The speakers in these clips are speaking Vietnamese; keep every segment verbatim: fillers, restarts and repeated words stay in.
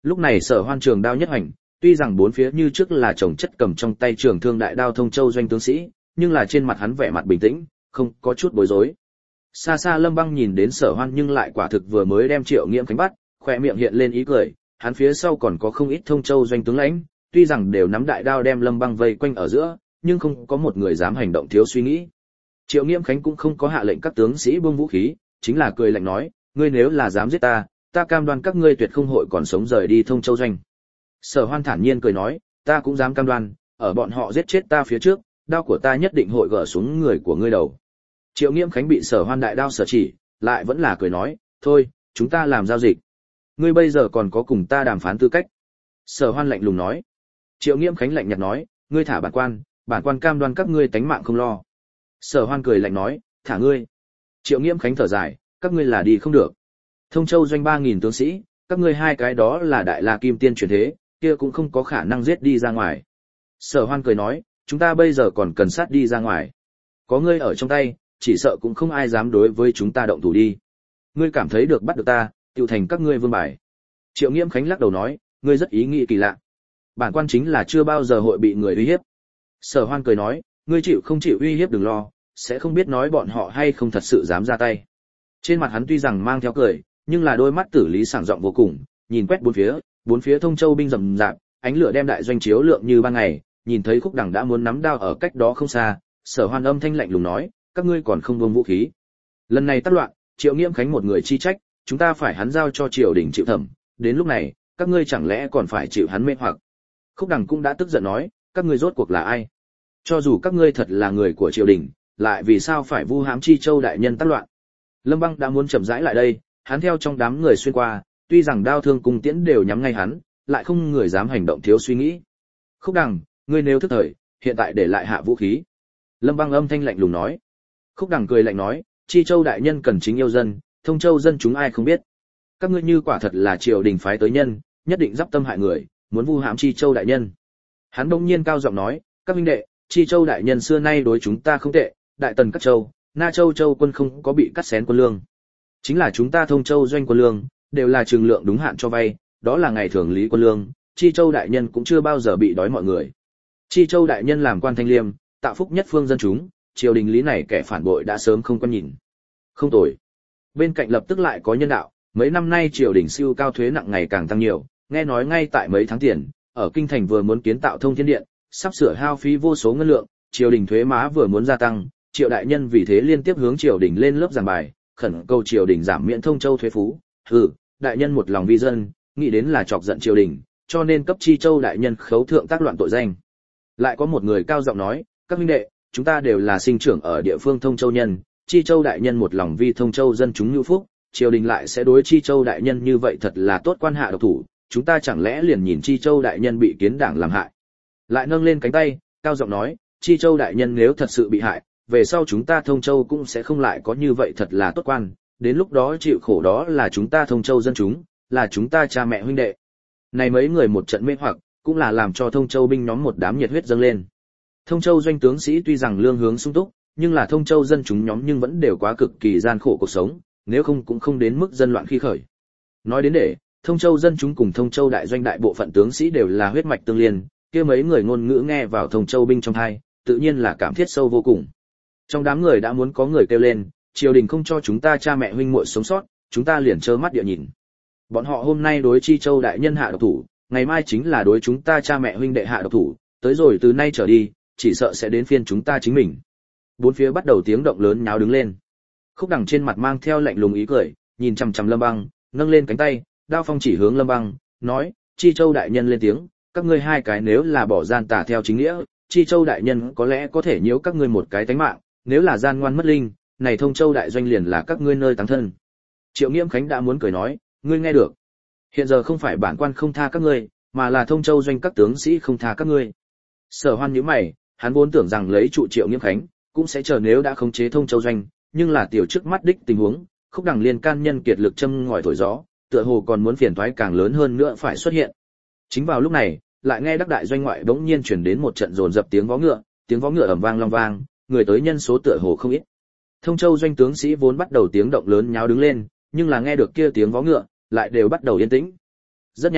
Lúc này Sở Hoan trường đao nhất hành, tuy rằng bốn phía như trước là chồng chất cầm trong tay trường thương đại đao Thông Châu doanh tướng sĩ, nhưng là trên mặt hắn vẻ mặt bình tĩnh, không có chút bối rối. Xa xa Lâm Băng nhìn đến Sở Hoan nhưng lại quả thực vừa mới đem Triệu Nghiễm Khánh bắt, khóe miệng hiện lên ý cười, hắn phía sau còn có không ít Thông Châu doanh tướng lãnh, tuy rằng đều nắm đại đao đem Lâm Băng vây quanh ở giữa, nhưng không có một người dám hành động thiếu suy nghĩ. Triệu Nghiễm Khánh cũng không có hạ lệnh các tướng sĩ buông vũ khí, chính là cười lạnh nói, ngươi nếu là dám giết ta, ta cam đoan các ngươi tuyệt không hội còn sống rời đi Thông Châu doanh. Sở Hoan thản nhiên cười nói, ta cũng dám cam đoan, ở bọn họ giết chết ta phía trước, đao của ta nhất định hội gỡ xuống người của ngươi đầu. Triệu Nghiễm Khánh bị Sở Hoan đại đao sở chỉ, lại vẫn là cười nói, thôi, chúng ta làm giao dịch. Ngươi bây giờ còn có cùng ta đàm phán tư cách. Sở Hoan lạnh lùng nói. Triệu Nghiễm Khánh lạnh nhạt nói, ngươi thả bản quan, bản quan cam đoan các ngươi tánh mạng không lo. Sở Hoan cười lạnh nói, thả ngươi. Triệu Nghiễm Khánh thở dài, các ngươi là đi không được. Thông Châu doanh ba nghìn tướng sĩ, các ngươi hai cái đó là đại la kim tiên chuyển thế, kia cũng không có khả năng giết đi ra ngoài. Sở Hoan cười nói, chúng ta bây giờ còn cần sát đi ra ngoài. Có ngươi ở trong tay, chỉ sợ cũng không ai dám đối với chúng ta động thủ đi. Ngươi cảm thấy được bắt được ta, tiêu thành các ngươi vương bài. Triệu Nghiễm Khánh lắc đầu nói, ngươi rất ý nghĩ kỳ lạ. Bản quan chính là chưa bao giờ hội bị người uy hiếp. Sở Hoan cười nói, ngươi chịu không chịu uy hiếp đừng lo, sẽ không biết nói bọn họ hay không thật sự dám ra tay. Trên mặt hắn tuy rằng mang theo cười, nhưng là đôi mắt tử lý sảng rộng vô cùng, nhìn quét bốn phía, bốn phía Thông Châu binh rầm rạp, ánh lửa đem đại doanh chiếu lượng như ban ngày, nhìn thấy Khúc Đằng đã muốn nắm đao ở cách đó không xa, Sở Hoan âm thanh lạnh lùng nói, các ngươi còn không buông vũ khí. Lần này tác loạn, Triệu Nghiễm Khánh một người chi trách, chúng ta phải hắn giao cho triều đình chịu thẩm, đến lúc này, các ngươi chẳng lẽ còn phải chịu hắn mê hoặc. Khúc Đằng cũng đã tức giận nói, các ngươi rốt cuộc là ai? Cho dù các ngươi thật là người của triều đình, lại vì sao phải vu hãm Chi Châu đại nhân tác loạn? Lâm Băng đã muốn chậm rãi lại đây, hắn theo trong đám người xuyên qua, tuy rằng đao thương cung tiễn đều nhắm ngay hắn, lại không người dám hành động thiếu suy nghĩ. Khúc Đằng, ngươi nếu thức thời, hiện tại để lại hạ vũ khí. Lâm Băng âm thanh lạnh lùng nói. Khúc Đằng cười lạnh nói, Chi Châu đại nhân cần chính yêu dân, Thông Châu dân chúng ai không biết. Các ngươi như quả thật là triều đình phái tới nhân, nhất định giáp tâm hại người, muốn vu hãm Chi Châu đại nhân. Hắn bỗng nhiên cao giọng nói, các huynh đệ, Chi Châu đại nhân xưa nay đối chúng ta không tệ, đại tần các châu, Na Châu Châu quân không có bị cắt xén quân lương. Chính là chúng ta Thông Châu doanh quân lương, đều là trường lượng đúng hạn cho vay, đó là ngày thường lý quân lương, Chi Châu đại nhân cũng chưa bao giờ bị đói mọi người. Chi Châu đại nhân làm quan thanh liêm, tạo phúc nhất phương dân chúng, triều đình lý này kẻ phản bội đã sớm không quan nhìn. Không tồi. Bên cạnh lập tức lại có nhân đạo, mấy năm nay triều đình siêu cao thuế nặng ngày càng tăng nhiều, nghe nói ngay tại mấy tháng tiền, ở kinh thành vừa muốn kiến tạo thông thiên điện, sắp sửa hao phí vô số ngân lượng, triều đình thuế má vừa muốn gia tăng, Triệu đại nhân vì thế liên tiếp hướng triều đình lên lớp giảng bài, khẩn cầu triều đình giảm miễn Thông Châu thuế phú. Hừ, đại nhân một lòng vi dân, nghĩ đến là chọc giận triều đình, cho nên cấp Chi Châu đại nhân khấu thượng tác loạn tội danh. Lại có một người cao giọng nói, các huynh đệ, chúng ta đều là sinh trưởng ở địa phương Thông Châu nhân, Chi Châu đại nhân một lòng vi Thông Châu dân chúng nhu phúc, triều đình lại sẽ đối Chi Châu đại nhân như vậy thật là tốt quan hạ độc thủ, chúng ta chẳng lẽ liền nhìn Chi Châu đại nhân bị kiến đảng làm hại. Lại nâng lên cánh tay, cao giọng nói, Chi Châu đại nhân nếu thật sự bị hại, về sau chúng ta Thông Châu cũng sẽ không lại có như vậy thật là tốt quan, đến lúc đó chịu khổ đó là chúng ta Thông Châu dân chúng, là chúng ta cha mẹ huynh đệ. Này mấy người một trận mê hoặc, cũng là làm cho Thông Châu binh nhóm một đám nhiệt huyết dâng lên. Thông Châu doanh tướng sĩ tuy rằng lương hướng sung túc, nhưng là Thông Châu dân chúng nhóm nhưng vẫn đều quá cực kỳ gian khổ cuộc sống, nếu không cũng không đến mức dân loạn khi khởi. Nói đến để, Thông Châu dân chúng cùng Thông Châu đại doanh đại bộ phận tướng sĩ đều là huyết mạch tương liên, kia mấy người ngôn ngữ nghe vào Thông Châu binh trong tai, tự nhiên là cảm thiết sâu vô cùng. Trong đám người đã muốn có người kêu lên, triều đình không cho chúng ta cha mẹ huynh muội sống sót, chúng ta liền trơ mắt địa nhìn. Bọn họ hôm nay đối Chi Châu đại nhân hạ độc thủ, ngày mai chính là đối chúng ta cha mẹ huynh đệ hạ độc thủ, tới rồi từ nay trở đi, chỉ sợ sẽ đến phiên chúng ta chính mình. Bốn phía bắt đầu tiếng động lớn nháo đứng lên. Khúc Đằng trên mặt mang theo lạnh lùng ý cười, nhìn chằm chằm Lâm Băng, nâng lên cánh tay, đao phong chỉ hướng Lâm Băng, nói, Chi Châu đại nhân lên tiếng, các ngươi hai cái nếu là bỏ gian tà theo chính nghĩa, Chi Châu đại nhân có lẽ có thể nhiễu các ngươi một cái tánh mạng, nếu là gian ngoan mất linh, này Thông Châu đại doanh liền là các ngươi nơi táng thân. Triệu Nghiễm Khánh đã muốn cười nói, ngươi nghe được. Hiện giờ không phải bản quan không tha các ngươi, mà là Thông Châu doanh các tướng sĩ không tha các ngươi. Sở Hoan nhíu mày, hắn vốn tưởng rằng lấy trụ Triệu Nghiễm Khánh, cũng sẽ chờ nếu đã khống chế Thông Châu doanh, nhưng là tiểu trước mắt đích tình huống, Khúc Đằng liên can nhân kiệt lực châm ngòi thổi gió, tựa hồ còn muốn phiền toái càng lớn hơn nữa phải xuất hiện. Chính vào lúc này, lại nghe Đắc đại doanh ngoại bỗng nhiên truyền đến một trận dồn dập tiếng vó ngựa, tiếng vó ngựa ầm vang long vang, người tới nhân số tựa hồ không ít. Thông Châu doanh tướng sĩ vốn bắt đầu tiếng động lớn nháo đứng lên, nhưng là nghe được kia tiếng vó ngựa, lại đều bắt đầu yên tĩnh. Rất nhanh,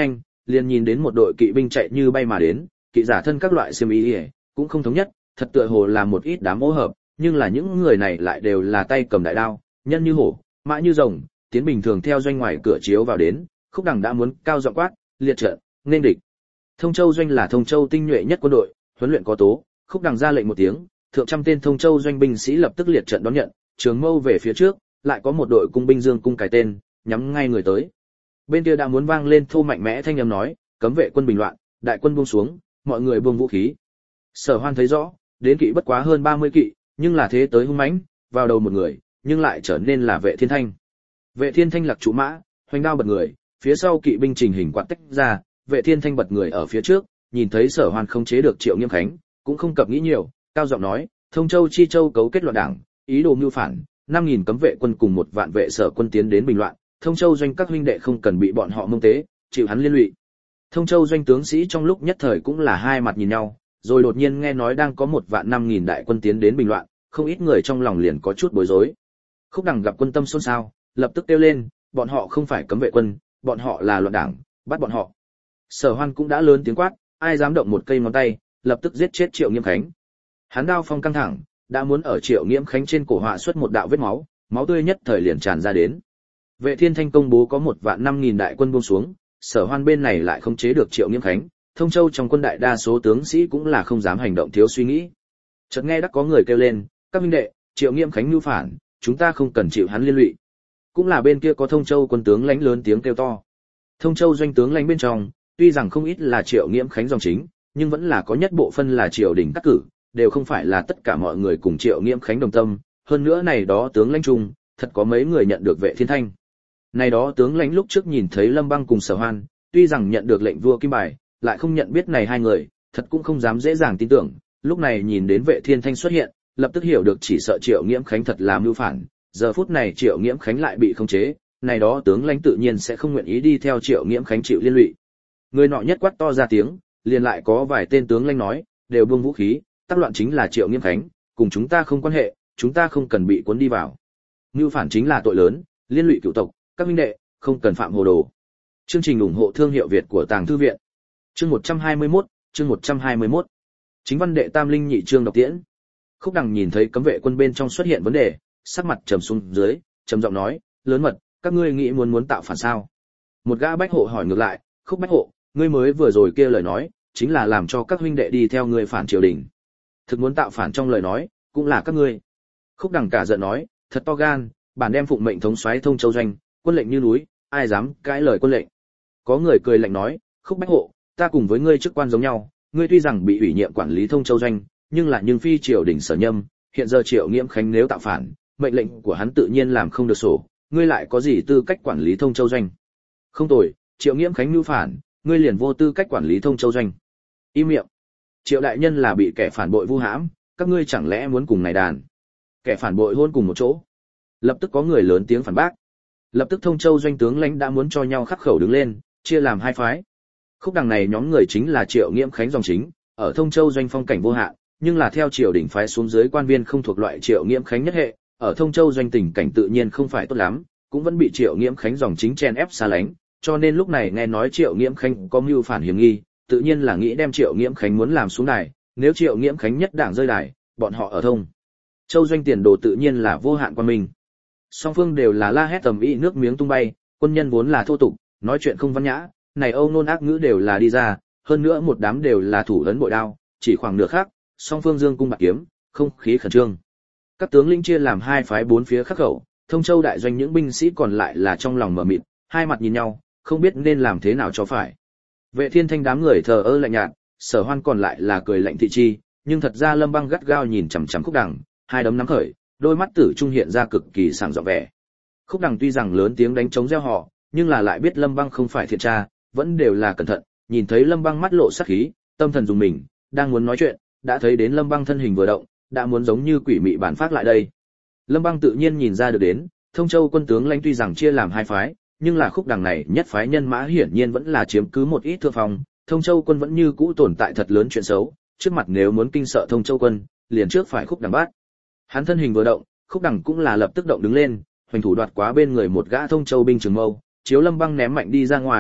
liền nhìn đến một đội kỵ binh chạy như bay mà đến, kỵ giả thân các loại xiêm y, cũng không thống nhất, thật tựa hồ là một ít đám ô hợp, nhưng là những người này lại đều là tay cầm đại đao, nhân như hổ, mã như rồng, tiến bình thường theo doanh ngoài cửa chiếu vào đến, Khúc Đằng đã muốn cao giọng quát, liệt trận, nên địch. Thông Châu doanh là Thông Châu tinh nhuệ nhất quân đội, huấn luyện có tố, Khúc Đằng ra lệnh một tiếng, thượng trăm tên Thông Châu doanh binh sĩ lập tức liệt trận đón nhận, trường mâu về phía trước, lại có một đội cung binh dương cung cài tên, nhắm ngay người tới. Bên kia đã muốn vang lên thô mạnh mẽ thanh âm nói, cấm vệ quân bình loạn, đại quân buông xuống, mọi người buông vũ khí. Sở Hoan thấy rõ, đến kỵ bất quá hơn ba mươi kỵ, nhưng là thế tới hung mãnh, vào đầu một người, nhưng lại trở nên là Vệ Thiên Thanh. Vệ Thiên Thanh lạc trụ mã, hoành đao bật người, phía sau kỵ binh trình hình quạt tách ra, Vệ Thiên Thanh bật người ở phía trước, nhìn thấy Sở Hoan không chế được Triệu Nghiêm Khánh, cũng không cập nghĩ nhiều, cao giọng nói, Thông Châu Chi Châu cấu kết loạn đảng, ý đồ mưu phản, năm nghìn cấm vệ quân cùng một vạn vệ sở quân tiến đến bình loạn, Thông Châu doanh các huynh đệ không cần bị bọn họ mông tế, chịu hắn liên lụy. Thông Châu doanh tướng sĩ trong lúc nhất thời cũng là hai mặt nhìn nhau, rồi đột nhiên nghe nói đang có một vạn năm nghìn đại quân tiến đến bình loạn, không ít người trong lòng liền có chút bối rối. Khúc Đằng gặp quân tâm xôn xao, lập tức kêu lên, bọn họ không phải cấm vệ quân, bọn họ là loạn đảng, bắt bọn họ. Sở Hoan cũng đã lớn tiếng quát, ai dám động một cây ngón tay, lập tức giết chết Triệu Nghiêm Khánh. Hắn đao phong căng thẳng, đã muốn ở Triệu Nghiêm Khánh trên cổ họa xuất một đạo vết máu, máu tươi nhất thời liền tràn ra đến. Vệ Thiên Thanh công bố có một vạn năm nghìn đại quân buông xuống, Sở Hoan bên này lại không chế được Triệu Nghiêm Khánh, Thông Châu trong quân đại đa số tướng sĩ cũng là không dám hành động thiếu suy nghĩ. Chợt nghe đã có người kêu lên, các huynh đệ, Triệu Nghiêm Khánh mưu phản, chúng ta không cần chịu hắn liên lụy. Cũng là bên kia có Thông Châu quân tướng lãnh lớn tiếng kêu to. Thông Châu doanh tướng lãnh bên trong, tuy rằng không ít là Triệu Nghiêm Khánh dòng chính, nhưng vẫn là có nhất bộ phân là triều đình cắt cử, đều không phải là tất cả mọi người cùng Triệu Nghiêm Khánh đồng tâm, hơn nữa này đó tướng lãnh chung, thật có mấy người nhận được Vệ Thiên Thanh. Này đó tướng lãnh lúc trước nhìn thấy Lâm Băng cùng Sở Hoan, tuy rằng nhận được lệnh vua kim bài, lại không nhận biết này hai người, thật cũng không dám dễ dàng tin tưởng, lúc này nhìn đến Vệ Thiên Thanh xuất hiện, lập tức hiểu được chỉ sợ Triệu Nghiễm Khánh thật là mưu phản, giờ phút này Triệu Nghiễm Khánh lại bị khống chế, này đó tướng lãnh tự nhiên sẽ không nguyện ý đi theo Triệu Nghiễm Khánh chịu liên lụy. Người nọ nhất quát to ra tiếng, liền lại có vài tên tướng lãnh nói, đều buông vũ khí, tác loạn chính là Triệu Nghiễm Khánh, cùng chúng ta không quan hệ, chúng ta không cần bị cuốn đi vào. Mưu phản chính là tội lớn, liên lụy cửu tộc, các huynh đệ, không cần phạm hồ đồ. Chương trình ủng hộ thương hiệu Việt của Tàng Thư viện. Chương một trăm hai mươi mốt, chương một trăm hai mươi mốt. Chính văn đệ tam linh nhị chương đọc tiễn. Khúc Đằng nhìn thấy cấm vệ quân bên trong xuất hiện vấn đề, sắc mặt trầm xuống dưới, trầm giọng nói, lớn mật, các ngươi nghĩ muốn muốn tạo phản sao? Một gã bách hộ hỏi ngược lại, Khúc bách hộ, ngươi mới vừa rồi kia lời nói, chính là làm cho các huynh đệ đi theo ngươi phản triều đình. Thực muốn tạo phản trong lời nói, cũng là các ngươi. Khúc Đằng cả giận nói, thật to gan, bản đem phụng mệnh thống soái Thông Châu doanh, quân lệnh như núi, ai dám cãi lời quân lệnh. Có người cười lạnh nói, Khúc bách hộ, ta cùng với ngươi chức quan giống nhau, ngươi tuy rằng bị ủy nhiệm quản lý Thông Châu doanh, nhưng là nhưng phi triều đình sở nhâm, hiện giờ Triệu Nghiễm Khánh nếu tạo phản, mệnh lệnh của hắn tự nhiên làm không được sổ, ngươi lại có gì tư cách quản lý Thông Châu doanh? Không tồi, Triệu Nghiễm Khánh mưu phản, ngươi liền vô tư cách quản lý Thông Châu doanh. Im miệng. Triệu đại nhân là bị kẻ phản bội vu hãm, các ngươi chẳng lẽ muốn cùng này đàn kẻ phản bội hôn cùng một chỗ? Lập tức có người lớn tiếng phản bác. Lập tức Thông Châu doanh tướng lãnh đã muốn cho nhau khắc khẩu đứng lên, chia làm hai phái. Khúc Đằng này nhóm người chính là Triệu Nghiễm Khánh dòng chính, ở Thông Châu doanh phong cảnh vô hạn, nhưng là theo triều đình phái xuống dưới quan viên không thuộc loại Triệu Nghiễm Khánh nhất hệ, ở Thông Châu doanh tình cảnh tự nhiên không phải tốt lắm, cũng vẫn bị Triệu Nghiễm Khánh dòng chính chen ép xa lánh, cho nên lúc này nghe nói Triệu Nghiễm Khánh có mưu phản hiểm nghi, tự nhiên là nghĩ đem Triệu Nghiễm Khánh muốn làm xuống đài, nếu Triệu Nghiễm Khánh nhất đảng rơi đài, bọn họ ở Thông Châu doanh tiền đồ tự nhiên là vô hạn quan minh. Song phương đều là la hét tầm ý nước miếng tung bay, quân nhân vốn là thô tục, nói chuyện không văn nhã, này âu nôn ác ngữ đều là đi ra, hơn nữa một đám đều là thủ ấn bội đao, chỉ khoảng nửa khắc, song phương dương cung bạc kiếm, không khí khẩn trương. Các tướng lĩnh chia làm hai phái bốn phía khắc khẩu, Thông Châu đại doanh những binh sĩ còn lại là trong lòng mờ mịt, hai mặt nhìn nhau, không biết nên làm thế nào cho phải. Vệ Thiên Thanh đám người thờ ơ lạnh nhạt, Sở Hoan còn lại là cười lạnh thị chi, nhưng thật ra Lâm Băng gắt gao nhìn chằm chằm Khúc Đằng, hai đấm nắm khởi, đôi mắt tử trung hiện ra cực kỳ sảng giọng vẻ. Khúc Đằng tuy rằng lớn tiếng đánh trống reo hò, nhưng là lại biết Lâm Băng không phải thiện tra, vẫn đều là cẩn thận, nhìn thấy Lâm Băng mắt lộ sát khí, tâm thần dùng mình, đang muốn nói chuyện, đã thấy đến Lâm Băng thân hình vừa động, đã muốn giống như quỷ mị bản phát lại đây. Lâm Băng tự nhiên nhìn ra được đến, Thông Châu quân tướng lãnh tuy rằng chia làm hai phái, nhưng là Khúc Đằng này nhất phái nhân mã hiển nhiên vẫn là chiếm cứ một ít thượng phong, Thông Châu quân vẫn như cũ tồn tại thật lớn chuyện xấu, trước mặt nếu muốn kinh sợ Thông Châu quân, liền trước phải Khúc Đằng bắt. Hắn thân hình vừa động, Khúc Đằng cũng là lập tức động đứng lên, hoành thủ đoạt quá bên người một gã Thông Châu binh trường mâu, chiếu Lâm Băng ném mạnh đi ra ngoài,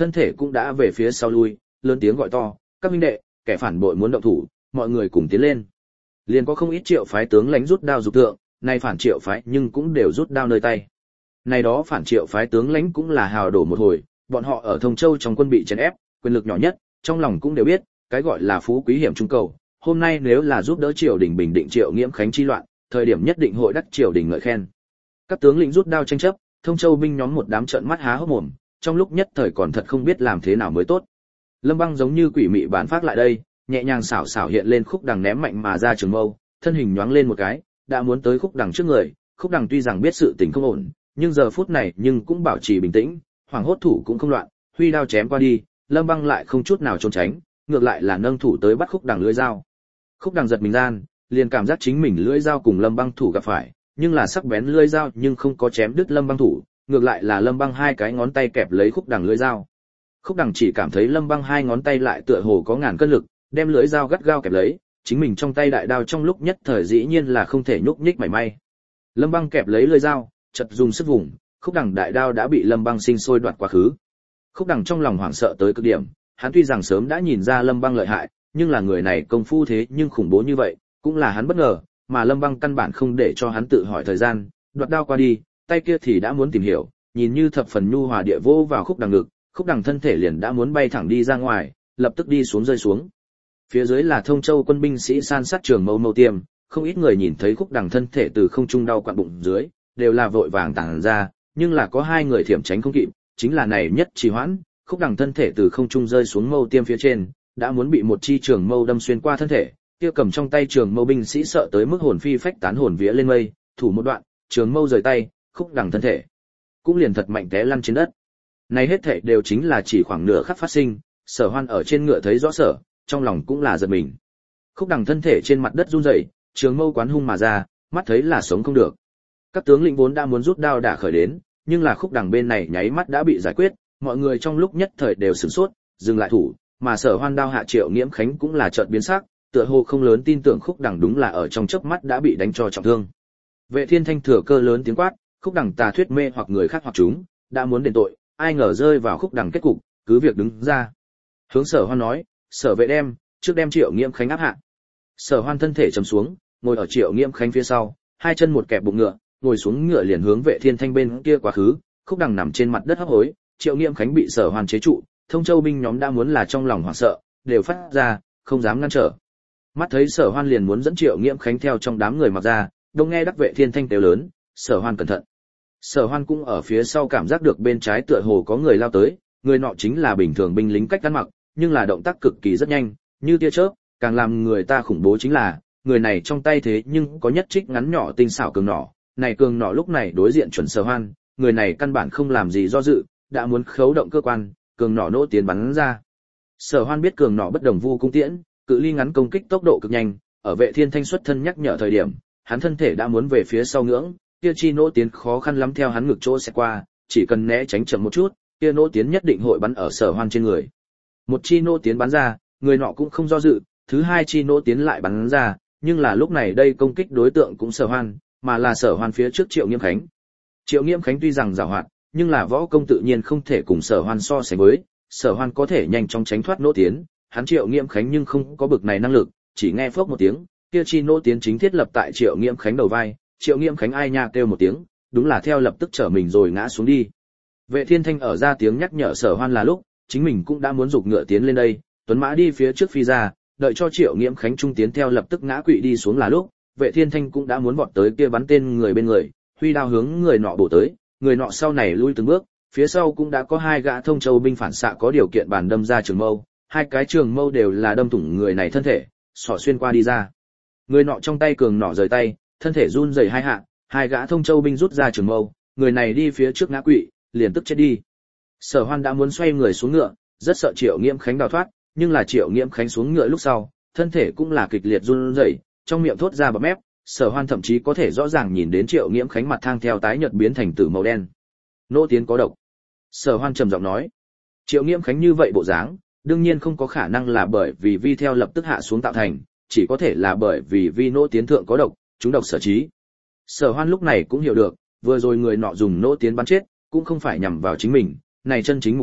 thân thể cũng đã về phía sau lui, lớn tiếng gọi to, các huynh đệ, kẻ phản bội muốn động thủ, mọi người cùng tiến lên. Liền có không ít Triệu phái tướng lãnh rút đao dục tượng, nay phản Triệu phái nhưng cũng đều rút đao nơi tay. Này đó phản Triệu phái tướng lãnh cũng là hào đổ một hồi, bọn họ ở Thông Châu trong quân bị chèn ép, quyền lực nhỏ nhất, trong lòng cũng đều biết, cái gọi là phú quý hiểm trung cầu, hôm nay nếu là giúp đỡ triều đình bình định Triệu Nghiễm Khánh chi loạn, thời điểm nhất định hội đắc triều đình ngợi khen. Các tướng lĩnh rút đao tranh chấp, Thông Châu binh nhóm một đám trợn mắt há hốc mồm, trong lúc nhất thời còn thật không biết làm thế nào mới tốt. Lâm Băng giống như quỷ mị bán phát lại đây, nhẹ nhàng xảo xảo hiện lên khúc đằng ném mạnh mà ra trường mâu, thân hình nhoáng lên một cái, đã muốn tới khúc đằng trước người. Khúc đằng tuy rằng biết sự tình không ổn, nhưng giờ phút này nhưng cũng bảo trì bình tĩnh, hoàng hốt thủ cũng không loạn, huy đao chém qua đi, Lâm Băng lại không chút nào trốn tránh, ngược lại là nâng thủ tới bắt khúc đằng lưỡi dao. Khúc đằng giật mình gian, liền cảm giác chính mình lưỡi dao cùng Lâm Băng thủ gặp phải, nhưng là sắc bén lưỡi dao nhưng không có chém đứt Lâm Băng thủ, ngược lại là Lâm Băng hai cái ngón tay kẹp lấy khúc đằng lưỡi dao. Khúc đằng chỉ cảm thấy Lâm Băng hai ngón tay lại tựa hồ có ngàn cân lực, đem lưỡi dao gắt gao kẹp lấy, chính mình trong tay đại đao trong lúc nhất thời dĩ nhiên là không thể nhúc nhích mảy may. Lâm Băng kẹp lấy lưỡi dao, chợt dùng sức vùng, khúc đằng đại đao đã bị Lâm Băng sinh sôi đoạt quá khứ. Khúc đằng trong lòng hoảng sợ tới cực điểm, hắn tuy rằng sớm đã nhìn ra Lâm Băng lợi hại, nhưng là người này công phu thế nhưng khủng bố như vậy, cũng là hắn bất ngờ, mà Lâm Băng căn bản không để cho hắn tự hỏi thời gian, đoạt đao qua đi, tay kia thì đã muốn tìm hiểu, nhìn như thập phần nhu hòa địa vô vào khúc đằng ngực, khúc đằng thân thể liền đã muốn bay thẳng đi ra ngoài, lập tức đi xuống rơi xuống. Phía dưới là Thông Châu quân binh sĩ san sát trường mâu mâu tiêm, không ít người nhìn thấy khúc đằng thân thể từ không trung đau quặn bụng dưới, đều là vội vàng tản ra, nhưng là có hai người thiểm tránh không kịp, chính là này nhất trì hoãn, khúc đằng thân thể từ không trung rơi xuống mâu tiêm phía trên, đã muốn bị một chi trường mâu đâm xuyên qua thân thể, kia cầm trong tay trường mâu binh sĩ sợ tới mức hồn phi phách tán hồn vía lên mây, thủ một đoạn, trường mâu rời tay, khúc đằng thân thể cũng liền thật mạnh té lăn trên đất. Này hết thảy đều chính là chỉ khoảng nửa khắc phát sinh, Sở Hoan ở trên ngựa thấy rõ sở, trong lòng cũng là giật mình. Khúc đằng thân thể trên mặt đất run rẩy, trường mâu quán hung mà ra, mắt thấy là sống không được. Các tướng lĩnh vốn đã muốn rút đao đả khởi đến, nhưng là khúc đằng bên này nháy mắt đã bị giải quyết, mọi người trong lúc nhất thời đều sửng sốt, dừng lại thủ, mà Sở Hoan đao hạ Triệu Nghiễm Khánh cũng là chợt biến sắc, tựa hồ không lớn tin tưởng khúc đằng đúng là ở trong chớp mắt đã bị đánh cho trọng thương. Vệ Thiên Thanh thừa cơ lớn tiếng quát, khúc đằng tà thuyết mê hoặc người khác hoặc chúng, đã muốn đền tội, ai ngờ rơi vào khúc đằng kết cục, cứ việc đứng ra. Hướng Sở Hoan nói, Sở vệ đem, trước đem Triệu Nghiễm Khánh áp hạ. Sở Hoan thân thể trầm xuống, ngồi ở Triệu Nghiễm Khánh phía sau, hai chân một kẹp bụng ngựa, ngồi xuống ngựa liền hướng Vệ Thiên Thanh bên kia quá khứ, khúc đằng nằm trên mặt đất hấp hối, Triệu Nghiễm Khánh bị Sở Hoan chế trụ, Thông Châu binh nhóm đã muốn là trong lòng hoảng sợ, đều phát ra, không dám ngăn trở. Mắt thấy Sở Hoan liền muốn dẫn Triệu Nghiễm Khánh theo trong đám người mặc ra, đông nghe đắc Vệ Thiên Thanh kêu lớn, Sở Hoan cẩn thận. Sở Hoan cũng ở phía sau cảm giác được bên trái tựa hồ có người lao tới, người nọ chính là bình thường binh lính cách ăn mặc, nhưng là động tác cực kỳ rất nhanh, như tia chớp, càng làm người ta khủng bố chính là, người này trong tay thế nhưng có nhất trích ngắn nhỏ tinh xảo cường nỏ, này cường nỏ lúc này đối diện chuẩn Sở Hoan, người này căn bản không làm gì do dự, đã muốn khấu động cơ quan, cường nỏ nỗ tiến bắn ra. Sở Hoan biết cường nỏ bất đồng vu cung tiễn, cự ly ngắn công kích tốc độ cực nhanh, ở Vệ Thiên Thanh xuất thân nhắc nhở thời điểm, hắn thân thể đã muốn về phía sau ngưỡng, kia chi nỗ tiến khó khăn lắm theo hắn ngực chỗ sẽ qua, chỉ cần né tránh chậm một chút, kia nỗ tiến nhất định hội bắn ở Sở Hoan trên người. Một chi nỗ tiến bắn ra, người nọ cũng không do dự, thứ hai chi nỗ tiến lại bắn ra, nhưng là lúc này đây công kích đối tượng cũng Sở Hoan, mà là Sở Hoan phía trước Triệu Nghiễm Khánh. Triệu Nghiễm Khánh tuy rằng giàu hoạt, nhưng là võ công tự nhiên không thể cùng Sở Hoan so sánh với, Sở Hoan có thể nhanh chóng tránh thoát nỗ tiến, hắn Triệu Nghiễm Khánh nhưng không có bực này năng lực, chỉ nghe phốc một tiếng, kia chi nỗ tiến chính thiết lập tại Triệu Nghiễm Khánh đầu vai, Triệu Nghiễm Khánh ai nha kêu một tiếng, đúng là theo lập tức trở mình rồi ngã xuống đi. Vệ Thiên Thanh ở ra tiếng nhắc nhở Sở Hoan là lúc, chính mình cũng đã muốn giục ngựa tiến lên đây, tuấn mã đi phía trước phi ra, đợi cho Triệu Nghiễm Khánh trung tiến theo lập tức ngã quỵ đi xuống là lúc, Vệ Thiên Thanh cũng đã muốn vọt tới kia bắn tên người bên người, huy đao hướng người nọ bổ tới, người nọ sau này lui từng bước, phía sau cũng đã có hai gã Thông Châu binh phản xạ có điều kiện bàn đâm ra trường mâu, hai cái trường mâu đều là đâm thủng người này thân thể, xỏ xuyên qua đi ra. Người nọ trong tay cường nỏ rời tay, thân thể run rẩy hai hạ, hai gã Thông Châu binh rút ra trường mâu, người này đi phía trước ngã quỵ, liền tức chết đi. Sở Hoan đã muốn xoay người xuống ngựa, rất sợ Triệu Nghiễm Khánh đào thoát, nhưng là Triệu Nghiễm Khánh xuống ngựa lúc sau, thân thể cũng là kịch liệt run rẩy, trong miệng thốt ra bọt mép, Sở Hoan thậm chí có thể rõ ràng nhìn đến Triệu Nghiễm Khánh mặt thang theo tái nhợt biến thành tử màu đen. Nỗ tiến có độc. Sở Hoan trầm giọng nói. Triệu Nghiễm Khánh như vậy bộ dáng, đương nhiên không có khả năng là bởi vì vi theo lập tức hạ xuống tạo thành, chỉ có thể là bởi vì vi nỗ tiến thượng có độc, chúng độc sở trí. Sở Hoan lúc này cũng hiểu được, vừa rồi người nọ dùng nỗ tiến bắn chết, cũng không phải nhằm vào chính mình, này chân chính mục đích,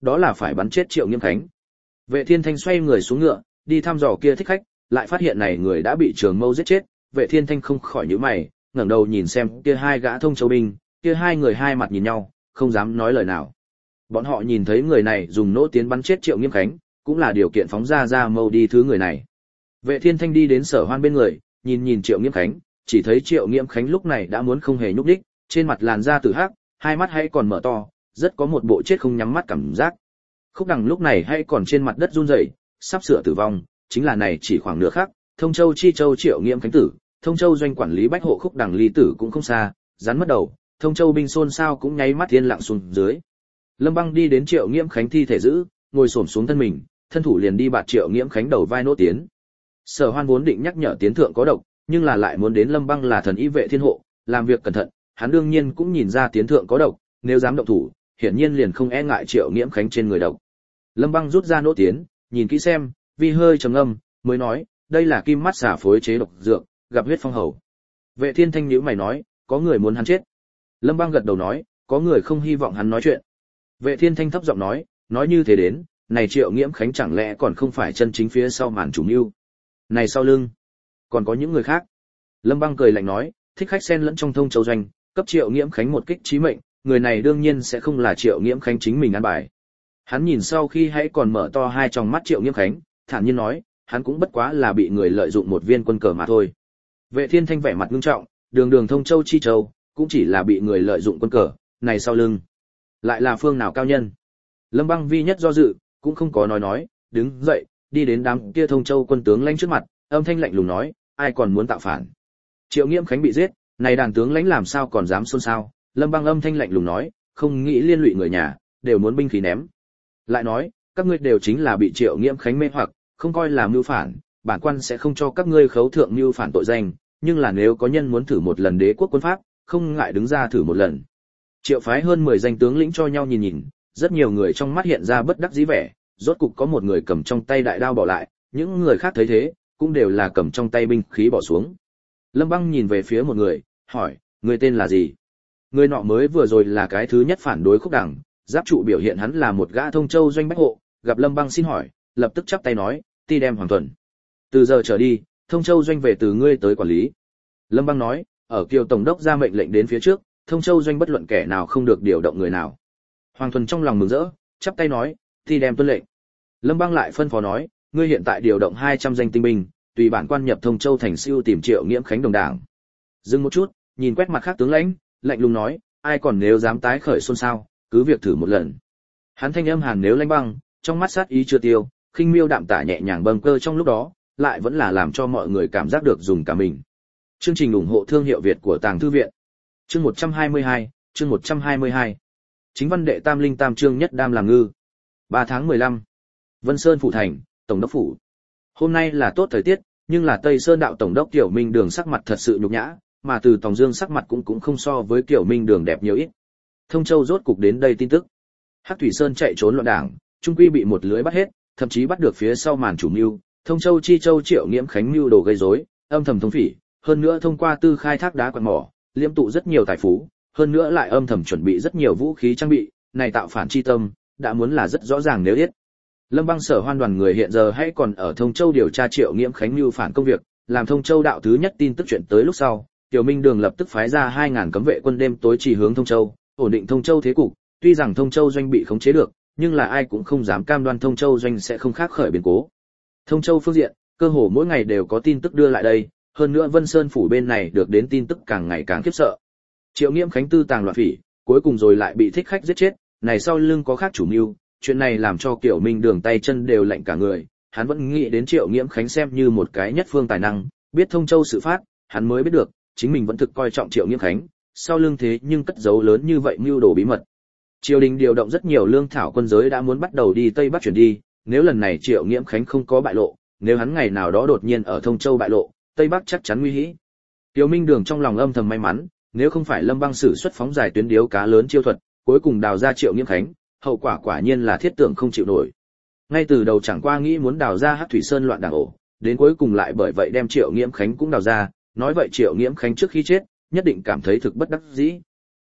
đó là phải bắn chết Triệu Nghiễm Khánh. Vệ Thiên Thanh xoay người xuống ngựa, đi thăm dò kia thích khách, lại phát hiện này người đã bị Trường Mâu giết chết. Vệ Thiên Thanh không khỏi nhíu mày, ngẩng đầu nhìn xem kia hai gã Thông Châu binh, kia hai người hai mặt nhìn nhau, không dám nói lời nào. Bọn họ nhìn thấy người này dùng nỗ tiến bắn chết Triệu Nghiễm Khánh, cũng là điều kiện phóng ra ra mâu đi thứ người này. Vệ Thiên Thanh đi đến Sở Hoan bên người, nhìn nhìn Triệu Nghiễm Khánh, chỉ thấy Triệu Nghiễm Khánh lúc này đã muốn không hề nhúc nhích, trên mặt làn da tử hắc, hai mắt hay còn mở to, rất có một bộ chết không nhắm mắt cảm giác. Khúc Đằng lúc này hay còn trên mặt đất run rẩy, sắp sửa tử vong, chính là này chỉ khoảng nửa khắc, Thông Châu chi châu Triệu Nghiễm Khánh tử, Thông Châu doanh quản lý Bách hộ Khúc Đằng ly tử cũng không xa, rắn mất đầu, Thông Châu binh xôn xao cũng nháy mắt yên lặng xuống dưới. Lâm Băng đi đến Triệu Nghiễm Khánh thi thể giữ, ngồi xổm xuống thân mình, thân thủ liền đi bạt Triệu Nghiễm Khánh đầu vai nỗ tiến. Sở Hoan vốn định nhắc nhở tiến thượng có độc, nhưng là lại muốn đến Lâm Băng là thần y vệ thiên hộ, làm việc cẩn thận, hắn đương nhiên cũng nhìn ra tiến thượng có độc, nếu dám động thủ, hiển nhiên liền không e ngại Triệu Nghiễm Khánh trên người độc. Lâm Băng rút ra nỗ tiến, nhìn kỹ xem, vi hơi trầm ngâm, mới nói, đây là kim mắt xả phối chế độc dược, gặp huyết phong hầu. Vệ Thiên Thanh nhíu mày nói, có người muốn hắn chết. Lâm Băng gật đầu nói, có người không hy vọng hắn nói chuyện. Vệ Thiên Thanh thấp giọng nói, nói như thế đến, này Triệu Nghiễm Khánh chẳng lẽ còn không phải chân chính phía sau màn chủ mưu? Này sau lưng, còn có những người khác. Lâm Băng cười lạnh nói, thích khách xen lẫn trong Thông Châu doanh, cấp Triệu Nghiễm Khánh một kích chí mệnh, người này đương nhiên sẽ không là Triệu Nghiễm Khánh chính mình ăn bài. Hắn nhìn sau khi hãy còn mở to hai tròng mắt Triệu Nghiễm Khánh, thản nhiên nói, hắn cũng bất quá là bị người lợi dụng một viên quân cờ mà thôi. Vệ Thiên Thanh vẻ mặt nghiêm trọng, đường đường Thông Châu chi châu, cũng chỉ là bị người lợi dụng quân cờ, này sau lưng lại là phương nào cao nhân? Lâm Băng vi nhất do dự, cũng không có nói nói, đứng dậy, đi đến đám kia Thông Châu quân tướng lãnh trước mặt, âm thanh lạnh lùng nói, ai còn muốn tạo phản? Triệu Nghiễm Khánh bị giết, này đàn tướng lãnh làm sao còn dám xôn xao? Lâm Băng âm thanh lạnh lùng nói, không nghĩ liên lụy người nhà, đều muốn binh khí ném. Lại nói, các ngươi đều chính là bị Triệu Nghiễm Khánh mê hoặc, không coi là mưu phản, bản quan sẽ không cho các ngươi khấu thượng mưu phản tội danh, nhưng là nếu có nhân muốn thử một lần đế quốc quân pháp, không ngại đứng ra thử một lần. Triệu phái hơn mười danh tướng lĩnh cho nhau nhìn nhìn, rất nhiều người trong mắt hiện ra bất đắc dĩ vẻ, rốt cục có một người cầm trong tay đại đao bỏ lại, những người khác thấy thế, cũng đều là cầm trong tay binh khí bỏ xuống. Lâm Băng nhìn về phía một người, hỏi, người tên là gì? Người nọ mới vừa rồi là cái thứ nhất phản đối Khúc Đằng, giáp trụ biểu hiện hắn là một gã Thông Châu doanh bách hộ, gặp Lâm Băng xin hỏi, lập tức chắp tay nói, ti đem Hoàng Tuần. Từ giờ trở đi, Thông Châu doanh về từ ngươi tới quản lý. Lâm Băng nói, ở Kiều tổng đốc ra mệnh lệnh đến phía trước, Thông Châu doanh bất luận kẻ nào không được điều động người nào. Hoàng Thuần trong lòng mừng rỡ, chắp tay nói, ti đem tuân lệnh. Lâm Băng lại phân phó nói, ngươi hiện tại điều động hai trăm danh tinh binh, tùy bản quan nhập Thông Châu thành siêu tìm Triệu Nghiễm Khánh đồng đảng. Dừng một chút, nhìn quét mặt khác tướng lãnh, lạnh lùng nói, ai còn nếu dám tái khởi xôn xao, cứ việc thử một lần. Hắn thanh âm hàn nếu lanh băng, trong mắt sát ý chưa tiêu, khinh miêu đạm tả nhẹ nhàng bâng cơ trong lúc đó, lại vẫn là làm cho mọi người cảm giác được dùng cả mình. Chương trình ủng hộ thương hiệu Việt của Tàng Thư viện. Chương một trăm hai mươi hai, chương một trăm hai mươi hai. Chính văn đệ tam linh tam chương nhất đam làm ngư. ba tháng mười lăm. Vân Sơn phủ thành, tổng đốc phủ. Hôm nay là tốt thời tiết, nhưng là Tây Sơn đạo tổng đốc Tiểu Minh Đường sắc mặt thật sự nhục nhã, mà từ Tòng Dương sắc mặt cũng cũng không so với Tiểu Minh Đường đẹp nhiều ít. Thông Châu rốt cục đến đây tin tức. Hắc Thủy Sơn chạy trốn loạn đảng, trung quy bị một lưới bắt hết, thậm chí bắt được phía sau màn chủ mưu, Thông Châu chi châu Triệu Nghiễm Khánh mưu đồ gây rối, âm thầm thông phỉ, hơn nữa thông qua tư khai thác đá quặng mỏ, liêm tụ rất nhiều tài phú, hơn nữa lại âm thầm chuẩn bị rất nhiều vũ khí trang bị, này tạo phản chi tâm, đã muốn là rất rõ ràng nếu biết. Lâm Băng Sở Hoan đoàn người hiện giờ hay còn ở Thông Châu điều tra Triệu Nghiễm Khánh mưu phản công việc, làm Thông Châu đạo thứ nhất tin tức chuyện tới lúc sau, Tiểu Minh Đường lập tức phái ra hai ngàn cấm vệ quân đêm tối chỉ hướng Thông Châu, ổn định Thông Châu thế cục. Tuy rằng Thông Châu doanh bị khống chế được, nhưng là ai cũng không dám cam đoan Thông Châu doanh sẽ không khác khởi biến cố. Thông Châu phương diện, cơ hồ mỗi ngày đều có tin tức đưa lại đây, hơn nữa Vân Sơn phủ bên này được đến tin tức càng ngày càng khiếp sợ. Triệu Nghiễm Khánh tư tàng loạn phỉ, cuối cùng rồi lại bị thích khách giết chết, này sau lưng có khác chủ mưu, chuyện này làm cho Tiểu Minh Đường tay chân đều lạnh cả người, hắn vẫn nghĩ đến Triệu Nghiễm Khánh xem như một cái nhất phương tài năng, biết Thông Châu sự phát, hắn mới biết được, chính mình vẫn thực coi trọng Triệu Nghiễm Khánh, sau lưng thế nhưng cất giấu lớn như vậy mưu đồ bí mật. Triều đình điều động rất nhiều lương thảo quân giới đã muốn bắt đầu đi Tây Bắc chuyển đi, nếu lần này Triệu Nghiễm Khánh không có bại lộ, nếu hắn ngày nào đó đột nhiên ở Thông Châu bại lộ, Tây Bắc chắc chắn nguy hiểm. Tiểu Minh Đường trong lòng âm thầm may mắn, nếu không phải Lâm Băng sử xuất phóng dài tuyến điếu cá lớn chiêu thuật, cuối cùng đào ra Triệu Nghiễm Khánh, hậu quả quả nhiên là thiết tưởng không chịu nổi. Ngay từ đầu chẳng qua nghĩ muốn đào ra Hắc Thủy Sơn loạn đảng ổ, đến cuối cùng lại bởi vậy đem Triệu Nghiễm Khánh cũng đào ra, nói vậy Triệu Nghiễm Khánh trước khi chết, nhất định cảm thấy thực bất đắc dĩ.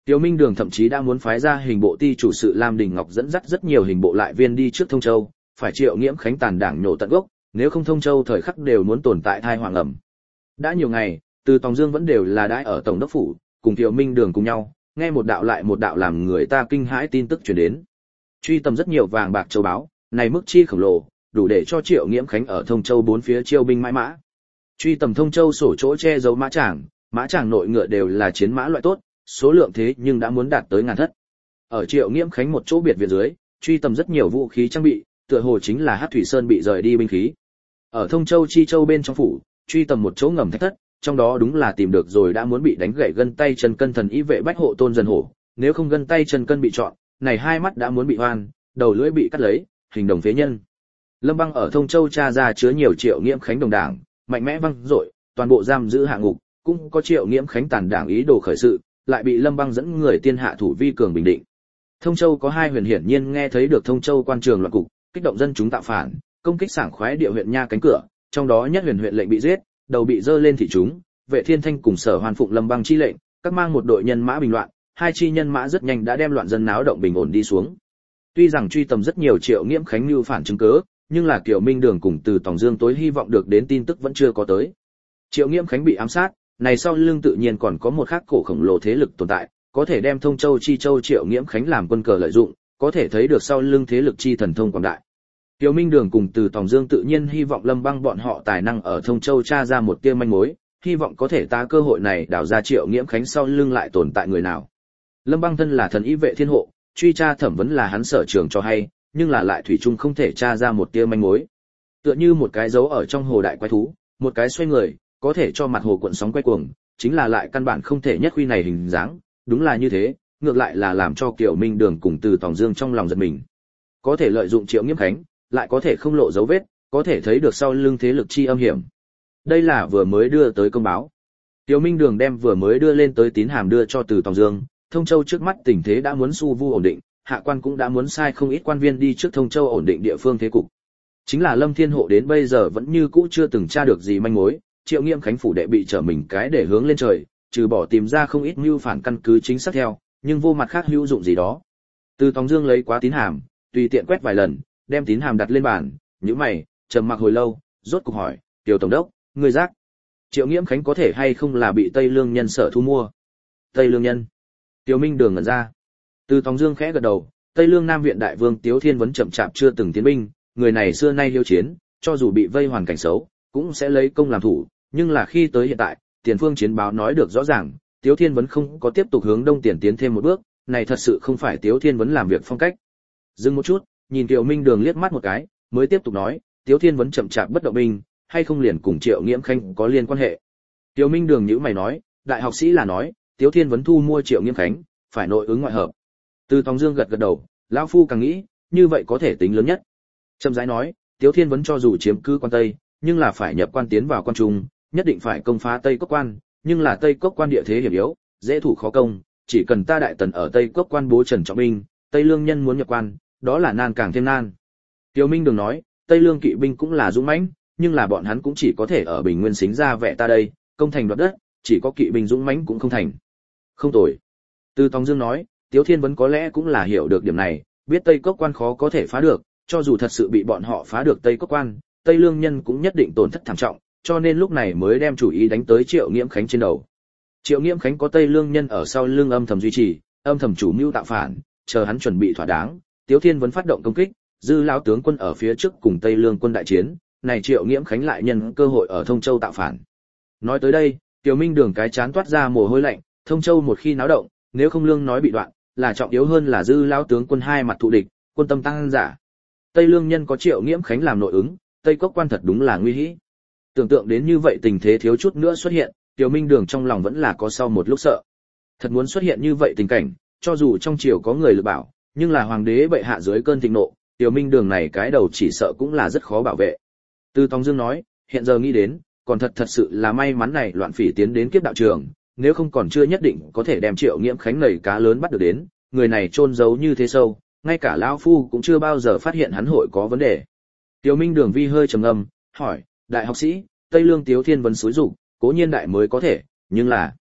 Tiêu Minh Đường thậm chí đã muốn phái ra hình bộ ty chủ sự Lam Đình Ngọc dẫn dắt rất nhiều hình bộ lại viên đi trước Thông Châu, phải Triệu Nghiễm Khánh tàn đảng nhổ tận gốc, nếu không Thông Châu thời khắc đều muốn tồn tại thai hoàng ẩm. Đã nhiều ngày, Từ Tòng Dương vẫn đều là đãi ở tổng đốc phủ, cùng Tiêu Minh Đường cùng nhau, nghe một đạo lại một đạo làm người ta kinh hãi tin tức truyền đến. Truy tầm rất nhiều vàng bạc châu báu, này mức chi khổng lồ, đủ để cho Triệu Nghiễm Khánh ở Thông Châu bốn phía chiêu binh mãi mã. Truy tầm Thông Châu sổ chỗ che giấu mã tràng, mã tràng nội ngựa đều là chiến mã loại tốt, số lượng thế nhưng đã muốn đạt tới ngàn thất. Ở Triệu Nghiễm Khánh một chỗ biệt viện dưới, truy tầm rất nhiều vũ khí trang bị, tựa hồ chính là Hắc Thủy Sơn bị rời đi binh khí. Ở Thông Châu Chi Châu bên trong phủ, truy tầm một chỗ ngầm thạch thất, trong đó đúng là tìm được rồi đã muốn bị đánh gãy gân tay chân cân thần y vệ bách hộ Tôn Dần Hổ, nếu không gân tay chân cân bị chọn, này hai mắt đã muốn bị hoan, đầu lưỡi bị cắt lấy, hình đồng phế nhân. Lâm Băng ở Thông Châu tra ra chứa nhiều Triệu Nghiễm Khánh đồng đảng, mạnh mẽ văng dội, toàn bộ giam giữ hạ ngục, cũng có Triệu Nghiễm Khánh tàn đảng ý đồ khởi sự, lại bị Lâm Băng dẫn người tiên hạ thủ vi cường bình định. Thông Châu có hai huyền hiển nhiên nghe thấy được Thông Châu quan trường loạn cục, kích động dân chúng tạo phản, công kích sảng khoái địa huyện nha cánh cửa, trong đó nhất huyền huyện lệnh bị giết, đầu bị dơ lên thị chúng, Vệ Thiên Thanh cùng Sở Hoàn phụng Lâm Băng chi lệnh, các mang một đội nhân mã bình loạn, hai chi nhân mã rất nhanh đã đem loạn dân náo động bình ổn đi xuống. Tuy rằng truy tầm rất nhiều Triệu Nghiễm Khánh mưu phản chứng cớ, nhưng là Kiều Minh Đường cùng Từ Tòng Dương tối hy vọng được đến tin tức vẫn chưa có tới. Triệu Nghiễm Khánh bị ám sát, này sau lưng tự nhiên còn có một khắc cổ khổng lồ thế lực tồn tại, có thể đem Thông Châu Chi Châu Triệu Nghiễm Khánh làm quân cờ lợi dụng, có thể thấy được sau lưng thế lực chi thần thông quảng đại. Kiều Minh Đường cùng Từ Tòng Dương tự nhiên hy vọng Lâm Băng bọn họ tài năng ở Thông Châu tra ra một tia manh mối, hy vọng có thể ta cơ hội này đào ra Triệu Nghiễm Khánh sau lưng lại tồn tại người nào. Lâm Băng thân là thần y vệ thiên hộ, truy tra thẩm vấn là hắn sở trường cho hay, nhưng là lại thủy chung không thể tra ra một tia manh mối. Tựa như một cái dấu ở trong hồ đại quái thú, một cái xoay người, có thể cho mặt hồ cuộn sóng quay cuồng, chính là lại căn bản không thể nhất quy này hình dáng, đúng là như thế, ngược lại là làm cho Kiều Minh Đường cùng Từ Tòng Dương trong lòng giật mình. Có thể lợi dụng Triệu Nghiễm Khánh, lại có thể không lộ dấu vết, có thể thấy được sau lưng thế lực chi âm hiểm. Đây là vừa mới đưa tới công báo. Kiều Minh Đường đem vừa mới đưa lên tới tín hàm đưa cho Từ Tòng Dương, Thông Châu trước mắt tình thế đã muốn su vu ổn định, hạ quan cũng đã muốn sai không ít quan viên đi trước Thông Châu ổn định địa phương thế cục. Chính là Lâm Thiên Hộ đến bây giờ vẫn như cũ chưa từng tra được gì manh mối, Triệu Nghiễm Khánh phủ đệ bị trở mình cái để hướng lên trời, trừ bỏ tìm ra không ít mưu phản căn cứ chính xác theo, nhưng vô mặt khác hữu dụng gì đó. Từ Tòng Dương lấy quá tín hàm, tùy tiện quét vài lần, đem tín hàm đặt lên bàn, nhíu mày, trầm mặc hồi lâu, rốt cục hỏi, "Tiểu tổng đốc, ngươi giác Triệu Nghiễm Khánh có thể hay không là bị Tây Lương nhân sở thu mua?" Tây Lương nhân? Tiêu Minh Đường ngẩn ra. Từ Tòng Dương khẽ gật đầu, Tây Lương Nam viện đại vương Tiếu Thiên Vấn chậm chạp chưa từng tiến binh, người này xưa nay hiếu chiến, cho dù bị vây hoàn cảnh xấu, cũng sẽ lấy công làm thủ, nhưng là khi tới hiện tại, tiền phương chiến báo nói được rõ ràng, Tiếu Thiên Vấn không có tiếp tục hướng đông tiền tiến thêm một bước, này thật sự không phải Tiếu Thiên Vấn làm việc phong cách. Dừng một chút, nhìn Kiều Minh Đường liếc mắt một cái, mới tiếp tục nói, Tiếu Thiên Vấn chậm chạp bất động binh, hay không liền cùng Triệu Nghiễm Khánh có liên quan hệ. Kiều Minh Đường nhíu mày nói, đại học sĩ là nói, Tiếu Thiên Vấn thu mua Triệu Nghiễm Khánh, phải nội ứng ngoại hợp. Từ Tòng Dương gật gật đầu, lão phu càng nghĩ, như vậy có thể tính lớn nhất. Trầm rãi nói, Tiếu Thiên Vấn cho dù chiếm cứ quan Tây, nhưng là phải nhập quan tiến vào quan trung, nhất định phải công phá Tây Cốc quan, nhưng là Tây Cốc quan địa thế hiểm yếu, dễ thủ khó công, chỉ cần ta đại tần ở Tây Cốc quan bố trần trọng binh, Tây Lương nhân muốn nhập quan, đó là nan càng thêm nan. Tiêu Minh Đường nói, Tây Lương kỵ binh cũng là dũng mãnh, nhưng là bọn hắn cũng chỉ có thể ở Bình Nguyên xính ra vẻ ta đây, công thành đoạt đất, chỉ có kỵ binh dũng mãnh cũng không thành. Không tồi. Từ Tòng Dương nói, Tiếu Thiên Vấn có lẽ cũng là hiểu được điểm này, biết Tây Cốc quan khó có thể phá được, cho dù thật sự bị bọn họ phá được Tây Cốc quan, Tây Lương nhân cũng nhất định tổn thất thảm trọng, cho nên lúc này mới đem chủ ý đánh tới Triệu Nghiễm Khánh trên đầu. Triệu Nghiễm Khánh có Tây Lương nhân ở sau lưng âm thầm duy trì, âm thầm chủ mưu tạo phản, chờ hắn chuẩn bị thỏa đáng, Tiếu Thiên Vấn phát động công kích, dư lão tướng quân ở phía trước cùng Tây Lương quân đại chiến, này Triệu Nghiễm Khánh lại nhân cơ hội ở Thông Châu tạo phản. Nói tới đây, Kiều Minh Đường cái chán toát ra mồ hôi lạnh, Thông Châu một khi náo động, nếu không lương nói bị đoạn, là trọng yếu hơn là dư lão tướng quân hai mặt thù địch, quân tâm tăng giả. Tây Lương nhân có Triệu Nghiễm Khánh làm nội ứng, Tây Cốc quan thật đúng là nguy hĩ. Tưởng tượng đến như vậy tình thế thiếu chút nữa xuất hiện, Kiều Minh Đường trong lòng vẫn là có sau một lúc sợ. Thật muốn xuất hiện như vậy tình cảnh, cho dù trong triều có người lực bảo, nhưng là hoàng đế bệ hạ dưới cơn thịnh nộ, Kiều Minh Đường này cái đầu chỉ sợ cũng là rất khó bảo vệ. Từ Tòng Dương nói, hiện giờ nghĩ đến, còn thật thật sự là may mắn này loạn phỉ tiến đến kiếp đạo trường, nếu không còn chưa nhất định có thể đem Triệu Nghiễm Khánh nảy cá lớn bắt được đến, người này chôn giấu như thế sâu, ngay cả lão phu cũng chưa bao giờ phát hiện hắn hội có vấn đề. Kiều Minh Đường vi hơi trầm ngâm, hỏi, đại học sĩ, Tây Lương Tiếu Thiên Vấn xúi dục, cố nhiên đại mới có thể, nhưng là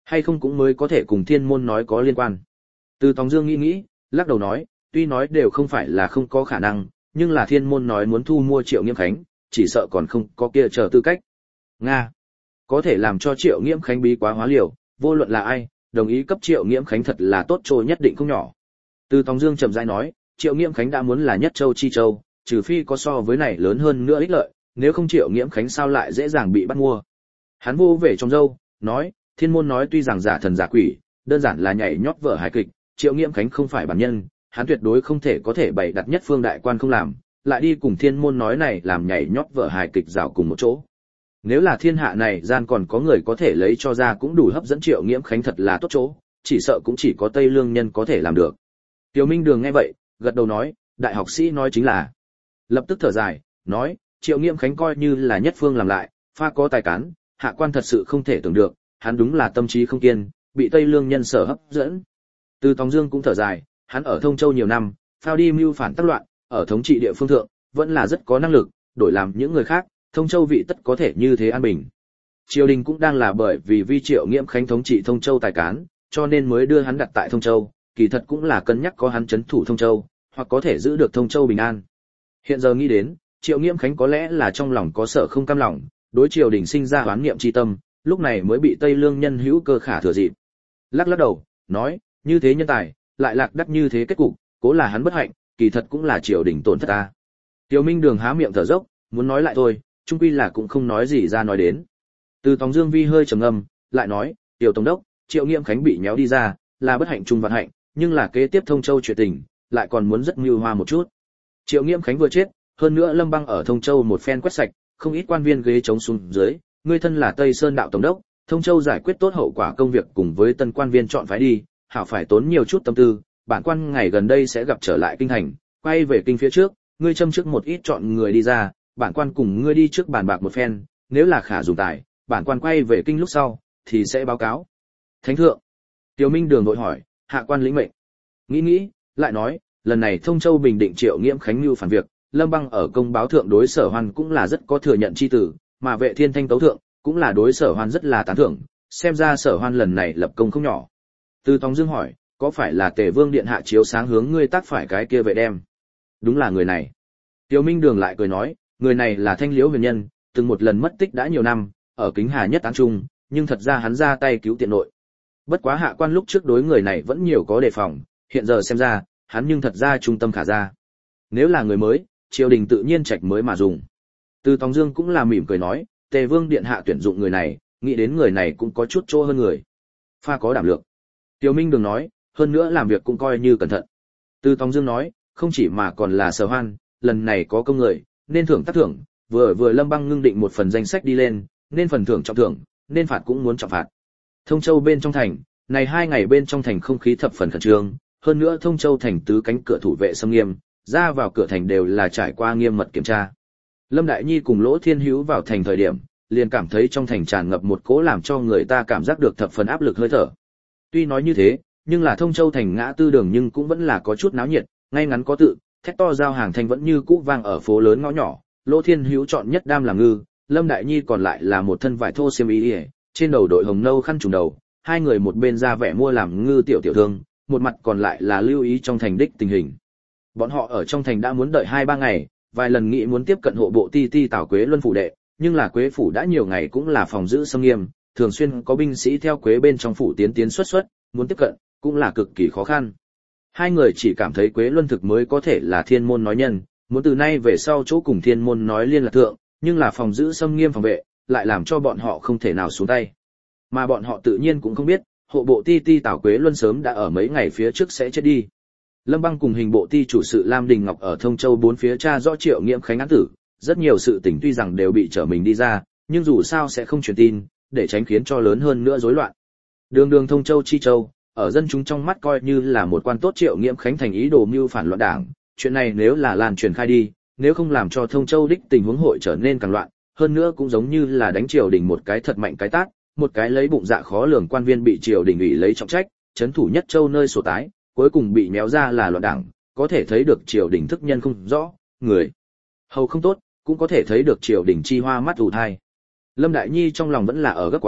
hay không cũng mới có thể cùng thiên môn nói có liên quan. Từ Tòng Dương nghĩ nghĩ, lắc đầu nói, tuy nói đều không phải là không có khả năng, nhưng là thiên môn nói muốn thu mua Triệu Nghiễm Khánh, chỉ sợ còn không có kia chờ tư cách. Nga, có thể làm cho Triệu Nghiễm Khánh bí quá hóa liều, vô luận là ai, đồng ý cấp Triệu Nghiễm Khánh thật là tốt trôi nhất định không nhỏ. Từ Tòng Dương chậm rãi nói, Triệu Nghiễm Khánh đã muốn là nhất châu chi châu, trừ phi có so với này lớn hơn nữa ích lợi, nếu không Triệu Nghiễm Khánh sao lại dễ dàng bị bắt mua. Hắn vô về trong dâu, nói, thiên môn nói tuy rằng giả thần giả quỷ, đơn giản là nhảy nhót vở hài kịch, Triệu Nghiễm Khánh không phải bản nhân, hắn tuyệt đối không thể có thể bày đặt nhất phương đại quan không làm, lại đi cùng thiên môn nói này làm nhảy nhót vở hài kịch rào cùng một chỗ. Nếu là thiên hạ này gian còn có người có thể lấy cho ra cũng đủ hấp dẫn Triệu Nghiễm Khánh thật là tốt chỗ, chỉ sợ cũng chỉ có Tây Lương nhân có thể làm được. Tiêu Minh Đường nghe vậy, gật đầu nói, đại học sĩ nói chính là. Lập tức thở dài, nói, Triệu Nghiễm Khánh coi như là nhất phương làm lại, pha có tài cán, hạ quan thật sự không thể tưởng được, hắn đúng là tâm trí không kiên, bị Tây Lương nhân sở hấp dẫn. Từ Tòng Dương cũng thở dài, hắn ở Thông Châu nhiều năm, phao đi mưu phản tác loạn, ở thống trị địa phương thượng, vẫn là rất có năng lực, đổi làm những người khác, Thông Châu vị tất có thể như thế an bình. Triều đình cũng đang là bởi vì vi Triệu Nghiễm Khánh thống trị Thông Châu tài cán, cho nên mới đưa hắn đặt tại Thông Châu, kỳ thật cũng là cân nhắc có hắn trấn thủ Thông Châu, hoặc có thể giữ được Thông Châu bình an. Hiện giờ nghĩ đến, Triệu Nghiễm Khánh có lẽ là trong lòng có sợ không cam lòng, đối triều đình sinh ra oán niệm chi tâm, lúc này mới bị Tây Lương nhân hữu cơ khả thừa dịp. Lắc lắc đầu, nói, như thế nhân tài, lại lạc đắc như thế kết cục, cố là hắn bất hạnh, kỳ thật cũng là triều đình tổn thất ta. Tiêu Minh Đường há miệng thở dốc, muốn nói lại thôi, chung quy là cũng không nói gì ra nói đến. Từ Tòng Dương vi hơi trầm ngâm, lại nói, Tiểu tổng đốc, Triệu Nghiễm Khánh bị nhéo đi ra, là bất hạnh trung vạn hạnh, nhưng là kế tiếp Thông Châu chuyện tình, lại còn muốn rất mưu hoa một chút. Triệu Nghiễm Khánh vừa chết, hơn nữa Lâm Băng ở Thông Châu một phen quét sạch, không ít quan viên ghế chống xuống dưới, ngươi thân là Tây Sơn đạo tổng đốc, Thông Châu giải quyết tốt hậu quả công việc cùng với tân quan viên chọn phái đi, hảo phải tốn nhiều chút tâm tư, bản quan ngày gần đây sẽ gặp trở lại kinh thành, quay về kinh phía trước, ngươi châm trước một ít chọn người đi ra, bản quan cùng ngươi đi trước bàn bạc một phen, nếu là khả dùng tài, bản quan quay về kinh lúc sau thì sẽ báo cáo. Thánh thượng. Tiêu Minh Đường vội hỏi, hạ quan lĩnh mệnh. Nghĩ nghĩ, lại nói, lần này Thông Châu bình định Triệu Nghiễm Khánh mưu phản việc, Lâm Băng ở công báo thượng đối Sở Hoan cũng là rất có thừa nhận chi tử, mà Vệ Thiên Thanh tấu thượng cũng là đối Sở Hoan rất là tán thưởng, xem ra Sở Hoan lần này lập công không nhỏ. Từ Tòng Dương hỏi, có phải là Tề Vương điện hạ chiếu sáng hướng ngươi tác phải cái kia vệ đem? Đúng là người này. Tiêu Minh Đường lại cười nói, người này là Thanh Liễu huyền nhân, từng một lần mất tích đã nhiều năm, ở Kính Hà nhất án trung, nhưng thật ra hắn ra tay cứu tiện nội. Bất quá hạ quan lúc trước đối người này vẫn nhiều có đề phòng, hiện giờ xem ra, hắn nhưng thật ra trung tâm khả ra. Nếu là người mới, triều đình tự nhiên trạch mới mà dùng. Từ Tòng Dương cũng là mỉm cười nói, Tề Vương điện hạ tuyển dụng người này, nghĩ đến người này cũng có chút chỗ hơn người. Pha có đảm lượng. Tiêu Minh Đường nói, hơn nữa làm việc cũng coi như cẩn thận. Từ Tòng Dương nói, không chỉ mà còn là Sở Hoan, lần này có công người, nên thưởng tác thưởng, vừa vừa Lâm Băng ngưng định một phần danh sách đi lên, nên phần thưởng trọng thưởng, nên phạt cũng muốn trọng phạt. Thông Châu bên trong thành, này hai ngày bên trong thành không khí thập phần khẩn trương, hơn nữa Thông Châu thành tứ cánh cửa thủ vệ xâm nghiêm, ra vào cửa thành đều là trải qua nghiêm mật kiểm tra. Lâm Đại Nhi cùng Lỗ Thiên Hữu vào thành thời điểm, liền cảm thấy trong thành tràn ngập một cỗ làm cho người ta cảm giác được thập phần áp lực hơi thở. Tuy nói như thế, nhưng là Thông Châu thành ngã tư đường nhưng cũng vẫn là có chút náo nhiệt, ngay ngắn có tự, thét to giao hàng thanh vẫn như cũ vang ở phố lớn ngõ nhỏ. Lỗ Thiên Hữu chọn nhất đam làm ngư, Lâm Đại Nhi còn lại là một thân vải thô xiêm y, trên đầu đội hồng nâu khăn trùm đầu, hai người một bên ra vẻ mua làm ngư tiểu tiểu thương, một mặt còn lại là lưu ý trong thành đích tình hình. Bọn họ ở trong thành đã muốn đợi hai ba ngày, vài lần nghĩ muốn tiếp cận hộ bộ ti ti Tào Quế Luân phủ đệ, nhưng là Quế phủ đã nhiều ngày cũng là phòng giữ xâm nghiêm, thường xuyên có binh sĩ theo Quế bên trong phủ tiến tiến xuất xuất, muốn tiếp cận cũng là cực kỳ khó khăn. Hai người chỉ cảm thấy Quế Luân thực mới có thể là thiên môn nói nhân, muốn từ nay về sau chỗ cùng thiên môn nói liên lạc thượng, nhưng là phòng giữ xâm nghiêm phòng vệ, lại làm cho bọn họ không thể nào xuống tay. Mà bọn họ tự nhiên cũng không biết, hộ bộ ti ti Tào Quế Luân sớm đã ở mấy ngày phía trước sẽ chết đi. Lâm Băng cùng hình bộ ti chủ sự Lam Đình Ngọc ở Thông Châu bốn phía tra rõ Triệu Nghiễm Khánh án tử, rất nhiều sự tình tuy rằng đều bị trở mình đi ra, nhưng dù sao sẽ không truyền tin, để tránh khiến cho lớn hơn nữa rối loạn. Đường đường Thông Châu chi châu, ở dân chúng trong mắt coi như là một quan tốt Triệu Nghiễm Khánh thành ý đồ mưu phản loạn đảng, chuyện này nếu là lan truyền khai đi, nếu không làm cho Thông Châu đích tình huống hội trở nên càng loạn, hơn nữa cũng giống như là đánh triều đình một cái thật mạnh cái tát, một cái lấy bụng dạ khó lường quan viên bị triều đình ủy lấy trọng trách, trấn thủ nhất châu nơi sổ tái, cuối cùng bị méo ra là loạn đảng, có thể thấy được triều đình thức nhân không rõ, người hầu không tốt, cũng có thể thấy được triều đình chi hoa mắt ù thai. Lâm Đại Nhi trong lòng vẫn là ở gấp quá,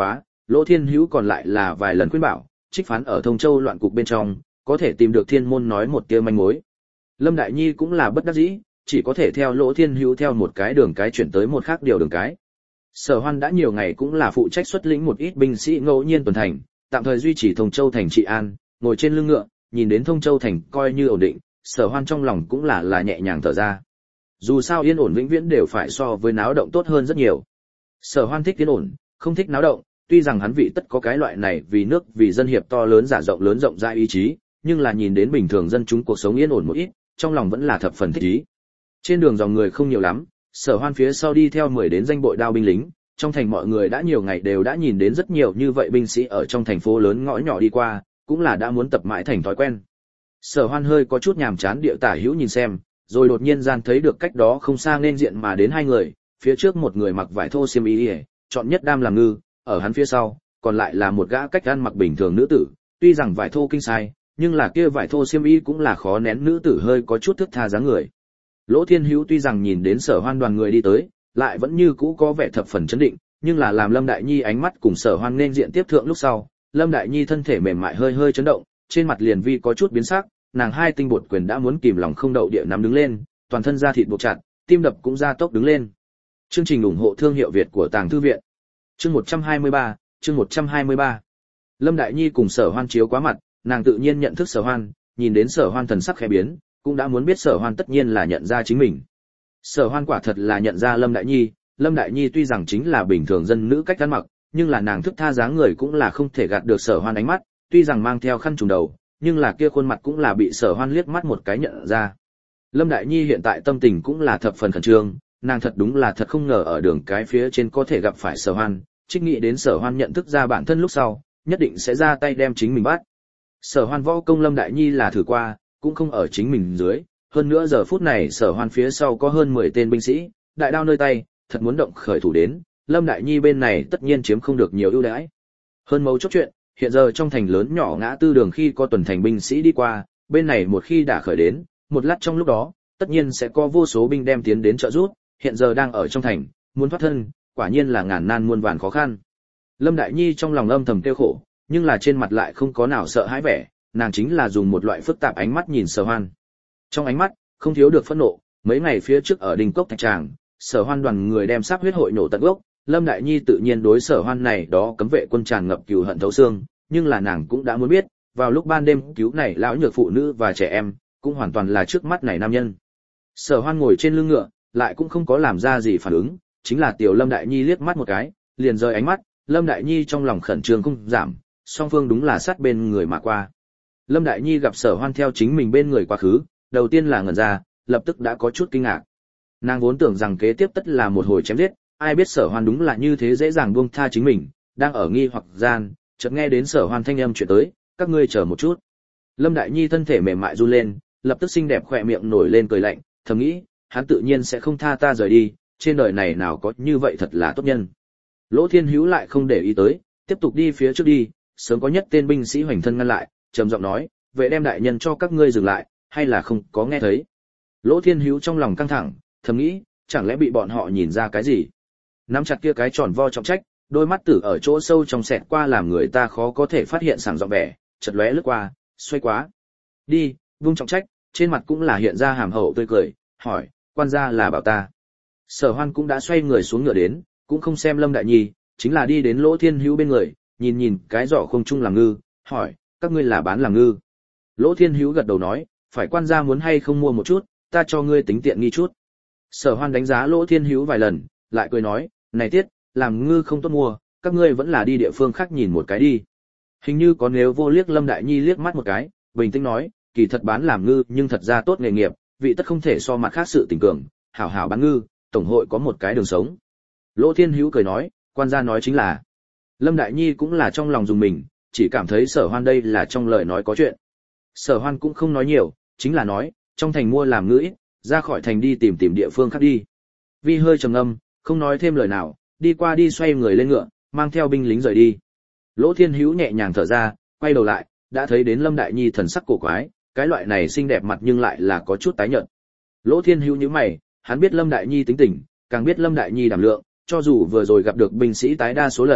Lỗ Thiên Hữu còn lại là vài lần khuyên bảo, trích phán ở Thông Châu loạn cục bên trong, có thể tìm được thiên môn nói một tia manh mối. Lâm Đại Nhi cũng là bất đắc dĩ, chỉ có thể theo Lỗ Thiên Hữu theo một cái đường cái chuyển tới một khác điều đường cái. Sở Hoan đã nhiều ngày cũng là phụ trách xuất lĩnh một ít binh sĩ ngẫu nhiên tuần thành, tạm thời duy trì Thông Châu thành trị an, ngồi trên lưng ngựa, nhìn đến Thông Châu thành coi như ổn định, Sở Hoan trong lòng cũng là là nhẹ nhàng thở ra. Dù sao yên ổn vĩnh viễn đều phải so với náo động tốt hơn rất nhiều. Sở Hoan thích yên ổn, không thích náo động, tuy rằng hắn vị tất có cái loại này vì nước vì dân hiệp to lớn giả rộng lớn rộng rãi ý chí, nhưng là nhìn đến bình thường dân chúng cuộc sống yên ổn một ít, trong lòng vẫn là thập phần thích ý. Trên đường dòng người không nhiều lắm, Sở Hoan phía sau đi theo mười đến danh bội đao binh lính, trong thành mọi người đã nhiều ngày đều đã nhìn đến rất nhiều như vậy binh sĩ ở trong thành phố lớn ngõ nhỏ đi qua, cũng là đã muốn tập mãi thành thói quen. Sở Hoan hơi có chút nhàm chán điệu tả hữu nhìn xem, rồi đột nhiên gian thấy được cách đó không xa nên diện mà đến hai người, phía trước một người mặc vải thô xiêm y, chọn nhất đam làm ngư, ở hắn phía sau, còn lại là một gã cách ăn mặc bình thường nữ tử, tuy rằng vải thô kinh sai, nhưng là kia vải thô xiêm y cũng là khó nén nữ tử hơi có chút thước tha dáng người. Lỗ Thiên Hữu tuy rằng nhìn đến Sở Hoan đoàn người đi tới, lại vẫn như cũ có vẻ thập phần chấn định, nhưng là làm Lâm Đại Nhi ánh mắt cùng Sở Hoan nên diện tiếp thượng lúc sau, Lâm Đại Nhi thân thể mềm mại hơi hơi chấn động, trên mặt liền vi có chút biến sắc, nàng hai tinh bột quyền đã muốn kìm lòng không đậu địa nắm đứng lên, toàn thân da thịt buộc chặt, tim đập cũng gia tốc đứng lên. Chương trình ủng hộ thương hiệu Việt của Tàng Thư viện. Chương một trăm hai mươi ba, chương một trăm hai mươi ba. Lâm Đại Nhi cùng Sở Hoan chiếu quá mặt, nàng tự nhiên nhận thức Sở Hoan, nhìn đến Sở Hoan thần sắc khẽ biến, cũng đã muốn biết Sở Hoan tất nhiên là nhận ra chính mình. Sở Hoan quả thật là nhận ra Lâm Đại Nhi, Lâm Đại Nhi tuy rằng chính là bình thường dân nữ cách ăn mặc, nhưng là nàng thức tha dáng người cũng là không thể gạt được Sở Hoan ánh mắt, tuy rằng mang theo khăn trùm đầu, nhưng là kia khuôn mặt cũng là bị Sở Hoan liếc mắt một cái nhận ra. Lâm Đại Nhi hiện tại tâm tình cũng là thập phần khẩn trương, nàng thật đúng là thật không ngờ ở đường cái phía trên có thể gặp phải Sở Hoan, trích nghĩ đến Sở Hoan nhận thức ra bản thân lúc sau, nhất định sẽ ra tay đem chính mình bắt. Sở Hoan võ công Lâm Đại Nhi là thử qua, cũng không ở chính mình dưới, hơn nữa giờ phút này Sở Hoan phía sau có hơn mười tên binh sĩ, đại đao nơi tay, thật muốn động khởi thủ đến, Lâm Đại Nhi bên này tất nhiên chiếm không được nhiều ưu đãi. Hơn mấu chốt chuyện, hiện giờ trong thành lớn nhỏ ngã tư đường khi có tuần thành binh sĩ đi qua, bên này một khi đã khởi đến, một lát trong lúc đó, tất nhiên sẽ có vô số binh đem tiến đến trợ giúp, hiện giờ đang ở trong thành, muốn thoát thân, quả nhiên là ngàn nan muôn vàn khó khăn. Lâm Đại Nhi trong lòng âm thầm tiêu khổ, nhưng là trên mặt lại không có nào sợ hãi vẻ, nàng chính là dùng một loại phức tạp ánh mắt nhìn Sở Hoan. Trong ánh mắt, không thiếu được phẫn nộ, mấy ngày phía trước ở Đình Cốc Thạch Tràng, Sở Hoan đoàn người đem sắp huyết hội nổ tận gốc, Lâm Đại Nhi tự nhiên đối Sở Hoan này đó cấm vệ quân tràn ngập cừu hận thấu xương, nhưng là nàng cũng đã muốn biết, vào lúc ban đêm cứu này lão nhược phụ nữ và trẻ em, cũng hoàn toàn là trước mắt này nam nhân. Sở Hoan ngồi trên lưng ngựa, lại cũng không có làm ra gì phản ứng, chính là tiểu Lâm Đại Nhi liếc mắt một cái, liền rời ánh mắt, Lâm Đại Nhi trong lòng khẩn trương không giảm, song phương đúng là sát bên người mà qua. Lâm Đại Nhi gặp Sở Hoan theo chính mình bên người quá khứ, đầu tiên là ngẩn ra, lập tức đã có chút kinh ngạc. Nàng vốn tưởng rằng kế tiếp tất là một hồi chém giết, ai biết Sở Hoan đúng là như thế dễ dàng buông tha chính mình, đang ở nghi hoặc gian, chợt nghe đến Sở Hoan thanh âm chuyện tới, các ngươi chờ một chút. Lâm Đại Nhi thân thể mềm mại run lên, lập tức xinh đẹp khỏe miệng nổi lên cười lạnh, thầm nghĩ, hắn tự nhiên sẽ không tha ta rời đi, trên đời này nào có như vậy thật là tốt nhân. Lỗ Thiên Hữu lại không để ý tới, tiếp tục đi phía trước đi, sớm có nhất tên binh sĩ hoành thân ngăn lại, trầm giọng nói, vệ đem đại nhân cho các ngươi dừng lại, hay là không có nghe thấy. Lỗ Thiên Hữu trong lòng căng thẳng, thầm nghĩ, chẳng lẽ bị bọn họ nhìn ra cái gì. Nắm chặt kia cái tròn vo trọng trách, đôi mắt tử ở chỗ sâu trong xẹt qua làm người ta khó có thể phát hiện sảng giọng vẻ, chợt lóe lướt qua, xoay quá. Đi, vung trọng trách, trên mặt cũng là hiện ra hàm hậu tươi cười, hỏi, quan gia là bảo ta. Sở Hoan cũng đã xoay người xuống ngựa đến, cũng không xem Lâm Đại Nhi, chính là đi đến Lỗ Thiên Hữu bên người, nhìn nhìn cái giỏ không trung làm ngư, hỏi, các ngươi là bán làm ngư. Lỗ Thiên Hữu gật đầu nói, phải quan gia muốn hay không mua một chút, ta cho ngươi tính tiện nghi chút. Sở Hoan đánh giá Lỗ Thiên Hữu vài lần, lại cười nói, này tiết, làm ngư không tốt mua, các ngươi vẫn là đi địa phương khác nhìn một cái đi. Hình như có nếu vô liếc Lâm Đại Nhi liếc mắt một cái, bình tĩnh nói, kỳ thật bán làm ngư nhưng thật ra tốt nghề nghiệp, vị tất không thể so mặt khác sự tình cường, hảo hảo bán ngư, tổng hội có một cái đường sống. Lỗ Thiên Hữu cười nói, quan gia nói chính là. Lâm Đại Nhi cũng là trong lòng dùng mình, chỉ cảm thấy Sở Hoan đây là trong lời nói có chuyện. Sở Hoan cũng không nói nhiều, chính là nói, trong thành mua làm ngư ít, ra khỏi thành đi tìm tìm địa phương khác đi. Vi hơi trầm ngâm, không nói thêm lời nào, đi qua đi xoay người lên ngựa, mang theo binh lính rời đi. Lỗ Thiên Hữu nhẹ nhàng thở ra, quay đầu lại, đã thấy đến Lâm Đại Nhi thần sắc cổ quái, cái loại này xinh đẹp mặt nhưng lại là có chút tái nhợt. Lỗ Thiên Hữu nhíu mày, hắn biết Lâm Đại Nhi tính tình, càng biết Lâm Đại Nhi đảm lượng, cho dù vừa rồi gặp được binh sĩ tái đa số lần,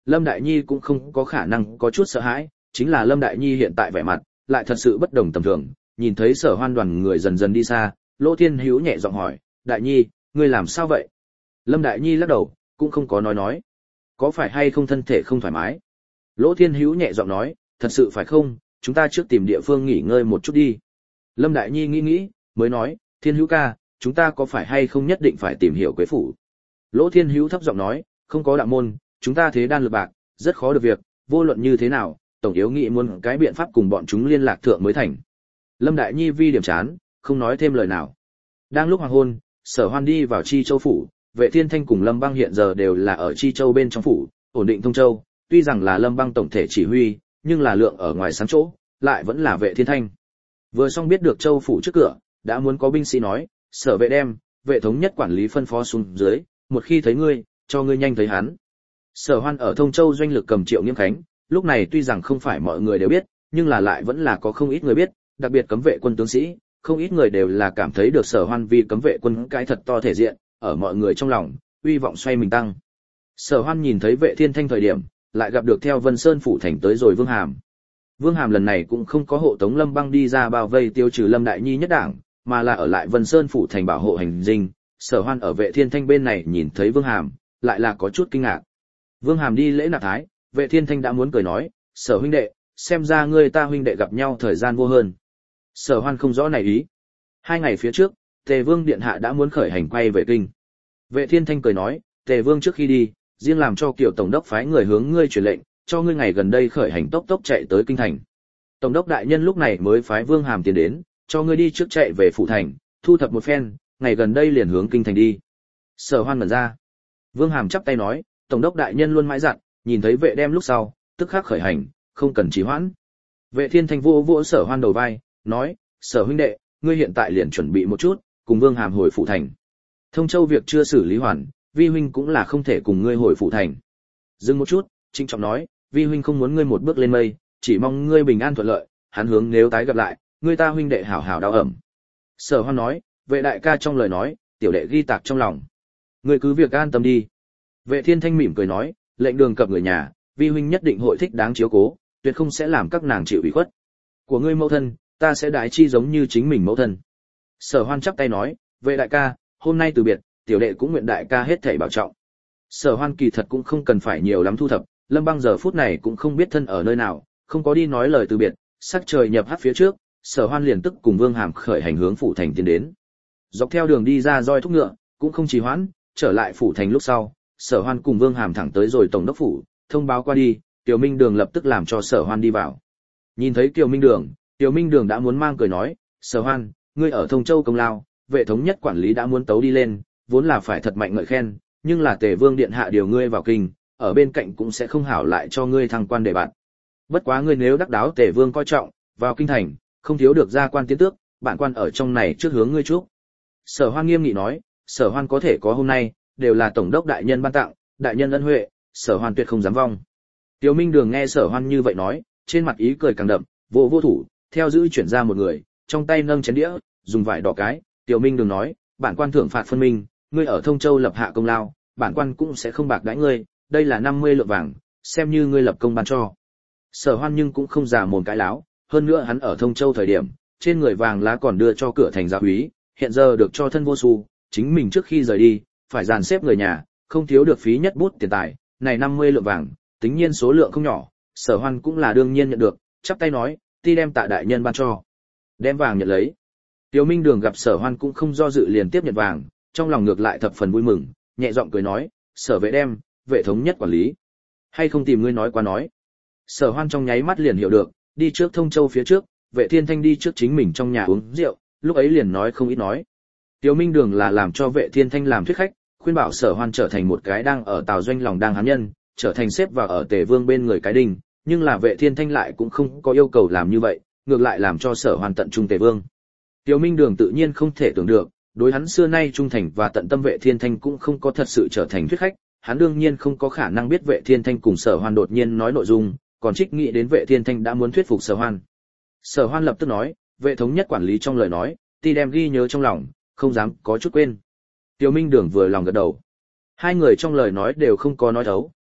Lâm Đại Nhi cũng không có khả năng có chút sợ hãi, chính là Lâm Đại Nhi hiện tại vẻ mặt lại thật sự bất đồng tầm thường, nhìn thấy Sở Hoan đoàn người dần dần đi xa, Lỗ Thiên Hữu nhẹ giọng hỏi, Đại Nhi, ngươi làm sao vậy? Lâm Đại Nhi lắc đầu, cũng không có nói nói. Có phải hay không thân thể không thoải mái? Lỗ Thiên Hữu nhẹ giọng nói, thật sự phải không, chúng ta trước tìm địa phương nghỉ ngơi một chút đi. Lâm Đại Nhi nghĩ nghĩ, mới nói, Thiên Hữu ca, chúng ta có phải hay không nhất định phải tìm hiểu Quế phủ? Lỗ Thiên Hữu thấp giọng nói, không có đạo môn, chúng ta thế đan lực bạc, rất khó được việc, vô luận như thế nào, tổng yếu nghĩ muốn cái biện pháp cùng bọn chúng liên lạc thượng mới thành. Lâm Đại Nhi vi điểm chán, không nói thêm lời nào. Đang lúc hoàng hôn, Sở Hoan đi vào Chi Châu phủ, Vệ Thiên Thanh cùng Lâm Băng hiện giờ đều là ở Chi Châu bên trong phủ, ổn định Thông Châu, tuy rằng là Lâm Băng tổng thể chỉ huy, nhưng là lượng ở ngoài sáng chỗ, lại vẫn là Vệ Thiên Thanh. Vừa xong biết được Châu phủ trước cửa, đã muốn có binh sĩ nói, Sở Vệ đem, Vệ thống nhất quản lý phân phó xuống dưới, một khi thấy ngươi, cho ngươi nhanh thấy hắn. Sở Hoan ở Thông Châu doanh lực cầm Triệu Nghiêm Khánh, lúc này tuy rằng không phải mọi người đều biết, nhưng là lại vẫn là có không ít người biết, đặc biệt cấm vệ quân tướng sĩ, không ít người đều là cảm thấy được Sở Hoan vì cấm vệ quân cái thật to thể diện, ở mọi người trong lòng, uy vọng xoay mình tăng. Sở Hoan nhìn thấy Vệ Thiên Thanh thời điểm, lại gặp được theo Vân Sơn phủ thành tới rồi Vương Hàm. Vương Hàm lần này cũng không có hộ tống Lâm Băng đi ra bao vây tiêu trừ Lâm Đại Nhi nhất đảng, mà là ở lại Vân Sơn phủ thành bảo hộ hành dinh. Sở Hoan ở Vệ Thiên Thanh bên này nhìn thấy Vương Hàm, lại là có chút kinh ngạc. Vương Hàm đi lễ nạp thái, Vệ Thiên Thanh đã muốn cười nói, Sở huynh đệ, xem ra ngươi ta huynh đệ gặp nhau thời gian vô hơn. Sở Hoan không rõ này ý. Hai ngày phía trước, Tề Vương điện hạ đã muốn khởi hành quay về kinh. Vệ Thiên Thanh cười nói, Tề Vương trước khi đi, riêng làm cho Kiều tổng đốc phái người hướng ngươi truyền lệnh, cho ngươi ngày gần đây khởi hành tốc tốc chạy tới kinh thành. Tổng đốc đại nhân lúc này mới phái Vương Hàm tiến đến, cho ngươi đi trước chạy về phủ thành, thu thập một phen, ngày gần đây liền hướng kinh thành đi. Sở Hoan mở ra. Vương Hàm chắp tay nói, tổng đốc đại nhân luôn mãi dặn, nhìn thấy vệ đem lúc sau, tức khắc khởi hành, không cần trì hoãn. Vệ Thiên Thanh vô vỗ Sở Hoan đầu vai, nói, Sở huynh đệ, ngươi hiện tại liền chuẩn bị một chút, cùng Vương Hàm hồi phủ thành. Thông Châu việc chưa xử lý hoàn, vi huynh cũng là không thể cùng ngươi hồi phủ thành. Dừng một chút, trịnh trọng nói, vi huynh không muốn ngươi một bước lên mây, chỉ mong ngươi bình an thuận lợi, hắn hướng nếu tái gặp lại, ngươi ta huynh đệ hảo hảo đau ẩm. Sở Hoan nói, vệ đại ca trong lời nói, tiểu đệ ghi tạc trong lòng. Ngươi cứ việc an tâm đi. Vệ Thiên Thanh mỉm cười nói, lệnh đường cập người nhà, vi huynh nhất định hội thích đáng chiếu cố, tuyệt không sẽ làm các nàng chịu ủy khuất. Của ngươi mẫu thân, ta sẽ đái chi giống như chính mình mẫu thân. Sở Hoan chắp tay nói, vệ đại ca, hôm nay từ biệt, tiểu đệ cũng nguyện đại ca hết thảy bảo trọng. Sở Hoan kỳ thật cũng không cần phải nhiều lắm thu thập, Lâm Băng giờ phút này cũng không biết thân ở nơi nào, không có đi nói lời từ biệt, sắc trời nhập hắt phía trước, Sở Hoan liền tức cùng Vương Hàm khởi hành hướng phủ thành tiến đến. Dọc theo đường đi ra roi thúc ngựa, cũng không trì hoãn, trở lại phủ thành lúc sau, Sở Hoan cùng Vương Hàm thẳng tới rồi tổng đốc phủ, thông báo qua đi, Kiều Minh Đường lập tức làm cho Sở Hoan đi vào. Nhìn thấy Kiều Minh Đường, Kiều Minh Đường đã muốn mang cười nói, Sở Hoan, ngươi ở Thông Châu công lao, vệ thống nhất quản lý đã muốn tấu đi lên, vốn là phải thật mạnh ngợi khen, nhưng là Tề Vương điện hạ điều ngươi vào kinh, ở bên cạnh cũng sẽ không hảo lại cho ngươi thăng quan để bạn. Bất quá ngươi nếu đắc đáo Tề Vương coi trọng, vào kinh thành, không thiếu được gia quan tiến tước, bản quan ở trong này trước hướng ngươi chúc. Sở Hoan nghiêm nghị nói, Sở Hoan có thể có hôm nay, đều là tổng đốc đại nhân ban tặng, đại nhân ân huệ, Sở Hoan tuyệt không dám vong. Tiêu Minh Đường nghe Sở Hoan như vậy nói, trên mặt ý cười càng đậm, vô vô thủ, theo giữ chuyển ra một người, trong tay nâng chén đĩa, dùng vải đỏ cái. Tiêu Minh Đường nói, bản quan thưởng phạt phân minh, ngươi ở Thông Châu lập hạ công lao, bản quan cũng sẽ không bạc đãi ngươi, đây là năm mươi lượng vàng, xem như ngươi lập công ban cho. Sở Hoan nhưng cũng không già mồm cái láo, hơn nữa hắn ở Thông Châu thời điểm, trên người vàng lá còn đưa cho cửa thành gia úy, hiện giờ được cho thân vô xu, chính mình trước khi rời đi, phải dàn xếp người nhà, không thiếu được phí nhất bút tiền tài, này năm mươi lượng vàng, tính nhiên số lượng không nhỏ, Sở Hoan cũng là đương nhiên nhận được, chắp tay nói, ti đem tạ đại nhân ban cho. Đem vàng nhận lấy. Tiêu Minh Đường gặp Sở Hoan cũng không do dự liền tiếp nhận vàng, trong lòng ngược lại thập phần vui mừng, nhẹ giọng cười nói, Sở vệ đem, vệ thống nhất quản lý. Hay không tìm ngươi nói qua nói. Sở Hoan trong nháy mắt liền hiểu được, đi trước Thông Châu phía trước, Vệ Thiên Thanh đi trước chính mình trong nhà uống rượu, lúc ấy liền nói không ít nói. Tiêu Minh Đường là làm cho Vệ Thiên Thanh làm thuyết khách, khuyên bảo Sở Hoan trở thành một cái đang ở Tào Doanh lòng đang hán nhân, trở thành xếp vào ở Tề Vương bên người cái đình, nhưng là Vệ Thiên Thanh lại cũng không có yêu cầu làm như vậy, ngược lại làm cho Sở Hoan tận trung Tề Vương. Tiêu Minh Đường tự nhiên không thể tưởng được, đối hắn xưa nay trung thành và tận tâm Vệ Thiên Thanh cũng không có thật sự trở thành thuyết khách, hắn đương nhiên không có khả năng biết Vệ Thiên Thanh cùng Sở Hoan đột nhiên nói nội dung, còn trích nghĩ đến Vệ Thiên Thanh đã muốn thuyết phục Sở Hoan. Sở Hoan lập tức nói, vệ thống nhất quản lý trong lời nói, ti đem ghi nhớ trong lòng, không dám có chút quên. Tiêu Minh Đường vừa lòng gật đầu. Hai người trong lời nói đều không có nói thấu,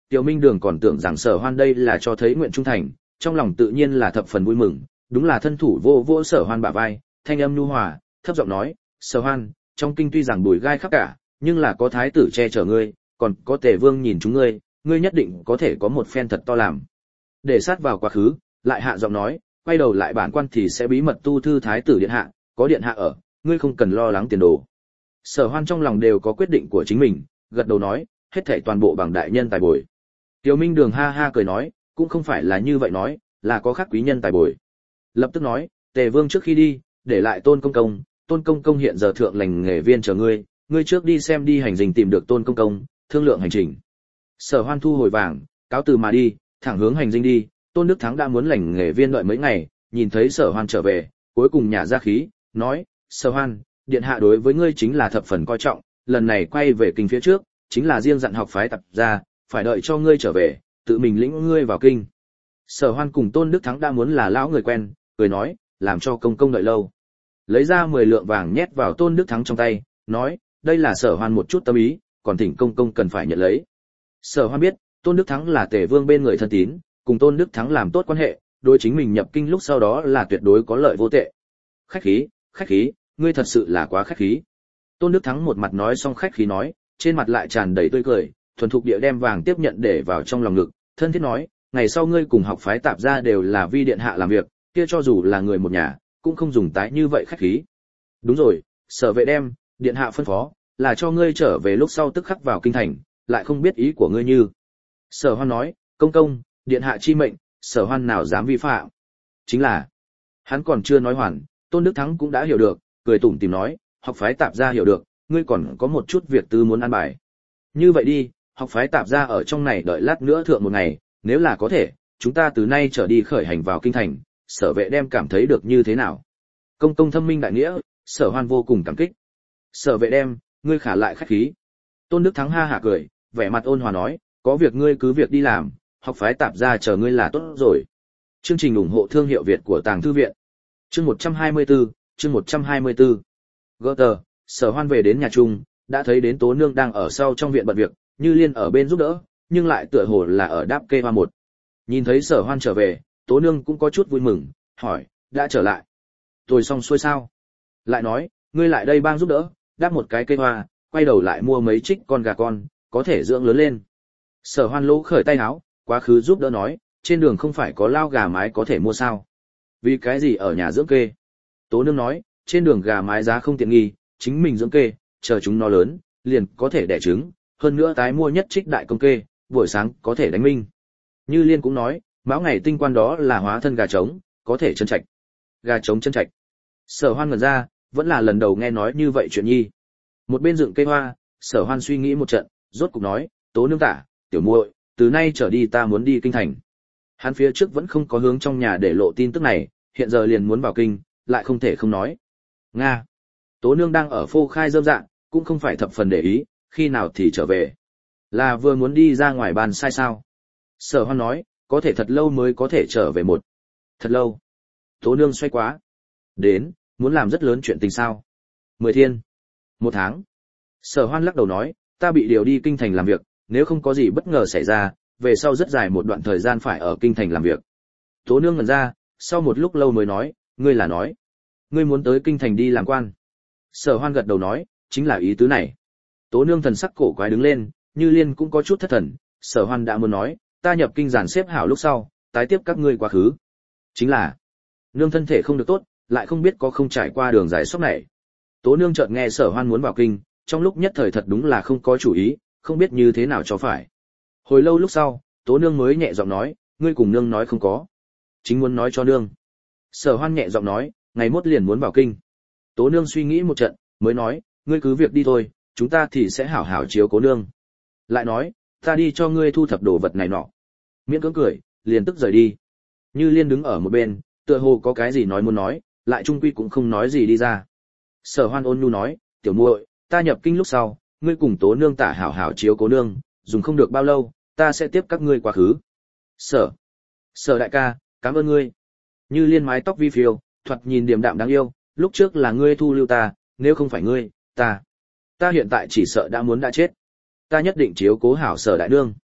Tiểu Minh Đường còn tưởng rằng Sở Hoan đây là cho thấy nguyện trung thành, trong lòng tự nhiên là thập phần vui mừng, đúng là thân thủ vô vô Sở Hoan bả vai, thanh âm nhu hòa, thấp giọng nói, Sở Hoan, trong kinh tuy rằng bùi gai khắp cả, nhưng là có thái tử che chở ngươi, còn có Tề Vương nhìn chúng ngươi, ngươi nhất định có thể có một phen thật to làm. Để sát vào quá khứ, lại hạ giọng nói, quay đầu lại bản quan thì sẽ bí mật tu thư thái tử điện hạ, có điện hạ ở, ngươi không cần lo lắng tiền đồ. Sở Hoan trong lòng đều có quyết định của chính mình, gật đầu nói, hết thảy toàn bộ bằng đại nhân tài bồi. Tiểu Minh Đường ha ha cười nói, cũng không phải là như vậy nói, là có khác quý nhân tài bồi. Lập tức nói, Tề Vương trước khi đi, để lại Tôn công công, Tôn công công hiện giờ thượng lành nghề viên chờ ngươi, ngươi trước đi xem đi hành trình tìm được Tôn công công, thương lượng hành trình. Sở Hoan thu hồi vàng, cáo từ mà đi, thẳng hướng hành dinh đi. Tôn Đức Thắng đã muốn lành nghề viên đợi mấy ngày, nhìn thấy Sở Hoan trở về, cuối cùng nhả ra khí, nói, Sở Hoan, điện hạ đối với ngươi chính là thập phần coi trọng, lần này quay về kinh phía trước, chính là riêng dặn học phái tập ra, phải đợi cho ngươi trở về, tự mình lĩnh ngươi vào kinh. Sở Hoan cùng Tôn Đức Thắng đã muốn là lão người quen, cười nói, làm cho công công đợi lâu. Lấy ra mười lượng vàng nhét vào Tôn Đức Thắng trong tay, nói, đây là Sở Hoan một chút tâm ý, còn thỉnh công công cần phải nhận lấy. Sở Hoan biết, Tôn Đức Thắng là Tề Vương bên người thân tín, cùng Tôn Đức Thắng làm tốt quan hệ, đối chính mình nhập kinh lúc sau đó là tuyệt đối có lợi vô tệ. Khách khí, khách khí, ngươi thật sự là quá khách khí. Tôn Đức Thắng một mặt nói xong khách khí nói, trên mặt lại tràn đầy tươi cười, thuần thục địa đem vàng tiếp nhận để vào trong lòng ngực, thân thiết nói, ngày sau ngươi cùng học phái tạp gia đều là vi điện hạ làm việc, kia cho dù là người một nhà, cũng không dùng tái như vậy khách khí. Đúng rồi, Sở vệ đem, điện hạ phân phó, là cho ngươi trở về lúc sau tức khắc vào kinh thành, lại không biết ý của ngươi như. Sở Hoan nói, công công, điện hạ chi mệnh, Sở Hoan nào dám vi phạm. Chính là, hắn còn chưa nói hoàn, Tôn Đức Thắng cũng đã hiểu được, cười tủm tỉm nói, học phái tạp gia hiểu được, ngươi còn có một chút việc tư muốn ăn bài. Như vậy đi, học phái tạp gia ở trong này đợi lát nữa thượng một ngày, nếu là có thể, chúng ta từ nay trở đi khởi hành vào kinh thành, Sở vệ đem cảm thấy được như thế nào. Công công thâm minh đại nghĩa, Sở Hoan vô cùng cảm kích. Sở vệ đem, ngươi khả lại khách khí. Tôn Đức Thắng ha hả cười, vẻ mặt ôn hòa nói, có việc ngươi cứ việc đi làm, học phái tạp gia chờ ngươi là tốt rồi. Chương trình ủng hộ thương hiệu Việt của Tàng Thư viện. Chương một trăm hai mươi tư, chương một trăm hai mươi tư. Gỡ tờ, Sở Hoan về đến nhà chung, đã thấy đến Tố Nương đang ở sau trong viện bận việc, Như Liên ở bên giúp đỡ, nhưng lại tựa hồ là ở đáp kê hoa một. Nhìn thấy Sở Hoan trở về, Tố Nương cũng có chút vui mừng, hỏi, đã trở lại. Tôi xong xuôi sao? Lại nói, ngươi lại đây bang giúp đỡ, đáp một cái cây hoa, quay đầu lại mua mấy trích con gà con, có thể dưỡng lớn lên. Sở Hoan lỗ khởi tay áo, quá khứ giúp đỡ nói, trên đường không phải có lao gà mái có thể mua sao? Vì cái gì ở nhà dưỡng kê? Tố Nương nói, trên đường gà mái giá không tiện nghi, chính mình dưỡng kê, chờ chúng nó lớn, liền có thể đẻ trứng, hơn nữa tái mua nhất trích đại công kê, buổi sáng có thể đánh minh. Như Liên cũng nói, mão ngày tinh quan đó là hóa thân gà trống, có thể chân trạch. Gà trống chân trạch. Sở Hoan ngẩn ra, vẫn là lần đầu nghe nói như vậy chuyện nhi. Một bên dựng cây hoa, Sở Hoan suy nghĩ một trận, rốt cục nói, Tố Nương tả, tiểu muội, từ nay trở đi ta muốn đi kinh thành. Hắn phía trước vẫn không có hướng trong nhà để lộ tin tức này, hiện giờ liền muốn vào kinh, lại không thể không nói. Nga. Tố Nương đang ở phô khai rơm rạng, cũng không phải thập phần để ý, khi nào thì trở về. Là vừa muốn đi ra ngoài bàn sai sao? Sở Hoan nói, có thể thật lâu mới có thể trở về một. Thật lâu. Tố Nương xoay quá. Đến, muốn làm rất lớn chuyện tình sao? Mười thiên. Một tháng. Sở Hoan lắc đầu nói, ta bị điều đi kinh thành làm việc, nếu không có gì bất ngờ xảy ra, về sau rất dài một đoạn thời gian phải ở kinh thành làm việc. Tố Nương ngẩn ra, sau một lúc lâu mới nói, ngươi là nói, ngươi muốn tới kinh thành đi làm quan. Sở Hoan gật đầu nói, chính là ý tứ này. Tố Nương thần sắc cổ quái đứng lên, Như Liên cũng có chút thất thần, Sở Hoan đã muốn nói, ta nhập kinh giàn xếp hảo lúc sau, tái tiếp các ngươi quá khứ. Chính là, nương thân thể không được tốt, lại không biết có không trải qua đường dài sốc này. Tố Nương chợt nghe Sở Hoan muốn vào kinh, trong lúc nhất thời thật đúng là không có chủ ý, không biết như thế nào cho phải. Hồi lâu lúc sau, Tố Nương mới nhẹ giọng nói, ngươi cùng nương nói không có. Chính muốn nói cho nương. Sở Hoan nhẹ giọng nói, ngày mốt liền muốn vào kinh. Tố Nương suy nghĩ một trận, mới nói, ngươi cứ việc đi thôi, chúng ta thì sẽ hảo hảo chiếu cố nương. Lại nói, ta đi cho ngươi thu thập đồ vật này nọ. Miễn cưỡng cười, liền tức rời đi. Như Liên đứng ở một bên, tựa hồ có cái gì nói muốn nói, lại trung quy cũng không nói gì đi ra. Sở Hoan ôn nhu nói, tiểu muội, ta nhập kinh lúc sau, ngươi cùng Tố Nương tả hảo hảo chiếu cố nương, dùng không được bao lâu, ta sẽ tiếp các ngươi quá khứ. Sở, Sở đại ca, cảm ơn ngươi. Như Liên mái tóc vi phiêu, thoạt nhìn điềm đạm đáng yêu, lúc trước là ngươi thu lưu ta, nếu không phải ngươi, ta, ta hiện tại chỉ sợ đã muốn đã chết. Ta nhất định chiếu cố hảo Sở đại nương.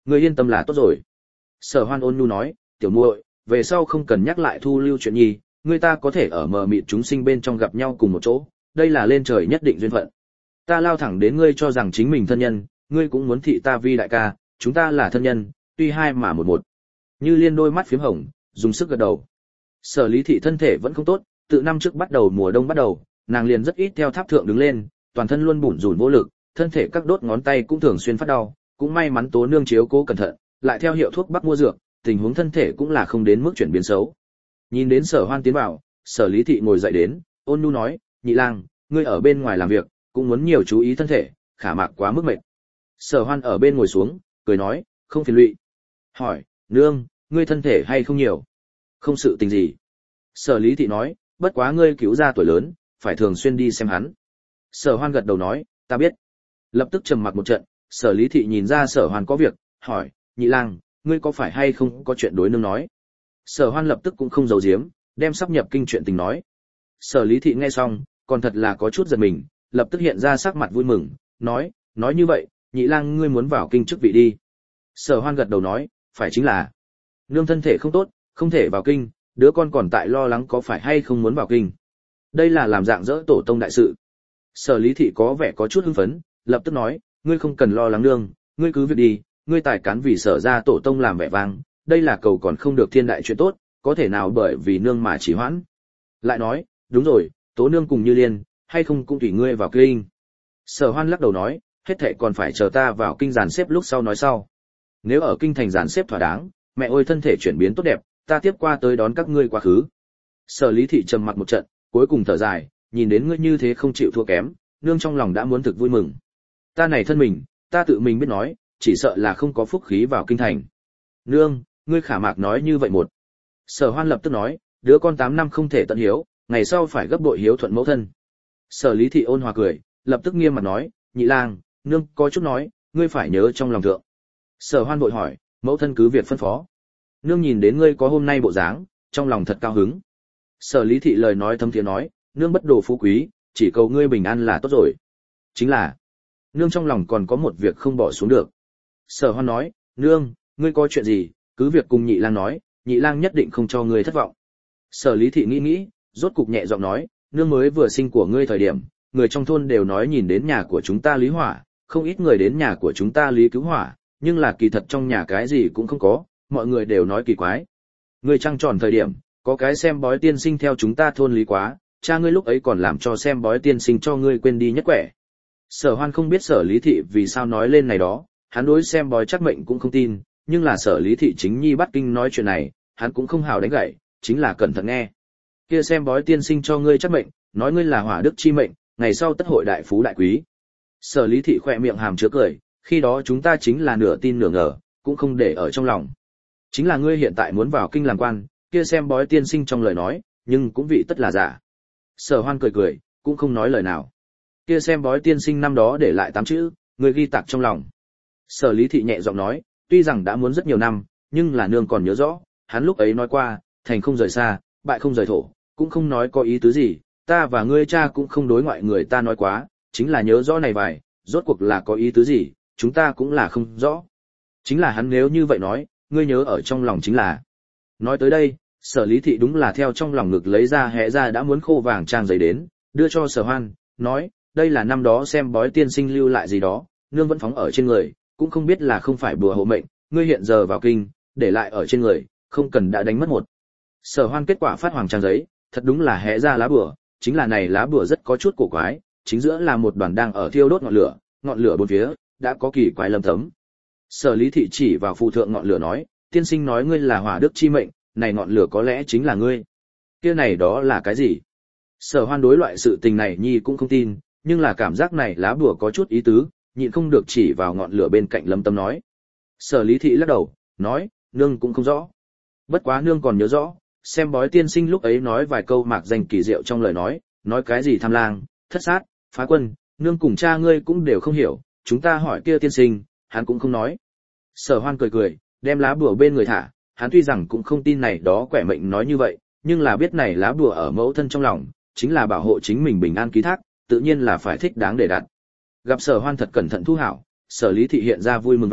Ngươi yên tâm là tốt rồi. Sở Hoan ôn nhu nói, tiểu muội, về sau không cần nhắc lại thu lưu chuyện nhi, người ta có thể ở mờ mịt chúng sinh bên trong gặp nhau cùng một chỗ, đây là lên trời nhất định duyên phận. Ta lao thẳng đến ngươi cho rằng chính mình thân nhân, ngươi cũng muốn thị ta vi đại ca, chúng ta là thân nhân, tuy hai mà một một. Như Liên đôi mắt phím hồng, dùng sức gật đầu. Sở Lý thị thân thể vẫn không tốt, từ năm trước bắt đầu mùa đông bắt đầu, nàng liền rất ít theo tháp thượng đứng lên, toàn thân luôn bủn rủn vô lực, thân thể các đốt ngón tay cũng thường xuyên phát đau, cũng may mắn Tố nương chiếu cố cẩn thận, lại theo hiệu thuốc bắc mua dược, tình huống thân thể cũng là không đến mức chuyển biến xấu. Nhìn đến Sở Hoan tiến vào, Sở Lý thị ngồi dậy đến, ôn nhu nói, nhị lang, ngươi ở bên ngoài làm việc, cũng muốn nhiều chú ý thân thể, khả mạc quá mức mệt. Sở Hoan ở bên ngồi xuống, cười nói, không phiền lụy. Hỏi, nương, ngươi thân thể hay không nhiều? Không sự tình gì. Sở Lý thị nói, bất quá ngươi cứu ra tuổi lớn, phải thường xuyên đi xem hắn. Sở Hoan gật đầu nói, ta biết. Lập tức trầm mặc một trận, Sở Lý thị nhìn ra Sở Hoan có việc, hỏi, nhị lang, ngươi có phải hay không có chuyện đối nương nói? Sở Hoan lập tức cũng không giấu giếm, đem sắp nhập kinh chuyện tình nói. Sở Lý thị nghe xong, còn thật là có chút giật mình, lập tức hiện ra sắc mặt vui mừng, nói, nói như vậy, nhị lang ngươi muốn vào kinh chức vị đi. Sở Hoan gật đầu nói, phải chính là, nương thân thể không tốt, không thể vào kinh, đứa con còn tại lo lắng có phải hay không muốn vào kinh. Đây là làm dạng dỡ tổ tông đại sự. Sở Lý thị có vẻ có chút hưng phấn, lập tức nói, ngươi không cần lo lắng nương, ngươi cứ việc đi, ngươi tài cán vì Sở gia tổ tông làm vẻ vang, đây là cầu còn không được thiên đại chuyện tốt, có thể nào bởi vì nương mà chỉ hoãn. Lại nói, đúng rồi, Tố nương cùng Như Liên, hay không cũng tùy ngươi vào kinh. Sở Hoan lắc đầu nói, hết thảy còn phải chờ ta vào kinh dàn xếp lúc sau nói sau. Nếu ở kinh thành dàn xếp thỏa đáng, mẹ ơi thân thể chuyển biến tốt đẹp, ta tiếp qua tới đón các ngươi quá khứ. Sở Lý thị trầm mặc một trận, cuối cùng thở dài, nhìn đến ngươi như thế không chịu thua kém, nương trong lòng đã muốn thực vui mừng. Ta này thân mình, ta tự mình biết nói, chỉ sợ là không có phúc khí vào kinh thành. Nương, ngươi khả mạc nói như vậy một. Sở Hoan lập tức nói, đứa con tám năm không thể tận hiếu, ngày sau phải gấp bội hiếu thuận mẫu thân. Sở Lý thị ôn hòa cười, lập tức nghiêm mặt nói, nhị lang, nương có chút nói, ngươi phải nhớ trong lòng thượng. Sở Hoan vội hỏi, mẫu thân cứ việc phân phó. Nương nhìn đến ngươi có hôm nay bộ dáng, trong lòng thật cao hứng. Sở Lý thị lời nói thâm thiế nói, nương bất đồ phú quý, chỉ cầu ngươi bình an là tốt rồi. Chính là, nương trong lòng còn có một việc không bỏ xuống được. Sở Hoan nói, nương, ngươi có chuyện gì, cứ việc cùng nhị lang nói, nhị lang nhất định không cho ngươi thất vọng. Sở Lý thị nghĩ nghĩ, rốt cục nhẹ giọng nói, nương mới vừa sinh của ngươi thời điểm, người trong thôn đều nói nhìn đến nhà của chúng ta Lý Hỏa, không ít người đến nhà của chúng ta Lý Cứu Hỏa, nhưng là kỳ thật trong nhà cái gì cũng không có, mọi người đều nói kỳ quái. Ngươi trăng tròn thời điểm, có cái xem bói tiên sinh theo chúng ta thôn Lý quá, cha ngươi lúc ấy còn làm cho xem bói tiên sinh cho ngươi quên đi nhất quẻ. Sở Hoan không biết Sở Lý thị vì sao nói lên này đó, hắn đối xem bói chắc mệnh cũng không tin, nhưng là Sở Lý thị chính nhi bắt kinh nói chuyện này, hắn cũng không hào đánh gậy, chính là cẩn thận nghe. Kia xem bói tiên sinh cho ngươi chắc mệnh, nói ngươi là hỏa đức chi mệnh, ngày sau tất hội đại phú đại quý. Sở Lý thị khỏe miệng hàm chứa cười, khi đó chúng ta chính là nửa tin nửa ngờ, cũng không để ở trong lòng. Chính là ngươi hiện tại muốn vào kinh làm quan, kia xem bói tiên sinh trong lời nói, nhưng cũng vị tất là giả. Sở Hoan cười cười, cũng không nói lời nào. Kia xem bói tiên sinh năm đó để lại tám chữ, ngươi ghi tạc trong lòng. Sở Lý thị nhẹ giọng nói, tuy rằng đã muốn rất nhiều năm, nhưng là nương còn nhớ rõ, hắn lúc ấy nói qua, thành không rời xa, bại không rời thổ, cũng không nói có ý tứ gì, ta và ngươi cha cũng không đối ngoại người ta nói quá, chính là nhớ rõ này vài, rốt cuộc là có ý tứ gì, chúng ta cũng là không rõ. Chính là hắn nếu như vậy nói, ngươi nhớ ở trong lòng chính là. Nói tới đây, Sở Lý thị đúng là theo trong lòng ngực lấy ra hẽ ra đã muốn khô vàng trang giấy đến, đưa cho Sở Hoan, nói, đây là năm đó xem bói tiên sinh lưu lại gì đó, nương vẫn phóng ở trên người, cũng không biết là không phải bùa hộ mệnh, ngươi hiện giờ vào kinh, để lại ở trên người, không cần đã đánh mất một. Sở Hoan kết quả phát hoàng trang giấy, thật đúng là hẽ ra lá bùa, chính là này lá bùa rất có chút cổ quái, chính giữa là một đoàn đang ở thiêu đốt ngọn lửa, ngọn lửa bốn phía đã có kỳ quái lâm tấm. Sở Lý thị chỉ vào phù thượng ngọn lửa nói, tiên sinh nói ngươi là hỏa đức chi mệnh, này ngọn lửa có lẽ chính là ngươi. Kia này đó là cái gì? Sở Hoan đối loại sự tình này nhi cũng không tin, nhưng là cảm giác này lá bùa có chút ý tứ, nhịn không được chỉ vào ngọn lửa bên cạnh lâm tâm nói. Sở Lý thị lắc đầu, nói, nương cũng không rõ. Bất quá nương còn nhớ rõ, xem bói tiên sinh lúc ấy nói vài câu mạc danh kỳ diệu trong lời nói, nói cái gì tham lang, thất sát, phá quân, nương cùng cha ngươi cũng đều không hiểu, chúng ta hỏi kia tiên sinh, hắn cũng không nói. Sở Hoan cười cười, đem lá bùa bên người thả, hắn tuy rằng cũng không tin này đó quẻ mệnh nói như vậy, nhưng là biết này lá bùa ở mẫu thân trong lòng, chính là bảo hộ chính mình bình an ký thác, tự nhiên là phải thích đáng để đặt. Gặp Sở Hoan thật cẩn thận thu hảo, Sở Lý thị hiện ra vui mừng vẻ,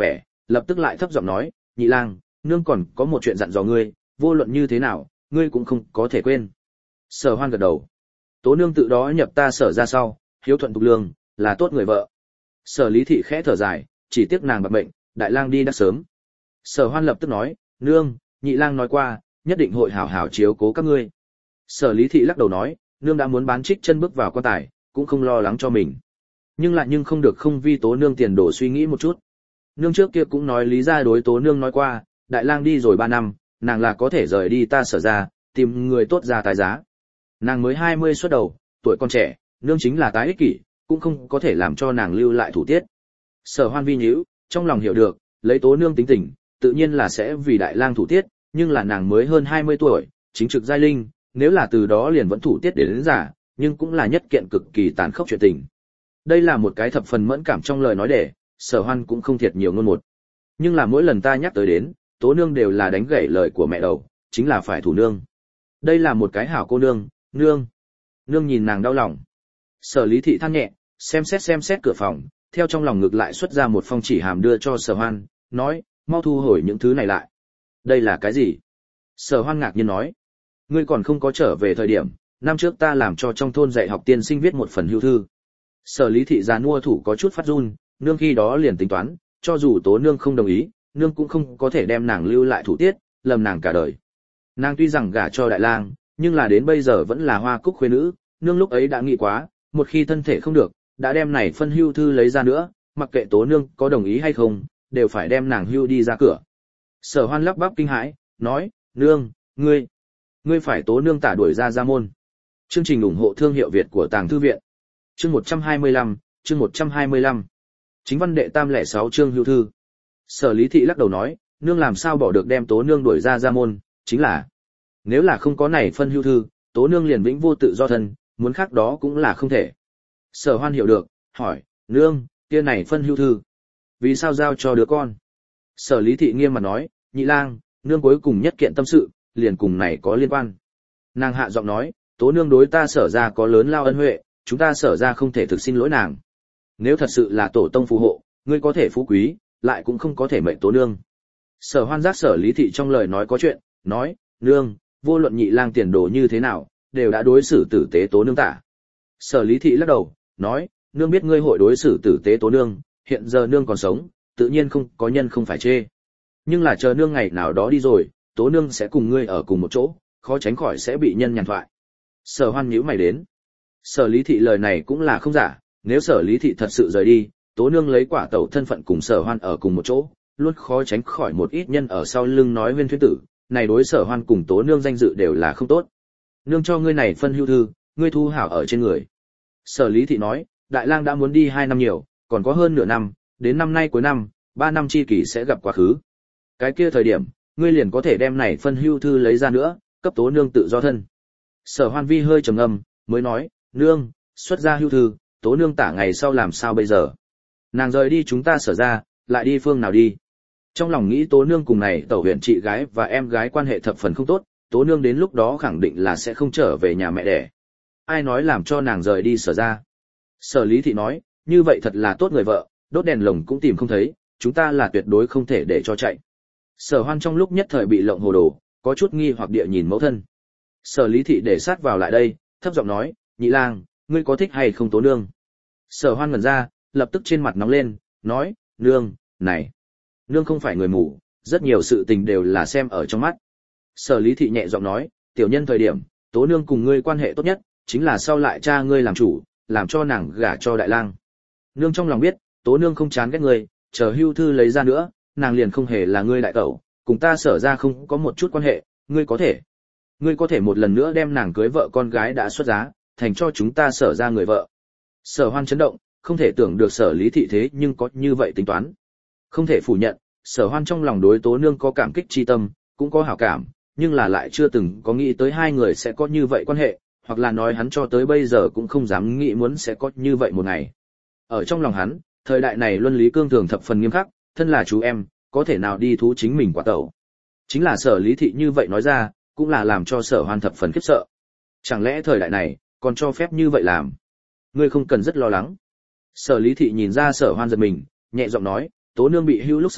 lập tức lại thấp giọng nói, nhị lang, nương còn có một chuyện dặn dò ngươi, vô luận như thế nào, ngươi cũng không có thể quên. Sở Hoan gật đầu. Tố nương tự đó nhập ta Sở ra sau, hiếu thuận tục lương, là tốt người vợ. Sở Lý Thị khẽ thở dài, chỉ tiếc nàng bạc bệnh, đại lang đi đã sớm. Sở Hoan lập tức nói, nương, nhị lang nói qua, nhất định hội hảo hảo chiếu cố các ngươi. Sở Lý Thị lắc đầu nói, nương đã muốn bán trích chân bước vào quan tài, cũng không lo lắng cho mình. Nhưng lại nhưng không được không vi tố nương tiền đồ suy nghĩ một chút. Nương trước kia cũng nói lý ra đối tố nương nói qua, đại lang đi rồi ba năm, nàng là có thể rời đi ta Sở ra, tìm người tốt ra tái giá. Nàng mới hai mươi xuất đầu, tuổi còn trẻ, nương chính là tái ích kỷ, cũng không có thể làm cho nàng lưu lại thủ tiết. Sở Hoan vi nhíu, trong lòng hiểu được, lấy tố nương tính tình, tự nhiên là sẽ vì đại lang thủ tiết, nhưng là nàng mới hơn hai mươi tuổi, chính trực giai linh, nếu là từ đó liền vẫn thủ tiết đến, đến giả, nhưng cũng là nhất kiện cực kỳ tàn khốc chuyện tình. Đây là một cái thập phần mẫn cảm trong lời nói để, Sở Hoan cũng không thiệt nhiều ngôn một. Nhưng là mỗi lần ta nhắc tới đến, tố nương đều là đánh gãy lời của mẹ đầu, chính là phải thủ nương. Đây là một cái hảo cô nương, nương. Nương nhìn nàng đau lòng. Sở Lý Thị than nhẹ, xem xét xem xét cửa phòng, theo trong lòng ngực lại xuất ra một phong chỉ hàm đưa cho Sở Hoan, nói, mau thu hồi những thứ này lại. Đây là cái gì? Sở Hoan ngạc nhiên nói, ngươi còn không có trở về thời điểm, năm trước ta làm cho trong thôn dạy học tiên sinh viết một phần hưu thư. Sở Lý Thị già nua thủ có chút phát run, nương khi đó liền tính toán, cho dù tố nương không đồng ý, nương cũng không có thể đem nàng lưu lại thủ tiết, lầm nàng cả đời. Nàng tuy rằng gả cho đại lang, nhưng là đến bây giờ vẫn là hoa cúc khuê nữ, nương lúc ấy đã nghĩ quá, một khi thân thể không được, đã đem này phân hưu thư lấy ra nữa, mặc kệ tố nương có đồng ý hay không, đều phải đem nàng hưu đi ra cửa. Sở Hoan lắp bắp kinh hãi, nói, nương, ngươi, ngươi phải tố nương tả đuổi ra ra môn. Chương trình ủng hộ thương hiệu Việt của Tàng Thư Viện. Chương một trăm hai mươi lăm, chương một trăm hai mươi lăm. Chính văn đệ tam lẻ sáu chương hưu thư. Sở Lý Thị lắc đầu nói, nương làm sao bỏ được đem tố nương đuổi ra ra môn, chính là, nếu là không có này phân hưu thư, tố nương liền vĩnh vô tự do thân, muốn khác đó cũng là không thể. Sở Hoan hiểu được, hỏi, nương, kia này phân hưu thư, vì sao giao cho đứa con? Sở Lý Thị nghiêm mặt nói, nhị lang, nương cuối cùng nhất kiện tâm sự, liền cùng này có liên quan. Nàng hạ giọng nói, tố nương đối ta Sở ra có lớn lao ân huệ, chúng ta Sở ra không thể thực xin lỗi nàng. Nếu thật sự là tổ tông phù hộ, ngươi có thể phú quý, lại cũng không có thể mệnh tố nương. Sở Hoan giác Sở Lý Thị trong lời nói có chuyện, nói, nương, vô luận nhị lang tiền đồ như thế nào, đều đã đối xử tử tế tố nương tả. Sở Lý Thị lắc đầu, nói, nương biết ngươi hội đối xử tử tế tố nương, hiện giờ nương còn sống, tự nhiên không có nhân không phải chê. Nhưng là chờ nương ngày nào đó đi rồi, tố nương sẽ cùng ngươi ở cùng một chỗ, khó tránh khỏi sẽ bị nhân nhàn thoại. Sở Hoan nhíu mày đến. Sở Lý Thị lời này cũng là không giả, nếu Sở Lý Thị thật sự rời đi, tố nương lấy quả tẩu thân phận cùng Sở Hoan ở cùng một chỗ, luôn khó tránh khỏi một ít nhân ở sau lưng nói huyên thuyết tử, này đối Sở Hoan cùng tố nương danh dự đều là không tốt. Nương cho ngươi này phân hưu thư, ngươi thu hảo ở trên người. Sở Lý Thị nói, đại lang đã muốn đi hai năm nhiều, còn có hơn nửa năm, đến năm nay cuối năm, ba năm chi kỳ sẽ gặp quá khứ. Cái kia thời điểm, ngươi liền có thể đem này phân hưu thư lấy ra nữa, cấp tố nương tự do thân. Sở Hoan vi hơi trầm ngâm, mới nói, nương, xuất ra hưu thư, tố nương tả ngày sau làm sao bây giờ? Nàng rời đi chúng ta Sở ra, lại đi phương nào đi? Trong lòng nghĩ tố nương cùng này tẩu huyện chị gái và em gái quan hệ thập phần không tốt, tố nương đến lúc đó khẳng định là sẽ không trở về nhà mẹ đẻ. Ai nói làm cho nàng rời đi Sở ra? Sở Lý Thị nói, như vậy thật là tốt người vợ, đốt đèn lồng cũng tìm không thấy, chúng ta là tuyệt đối không thể để cho chạy. Sở Hoan trong lúc nhất thời bị lộng hồ đồ, có chút nghi hoặc địa nhìn mẫu thân. Sở Lý Thị để sát vào lại đây, thấp giọng nói, nhị lang, ngươi có thích hay không tố nương? Sở Hoan ngẩn ra, lập tức trên mặt nóng lên, nói, nương, này, nương không phải người mù, rất nhiều sự tình đều là xem ở trong mắt. Sở Lý Thị nhẹ giọng nói, tiểu nhân thời điểm, tố nương cùng ngươi quan hệ tốt nhất, chính là sau lại cha ngươi làm chủ, làm cho nàng gả cho đại lang. Nương trong lòng biết, tố nương không chán ghét ngươi, chờ hưu thư lấy ra nữa, nàng liền không hề là ngươi đại tẩu, cùng ta Sở ra không có một chút quan hệ, ngươi có thể, ngươi có thể một lần nữa đem nàng cưới vợ con gái đã xuất giá, thành cho chúng ta Sở ra người vợ. Sở Hoan chấn động, không thể tưởng được Sở Lý Thị thế nhưng có như vậy tính toán. Không thể phủ nhận, Sở Hoan trong lòng đối tố nương có cảm kích chi tâm, cũng có hảo cảm, nhưng là lại chưa từng có nghĩ tới hai người sẽ có như vậy quan hệ, hoặc là nói hắn cho tới bây giờ cũng không dám nghĩ muốn sẽ có như vậy một ngày. Ở trong lòng hắn, thời đại này luân lý cương thường thập phần nghiêm khắc, thân là chú em, có thể nào đi thú chính mình quả tẩu. Chính là Sở Lý Thị như vậy nói ra, cũng là làm cho Sở Hoan thập phần khiếp sợ. Chẳng lẽ thời đại này, còn cho phép như vậy làm? Ngươi không cần rất lo lắng. Sở Lý Thị nhìn ra Sở Hoan giật mình, nhẹ giọng nói, tố nương bị hưu lúc sau,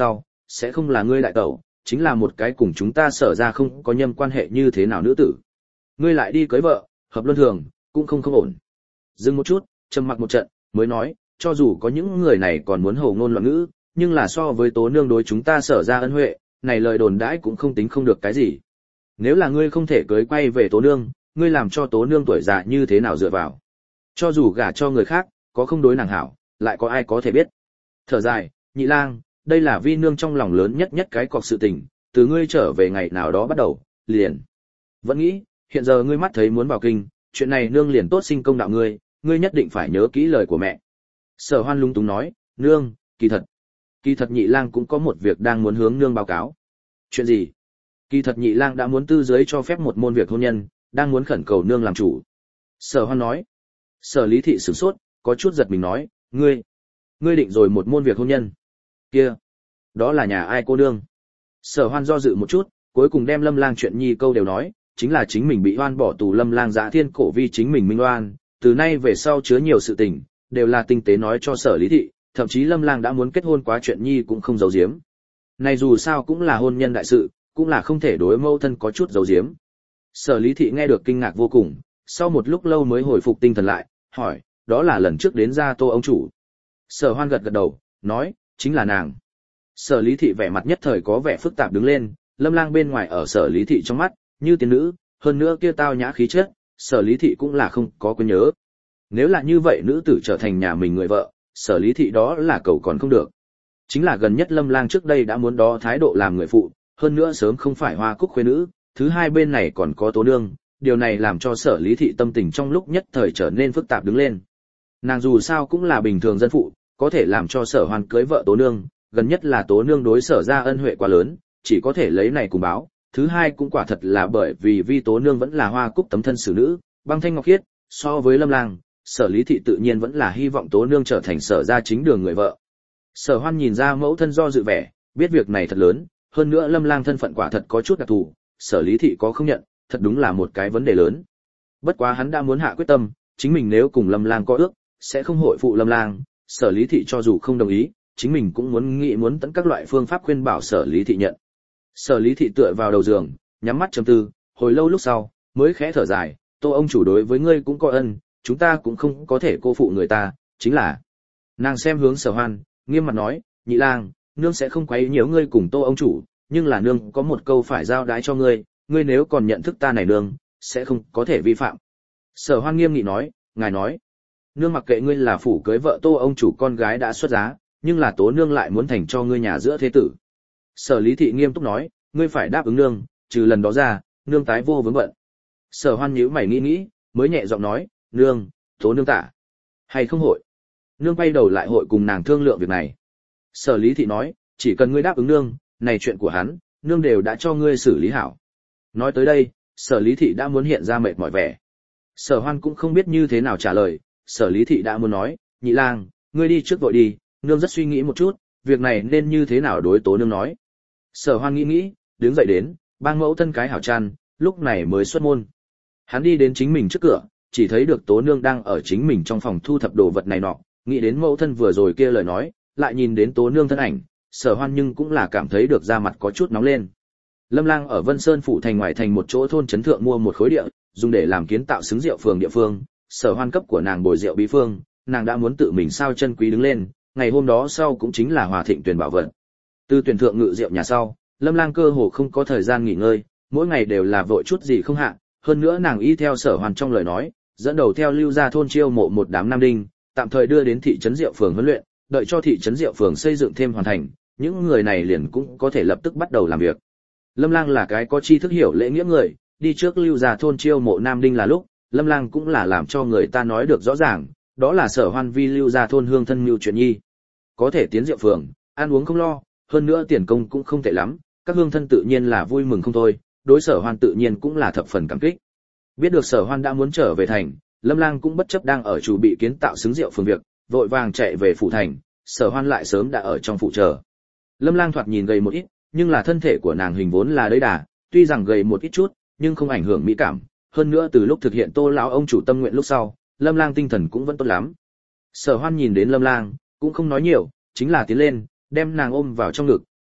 sẽ không là ngươi đại tẩu, chính là một cái cùng chúng ta Sở ra không có nhâm quan hệ như thế nào nữ tử. Ngươi lại đi cưới vợ, hợp luân thường, cũng không không ổn. Dừng một chút, trầm mặc một trận, mới nói, cho dù có những người này còn muốn hồ ngôn loạn ngữ, nhưng là so với Tố nương đối chúng ta Sở ra ân huệ, này lời đồn đãi cũng không tính không được cái gì. Nếu là ngươi không thể cưới quay về Tố nương, ngươi làm cho Tố nương tuổi già như thế nào dựa vào? Cho dù gả cho người khác, có không đối nàng hảo, lại có ai có thể biết? Thở dài, Nhị lang, đây là vi nương trong lòng lớn nhất nhất cái cọc sự tình, từ ngươi trở về ngày nào đó bắt đầu, liền. Vẫn nghĩ, hiện giờ ngươi mắt thấy muốn vào kinh, chuyện này nương liền tốt sinh công đạo ngươi, ngươi nhất định phải nhớ kỹ lời của mẹ. Sở Hoan lung túng nói, nương, kỳ thật. Kỳ thật Nhị lang cũng có một việc đang muốn hướng nương báo cáo. Chuyện gì? Kỳ thật Nhị lang đã muốn tư giới cho phép một môn việc hôn nhân, đang muốn khẩn cầu nương làm chủ. Sở Hoan nói. Sở Lý thị sửng sốt, có chút giật mình nói, ngươi, ngươi định rồi một môn việc hôn nhân. Kia, đó là nhà ai cô nương? Sở Hoan do dự một chút, cuối cùng đem Lâm Lang chuyện nhi câu đều nói, chính là chính mình bị oan bỏ tù, Lâm Lang Dạ Thiên cổ vi chính mình minh oan, từ nay về sau chứa nhiều sự tình, đều là tinh tế nói cho Sở Lý thị, thậm chí Lâm Lang đã muốn kết hôn quá chuyện nhi cũng không giấu giếm. Này dù sao cũng là hôn nhân đại sự, cũng là không thể đối mâu thân có chút giấu giếm. Sở Lý thị nghe được kinh ngạc vô cùng, sau một lúc lâu mới hồi phục tinh thần lại, hỏi, đó là lần trước đến gia Tô ông chủ. Sở Hoan gật gật đầu, nói, chính là nàng. Sở Lý thị vẻ mặt nhất thời có vẻ phức tạp đứng lên, Lâm Lang bên ngoài ở Sở Lý thị trong mắt, như tiên nữ, hơn nữa kia tao nhã khí chất, Sở Lý thị cũng là không có quên nhớ. Nếu là như vậy nữ tử trở thành nhà mình người vợ, Sở Lý thị đó là cầu còn không được. Chính là gần nhất Lâm Lang trước đây đã muốn đó thái độ làm người phụ, hơn nữa sớm không phải Hoa Cúc khuê nữ, thứ hai bên này còn có Tố nương, điều này làm cho Sở Lý thị tâm tình trong lúc nhất thời trở nên phức tạp đứng lên. Nàng dù sao cũng là bình thường dân phụ, có thể làm cho Sở Hoan cưới vợ Tố nương, gần nhất là Tố nương đối Sở ra ân huệ quá lớn, chỉ có thể lấy này cùng báo, thứ hai cũng quả thật là bởi vì vi Tố nương vẫn là Hoa Cúc tấm thân xử nữ, băng thanh ngọc khiết, so với Lâm Lang, Sở Lý thị tự nhiên vẫn là hy vọng Tố nương trở thành Sở ra chính đường người vợ. Sở Hoan nhìn ra mẫu thân do dự vẻ, biết việc này thật lớn, hơn nữa Lâm Lang thân phận quả thật có chút đặc thù, Sở Lý thị có không nhận, thật đúng là một cái vấn đề lớn. Bất quá hắn đã muốn hạ quyết tâm, chính mình nếu cùng Lâm Lang có ước, sẽ không hội phụ Lâm Lang, Sở Lý thị cho dù không đồng ý, chính mình cũng muốn nghĩ muốn tận các loại phương pháp khuyên bảo Sở Lý thị nhận. Sở Lý thị tựa vào đầu giường, nhắm mắt trầm tư, hồi lâu lúc sau, mới khẽ thở dài, Tô ông chủ đối với ngươi cũng có ân, chúng ta cũng không có thể cô phụ người ta, chính là. Nàng xem hướng Sở Hoan, nghiêm mặt nói, Nhị lang, nương sẽ không quấy nhiễu ngươi cùng Tô ông chủ, nhưng là nương có một câu phải giao đái cho ngươi, ngươi nếu còn nhận thức ta này nương, sẽ không có thể vi phạm. Sở Hoan nghiêm nghị nói, ngài nói, nương mặc kệ ngươi là phủ cưới vợ Tô ông chủ con gái đã xuất giá, nhưng là Tố nương lại muốn thành cho ngươi nhà giữa thế tử. Sở Lý thị nghiêm túc nói, ngươi phải đáp ứng nương, trừ lần đó ra, nương tái vô vướng bận. Sở Hoan nhíu mày nghĩ nghĩ, mới nhẹ giọng nói, nương, Tố nương tả hay không hội. Nương quay đầu lại hội cùng nàng thương lượng việc này. Sở Lý thị nói, chỉ cần ngươi đáp ứng nương, này chuyện của hắn, nương đều đã cho ngươi xử lý hảo. Nói tới đây, Sở Lý thị đã muốn hiện ra mệt mỏi vẻ. Sở Hoan cũng không biết như thế nào trả lời, Sở Lý thị đã muốn nói, Nhị lang, ngươi đi trước vội đi, nương rất suy nghĩ một chút, việc này nên như thế nào đối Tố nương nói. Sở Hoan nghĩ nghĩ, đứng dậy đến, bang mẫu thân cái hảo chăn, lúc này mới xuất môn. Hắn đi đến chính mình trước cửa, chỉ thấy được Tố nương đang ở chính mình trong phòng thu thập đồ vật này nọ, nghĩ đến mẫu thân vừa rồi kia lời nói, lại nhìn đến Tố nương thân ảnh, Sở Hoan nhưng cũng là cảm thấy được da mặt có chút nóng lên. Lâm Lang ở Vân Sơn phủ thành ngoài thành một chỗ thôn trấn thượng mua một khối địa, dùng để làm kiến tạo xứng rượu phường địa phương, Sở Hoan cấp của nàng bồi rượu bí phương, nàng đã muốn tự mình sao chân quý đứng lên, ngày hôm đó sau cũng chính là Hòa Thịnh tuyển bảo vận. Từ tuyển thượng ngự rượu nhà sau, Lâm Lang cơ hồ không có thời gian nghỉ ngơi, mỗi ngày đều là vội chút gì không hạ, hơn nữa nàng y theo Sở Hoan trong lời nói, dẫn đầu theo lưu gia thôn chiêu mộ một đám nam đinh, tạm thời đưa đến thị trấn rượu phường huấn luyện, đợi cho thị trấn rượu phường xây dựng thêm hoàn thành, những người này liền cũng có thể lập tức bắt đầu làm việc. Lâm Lang là cái có tri thức hiểu lễ nghĩa người, đi trước lưu gia thôn chiêu mộ nam đinh là lúc, Lâm Lang cũng là làm cho người ta nói được rõ ràng, đó là Sở Hoan vi lưu gia thôn hương thân mưu chuyện nhi. Có thể tiến rượu phường, ăn uống không lo, hơn nữa tiền công cũng không tệ lắm, các hương thân tự nhiên là vui mừng không thôi, đối Sở Hoan tự nhiên cũng là thập phần cảm kích. Biết được Sở Hoan đã muốn trở về thành, Lâm Lang cũng bất chấp đang ở chủ bị kiến tạo xứng rượu phường việc, vội vàng chạy về phủ thành, Sở Hoan lại sớm đã ở trong phủ chờ. Lâm Lang thoạt nhìn gầy một ít, nhưng là thân thể của nàng hình vốn là đầy đà, tuy rằng gầy một ít chút, nhưng không ảnh hưởng mỹ cảm, hơn nữa từ lúc thực hiện Tô lão ông chủ tâm nguyện lúc sau, Lâm Lang tinh thần cũng vẫn tốt lắm. Sở Hoan nhìn đến Lâm Lang, cũng không nói nhiều, chính là tiến lên, đem nàng ôm vào trong ngực,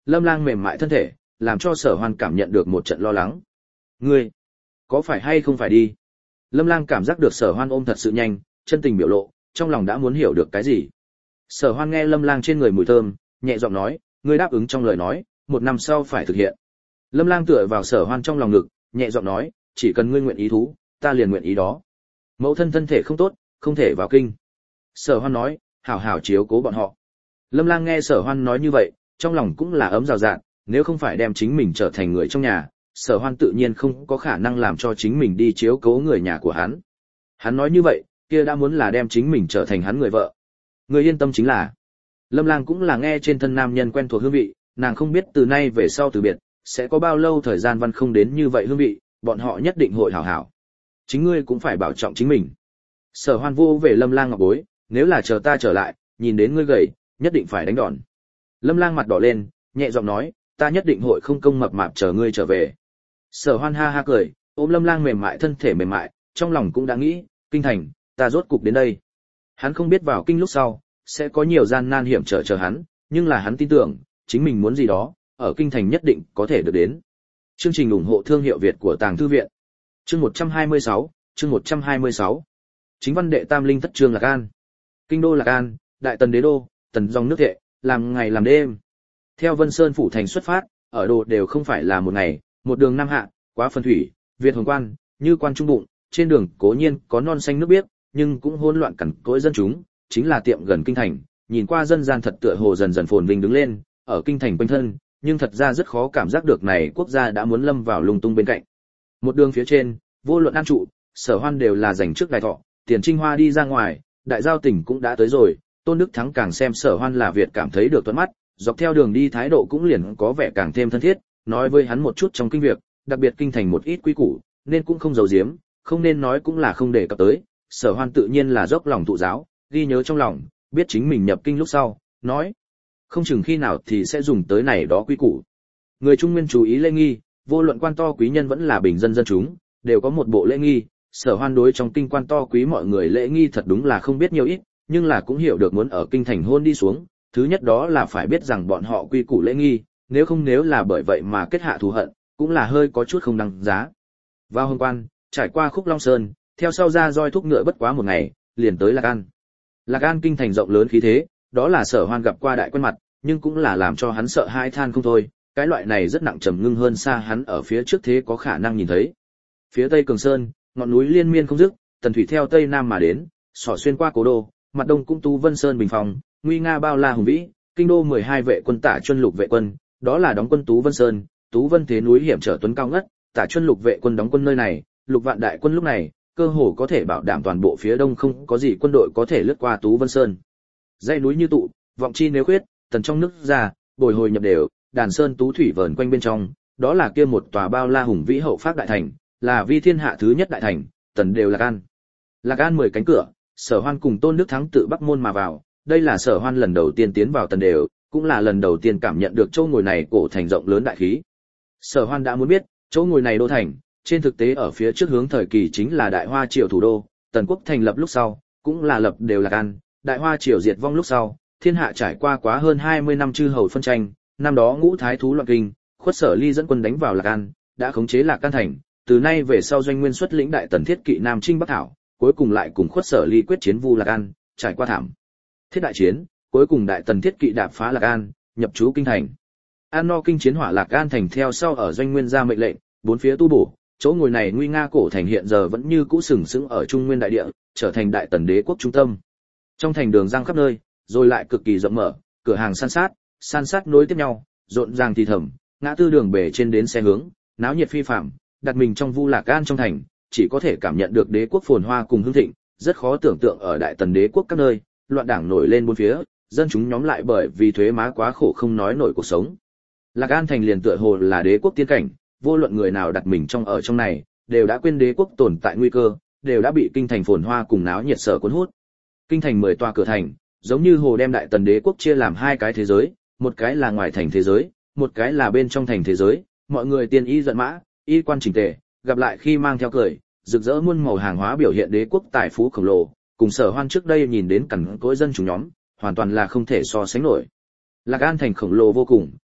Lâm Lang mềm mại thân thể, làm cho Sở Hoan cảm nhận được một trận lo lắng. Ngươi, có phải hay không phải đi? Lâm Lang cảm giác được Sở Hoan ôm thật sự nhanh, chân tình biểu lộ, trong lòng đã muốn hiểu được cái gì. Sở Hoan nghe Lâm Lang trên người mùi thơm, nhẹ giọng nói, ngươi đáp ứng trong lời nói, một năm sau phải thực hiện. Lâm Lang tựa vào Sở Hoan trong lòng ngực, nhẹ giọng nói, chỉ cần ngươi nguyện ý thú, ta liền nguyện ý đó. Mẫu thân thân thể không tốt, không thể vào kinh. Sở Hoan nói, hảo hảo chiếu cố bọn họ. Lâm Lang nghe Sở Hoan nói như vậy, trong lòng cũng là ấm rào rạt, nếu không phải đem chính mình trở thành người trong nhà, Sở Hoan tự nhiên không có khả năng làm cho chính mình đi chiếu cố người nhà của hắn. Hắn nói như vậy, kia đã muốn là đem chính mình trở thành hắn người vợ. Người yên tâm chính là. Lâm Lang cũng là nghe trên thân nam nhân quen thuộc hương vị, nàng không biết từ nay về sau từ biệt, sẽ có bao lâu thời gian văn không đến như vậy hương vị, bọn họ nhất định hội hảo hảo. Chính ngươi cũng phải bảo trọng chính mình. Sở Hoan vô về Lâm Lang ngọc bối, nếu là chờ ta trở lại, nhìn đến ngươi gầy, nhất định phải đánh đòn. Lâm Lang mặt đỏ lên, nhẹ giọng nói, ta nhất định hội không công mập mạp chờ ngươi trở về. Sở Hoan ha ha cười, ôm Lâm Lang mềm mại thân thể mềm mại, trong lòng cũng đã nghĩ, kinh thành, ta rốt cục đến đây. Hắn không biết vào kinh lúc sau sẽ có nhiều gian nan hiểm trở chờ hắn, nhưng là hắn tin tưởng, chính mình muốn gì đó, ở kinh thành nhất định có thể được đến. Chương trình ủng hộ thương hiệu Việt của Tàng Thư viện. Chương một trăm hai mươi sáu, chương một trăm hai mươi sáu. Chính văn đệ tam linh thất chương Lạc An. Kinh đô Lạc An, đại tần đế đô, tần dòng nước thệ, làm ngày làm đêm. Theo Vân Sơn phủ thành xuất phát, ở đồ đều không phải là một ngày, một đường nam hạ, quá phần thủy, Việt Hồng Quan, như quan trung bụng, trên đường cố nhiên có non xanh nước biếc, nhưng cũng hỗn loạn cằn cỗi dân chúng, chính là tiệm gần kinh thành, nhìn qua dân gian thật tựa hồ dần dần phồn vinh đứng lên, ở kinh thành quanh thân, nhưng thật ra rất khó cảm giác được này quốc gia đã muốn lâm vào lung tung bên cạnh. Một đường phía trên, vô luận an trụ, Sở Hoan đều là dành trước đại thọ, Tiền Trinh Hoa đi ra ngoài, đại giao tỉnh cũng đã tới rồi, Tôn Đức Thắng càng xem Sở Hoan là Việt cảm thấy được thuận mắt, dọc theo đường đi thái độ cũng liền có vẻ càng thêm thân thiết, nói với hắn một chút trong kinh việc, đặc biệt kinh thành một ít quy củ, nên cũng không giấu giếm, không nên nói cũng là không để cập tới. Sở Hoan tự nhiên là dốc lòng thụ giáo, ghi nhớ trong lòng, biết chính mình nhập kinh lúc sau, nói không chừng khi nào thì sẽ dùng tới này đó quy củ. Người Trung Nguyên chú ý lễ nghi, vô luận quan to quý nhân vẫn là bình dân dân chúng, đều có một bộ lễ nghi. Sở Hoan đối trong kinh quan to quý mọi người lễ nghi thật đúng là không biết nhiều ít, nhưng là cũng hiểu được muốn ở kinh thành hôn đi xuống, thứ nhất đó là phải biết rằng bọn họ quy củ lễ nghi, nếu không nếu là bởi vậy mà kết hạ thù hận, cũng là hơi có chút không đáng giá. Vào Hồng Quan, trải qua Khúc Long Sơn, theo sau ra roi thúc ngựa bất quá một ngày, liền tới Lạc An. Lạc An kinh thành rộng lớn khí thế, đó là Sở Hoan gặp qua đại quen mặt, nhưng cũng là làm cho hắn sợ hãi than không thôi, cái loại này rất nặng trầm ngưng hơn xa hắn ở phía trước thế có khả năng nhìn thấy. Phía Tây Cường Sơn, ngọn núi liên miên không dứt, tần thủy theo tây nam mà đến, xỏ xuyên qua cố đô, mặt đông cũng Tú Vân Sơn bình phòng, nguy nga bao la hùng vĩ, kinh đô mười hai vệ quân Tả Chuân Lục vệ quân, đó là đóng quân Tú Vân Sơn, Tú Vân thế núi hiểm trở tuấn cao ngất, Tả Chuân Lục vệ quân đóng quân nơi này, lục vạn đại quân lúc này, cơ hồ có thể bảo đảm toàn bộ phía đông không có gì quân đội có thể lướt qua Tú Vân Sơn. Dãy núi như tụ, vọng chi nếu khuyết, tần trong nước ra, bồi hồi nhập đều, đàn sơn tú thủy vờn quanh bên trong, đó là kia một tòa bao la hùng vĩ hậu phát đại thành, là vi thiên hạ thứ nhất đại thành, tần đều Lạc An. Lạc An mười cánh cửa, Sở Hoan cùng Tôn Đức Thắng tự bắc môn mà vào, đây là Sở Hoan lần đầu tiên tiến vào tần đều, cũng là lần đầu tiên cảm nhận được chỗ ngồi này cổ thành rộng lớn đại khí. Sở Hoan đã muốn biết, chỗ ngồi này đô thành, trên thực tế ở phía trước hướng thời kỳ chính là Đại Hoa triều thủ đô, tần quốc thành lập lúc sau, cũng là lập đều Lạc An, Đại Hoa triều diệt vong lúc sau, thiên hạ trải qua quá hơn hai mươi năm chư hầu phân tranh, năm đó Ngũ Thái thú loạn kinh, Khuất Sở Ly dẫn quân đánh vào Lạc An, đã khống chế Lạc An thành, từ nay về sau Doanh Nguyên xuất lĩnh đại tần thiết kỵ Nam Trinh Bắc thảo, cuối cùng lại cùng Khuất Sở Ly quyết chiến vu Lạc An, trải qua thảm thiết đại chiến, cuối cùng đại tần thiết kỵ đạp phá Lạc An, nhập trú kinh thành. An no kinh chiến hỏa Lạc An thành theo sau ở Doanh Nguyên ra mệnh lệnh, bốn phía tu bổ, chỗ ngồi này nguy nga cổ thành hiện giờ vẫn như cũ sừng sững ở Trung Nguyên đại địa, trở thành đại tần đế quốc trung tâm. Trong thành đường răng khắp nơi, rồi lại cực kỳ rộng mở, cửa hàng san sát, san sát nối tiếp nhau, rộn ràng thì thầm, ngã tư đường bể trên đến xe hướng, náo nhiệt phi phàm, đặt mình trong Vu Lạc An trong thành, chỉ có thể cảm nhận được đế quốc phồn hoa cùng hưng thịnh, rất khó tưởng tượng ở đại tần đế quốc các nơi, loạn đảng nổi lên bốn phía, dân chúng nhóm lại bởi vì thuế má quá khổ không nói nổi cuộc sống. Lạc An thành liền tựa hồ là đế quốc tiên cảnh, vô luận người nào đặt mình trong ở trong này, đều đã quên đế quốc tồn tại nguy cơ, đều đã bị kinh thành phồn hoa cùng náo nhiệt sở cuốn hút. Kinh thành mười tòa cửa thành, giống như hồ đem đại tần đế quốc chia làm hai cái thế giới, một cái là ngoài thành thế giới, một cái là bên trong thành thế giới, mọi người tiên y giận mã, y quan chỉnh tề, gặp lại khi mang theo cười, rực rỡ muôn màu hàng hóa biểu hiện đế quốc tài phú khổng lồ, cùng Sở Hoan trước đây nhìn đến cằn cỗi dân chúng nhóm, hoàn toàn là không thể so sánh nổi. Lạc An thành khổng lồ vô cùng,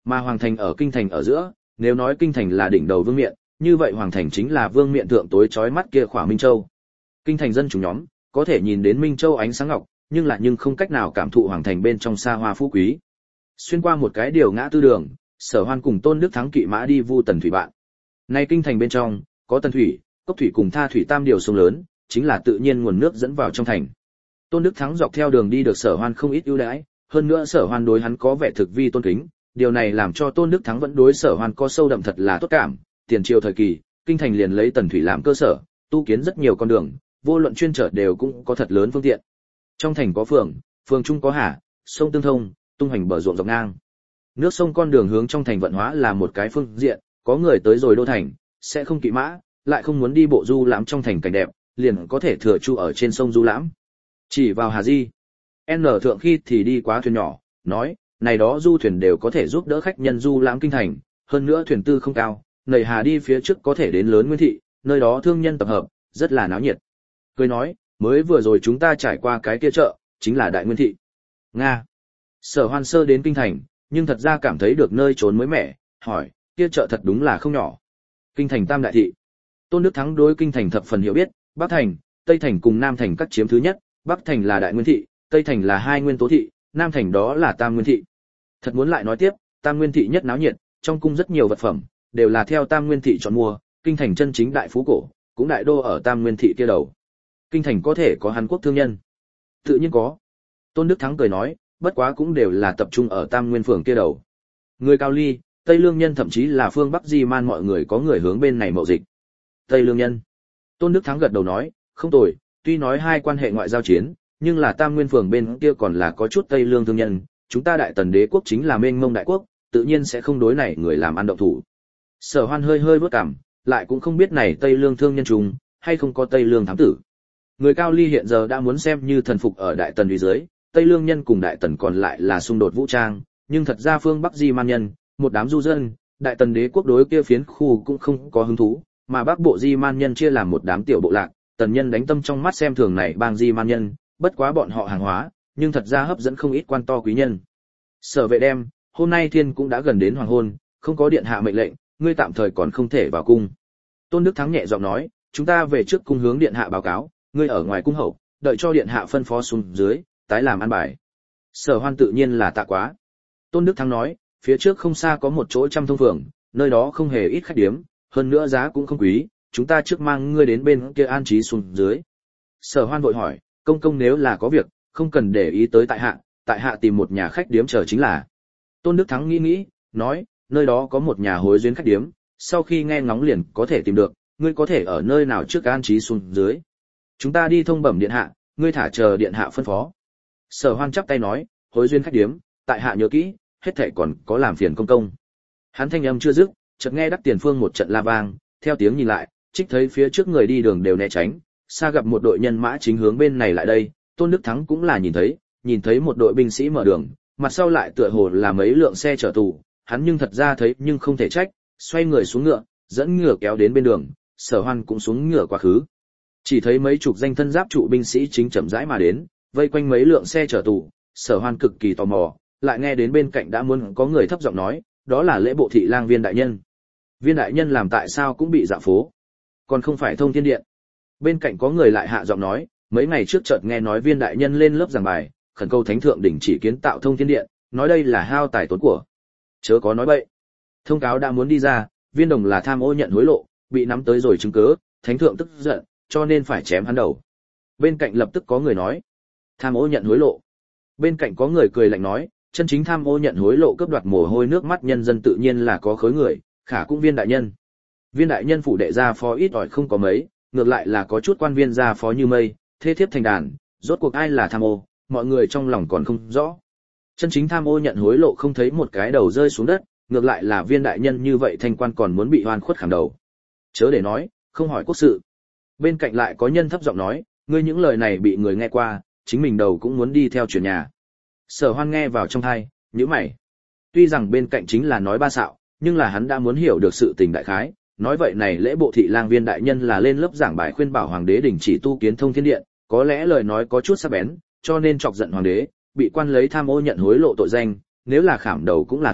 mà hoàng thành ở kinh thành ở giữa, nếu nói kinh thành là đỉnh đầu vương miện, như vậy hoàng thành chính là vương miện thượng tối chói mắt kia khỏa Minh Châu. Kinh thành dân chúng nhóm có thể nhìn đến Minh Châu ánh sáng ngọc, nhưng là nhưng không cách nào cảm thụ hoàng thành bên trong xa hoa phú quý. Xuyên qua một cái điều ngã tư đường, Sở Hoan cùng Tôn Đức Thắng kỵ mã đi Vu Tần thủy bạn. Nay kinh thành bên trong có Tần thủy, Cốc thủy cùng Tha thủy tam điều sông lớn, chính là tự nhiên nguồn nước dẫn vào trong thành. Tôn Đức Thắng dọc theo đường đi được Sở Hoan không ít ưu đãi, hơn nữa Sở Hoan đối hắn có vẻ thực vi tôn kính, điều này làm cho Tôn Đức Thắng vẫn đối Sở Hoan có sâu đậm thật là tốt cảm. Tiền triều thời kỳ, kinh thành liền lấy Tần thủy làm cơ sở, tu kiến rất nhiều con đường, vô luận chuyên trở đều cũng có thật lớn phương tiện. Trong thành có phường, phường trung có hà, sông tương thông, tung hoành bờ ruộng dọc ngang. Nước sông con đường hướng trong thành vận hóa là một cái phương diện, có người tới rồi đô thành, sẽ không kỵ mã, lại không muốn đi bộ du lãm trong thành cảnh đẹp, liền có thể thừa chu ở trên sông du lãm. Chỉ vào Hà Di, N thượng khi thì đi quá thuyền nhỏ, nói, này đó du thuyền đều có thể giúp đỡ khách nhân du lãm kinh thành, hơn nữa thuyền tư không cao, nầy Hà đi phía trước có thể đến lớn Nguyên thị, nơi đó thương nhân tập hợp, rất là náo nhiệt. Cười nói, mới vừa rồi chúng ta trải qua cái kia chợ, chính là Đại Nguyên thị. Nga. Sở Hoan sơ đến kinh thành, nhưng thật ra cảm thấy được nơi trốn mới mẻ, hỏi, kia chợ thật đúng là không nhỏ. Kinh thành tam đại thị. Tôn Đức Thắng đối kinh thành thập phần hiểu biết, Bắc thành, Tây thành cùng Nam thành các chiếm thứ nhất, Bắc thành là Đại Nguyên thị, Tây thành là hai nguyên tố thị, Nam thành đó là Tam Nguyên thị. Thật muốn lại nói tiếp, Tam Nguyên thị nhất náo nhiệt, trong cung rất nhiều vật phẩm đều là theo Tam Nguyên thị chọn mua, kinh thành chân chính đại phú cổ, cũng đại đô ở Tam Nguyên thị kia đầu. Kinh thành có thể có Hàn Quốc thương nhân? Tự nhiên có. Tôn Đức Thắng cười nói, bất quá cũng đều là tập trung ở Tam Nguyên phường kia đầu. Người Cao Ly, Tây Lương nhân thậm chí là phương Bắc Di Man mọi người có người hướng bên này mậu dịch. Tây Lương nhân. Tôn Đức Thắng gật đầu nói, không tồi, tuy nói hai quan hệ ngoại giao chiến, nhưng là Tam Nguyên phường bên kia còn là có chút Tây Lương thương nhân, chúng ta Đại Tần đế quốc chính là mênh mông đại quốc, tự nhiên sẽ không đối này người làm ăn động thủ. Sở Hoan hơi hơi bước cằm, lại cũng không biết này Tây Lương thương nhân trùng, hay không có Tây Lương thám tử. Người Cao Ly hiện giờ đã muốn xem như thần phục ở Đại Tần uy dưới, Tây Lương nhân cùng Đại Tần còn lại là xung đột vũ trang, nhưng thật ra phương Bắc Di Man nhân, một đám du dân, Đại Tần đế quốc đối kia phiến khu cũng không có hứng thú, mà Bắc bộ Di Man nhân chia làm một đám tiểu bộ lạc, Tần nhân đánh tâm trong mắt xem thường này bang Di Man nhân, bất quá bọn họ hàng hóa, nhưng thật ra hấp dẫn không ít quan to quý nhân. Sở Vệ đem, hôm nay thiên cũng đã gần đến hoàng hôn, không có điện hạ mệnh lệnh, ngươi tạm thời còn không thể vào cung. Tôn Đức Thắng nhẹ giọng nói, chúng ta về trước cung hướng điện hạ báo cáo, ngươi ở ngoài cung hậu, đợi cho điện hạ phân phó xuống dưới, tái làm an bài. Sở Hoan tự nhiên là tạ quá. Tôn Đức Thắng nói, phía trước không xa có một chỗ trăm thông phường, nơi đó không hề ít khách điếm, hơn nữa giá cũng không quý, chúng ta trước mang ngươi đến bên kia an trí xuống dưới. Sở Hoan vội hỏi, công công nếu là có việc, không cần để ý tới tại hạ, tại hạ tìm một nhà khách điếm chờ chính là. Tôn Đức Thắng nghĩ nghĩ, nói, nơi đó có một nhà hối duyên khách điếm, sau khi nghe ngóng liền có thể tìm được, ngươi có thể ở nơi nào trước an trí xuống dưới. Chúng ta đi thông bẩm điện hạ, ngươi thả chờ điện hạ phân phó. Sở Hoan chắp tay nói, hối duyên khách điếm, tại hạ nhớ kỹ, hết thảy còn có làm phiền công công. Hắn thanh âm chưa dứt, chợt nghe đắc tiền phương một trận la vang, theo tiếng nhìn lại, trích thấy phía trước người đi đường đều né tránh, xa gặp một đội nhân mã chính hướng bên này lại đây, Tôn Đức Thắng cũng là nhìn thấy, nhìn thấy một đội binh sĩ mở đường, mặt sau lại tựa hồ là mấy lượng xe chở tù, hắn nhưng thật ra thấy nhưng không thể trách, xoay người xuống ngựa, dẫn ngựa kéo đến bên đường, Sở Hoan cũng xuống ngựa quá khứ. Chỉ thấy mấy chục danh thân giáp trụ binh sĩ chính chậm rãi mà đến, vây quanh mấy lượng xe chở tù, Sở Hoan cực kỳ tò mò, lại nghe đến bên cạnh đã muốn có người thấp giọng nói, đó là lễ bộ thị lang Viên đại nhân. Viên đại nhân làm tại sao cũng bị dạo phố, còn không phải thông thiên điện. Bên cạnh có người lại hạ giọng nói, mấy ngày trước chợt nghe nói Viên đại nhân lên lớp giảng bài, khẩn cầu thánh thượng đỉnh chỉ kiến tạo thông thiên điện, nói đây là hao tài tốn của. Chớ có nói bậy. Thông cáo đã muốn đi ra, Viên đồng là tham ô nhận hối lộ, bị nắm tới rồi chứng cứ, thánh thượng tức giận, cho nên phải chém hắn đầu. Bên cạnh lập tức có người nói, tham ô nhận hối lộ. Bên cạnh có người cười lạnh nói, chân chính tham ô nhận hối lộ cướp đoạt mồ hôi nước mắt nhân dân tự nhiên là có khối người, khả cũng Viên đại nhân. Viên đại nhân phủ đệ gia phó ít ỏi không có mấy, ngược lại là có chút quan viên gia phó như mây, thê thiếp thành đàn, rốt cuộc ai là tham ô, mọi người trong lòng còn không rõ. Chân chính tham ô nhận hối lộ không thấy một cái đầu rơi xuống đất, ngược lại là Viên đại nhân như vậy thanh quan còn muốn bị oan khuất khảm đầu. Chớ để nói, không hỏi quốc sự. Bên cạnh lại có nhân thấp giọng nói, ngươi những lời này bị người nghe qua, chính mình đầu cũng muốn đi theo chuyển nhà. Sở Hoan nghe vào trong tai, nhíu mày. Tuy rằng bên cạnh chính là nói ba xạo, nhưng là hắn đã muốn hiểu được sự tình đại khái, nói vậy này lễ bộ thị lang Viên đại nhân là lên lớp giảng bài khuyên bảo hoàng đế đình chỉ tu kiến thông thiên điện, có lẽ lời nói có chút sắc bén, cho nên chọc giận hoàng đế, bị quan lấy tham ô nhận hối lộ tội danh, nếu là khảm đầu cũng là thôi,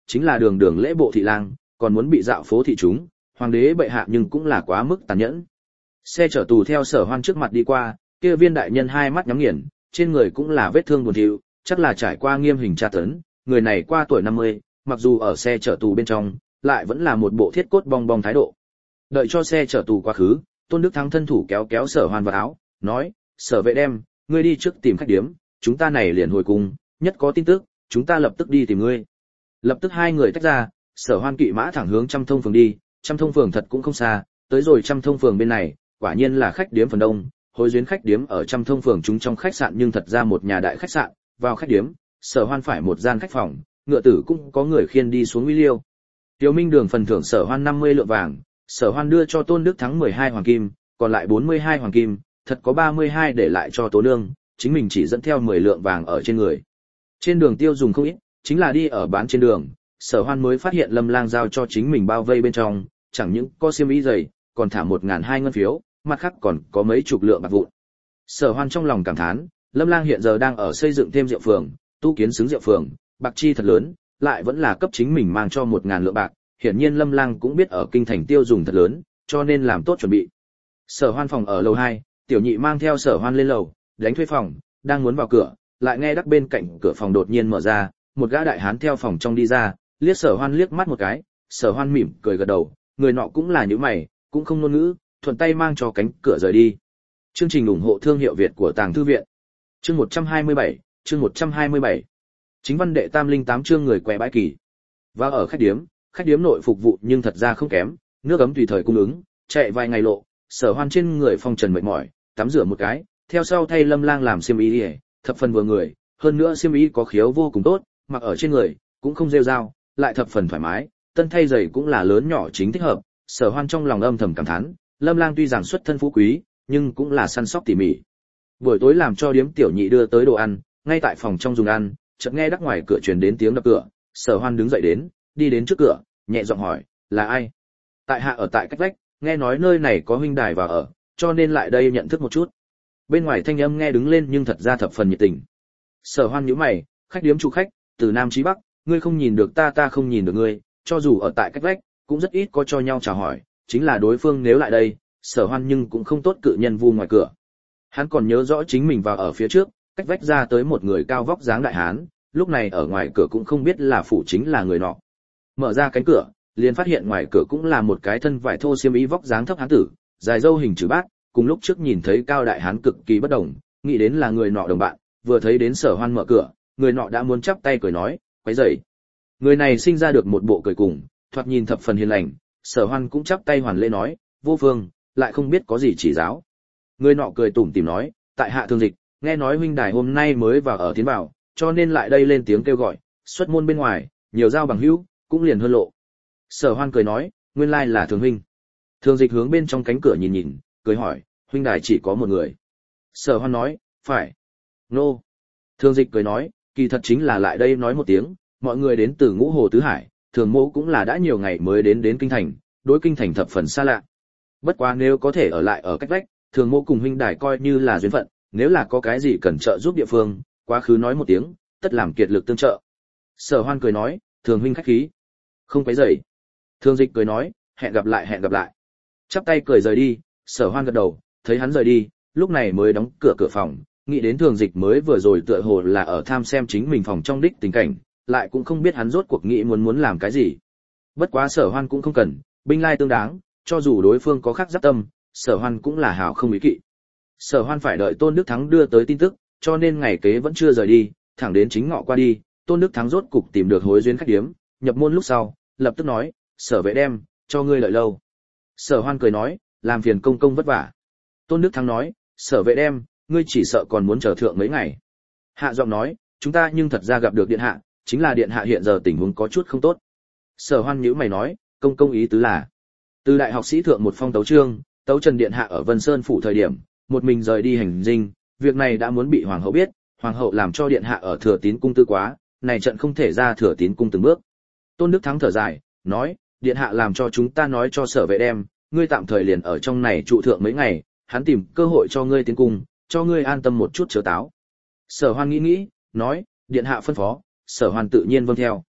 chính là đường đường lễ bộ thị lang, còn muốn bị dạo phố thị chúng, hoàng đế bệ hạ nhưng cũng là quá mức tàn nhẫn. Xe chở tù theo Sở Hoan trước mặt đi qua, kia viên đại nhân hai mắt nhắm nghiền, trên người cũng là vết thương buồn thiu, chắc là trải qua nghiêm hình tra tấn, người này qua tuổi năm mươi, mặc dù ở xe chở tù bên trong, lại vẫn là một bộ thiết cốt bong bong thái độ. Đợi cho xe chở tù quá khứ, Tôn Đức Thắng thân thủ kéo kéo Sở Hoan vào áo, nói: "Sở vệ đem, ngươi đi trước tìm khách điếm, chúng ta này liền hồi cung, nhất có tin tức, chúng ta lập tức đi tìm ngươi." Lập tức hai người tách ra, Sở Hoan kỵ mã thẳng hướng Trăm Thông phường đi, Trăm Thông phường thật cũng không xa, tới rồi Trăm Thông phường bên này, quả nhiên là khách điếm phần đông, hối duyên khách điếm ở Trăm Thông phường chúng trong khách sạn nhưng thật ra một nhà đại khách sạn, vào khách điếm, Sở Hoan phải một gian khách phòng, ngựa tử cũng có người khiêng đi xuống uy liêu. Tiêu Minh Đường phần thưởng Sở Hoan năm mươi lượng vàng, Sở Hoan đưa cho Tôn Đức Thắng mười hai hoàng kim, còn lại bốn mươi hai hoàng kim, thật có ba mươi hai để lại cho Tố Nương, chính mình chỉ dẫn theo mười lượng vàng ở trên người. Trên đường tiêu dùng không ít, chính là đi ở bán trên đường, Sở Hoan mới phát hiện Lâm Lang giao cho chính mình bao vây bên trong, chẳng những có xiêm y giày, còn thả một ngàn hai ngân phiếu, mặt khác còn có mấy chục lượng bạc vụn. Sở Hoan trong lòng cảm thán, Lâm Lang hiện giờ đang ở xây dựng thêm rượu phường, tu kiến xứng rượu phường, bạc chi thật lớn, lại vẫn là cấp chính mình mang cho một ngàn lượng bạc, hiển nhiên Lâm Lang cũng biết ở kinh thành tiêu dùng thật lớn, cho nên làm tốt chuẩn bị. Sở Hoan phòng ở lầu hai, Tiểu Nhị mang theo Sở Hoan lên lầu, đánh thuê phòng, đang muốn vào cửa, lại nghe đắc bên cạnh cửa phòng đột nhiên mở ra, một gã đại hán theo phòng trong đi ra, liếc Sở Hoan liếc mắt một cái, Sở Hoan mỉm cười gật đầu, người nọ cũng là nhíu mày, cũng không ngôn ngữ, thuận tay mang cho cánh cửa rời đi. Chương trình ủng hộ thương hiệu Việt của Tàng Thư viện. Chương một trăm hai mươi bảy, chương một trăm hai mươi bảy. Chính văn đệ tam linh tám chương người què bãi kỳ. Và ở khách điếm, khách điếm nội phục vụ nhưng thật ra không kém, nước ấm tùy thời cung ứng, chạy vài ngày lộ, Sở Hoan trên người phong trần mệt mỏi, tắm rửa một cái, theo sau thay Lâm Lang làm xiêm y, thập phần vừa người, hơn nữa xiêm y có khiếu vô cùng tốt, mặc ở trên người cũng không rêu rao, lại thập phần thoải mái, tân thay giày cũng là lớn nhỏ chính thích hợp. Sở Hoan trong lòng âm thầm cảm thán, Lâm Lang tuy rằng xuất thân phú quý, nhưng cũng là săn sóc tỉ mỉ. Buổi tối làm cho điếm Tiểu Nhị đưa tới đồ ăn, ngay tại phòng trong dùng ăn, chợt nghe đắc ngoài cửa truyền đến tiếng đập cửa, Sở Hoan đứng dậy đến, đi đến trước cửa, nhẹ giọng hỏi, là ai? Tại hạ ở tại cách vách, nghe nói nơi này có huynh đài vào ở, cho nên lại đây nhận thức một chút. Bên ngoài thanh âm nghe đứng lên nhưng thật ra thập phần nhiệt tình. Sở Hoan nhíu mày, khách điếm chủ khách, từ nam chí bắc, ngươi không nhìn được ta ta không nhìn được ngươi, cho dù ở tại cách vách, cũng rất ít có cho nhau chào hỏi, chính là đối phương nếu lại đây, Sở Hoan nhưng cũng không tốt cự nhân vu ngoài cửa. Hắn còn nhớ rõ chính mình vào ở phía trước, cách vách ra tới một người cao vóc dáng đại hán, lúc này ở ngoài cửa cũng không biết là phủ chính là người nọ. Mở ra cánh cửa, liền phát hiện ngoài cửa cũng là một cái thân vải thô xiêm y vóc dáng thấp hán tử, dài râu hình chữ bát, cùng lúc trước nhìn thấy cao đại hán cực kỳ bất đồng, nghĩ đến là người nọ đồng bạn, vừa thấy đến Sở Hoan mở cửa, người nọ đã muốn chắp tay cười nói, quấy rầy. Người này sinh ra được một bộ cười cùng, thoạt nhìn thập phần hiền lành, Sở Hoan cũng chắp tay hoàn lễ nói, vô phương, lại không biết có gì chỉ giáo. Người nọ cười tủm tỉm nói, tại hạ Thương Dịch, nghe nói huynh đài hôm nay mới vào ở tiến vào, cho nên lại đây lên tiếng kêu gọi, xuất môn bên ngoài, nhiều giao bằng hữu, cũng liền hơn lộ. Sở Hoan cười nói, nguyên lai là Thường huynh. Thương Dịch hướng bên trong cánh cửa nhìn nhìn, cười hỏi, huynh đài chỉ có một người. Sở Hoan nói, phải. Nô. No. Thương Dịch cười nói, kỳ thật chính là lại đây nói một tiếng, mọi người đến từ Ngũ Hồ Tứ Hải, Thường mẫu cũng là đã nhiều ngày mới đến đến kinh thành, đối kinh thành thập phần xa lạ. Bất quá nếu có thể ở lại ở cách vách, Thường mẫu cùng huynh đài coi như là duyên phận, nếu là có cái gì cần trợ giúp địa phương, quá khứ nói một tiếng, tất làm kiệt lực tương trợ. Sở Hoan cười nói, Thường huynh khách khí, không quấy rầy. Thương Dịch cười nói, hẹn gặp lại hẹn gặp lại. Chắp tay cười rời đi, Sở Hoan gật đầu, thấy hắn rời đi, lúc này mới đóng cửa cửa phòng, nghĩ đến Thường Dịch mới vừa rồi tựa hồ là ở tham xem chính mình phòng trong đích tình cảnh, lại cũng không biết hắn rốt cuộc nghĩ muốn muốn làm cái gì. Bất quá Sở Hoan cũng không cần, binh lai tương đáng, cho dù đối phương có khác giáp tâm, Sở Hoan cũng là hảo không ý kỵ. Sở Hoan phải đợi Tôn Đức Thắng đưa tới tin tức, cho nên ngày kế vẫn chưa rời đi, thẳng đến chính ngọ qua đi, Tôn Đức Thắng rốt cục tìm được hối duyên khách điếm, nhập môn lúc sau, lập tức nói, Sở vệ đem, cho ngươi lợi lâu. Sở Hoan cười nói, làm phiền công công vất vả. Tôn Đức Thắng nói, Sở vệ đem, ngươi chỉ sợ còn muốn chờ thượng mấy ngày. Hạ giọng nói, chúng ta nhưng thật ra gặp được điện hạ, chính là điện hạ hiện giờ tình huống có chút không tốt. Sở Hoan nhíu mày nói, công công ý tứ là, từ đại học sĩ thượng một phong tấu chương, tấu Trần điện hạ ở Vân Sơn phủ thời điểm, một mình rời đi hành dinh, việc này đã muốn bị hoàng hậu biết, hoàng hậu làm cho điện hạ ở Thừa Tín cung tư quá, này trận không thể ra Thừa Tín cung từng bước. Tôn Đức Thắng thở dài, nói, điện hạ làm cho chúng ta nói cho Sở vệ đem, ngươi tạm thời liền ở trong này trụ thượng mấy ngày, hắn tìm cơ hội cho ngươi tiến cung, cho ngươi an tâm một chút chớ táo. Sở Hoan nghĩ nghĩ, nói, điện hạ phân phó, Sở Hoan tự nhiên vâng theo.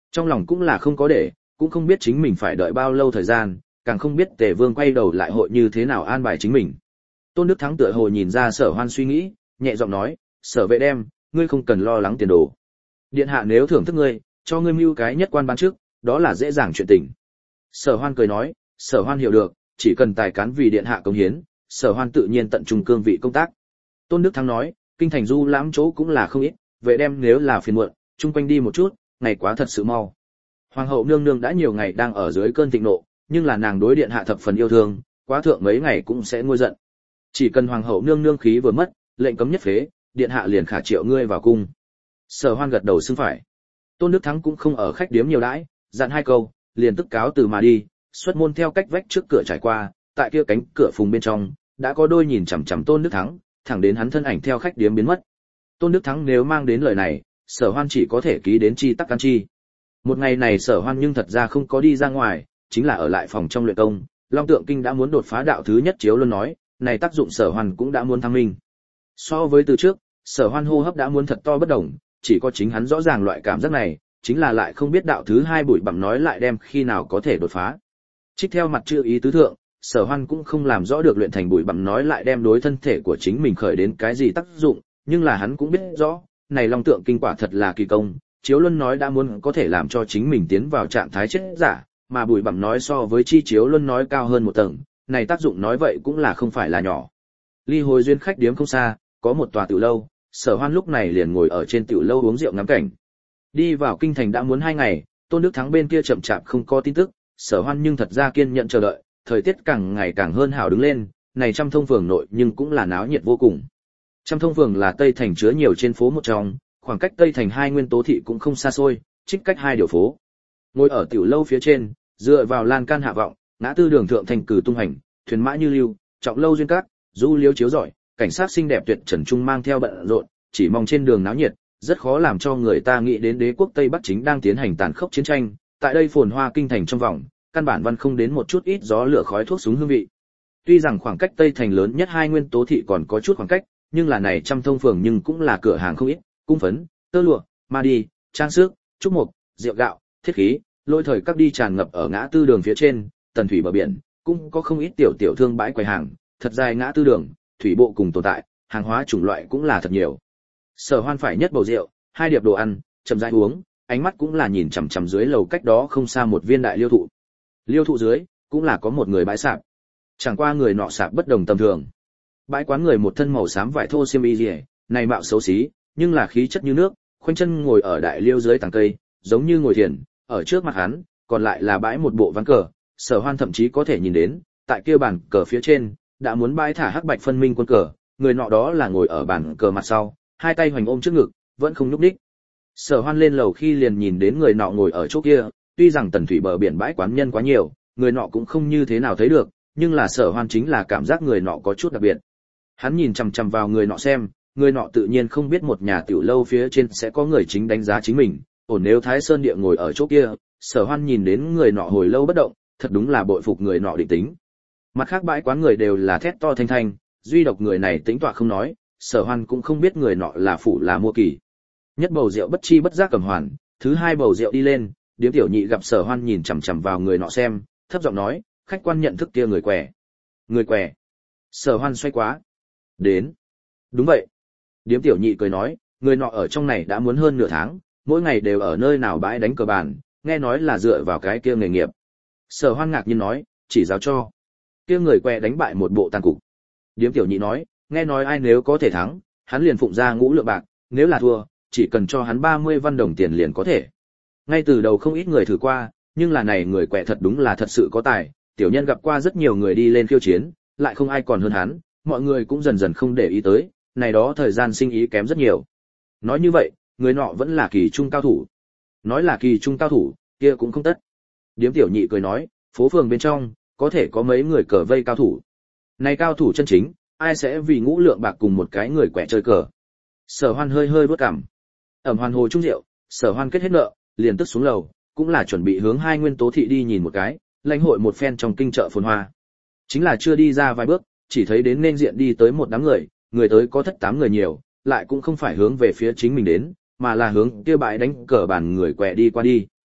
Trong lòng cũng là không có để, cũng không biết chính mình phải đợi bao lâu thời gian, càng không biết Tề Vương quay đầu lại hội như thế nào an bài chính mình. Tôn Đức Thắng tựa hồ nhìn ra Sở Hoan suy nghĩ, nhẹ giọng nói, Sở Vệ đem, ngươi không cần lo lắng tiền đồ. Điện hạ nếu thưởng thức ngươi, cho ngươi mưu cái nhất quan ban trước, đó là dễ dàng chuyện tình. Sở Hoan cười nói, Sở Hoan hiểu được, chỉ cần tài cán vì điện hạ công hiến, Sở Hoan tự nhiên tận trung cương vị công tác. Tôn Đức Thắng nói, kinh thành du lãm chỗ cũng là không ít, vệ đem nếu là phiền muộn, chung quanh đi một chút, ngày quá thật sự mau. Hoàng hậu nương nương đã nhiều ngày đang ở dưới cơn thịnh nộ, nhưng là nàng đối điện hạ thập phần yêu thương, quá thượng mấy ngày cũng sẽ nguôi giận. Chỉ cần hoàng hậu nương nương khí vừa mất, lệnh cấm nhất phế, điện hạ liền khả triệu ngươi vào cung. Sở Hoan gật đầu xưng phải. Tôn Đức Thắng cũng không ở khách điếm nhiều đãi, dặn hai câu, liền tức cáo từ mà đi, xuất môn theo cách vách trước cửa trải qua, tại kia cánh cửa phùng bên trong, đã có đôi nhìn chằm chằm Tôn Đức Thắng, thẳng đến hắn thân ảnh theo khách điếm biến mất. Tôn Đức Thắng nếu mang đến lời này, Sở Hoan chỉ có thể ký đến chi tắc căn chi. Một ngày này Sở Hoan nhưng thật ra không có đi ra ngoài, chính là ở lại phòng trong luyện công. Long Tượng Kinh đã muốn đột phá đạo thứ nhất chiếu luôn nói, này tác dụng Sở Hoan cũng đã muốn thăng minh. So với từ trước, Sở Hoan hô hấp đã muốn thật to bất đồng, chỉ có chính hắn rõ ràng loại cảm giác này, chính là lại không biết đạo thứ hai bụi bặm nói lại đem khi nào có thể đột phá. Trích theo mặt chưa ý tứ thượng, Sở Hoan cũng không làm rõ được luyện thành bụi bặm nói lại đem đối thân thể của chính mình khởi đến cái gì tác dụng, nhưng là hắn cũng biết rõ, này Long Tượng Kinh quả thật là kỳ công, Chiếu Luân nói đã muốn có thể làm cho chính mình tiến vào trạng thái chết giả, mà bụi bặm nói so với chi Chiếu Luân nói cao hơn một tầng, này tác dụng nói vậy cũng là không phải là nhỏ. Ly Hồi Duyên khách điếm không xa, có một tòa tiểu lâu, Sở Hoan lúc này liền ngồi ở trên tiểu lâu uống rượu ngắm cảnh. Đi vào kinh thành đã muốn hai ngày, Tôn Đức Thắng bên kia chậm chạp không có tin tức, Sở Hoan nhưng thật ra kiên nhẫn chờ đợi, thời tiết càng ngày càng hơn hảo đứng lên, này Trăm Thông phường nội nhưng cũng là náo nhiệt vô cùng. Trăm Thông phường là Tây thành chứa nhiều trên phố một trong, khoảng cách Tây thành hai nguyên tố thị cũng không xa xôi, trích cách hai điều phố. Ngồi ở tiểu lâu phía trên, dựa vào lan can hạ vọng, ngã tư đường thượng thành cử tung hành, thuyền mã như lưu, trọng lâu duyên cát, du liếu chiếu rọi, cảnh sát xinh đẹp tuyệt trần trung mang theo bận rộn, chỉ mong trên đường náo nhiệt, rất khó làm cho người ta nghĩ đến đế quốc Tây Bắc chính đang tiến hành tàn khốc chiến tranh, tại đây phồn hoa kinh thành trong vòng, căn bản văn không đến một chút ít gió lửa khói thuốc súng hương vị. Tuy rằng khoảng cách Tây thành lớn nhất hai nguyên tố thị còn có chút khoảng cách, nhưng là này Trăm Thông phường nhưng cũng là cửa hàng không ít, cung phấn, tơ lụa, ma đi, trang sức, trúc mục, rượu gạo, thiết khí, lôi thời các đi tràn ngập ở ngã tư đường phía trên, tần thủy bờ biển, cũng có không ít tiểu tiểu thương bãi quầy hàng, thật dài ngã tư đường, thủy bộ cùng tồn tại, hàng hóa chủng loại cũng là thật nhiều. Sở Hoan phải nhất bầu rượu, hai điệp đồ ăn, chậm rãi uống, ánh mắt cũng là nhìn chằm chằm dưới lầu cách đó không xa một viên đại liêu thụ. Liêu thụ dưới, cũng là có một người bãi sạp. Chẳng qua người nọ sạp bất đồng tầm thường. Bãi quán người một thân màu xám vải thô xiêm y liễu, này mạo xấu xí, nhưng là khí chất như nước, khoanh chân ngồi ở đại liêu dưới tàng cây, giống như ngồi thiền, ở trước mặt hắn, còn lại là bãi một bộ ván cờ, Sở Hoan thậm chí có thể nhìn đến, tại kia bàn cờ phía trên, đã muốn bãi thả hắc bạch phân minh quân cờ, người nọ đó là ngồi ở bàn cờ mặt sau, hai tay hoành ôm trước ngực, vẫn không nhúc nhích. Sở Hoan lên lầu khi liền nhìn đến người nọ ngồi ở chỗ kia, tuy rằng tần thủy bờ biển bãi quán nhân quá nhiều, người nọ cũng không như thế nào thấy được, nhưng là Sở Hoan chính là cảm giác người nọ có chút đặc biệt. Hắn nhìn chằm chằm vào người nọ xem, người nọ tự nhiên không biết một nhà tiểu lâu phía trên sẽ có người chính đánh giá chính mình, ổn nếu Thái Sơn địa ngồi ở chỗ kia, Sở Hoan nhìn đến người nọ hồi lâu bất động, thật đúng là bội phục người nọ định tính. Mặt khác bãi quán người đều là thét to thanh thanh, duy độc người này tính tọa không nói, Sở Hoan cũng không biết người nọ là phủ là mua kỳ. Nhất bầu rượu bất chi bất giác cầm hoàn, thứ hai bầu rượu đi lên, điếm tiểu nhị gặp Sở Hoan nhìn chằm chằm vào người nọ xem, thấp giọng nói, khách quan nhận thức kia người què. Người què. Sở Hoan xoay quá. Đến. Đúng vậy. Điếm tiểu nhị cười nói, người nọ ở trong này đã muốn hơn nửa tháng, mỗi ngày đều ở nơi nào bãi đánh cờ bàn, nghe nói là dựa vào cái kia nghề nghiệp. Sở Hoan ngạc nhiên nói, chỉ giáo cho. Kia người què đánh bại một bộ tàn cục. Điếm tiểu nhị nói, nghe nói ai nếu có thể thắng, hắn liền phụng ra ngũ lượng bạc, nếu là thua, chỉ cần cho hắn ba mươi văn đồng tiền liền có thể. Ngay từ đầu không ít người thử qua, nhưng là này người quẹ thật đúng là thật sự có tài, tiểu nhân gặp qua rất nhiều người đi lên khiêu chiến, lại không ai còn hơn hắn, mọi người cũng dần dần không để ý tới, này đó thời gian sinh ý kém rất nhiều. Nói như vậy, người nọ vẫn là kỳ trung cao thủ. Nói là kỳ trung cao thủ, kia cũng không tất. Điếm tiểu nhị cười nói, phố phường bên trong, có thể có mấy người cờ vây cao thủ. Này cao thủ chân chính, ai sẽ vì ngũ lượng bạc cùng một cái người quẹ chơi cờ. Sở Hoan hơi hơi bước cằm. Ẩm hoàn hồ trung rượu, Sở Hoan kết hết nợ, liền tức xuống lầu, cũng là chuẩn bị hướng hai nguyên tố thị đi nhìn một cái, lãnh hội một phen trong kinh chợ phồn hoa. Chính là chưa đi ra vài bước, chỉ thấy đến nên diện đi tới một đám người, người tới có thất tám người nhiều, lại cũng không phải hướng về phía chính mình đến, mà là hướng kia bãi đánh cờ bàn người quẹ đi qua đi.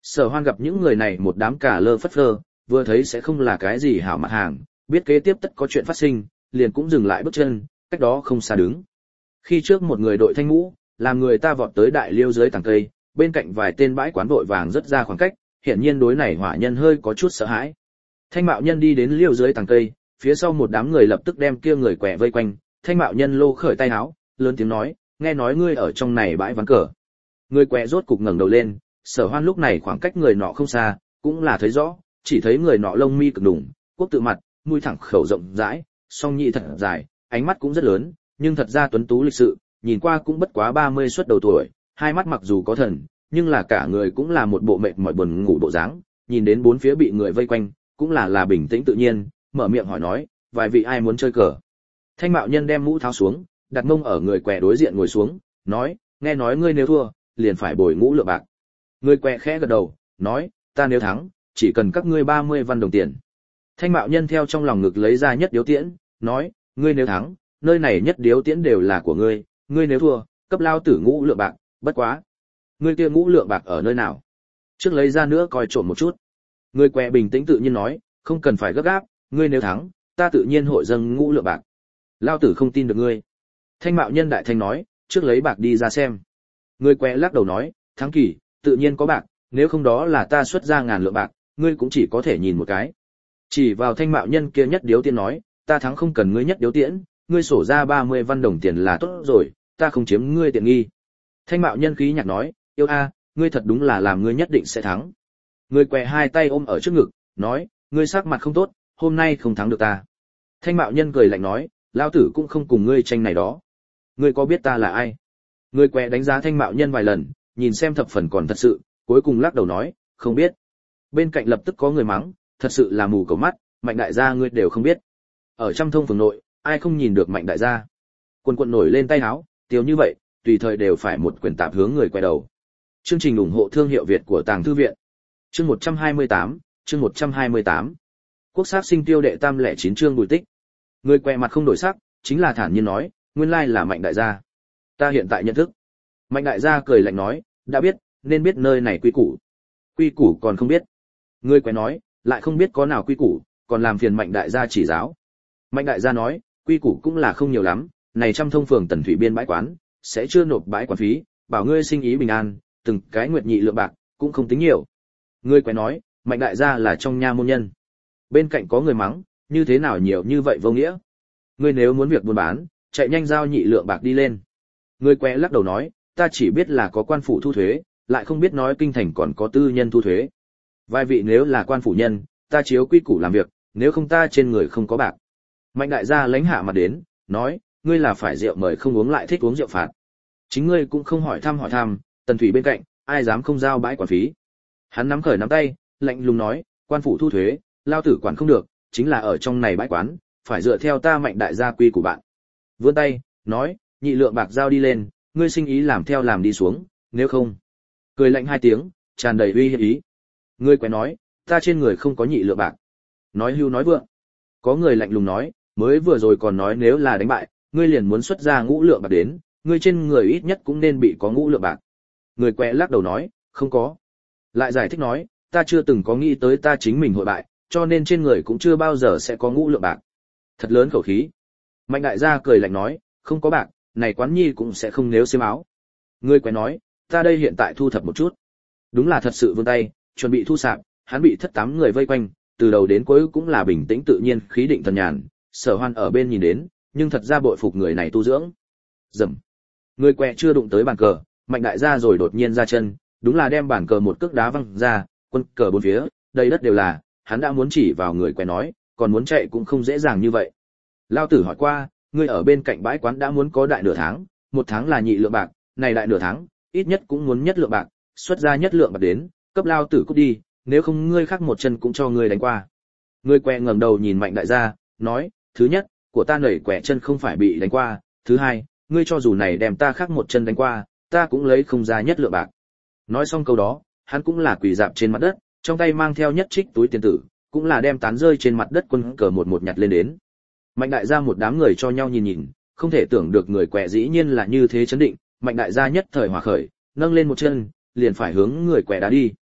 Sở Hoan gặp những người này một đám cả lơ phất lơ, vừa thấy sẽ không là cái gì hảo mặt hàng, biết kế tiếp tất có chuyện phát sinh, liền cũng dừng lại bước chân, cách đó không xa đứng. Khi trước một người đội thanh mũ, làm người ta vọt tới đại liêu dưới tầng cây, bên cạnh vài tên bãi quán vội vàng rất ra khoảng cách, hiển nhiên đối này hỏa nhân hơi có chút sợ hãi. Thanh mạo nhân đi đến liêu dưới tầng cây, phía sau một đám người lập tức đem kia người quẻ vây quanh, thanh mạo nhân lô khởi tay áo, lớn tiếng nói, nghe nói ngươi ở trong này bãi ván cờ. Người quẻ rốt cục ngẩng đầu lên, Sở Hoan lúc này khoảng cách người nọ không xa, cũng là thấy rõ, chỉ thấy người nọ lông mi cực đủng, quốc tự mặt, mũi thẳng khẩu rộng rãi, song nhị thật dài, ánh mắt cũng rất lớn, nhưng thật ra tuấn tú lịch sự, nhìn qua cũng bất quá ba mươi xuất đầu tuổi, hai mắt mặc dù có thần, nhưng là cả người cũng là một bộ mệt mỏi buồn ngủ bộ dáng, nhìn đến bốn phía bị người vây quanh, cũng là là bình tĩnh tự nhiên, mở miệng hỏi nói, vài vị ai muốn chơi cờ. Thanh mạo nhân đem mũ tháo xuống, đặt mông ở người quẻ đối diện ngồi xuống, nói, nghe nói ngươi nếu thua, liền phải bồi ngũ lượng bạc. Người quẻ khẽ gật đầu, nói, ta nếu thắng, chỉ cần các ngươi ba mươi văn đồng tiền. Thanh mạo nhân theo trong lòng ngực lấy ra nhất điếu tiễn, nói, ngươi nếu thắng, nơi này nhất điếu tiễn đều là của ngươi, ngươi nếu thua, cấp lao tử ngũ lượng bạc, bất quá. Ngươi kia ngũ lượng bạc ở nơi nào? Trước lấy ra nữa coi trộm một chút. Người quẻ bình tĩnh tự nhiên nói, không cần phải gấp gáp, ngươi nếu thắng, ta tự nhiên hội dâng ngũ lượng bạc. Lao tử không tin được ngươi. Thanh mạo nhân đại thanh nói, trước lấy bạc đi ra xem. Người quẻ lắc đầu nói, thắng kỳ, tự nhiên có bạc, nếu không đó là ta xuất ra ngàn lượng bạc, ngươi cũng chỉ có thể nhìn một cái. Chỉ vào thanh mạo nhân kia nhất điếu tiễn nói, ta thắng không cần ngươi nhất điếu tiễn, ngươi sổ ra ba mươi văn đồng tiền là tốt rồi, ta không chiếm ngươi tiện nghi. Thanh mạo nhân khí nhạc nói, yêu a, ngươi thật đúng là làm ngươi nhất định sẽ thắng. Người quẻ hai tay ôm ở trước ngực, nói, ngươi sắc mặt không tốt, hôm nay không thắng được ta. Thanh mạo nhân cười lạnh nói, lao tử cũng không cùng ngươi tranh này đó. Ngươi có biết ta là ai? Người quẻ đánh giá thanh mạo nhân vài lần, nhìn xem thập phần còn thật sự, cuối cùng lắc đầu nói, không biết. Bên cạnh lập tức có người mắng, thật sự là mù cầu mắt, Mạnh đại gia ngươi đều không biết. Ở trăm thông phường nội, ai không nhìn được Mạnh đại gia. Quân quận nổi lên tay áo, tiêu như vậy, tùy thời đều phải một quyền tạp hướng người quay đầu. Chương trình ủng hộ thương hiệu Việt của Tàng Thư viện. Chương một trăm hai mươi tám, chương một trăm hai mươi tám. Quốc sắc sinh tiêu đệ tam lẻ chín chương Bùi Tích. Người quẹ mặt không đổi sắc, chính là thản nhiên nói, nguyên lai là Mạnh đại gia. Ta hiện tại nhận thức. Mạnh đại gia cười lạnh nói, đã biết, nên biết nơi này quy củ. Quy củ còn không biết. Người quẹ nói, lại không biết có nào quy củ, còn làm phiền Mạnh đại gia chỉ giáo. Mạnh đại gia nói, quy củ cũng là không nhiều lắm, này trăm thông phường Tần Thủy biên bãi quán, sẽ chưa nộp bãi quản phí, bảo ngươi sinh ý bình an, từng cái nguyệt nhị lượng bạc, cũng không tính nhiều. Ngươi quái nói, Mạnh đại gia là trong nha môn nhân. Bên cạnh có người mắng, như thế nào nhiều như vậy vô nghĩa. Ngươi nếu muốn việc buôn bán, chạy nhanh giao nhị lượng bạc đi lên. Ngươi quái lắc đầu nói, ta chỉ biết là có quan phủ thu thuế, lại không biết nói kinh thành còn có tư nhân thu thuế. Vài vị nếu là quan phủ nhân, ta chiếu quy củ làm việc, nếu không ta trên người không có bạc. Mạnh đại gia lãnh hạ mặt đến, nói, ngươi là phải rượu mời không uống lại thích uống rượu phạt. Chính ngươi cũng không hỏi thăm hỏi thăm, Tần Thủy bên cạnh, ai dám không giao bãi quản phí. Hắn nắm khởi nắm tay, lạnh lùng nói, quan phủ thu thuế, lao tử quản không được, chính là ở trong này bãi quán, phải dựa theo ta Mạnh đại gia quy của bạn. Vươn tay, nói, nhị lượng bạc giao đi lên, ngươi sinh ý làm theo làm đi xuống, nếu không. Cười lạnh hai tiếng, tràn đầy uy hiếp ý. Ngươi quái nói, ta trên người không có nhị lượng bạc. Nói hưu nói vượng. Có người lạnh lùng nói, mới vừa rồi còn nói nếu là đánh bại, ngươi liền muốn xuất ra ngũ lượng bạc đến, ngươi trên người ít nhất cũng nên bị có ngũ lượng bạc. Người quẹ lắc đầu nói, không có. Lại giải thích nói, ta chưa từng có nghĩ tới ta chính mình hội bại, cho nên trên người cũng chưa bao giờ sẽ có ngũ lượng bạc. Thật lớn khẩu khí. Mạnh đại gia cười lạnh nói, không có bạc, này quán nhi cũng sẽ không nếu xiêm áo. Người quẹ nói, ta đây hiện tại thu thập một chút. Đúng là thật sự vươn tay, chuẩn bị thu sạp, hắn bị thất tám người vây quanh, từ đầu đến cuối cũng là bình tĩnh tự nhiên, khí định thần nhàn. Sở Hoan ở bên nhìn đến, nhưng thật ra bội phục người này tu dưỡng. Dầm. Người quẹ chưa đụng tới bàn cờ, Mạnh đại gia rồi đột nhiên ra chân, đúng là đem bàn cờ một cước đá văng ra, quân cờ bốn phía, đầy đất đều là, hắn đã muốn chỉ vào người quẹ nói, còn muốn chạy cũng không dễ dàng như vậy. Lao tử hỏi qua, ngươi ở bên cạnh bãi quán đã muốn có đại nửa tháng, một tháng là nhị lượng bạc, này đại nửa tháng, ít nhất cũng muốn nhất lượng bạc, xuất ra nhất lượng bạc đến, cấp lao tử cút đi, nếu không ngươi khác một chân cũng cho ngươi đánh qua. Người quẹ ngẩng đầu nhìn Mạnh đại gia, nói, thứ nhất, của ta nảy quẹ chân không phải bị đánh qua, thứ hai, ngươi cho dù này đem ta khác một chân đánh qua, ta cũng lấy không ra nhất lượng bạc. Nói xong câu đó, hắn cũng là quỳ dạp trên mặt đất, trong tay mang theo nhất trích túi tiền tử, cũng là đem tán rơi trên mặt đất quân cờ một một nhặt lên đến. Mạnh đại gia một đám người cho nhau nhìn nhìn, không thể tưởng được người quẹ dĩ nhiên là như thế chấn định, Mạnh đại gia nhất thời hòa khởi, nâng lên một chân, liền phải hướng người quẹ đá đi.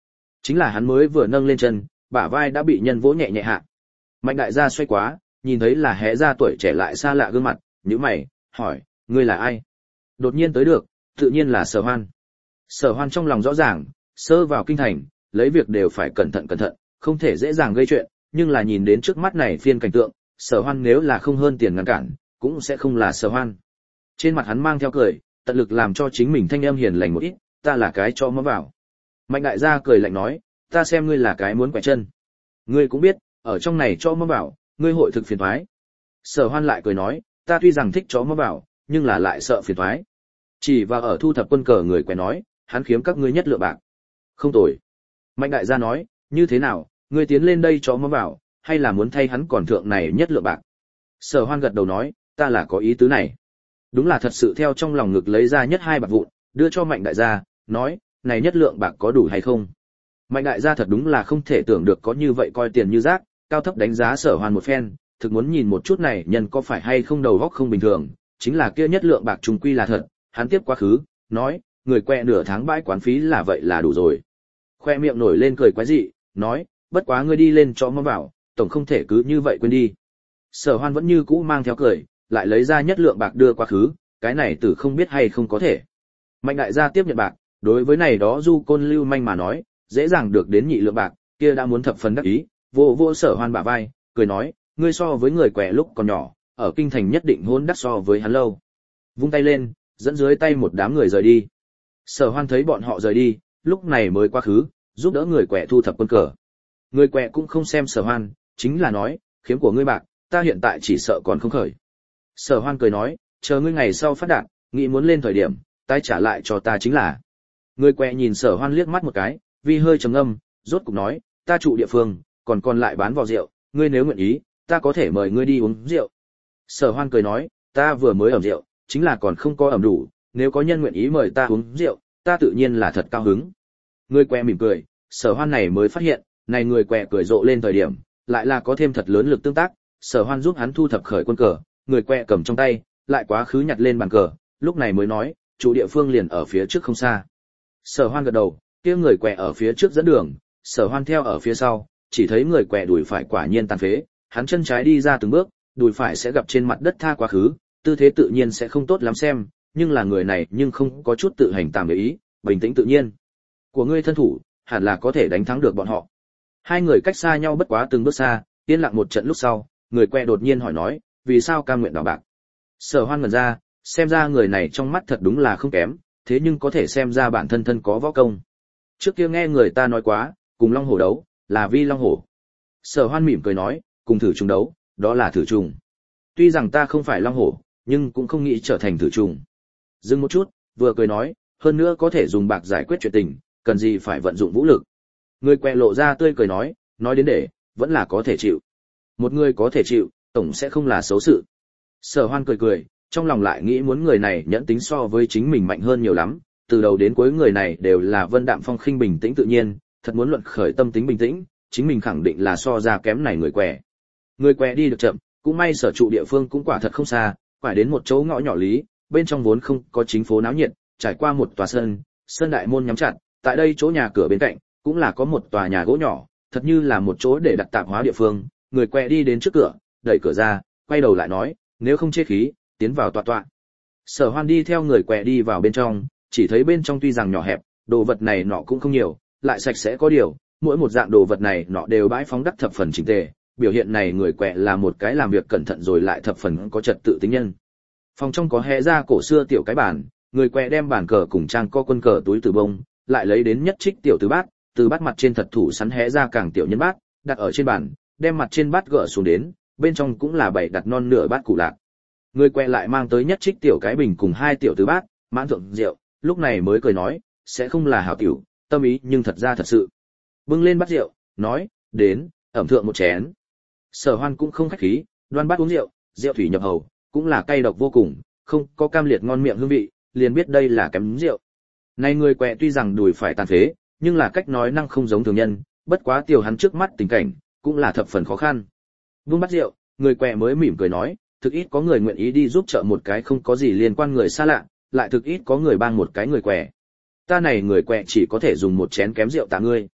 Chính là hắn mới vừa nâng lên chân, bả vai đã bị nhân vỗ nhẹ nhẹ hạ. Mạnh đại gia xoay quá, nhìn thấy là hé ra tuổi trẻ lại xa lạ gương mặt, nhíu mày, hỏi, ngươi là ai? Đột nhiên tới được, tự nhiên là Sở Hoan. Sở Hoan trong lòng rõ ràng, sơ vào kinh thành, lấy việc đều phải cẩn thận cẩn thận, không thể dễ dàng gây chuyện, nhưng là nhìn đến trước mắt này phiên cảnh tượng, Sở Hoan nếu là không hơn tiền ngăn cản, cũng sẽ không là Sở Hoan. Trên mặt hắn mang theo cười, tận lực làm cho chính mình thanh âm hiền lành một ít, ta là cái cho mó vào. Mạnh đại gia cười lạnh nói, ta xem ngươi là cái muốn quẹt chân. Ngươi cũng biết, ở trong này cho mó vào, ngươi hội thực phiền toái. Sở Hoan lại cười nói, ta tuy rằng thích chó mó vào, nhưng là lại sợ phiền toái. Chỉ vào ở thu thập quân cờ người quẹt nói, hắn khiếm các ngươi nhất lượng bạc. Không tồi. Mạnh đại gia nói, như thế nào, ngươi tiến lên đây chó mó vào, hay là muốn thay hắn còn thượng này nhất lượng bạc? Sở Hoan gật đầu nói, ta là có ý tứ này. Đúng là thật sự theo trong lòng ngực lấy ra nhất hai bạc vụn, đưa cho Mạnh đại gia, nói, này nhất lượng bạc có đủ hay không? Mạnh đại gia thật đúng là không thể tưởng được có như vậy coi tiền như rác, cao thấp đánh giá Sở Hoan một phen, thực muốn nhìn một chút này nhân có phải hay không đầu óc không bình thường, chính là kia nhất lượng bạc trùng quy là thật, hắn tiếp quá khứ, nói, người quẹ nửa tháng bãi quán phí là vậy là đủ rồi. Khoe miệng nổi lên cười quái dị, nói, bất quá ngươi đi lên cho mó vào, tổng không thể cứ như vậy quên đi. Sở Hoan vẫn như cũ mang theo cười, lại lấy ra nhất lượng bạc đưa quá khứ, cái này tử không biết hay không có thể. Mạnh đại gia tiếp nhận bạc, đối với này đó du côn lưu manh mà nói, dễ dàng được đến nhị lượng bạc, kia đã muốn thập phần đắc ý, vô vô Sở Hoan bả vai, cười nói, ngươi so với người quẹ lúc còn nhỏ, ở kinh thành nhất định hôn đắc so với hắn lâu. Vung tay lên, dẫn dưới tay một đám người rời đi. Sở Hoan thấy bọn họ rời đi, lúc này mới qua khứ, giúp đỡ người quẹ thu thập quân cờ. Người quẹ cũng không xem Sở Hoan, chính là nói, khiếm của ngươi bạc, ta hiện tại chỉ sợ còn không khởi. Sở Hoan cười nói, chờ ngươi ngày sau phát đạt, nghĩ muốn lên thời điểm, tái trả lại cho ta chính là. Người quẹ nhìn Sở Hoan liếc mắt một cái, vì hơi trầm ngâm, rốt cục nói, ta trụ địa phương, còn còn lại bán vào rượu, ngươi nếu nguyện ý, ta có thể mời ngươi đi uống rượu. Sở Hoan cười nói, ta vừa mới ẩm rượu, chính là còn không có ẩm đủ, nếu có nhân nguyện ý mời ta uống rượu, ta tự nhiên là thật cao hứng. Người quẹ mỉm cười, Sở Hoan này mới phát hiện, này người quẹ cười rộ lên thời điểm, lại là có thêm thật lớn lực tương tác. Sở Hoan giúp hắn thu thập khởi quân cờ, người quẹ cầm trong tay, lại quá khứ nhặt lên bàn cờ, lúc này mới nói, chủ địa phương liền ở phía trước không xa. Sở Hoan gật đầu, kia người quẹ ở phía trước dẫn đường, Sở Hoan theo ở phía sau, chỉ thấy người quẹ đùi phải quả nhiên tàn phế, hắn chân trái đi ra từng bước, đùi phải sẽ gặp trên mặt đất tha quá khứ, tư thế tự nhiên sẽ không tốt lắm xem, nhưng là người này nhưng không có chút tự hành tạm để ý, bình tĩnh tự nhiên. Của ngươi thân thủ, hẳn là có thể đánh thắng được bọn họ. Hai người cách xa nhau bất quá từng bước xa, yên lặng một trận lúc sau, người quẹ đột nhiên hỏi nói, vì sao cam nguyện đỏ bạc? Sở Hoan ngẩn ra, xem ra người này trong mắt thật đúng là không kém, thế nhưng có thể xem ra bản thân thân có võ công. Trước kia nghe người ta nói quá, cùng long hổ đấu, là vi long hổ. Sở Hoan mỉm cười nói, cùng thử trùng đấu, đó là thử trùng. Tuy rằng ta không phải long hổ, nhưng cũng không nghĩ trở thành thử trùng. Dừng một chút, vừa cười nói, hơn nữa có thể dùng bạc giải quyết chuyện tình, cần gì phải vận dụng vũ lực. Người quẹ lộ ra tươi cười nói, nói đến để, vẫn là có thể chịu. Một người có thể chịu, tổng sẽ không là xấu sự. Sở Hoan cười cười, trong lòng lại nghĩ muốn người này nhẫn tính so với chính mình mạnh hơn nhiều lắm, từ đầu đến cuối người này đều là vân đạm phong khinh bình tĩnh tự nhiên, thật muốn luận khởi tâm tính bình tĩnh, chính mình khẳng định là so ra kém này người quẹ. Người quẹ đi được chậm, cũng may sở trụ địa phương cũng quả thật không xa, phải đến một chỗ ngõ nhỏ lý, bên trong vốn không có chính phố náo nhiệt, trải qua một tòa sân, sân đại môn nhắm chặt, tại đây chỗ nhà cửa bên cạnh, cũng là có một tòa nhà gỗ nhỏ, thật như là một chỗ để đặt tạp hóa địa phương. Người quẹ đi đến trước cửa, đẩy cửa ra, quay đầu lại nói, nếu không chê khí, tiến vào tọa tọa. Sở Hoan đi theo người quẹ đi vào bên trong, chỉ thấy bên trong tuy rằng nhỏ hẹp, đồ vật này nọ cũng không nhiều, lại sạch sẽ có điều, mỗi một dạng đồ vật này nọ đều bãi phóng đắc thập phần chỉnh tề, biểu hiện này người quẹ là một cái làm việc cẩn thận rồi lại thập phần có trật tự tính nhân. Phòng trong có hé ra cổ xưa tiểu cái bàn, người quẹ đem bàn cờ cùng trang co quân cờ túi từ bông, lại lấy đến nhất trích tiểu tứ bát, từ bát mặt trên thật thủ sắn hé ra càng tiểu nhân bát, đặt ở trên bàn, đem mặt trên bát gỡ xuống đến, bên trong cũng là bảy đặt non nửa bát củ lạc. Người quẹ lại mang tới nhất trích tiểu cái bình cùng hai tiểu tứ bát, mãn thượng rượu, lúc này mới cười nói, sẽ không là hảo tiểu, tâm ý nhưng thật ra thật sự. Bưng lên bát rượu, nói, đến, ẩm thượng một chén. Sở Hoan cũng không khách khí, đoan bát uống rượu, rượu thủy nhập hầu, cũng là cay độc vô cùng, không có cam liệt ngon miệng hương vị, liền biết đây là kém rượu. Này người quẹ tuy rằng đùi phải tàn phế, nhưng là cách nói năng không giống thường nhân, bất quá tiểu hắn trước mắt tình cảnh, cũng là thập phần khó khăn. Vung bát rượu, người quẹ mới mỉm cười nói, thực ít có người nguyện ý đi giúp trợ một cái không có gì liên quan người xa lạ, lại thực ít có người bang một cái người quẹ. Ta này người quẹ chỉ có thể dùng một chén kém rượu tạ ngươi.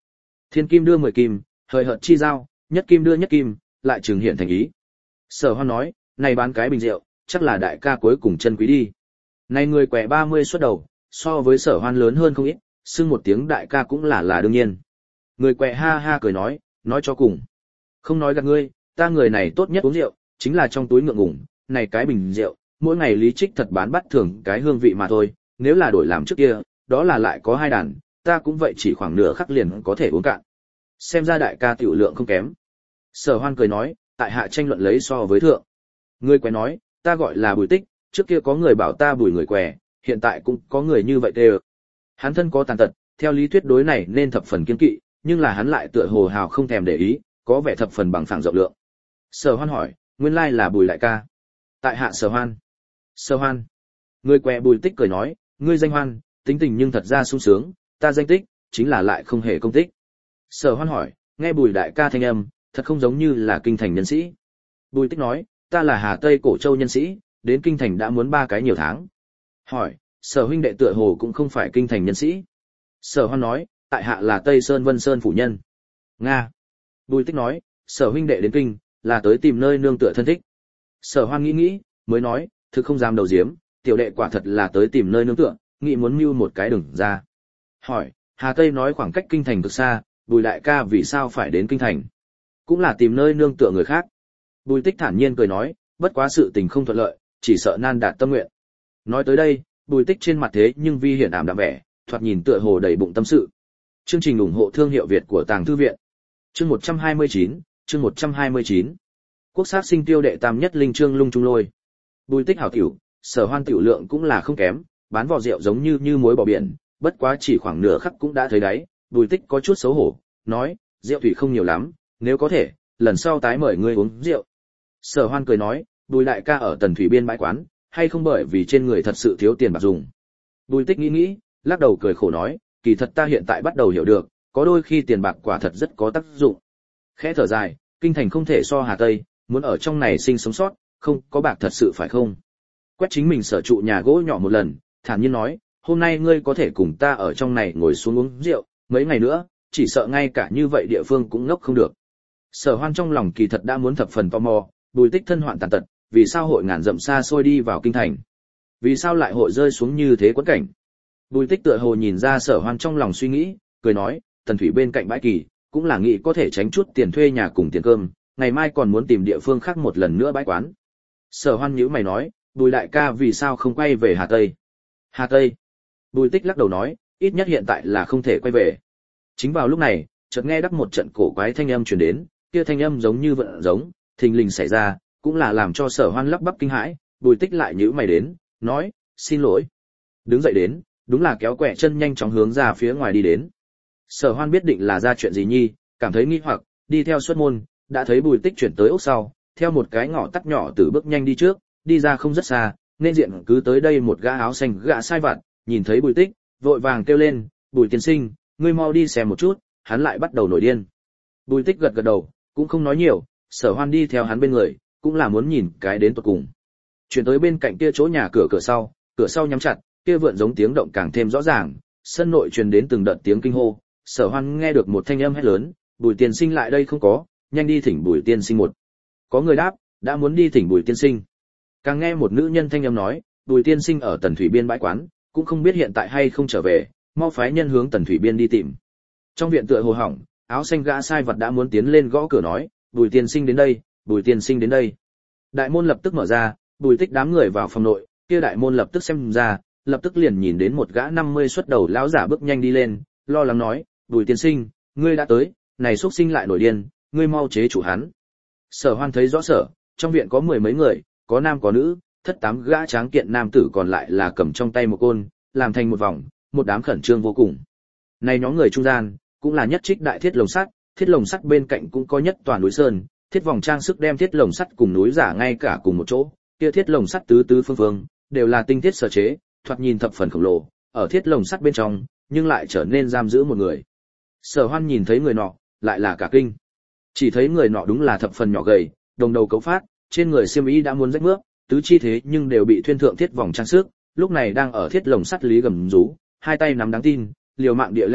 Thiên kim đưa mười kim, hời hợt chi giao, nhất kim đưa nhất kim, lại trừng hiện thành ý. Sở Hoan nói, này bán cái bình rượu, chắc là đại ca cuối cùng chân quý đi. Này người quẻ ba mươi xuất đầu, so với Sở Hoan lớn hơn không ít, xưng một tiếng đại ca cũng là là đương nhiên. Người quẻ ha ha cười nói, nói cho cùng. Không nói gạt ngươi, ta người này tốt nhất uống rượu, chính là trong túi ngượng ngùng, này cái bình rượu, mỗi ngày Lý Trích thật bán bắt thường cái hương vị mà thôi, nếu là đổi làm trước kia, đó là lại có hai đàn, ta cũng vậy chỉ khoảng nửa khắc liền có thể uống cạn. Xem ra đại ca tiểu lượng không kém. Sở Hoan cười nói, tại hạ tranh luận lấy so với thượng. Người quẻ nói, ta gọi là Bùi Tích, trước kia có người bảo ta Bùi người quẻ, hiện tại cũng có người như vậy tê. Hắn thân có tàn tật, theo lý thuyết đối này nên thập phần kiên kỵ, nhưng là hắn lại tựa hồ hào không thèm để ý, có vẻ thập phần bằng phẳng rộng lượng. Sở Hoan hỏi, nguyên lai là Bùi đại ca. Tại hạ Sở Hoan. Sở Hoan. Người quẻ Bùi Tích cười nói, ngươi danh Hoan, tính tình nhưng thật ra sung sướng, ta danh Tích, chính là lại không hề công tích. Sở Hoan hỏi, nghe Bùi đại ca thanh âm, thật không giống như là kinh thành nhân sĩ. Bùi Tích nói, ta là Hà Tây Cổ Châu nhân sĩ, đến kinh thành đã muốn ba cái nhiều tháng. Hỏi, Sở huynh đệ tựa hồ cũng không phải kinh thành nhân sĩ. Sở Hoan nói, tại hạ là Tây Sơn Vân Sơn phủ nhân. Nga. Bùi Tích nói, Sở huynh đệ đến kinh, là tới tìm nơi nương tựa thân thích. Sở Hoan nghĩ nghĩ, mới nói, thực không dám đầu diếm, tiểu đệ quả thật là tới tìm nơi nương tựa, nghĩ muốn mưu một cái đừng ra. Hỏi, Hà Tây nói khoảng cách kinh thành cực xa, Bùi đại ca vì sao phải đến kinh thành? Cũng là tìm nơi nương tựa người khác. Bùi Tích thản nhiên cười nói, bất quá sự tình không thuận lợi, chỉ sợ nan đạt tâm nguyện. Nói tới đây, Bùi Tích trên mặt thế nhưng vi hiển ảm đạm vẻ, thoạt nhìn tựa hồ đầy bụng tâm sự. Chương trình ủng hộ thương hiệu Việt của Tàng Thư viện. Chương một trăm hai mươi chín, chương một trăm hai mươi chín. Quốc sát sinh tiêu đệ tam nhất linh chương lung trung lôi. Bùi Tích hảo tiểu, Sở Hoan tiểu lượng cũng là không kém, bán vò rượu giống như như muối bỏ biển, bất quá chỉ khoảng nửa khắc cũng đã thấy đáy. Bùi Tích có chút xấu hổ, nói, rượu thủy không nhiều lắm, nếu có thể, lần sau tái mời ngươi uống rượu. Sở Hoan cười nói, Bùi đại ca ở Tần Thủy Biên bãi quán, hay không bởi vì trên người thật sự thiếu tiền bạc dùng. Bùi Tích nghĩ nghĩ, lắc đầu cười khổ nói, kỳ thật ta hiện tại bắt đầu hiểu được, có đôi khi tiền bạc quả thật rất có tác dụng. Khẽ thở dài, kinh thành không thể so Hà Tây, muốn ở trong này sinh sống sót, không có bạc thật sự phải không? Quét chính mình sở trụ nhà gỗ nhỏ một lần, thản nhiên nói, hôm nay ngươi có thể cùng ta ở trong này ngồi xuống uống rượu, mấy ngày nữa, chỉ sợ ngay cả như vậy địa phương cũng ngốc không được. Sở Hoan trong lòng kỳ thật đã muốn thập phần tò mò, Bùi Tích thân hoạn tàn tật, vì sao hội ngàn dặm xa xôi đi vào kinh thành? Vì sao lại hội rơi xuống như thế quẫn cảnh? Bùi Tích tựa hồ nhìn ra Sở Hoan trong lòng suy nghĩ, cười nói, Tần Thủy bên cạnh bãi kỳ, cũng là nghĩ có thể tránh chút tiền thuê nhà cùng tiền cơm, ngày mai còn muốn tìm địa phương khác một lần nữa bãi quán. Sở Hoan nhíu mày nói, Bùi đại ca vì sao không quay về Hà Tây? Hà Tây? Bùi Tích lắc đầu nói, ít nhất hiện tại là không thể quay về. Chính vào lúc này, chợt nghe đắc một trận cổ quái thanh âm truyền đến, kia thanh âm giống như vận giống, thình lình xảy ra, cũng là làm cho Sở Hoan lắp bắp kinh hãi. Bùi Tích lại nhíu mày đến, nói, xin lỗi. Đứng dậy đến, đúng là kéo quẹ chân nhanh chóng hướng ra phía ngoài đi đến. Sở Hoan biết định là ra chuyện gì nhi, cảm thấy nghi hoặc, đi theo xuất môn, đã thấy Bùi Tích chuyển tới ốc sau, theo một cái ngõ tắt nhỏ từ bước nhanh đi trước, đi ra không rất xa, nên diện cứ tới đây một gã áo xanh gã sai vặt, nhìn thấy Bùi Tích, vội vàng kêu lên, Bùi tiên sinh, ngươi mau đi xem một chút, hắn lại bắt đầu nổi điên. Bùi Tích gật gật đầu, cũng không nói nhiều, Sở Hoan đi theo hắn bên người, cũng là muốn nhìn cái đến tận cùng. Chuyển tới bên cạnh kia chỗ nhà cửa cửa sau, cửa sau nhắm chặt, kia vượn giống tiếng động càng thêm rõ ràng, sân nội truyền đến từng đợt tiếng kinh hô. Sở Hoan nghe được một thanh âm hét lớn, Bùi tiên sinh lại đây không có, nhanh đi thỉnh Bùi tiên sinh một. Có người đáp, đã muốn đi thỉnh Bùi tiên sinh. Càng nghe một nữ nhân thanh âm nói, Bùi tiên sinh ở Tần Thủy Biên bãi quán, cũng không biết hiện tại hay không trở về, mau phái nhân hướng Tần Thủy Biên đi tìm. Trong viện tựa hồ hỏng, áo xanh gã sai vật đã muốn tiến lên gõ cửa nói, Bùi tiên sinh đến đây, Bùi tiên sinh đến đây. Đại môn lập tức mở ra, Bùi Tích đám người vào phòng nội, kia đại môn lập tức xem ra, lập tức liền nhìn đến một gã năm mươi xuất đầu lão giả bước nhanh đi lên, lo lắng nói, Bùi tiên sinh, ngươi đã tới, này xuất sinh lại nổi điên, ngươi mau chế chủ hắn. Sở Hoan thấy rõ sở, trong viện có mười mấy người, có nam có nữ, thất tám gã tráng kiện nam tử còn lại là cầm trong tay một côn, làm thành một vòng, một đám khẩn trương vô cùng. Này nhóm người trung gian, cũng là nhất trích đại thiết lồng sắt, thiết lồng sắt bên cạnh cũng có nhất toàn núi sơn, thiết vòng trang sức đem thiết lồng sắt cùng núi giả ngay cả cùng một chỗ, kia thiết lồng sắt tứ tứ phương phương, đều là tinh thiết sở chế, thoạt nhìn thập phần khổng lồ, ở thiết lồng sắt bên trong, nhưng lại trở nên giam giữ một người. Sở Hoan nhìn thấy người nọ, lại là cả kinh. Chỉ thấy người nọ đúng là thập phần nhỏ gầy, đồng đầu cấu phát, trên người xiêm y đã muốn rách mướp, tứ chi thế nhưng đều bị thuyên thượng thiết vòng trang sức, lúc này đang ở thiết lồng sắt lý gầm rú, hai tay nắm đáng tin, liều mạng địa lay động,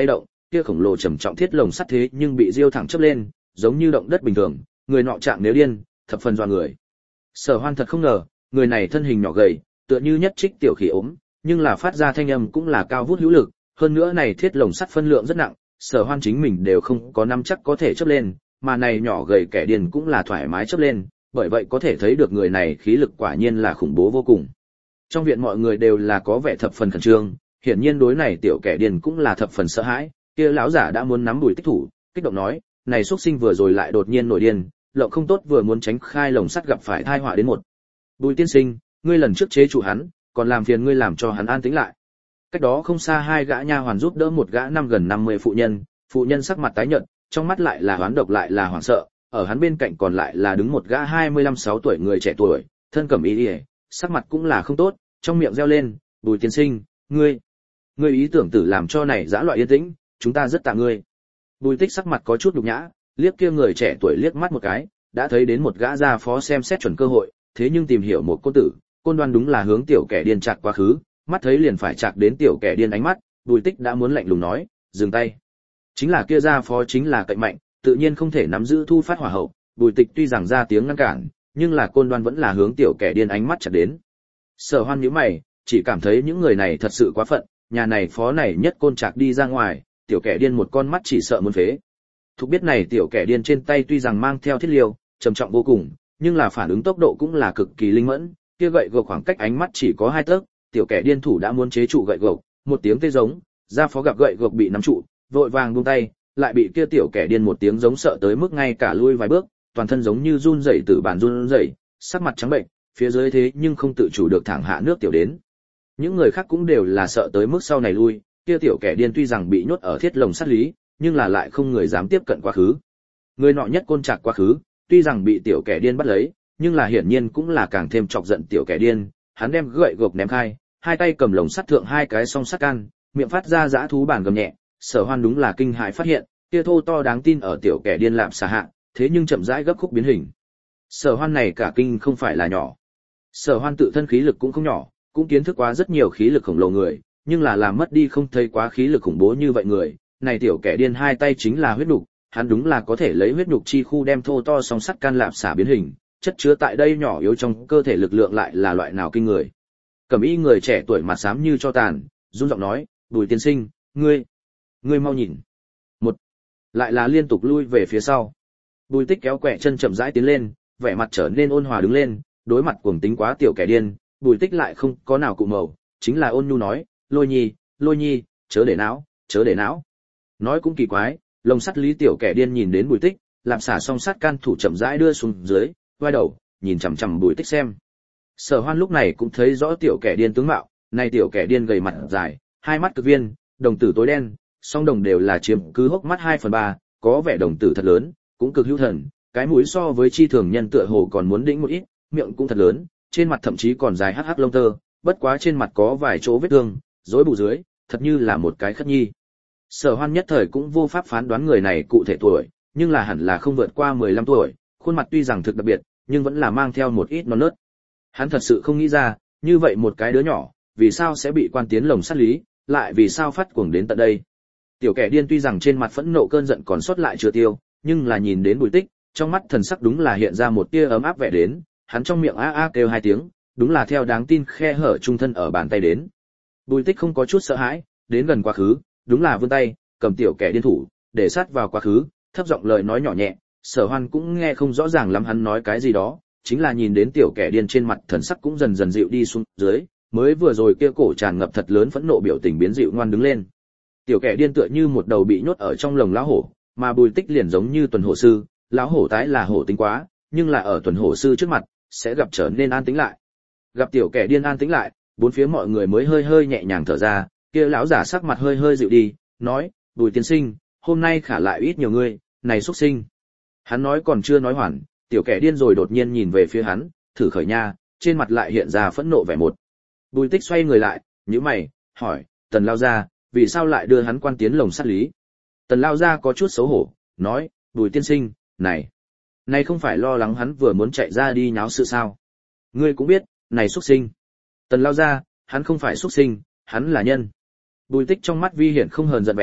kia khổng lồ trầm trọng thiết lồng sắt thế nhưng bị diêu thẳng chớp lên, giống như động đất bình thường, người nọ trạng nếu điên, thập phần dọa người. Sở Hoan thật không ngờ, người này thân hình nhỏ gầy, tựa như nhất trích tiểu khỉ ốm, nhưng là phát ra thanh âm cũng là cao vút hữu lực, hơn nữa này thiết lồng sắt phân lượng rất nặng, Sở Hoan chính mình đều không có nắm chắc có thể chớp lên, mà này nhỏ gầy kẻ điên cũng là thoải mái chớp lên, bởi vậy có thể thấy được người này khí lực quả nhiên là khủng bố vô cùng. Trong viện mọi người đều là có vẻ thập phần khẩn trương, hiển nhiên đối này tiểu kẻ điên cũng là thập phần sợ hãi, kia lão giả đã muốn nắm Bùi Tích thủ, kích động nói, này xuất sinh vừa rồi lại đột nhiên nổi điên, lộng không tốt vừa muốn tránh khai lồng sắt gặp phải tai họa đến một. Bùi tiên sinh, ngươi lần trước chế trụ hắn, còn làm phiền ngươi làm cho hắn an tĩnh lại. Cách đó không xa hai gã nha hoàn giúp đỡ một gã năm gần năm mươi phụ nhân, phụ nhân sắc mặt tái nhợt, trong mắt lại là oán độc lại là hoảng sợ, ở hắn bên cạnh còn lại là đứng một gã hai mươi lăm sáu tuổi người trẻ tuổi, thân cẩm y y, sắc mặt cũng là không tốt, trong miệng reo lên, "Bùi tiên sinh, ngươi, ngươi ý tưởng tử làm cho này dã loại yên tĩnh, chúng ta rất tạ ngươi." Bùi Tích sắc mặt có chút nhục nhã, liếc kia người trẻ tuổi liếc mắt một cái, đã thấy đến một gã gia phó xem xét chuẩn cơ hội, thế nhưng tìm hiểu một cô tử, côn đoan đúng là hướng tiểu kẻ điên chạc quá khứ, mắt thấy liền phải chạc đến tiểu kẻ điên ánh mắt, Bùi Tích đã muốn lạnh lùng nói, dừng tay. Chính là kia gia phó chính là cậy mạnh, tự nhiên không thể nắm giữ thu phát hỏa hậu, Bùi Tích tuy rằng ra tiếng ngăn cản, nhưng là côn đoan vẫn là hướng tiểu kẻ điên ánh mắt chặt đến. Sở Hoan nhíu mày, chỉ cảm thấy những người này thật sự quá phận, nhà này phó này nhất côn chạc đi ra ngoài, tiểu kẻ điên một con mắt chỉ sợ muốn phế. Thục biết này tiểu kẻ điên trên tay tuy rằng mang theo thiết liêu, trầm trọng vô cùng, nhưng là phản ứng tốc độ cũng là cực kỳ linh mẫn, kia gậy gộc khoảng cách ánh mắt chỉ có hai tấc, tiểu kẻ điên thủ đã muốn chế trụ gậy gộc, một tiếng tê giống, gia phó gặp gậy gộc bị nắm trụ, vội vàng buông tay, lại bị kia tiểu kẻ điên một tiếng giống sợ tới mức ngay cả lui vài bước, toàn thân giống như run rẩy từ bàn run rẩy, sắc mặt trắng bệnh, phía dưới thế nhưng không tự chủ được thẳng hạ nước tiểu đến. Những người khác cũng đều là sợ tới mức sau này lui, kia tiểu kẻ điên tuy rằng bị nhốt ở thiết lồng sắt lý, nhưng là lại không người dám tiếp cận quá khứ. Người nọ nhất côn chạc quá khứ, tuy rằng bị tiểu kẻ điên bắt lấy, nhưng là hiển nhiên cũng là càng thêm chọc giận tiểu kẻ điên, hắn đem gậy gộc ném khai, hai tay cầm lồng sắt thượng hai cái song sắt can, miệng phát ra dã thú bản gầm nhẹ, Sở Hoan đúng là kinh hãi phát hiện, kia thô to đáng tin ở tiểu kẻ điên lạm xà hạ, thế nhưng chậm rãi gấp khúc biến hình. Sở Hoan này cả kinh không phải là nhỏ. Sở Hoan tự thân khí lực cũng không nhỏ, cũng kiến thức quá rất nhiều khí lực khổng lồ người, nhưng là làm mất đi không thấy quá khí lực khủng bố như vậy người, này tiểu kẻ điên hai tay chính là huyết nhục, hắn đúng là có thể lấy huyết nhục chi khu đem thô to song sắt can lạp xả biến hình, chất chứa tại đây nhỏ yếu trong cơ thể lực lượng lại là loại nào kinh người. Cẩm y người trẻ tuổi mặt xám như cho tàn, run giọng nói, "Bùi tiên sinh, ngươi, ngươi mau nhìn." Một, lại là liên tục lui về phía sau. Bùi Tích kéo quẹ chân chậm rãi tiến lên, vẻ mặt trở nên ôn hòa đứng lên, đối mặt cuồng tính quá tiểu kẻ điên, Bùi Tích lại không có nào cụ màu, chính là ôn nhu nói, "Lôi Nhi, Lôi Nhi, chớ để não, chớ để não." Nói cũng kỳ quái, lồng sắt lý tiểu kẻ điên nhìn đến Bùi Tích, làm xả song sắt can thủ chậm rãi đưa xuống dưới, quay đầu, nhìn chằm chằm Bùi Tích xem. Sở Hoan lúc này cũng thấy rõ tiểu kẻ điên tướng mạo, này tiểu kẻ điên gầy mặt dài, hai mắt cực viên, đồng tử tối đen, song đồng đều là chiếm cứ hốc mắt hai phần ba, có vẻ đồng tử thật lớn, cũng cực hữu thần, cái mũi so với chi thường nhân tựa hồ còn muốn đĩnh một ít, miệng cũng thật lớn, trên mặt thậm chí còn dài hắc hắc lông tơ, bất quá trên mặt có vài chỗ vết thương, rối bù dưới, thật như là một cái khất nhi. Sở Hoan nhất thời cũng vô pháp phán đoán người này cụ thể tuổi, nhưng là hẳn là không vượt qua mười lăm tuổi, khuôn mặt tuy rằng thực đặc biệt, nhưng vẫn là mang theo một ít non nớt. Hắn thật sự không nghĩ ra, như vậy một cái đứa nhỏ, vì sao sẽ bị quan tiến lồng sắt lý, lại vì sao phát cuồng đến tận đây. Tiểu kẻ điên tuy rằng trên mặt phẫn nộ cơn giận còn sót lại chưa tiêu, nhưng là nhìn đến Bùi Tích, trong mắt thần sắc đúng là hiện ra một tia ấm áp vẻ đến, hắn trong miệng a a kêu hai tiếng, đúng là theo đáng tin khe hở trung thân ở bàn tay đến. Bùi Tích không có chút sợ hãi, đến gần quá khứ, đúng là vươn tay, cầm tiểu kẻ điên thủ, để sát vào quá khứ, thấp giọng lời nói nhỏ nhẹ, Sở Hoan cũng nghe không rõ ràng lắm hắn nói cái gì đó, chính là nhìn đến tiểu kẻ điên trên mặt thần sắc cũng dần dần dịu đi xuống dưới, mới vừa rồi kia cổ tràn ngập thật lớn phẫn nộ biểu tình biến dịu ngoan đứng lên. Tiểu kẻ điên tựa như một đầu bị nhốt ở trong lồng lão hổ, mà Bùi Tích liền giống như tuần hổ sư, lão hổ tái là hổ tính quá, nhưng là ở tuần hổ sư trước mặt, sẽ gặp trở nên an tĩnh lại. Gặp tiểu kẻ điên an tĩnh lại, bốn phía mọi người mới hơi hơi nhẹ nhàng thở ra, kia lão giả sắc mặt hơi hơi dịu đi, nói, "Bùi tiên sinh, hôm nay khả lại ít nhiều ngươi, này xuất sinh." Hắn nói còn chưa nói hoàn, tiểu kẻ điên rồi đột nhiên nhìn về phía hắn, thử khởi nha, trên mặt lại hiện ra phẫn nộ vẻ một. Bùi Tích xoay người lại, nhíu mày, hỏi, "Tần lao gia, vì sao lại đưa hắn quan tiến lồng sắt lý?" Tần lao gia có chút xấu hổ, nói, "Bùi tiên sinh, này, này không phải lo lắng hắn vừa muốn chạy ra đi nháo sự sao? Ngươi cũng biết, này xuất sinh." Tần lao gia, hắn không phải xuất sinh, hắn là nhân. Bùi Tích trong mắt vi hiển không hờn giận vẻ,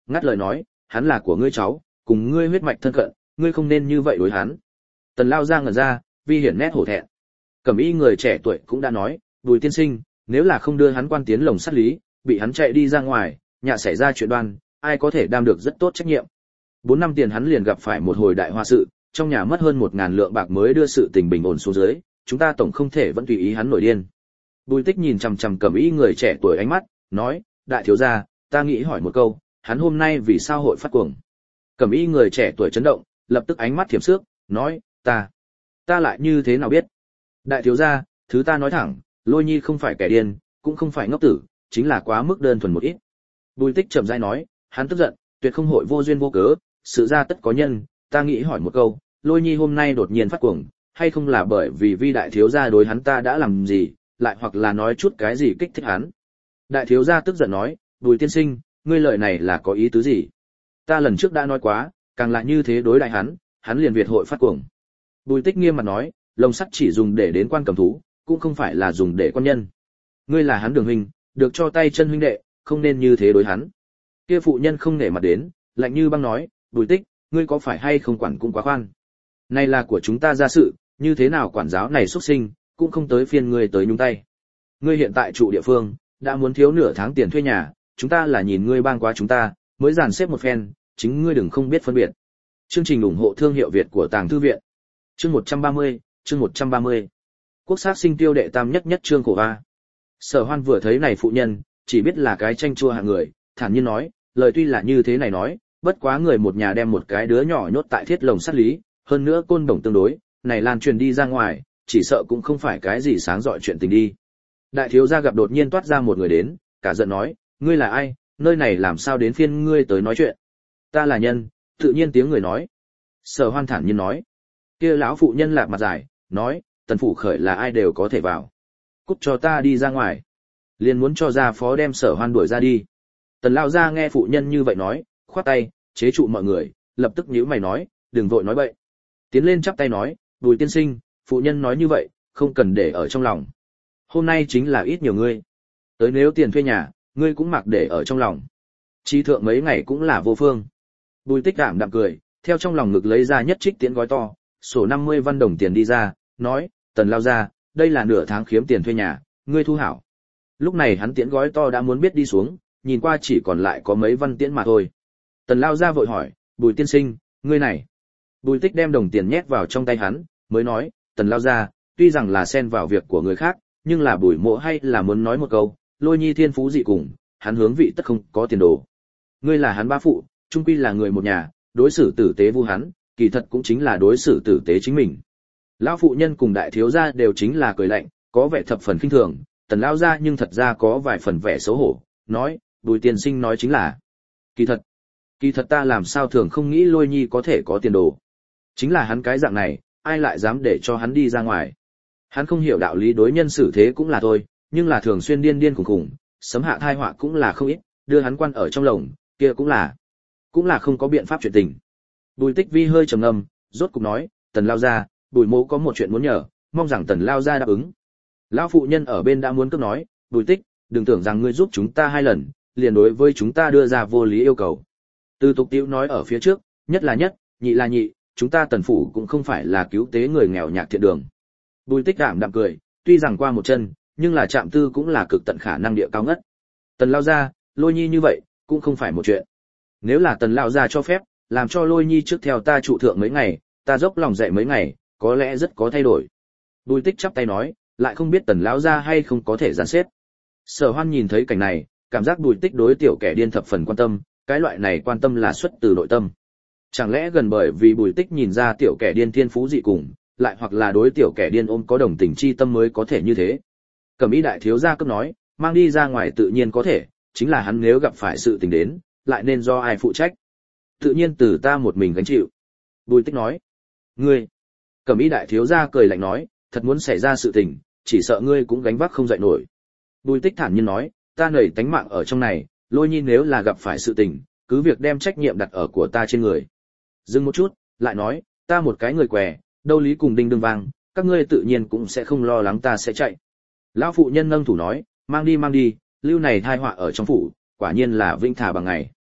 ngắt lời nói, hắn là của ngươi cháu, cùng ngươi huyết mạch thân cận, ngươi không nên như vậy đối hắn. Tần Lao ra ngẩn ra, vi hiển nét hổ thẹn. Cẩm y người trẻ tuổi cũng đã nói, Bùi tiên sinh, nếu là không đưa hắn quan tiến lồng sắt lý, bị hắn chạy đi ra ngoài, nhà xảy ra chuyện đoan, ai có thể đảm được rất tốt trách nhiệm. Bốn năm tiền hắn liền gặp phải một hồi đại hoa sự, trong nhà mất hơn một ngàn lượng bạc mới đưa sự tình bình ổn xuống dưới, chúng ta tổng không thể vẫn tùy ý hắn nổi điên. Bùi Tích nhìn chằm chằm Cẩm y người trẻ tuổi ánh mắt, nói, đại thiếu gia, ta nghĩ hỏi một câu, hắn hôm nay vì sao hội phát cuồng? Cẩm y người trẻ tuổi chấn động, lập tức ánh mắt thiểm xước, nói, ta, ta lại như thế nào biết? Đại thiếu gia, thứ ta nói thẳng, Lôi Nhi không phải kẻ điên, cũng không phải ngốc tử, chính là quá mức đơn thuần một ít. Bùi Tích chậm rãi nói, hắn tức giận, tuyệt không hội vô duyên vô cớ, sự ra tất có nhân, ta nghĩ hỏi một câu, Lôi Nhi hôm nay đột nhiên phát cuồng, hay không là bởi vì vi đại thiếu gia đối hắn ta đã làm gì, lại hoặc là nói chút cái gì kích thích hắn? Đại thiếu gia tức giận nói, Bùi tiên sinh, ngươi lời này là có ý tứ gì? Ta lần trước đã nói quá, càng là như thế đối đại hắn, hắn liền việt hội phát cuồng. Bùi Tích nghiêm mặt nói, lồng sắt chỉ dùng để đến quan cầm thú, cũng không phải là dùng để quan nhân. Ngươi là hắn đường huynh, được cho tay chân huynh đệ, không nên như thế đối hắn. Kia phụ nhân không nể mặt đến, lạnh như băng nói, Bùi Tích, ngươi có phải hay không quản cũng quá khoan. Này là của chúng ta ra sự, như thế nào quản giáo này xuất sinh, cũng không tới phiên ngươi tới nhúng tay. Ngươi hiện tại trụ địa phương, đã muốn thiếu nửa tháng tiền thuê nhà, chúng ta là nhìn ngươi bang quá chúng ta, mới dàn xếp một phen, chính ngươi đừng không biết phân biệt. Chương trình ủng hộ thương hiệu Việt của Tàng Thư viện. Chương một trăm ba mươi, chương một trăm ba mươi. Quốc sát sinh tiêu đệ tam nhất nhất chương cổ a. Sở Hoan vừa thấy này phụ nhân, chỉ biết là cái tranh chua hạng người, thản nhiên nói, lời tuy là như thế này nói, bất quá người một nhà đem một cái đứa nhỏ nhốt tại thiết lồng sắt lý, hơn nữa côn đồng tương đối, này lan truyền đi ra ngoài, chỉ sợ cũng không phải cái gì sáng rọi chuyện tình đi. Đại thiếu gia gặp đột nhiên toát ra một người đến, cả giận nói, ngươi là ai, nơi này làm sao đến phiên ngươi tới nói chuyện? Ta là nhân, tự nhiên tiếng người nói. Sở Hoan thản nhiên nói. Kia lão phụ nhân lạp mặt dài, nói, tần phủ khởi là ai đều có thể vào. Cút cho ta đi ra ngoài. Liền muốn cho gia phó đem Sở Hoan đuổi ra đi. Tần lão gia nghe phụ nhân như vậy nói, khoát tay, chế trụ mọi người, lập tức nhíu mày nói, đừng vội nói bậy. Tiến lên chắp tay nói, Bùi tiên sinh, phụ nhân nói như vậy, không cần để ở trong lòng. Hôm nay chính là ít nhiều ngươi. Tới nếu tiền thuê nhà, ngươi cũng mặc để ở trong lòng. Chi thượng mấy ngày cũng là vô phương. Bùi Tích đạm đạm cười, theo trong lòng ngực lấy ra nhất trích tiễn gói to, sổ năm mươi văn đồng tiền đi ra, nói, Tần lao ra, đây là nửa tháng khiếm tiền thuê nhà, ngươi thu hảo. Lúc này hắn tiễn gói to đã muốn biết đi xuống, nhìn qua chỉ còn lại có mấy văn tiễn mà thôi. Tần lao ra vội hỏi, Bùi tiên sinh, ngươi này. Bùi Tích đem đồng tiền nhét vào trong tay hắn, mới nói, Tần lao ra, tuy rằng là xen vào việc của người khác, nhưng là Bùi mộ hay là muốn nói một câu, Lôi Nhi thiên phú dị cùng, hắn hướng vị tất không có tiền đồ. Ngươi là hắn ba phụ, chung quy là người một nhà, đối xử tử tế vu hắn, kỳ thật cũng chính là đối xử tử tế chính mình. Lão phụ nhân cùng đại thiếu gia đều chính là cười lạnh, có vẻ thập phần khinh thường, Tần lão gia nhưng thật ra có vài phần vẻ xấu hổ, nói, Bùi tiên sinh nói chính là, kỳ thật, kỳ thật ta làm sao thường không nghĩ Lôi Nhi có thể có tiền đồ. Chính là hắn cái dạng này, ai lại dám để cho hắn đi ra ngoài. Hắn không hiểu đạo lý đối nhân xử thế cũng là thôi, nhưng là thường xuyên điên điên khủng khủng, sấm hạ thai họa cũng là không ít, đưa hắn quan ở trong lồng, kia cũng là, cũng là không có biện pháp chuyện tình. Bùi Tích Vi hơi trầm ngâm, rốt cục nói, Tần lao gia, Bùi mộ có một chuyện muốn nhờ, mong rằng Tần lao gia đáp ứng. Lão phụ nhân ở bên đã muốn cướp nói, Bùi Tích, đừng tưởng rằng ngươi giúp chúng ta hai lần, liền đối với chúng ta đưa ra vô lý yêu cầu. Từ tục tiễu nói ở phía trước, nhất là nhất, nhị là nhị, chúng ta Tần phủ cũng không phải là cứu tế người nghèo nhạc thiện đường. Bùi Tích đạm đạm cười, tuy rằng qua một chân, nhưng là chạm tư cũng là cực tận khả năng địa cao ngất. Tần lao gia, Lôi Nhi như vậy, cũng không phải một chuyện. Nếu là Tần lão gia cho phép, làm cho Lôi Nhi trước theo ta trụ thượng mấy ngày, ta dốc lòng dạy mấy ngày, có lẽ rất có thay đổi. Bùi Tích chắp tay nói, lại không biết Tần lão gia hay không có thể giàn xếp. Sở Hoan nhìn thấy cảnh này, cảm giác Bùi Tích đối tiểu kẻ điên thập phần quan tâm, cái loại này quan tâm là xuất từ nội tâm. Chẳng lẽ gần bởi vì Bùi Tích nhìn ra tiểu kẻ điên thiên phú dị cùng, lại hoặc là đối tiểu kẻ điên ôm có đồng tình chi tâm mới có thể như thế. Cẩm y đại thiếu gia cấp nói, mang đi ra ngoài tự nhiên có thể, chính là hắn nếu gặp phải sự tình đến, lại nên do ai phụ trách? Tự nhiên từ ta một mình gánh chịu. Bùi Tích nói, ngươi. Cẩm y đại thiếu gia cười lạnh nói, thật muốn xảy ra sự tình, chỉ sợ ngươi cũng gánh vác không dậy nổi. Bùi Tích thản nhiên nói, ta nảy tánh mạng ở trong này, Lôi Nhi nếu là gặp phải sự tình, cứ việc đem trách nhiệm đặt ở của ta trên người. Dừng một chút, lại nói, ta một cái người què, đâu lý cùng đinh đương vang, các ngươi tự nhiên cũng sẽ không lo lắng ta sẽ chạy. Lão phụ nhân nâng thủ nói, mang đi mang đi, lưu này thai họa ở trong phủ, quả nhiên là vinh thà bằng ngày.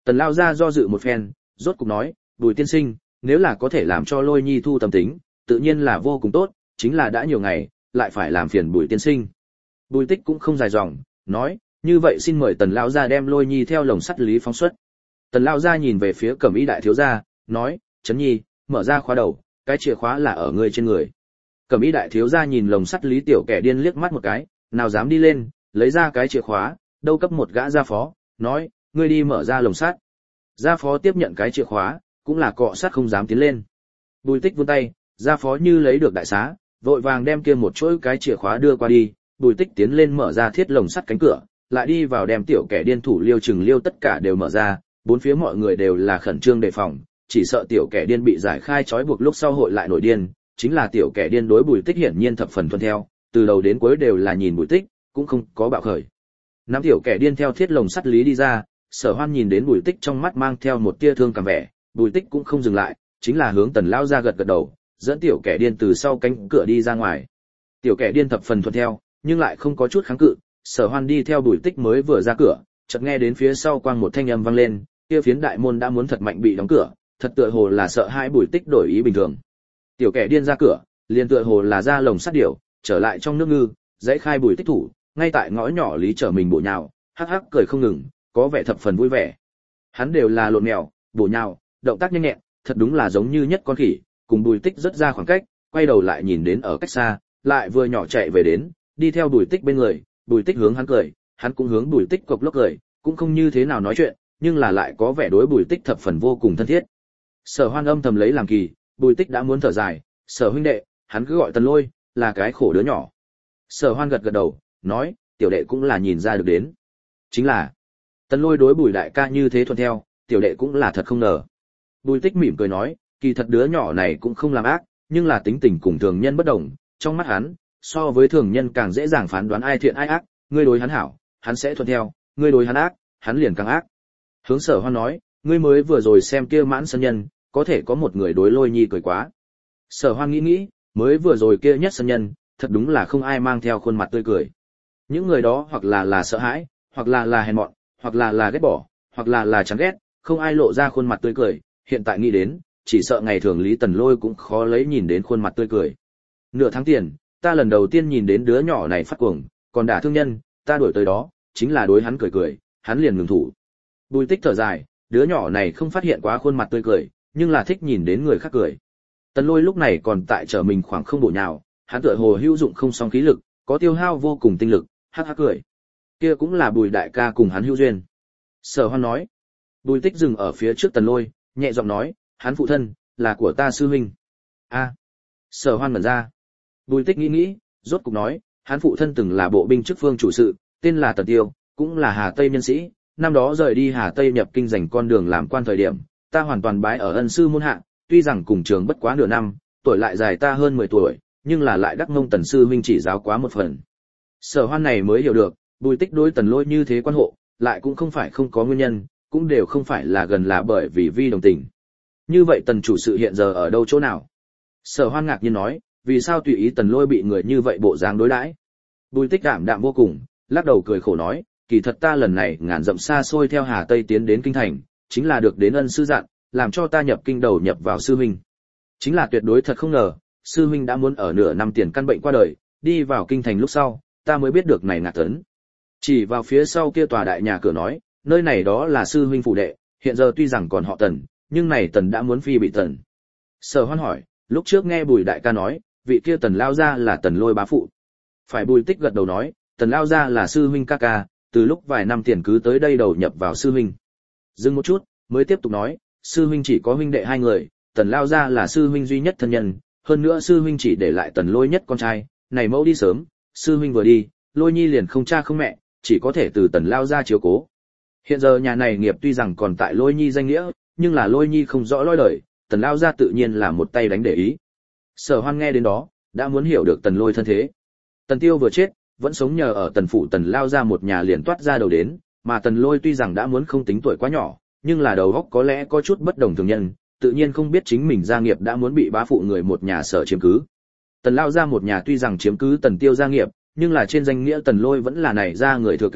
Tần lao ra do dự một phen, rốt cục nói, Bùi tiên sinh, nếu là có thể làm cho Lôi Nhi thu tâm tính, tự nhiên là vô cùng tốt, chính là đã nhiều ngày, lại phải làm phiền Bùi tiên sinh. Bùi Tích cũng không dài dòng, nói, như vậy xin mời Tần lão gia đem Lôi Nhi theo lồng sắt lý phóng xuất. Tần lão gia nhìn về phía Cẩm Y đại thiếu gia, nói, Trấn Nhi, mở ra khóa đầu, cái chìa khóa là ở ngươi trên người. Cẩm Y đại thiếu gia nhìn lồng sắt lý tiểu kẻ điên liếc mắt một cái, nào dám đi lên, lấy ra cái chìa khóa, đâu cấp một gã gia phó, nói, ngươi đi mở ra lồng sắt. Gia phó tiếp nhận cái chìa khóa, cũng là cọ sát không dám tiến lên. Bùi Tích vươn tay, gia phó như lấy được đại xá, vội vàng đem kia một chuỗi cái chìa khóa đưa qua đi. Bùi Tích tiến lên mở ra thiết lồng sắt cánh cửa, lại đi vào đem tiểu kẻ điên thủ liêu chừng liêu tất cả đều mở ra, bốn phía mọi người đều là khẩn trương đề phòng, chỉ sợ tiểu kẻ điên bị giải khai trói buộc lúc sau hội lại nổi điên, chính là tiểu kẻ điên đối Bùi Tích hiển nhiên thập phần thuận theo, từ đầu đến cuối đều là nhìn Bùi Tích, cũng không có bạo khởi. Năm tiểu kẻ điên theo thiết lồng sắt lý đi ra, Sở Hoan nhìn đến Bùi Tích trong mắt mang theo một tia thương cảm vẻ, Bùi Tích cũng không dừng lại, chính là hướng Tần lão gia gật gật đầu, dẫn tiểu kẻ điên từ sau cánh cửa đi ra ngoài. Tiểu kẻ điên thập phần thuận theo, nhưng lại không có chút kháng cự. Sở Hoan đi theo Bùi Tích mới vừa ra cửa, chợt nghe đến phía sau quang một thanh âm vang lên, kia phiến đại môn đã muốn thật mạnh bị đóng cửa, thật tựa hồ là sợ hãi Bùi Tích đổi ý bình thường. Tiểu kẻ điên ra cửa, liền tựa hồ là ra lồng sắt điểu, trở lại trong nước ngư, dãy khai Bùi Tích thủ, ngay tại ngõ nhỏ lý trở mình bổ nhào, hắc hắc cười không ngừng, có vẻ thập phần vui vẻ. Hắn đều là lộn mèo, bổ nhào, động tác nhanh nhẹn, thật đúng là giống như nhất con khỉ, cùng Bùi Tích rất ra khoảng cách, quay đầu lại nhìn đến ở cách xa, lại vừa nhỏ chạy về đến, đi theo Bùi Tích bên người. Bùi Tích hướng hắn cười, hắn cũng hướng Bùi Tích cộc lốc cười, cũng không như thế nào nói chuyện, nhưng là lại có vẻ đối Bùi Tích thập phần vô cùng thân thiết. Sở Hoan âm thầm lấy làm kỳ, Bùi Tích đã muốn thở dài, Sở huynh đệ, hắn cứ gọi Tần Lôi, là cái khổ đứa nhỏ. Sở Hoan gật gật đầu, nói, tiểu đệ cũng là nhìn ra được đến. Chính là, Tần Lôi đối Bùi đại ca như thế thuận theo, tiểu đệ cũng là thật không ngờ. Bùi Tích mỉm cười nói, kỳ thật đứa nhỏ này cũng không làm ác, nhưng là tính tình cùng thường nhân bất đồng, trong mắt hắn, so với thường nhân càng dễ dàng phán đoán ai thiện ai ác, ngươi đối hắn hảo, hắn sẽ thuận theo, ngươi đối hắn ác, hắn liền càng ác. Hướng Sở Hoan nói, ngươi mới vừa rồi xem kia mãn sân nhân, có thể có một người đối Lôi Nhi cười quá. Sở Hoan nghĩ nghĩ, mới vừa rồi kia nhất sân nhân, thật đúng là không ai mang theo khuôn mặt tươi cười. Những người đó hoặc là là sợ hãi, hoặc là là hèn mọn, hoặc là là ghét bỏ, hoặc là là chán ghét, không ai lộ ra khuôn mặt tươi cười, hiện tại nghĩ đến, chỉ sợ ngày thường Lý Tần Lôi cũng khó lấy nhìn đến khuôn mặt tươi cười. Nửa tháng tiền, ta lần đầu tiên nhìn đến đứa nhỏ này phát cuồng, còn đả thương nhân, ta đuổi tới đó, chính là đối hắn cười cười, hắn liền ngừng thủ. Bùi Tích thở dài, đứa nhỏ này không phát hiện quá khuôn mặt tươi cười, nhưng là thích nhìn đến người khác cười. Tần Lôi lúc này còn tại trở mình khoảng không bổ nhào, hắn tựa hồ hữu dụng không song khí lực, có tiêu hao vô cùng tinh lực, hắc hắc cười. Kia cũng là Bùi đại ca cùng hắn hữu duyên. Sở Hoan nói. Bùi Tích dừng ở phía trước Tần Lôi, nhẹ giọng nói, hắn phụ thân là của ta sư huynh. A. Sở Hoan mở ra. Bùi Tích nghĩ nghĩ, rốt cục nói, hắn phụ thân từng là bộ binh chức phương chủ sự, tên là Tần Tiêu, cũng là Hà Tây nhân sĩ, năm đó rời đi Hà Tây nhập kinh giành con đường làm quan thời điểm, ta hoàn toàn bái ở ân sư môn hạ, tuy rằng cùng trường bất quá nửa năm, tuổi lại dài ta hơn mười tuổi, nhưng là lại đắc mông Tần sư huynh chỉ giáo quá một phần. Sở Hoan này mới hiểu được, Bùi Tích đối Tần Lôi như thế quan hộ, lại cũng không phải không có nguyên nhân, cũng đều không phải là gần là bởi vì vi đồng tình. Như vậy Tần chủ sự hiện giờ ở đâu chỗ nào? Sở Hoan ngạc nhiên nói, vì sao tùy ý Tần Lôi bị người như vậy bộ dáng đối đãi? Bùi Tích đảm đạm vô cùng, lắc đầu cười khổ nói, kỳ thật ta lần này ngàn dặm xa xôi theo Hà Tây tiến đến kinh thành, chính là được đến ân sư dặn, làm cho ta nhập kinh đầu nhập vào sư huynh. Chính là tuyệt đối thật không ngờ, sư huynh đã muốn ở nửa năm tiền căn bệnh qua đời, đi vào kinh thành lúc sau, ta mới biết được này ngạc tấn. Chỉ vào phía sau kia tòa đại nhà cửa nói, nơi này đó là sư huynh phủ đệ, hiện giờ tuy rằng còn họ Tần, nhưng này Tần đã muốn phi bị Tần. Sở Hoan hỏi, lúc trước nghe Bùi đại ca nói, vị kia Tần lao gia là Tần Lôi bá phụ. Phải. Bùi Tích gật đầu nói, Tần lao gia là sư huynh ca ca, từ lúc vài năm tiền cứ tới đây đầu nhập vào sư huynh. Dừng một chút, mới tiếp tục nói, sư huynh chỉ có huynh đệ hai người, Tần lao gia là sư huynh duy nhất thân nhân, hơn nữa sư huynh chỉ để lại Tần Lôi nhất con trai, này mẫu đi sớm, sư huynh vừa đi, Lôi Nhi liền không cha không mẹ, chỉ có thể từ Tần lao gia chiếu cố. Hiện giờ nhà này nghiệp tuy rằng còn tại Lôi Nhi danh nghĩa, nhưng là Lôi Nhi không rõ lối đời, Tần lao gia tự nhiên là một tay đánh để ý. Sở Hoan nghe đến đó, đã muốn hiểu được Tần Lôi thân thế. Tần Tiêu vừa chết, vẫn sống nhờ ở Tần phủ Tần lao gia một nhà liền toát ra đầu đến, mà Tần Lôi tuy rằng đã muốn không tính tuổi quá nhỏ, nhưng là đầu óc có lẽ có chút bất đồng thường nhân, tự nhiên không biết chính mình gia nghiệp đã muốn bị bá phụ người một nhà sở chiếm cứ. Tần lao gia một nhà tuy rằng chiếm cứ Tần Tiêu gia nghiệp, nhưng là trên danh nghĩa Tần Lôi vẫn là này gia người thừa kế,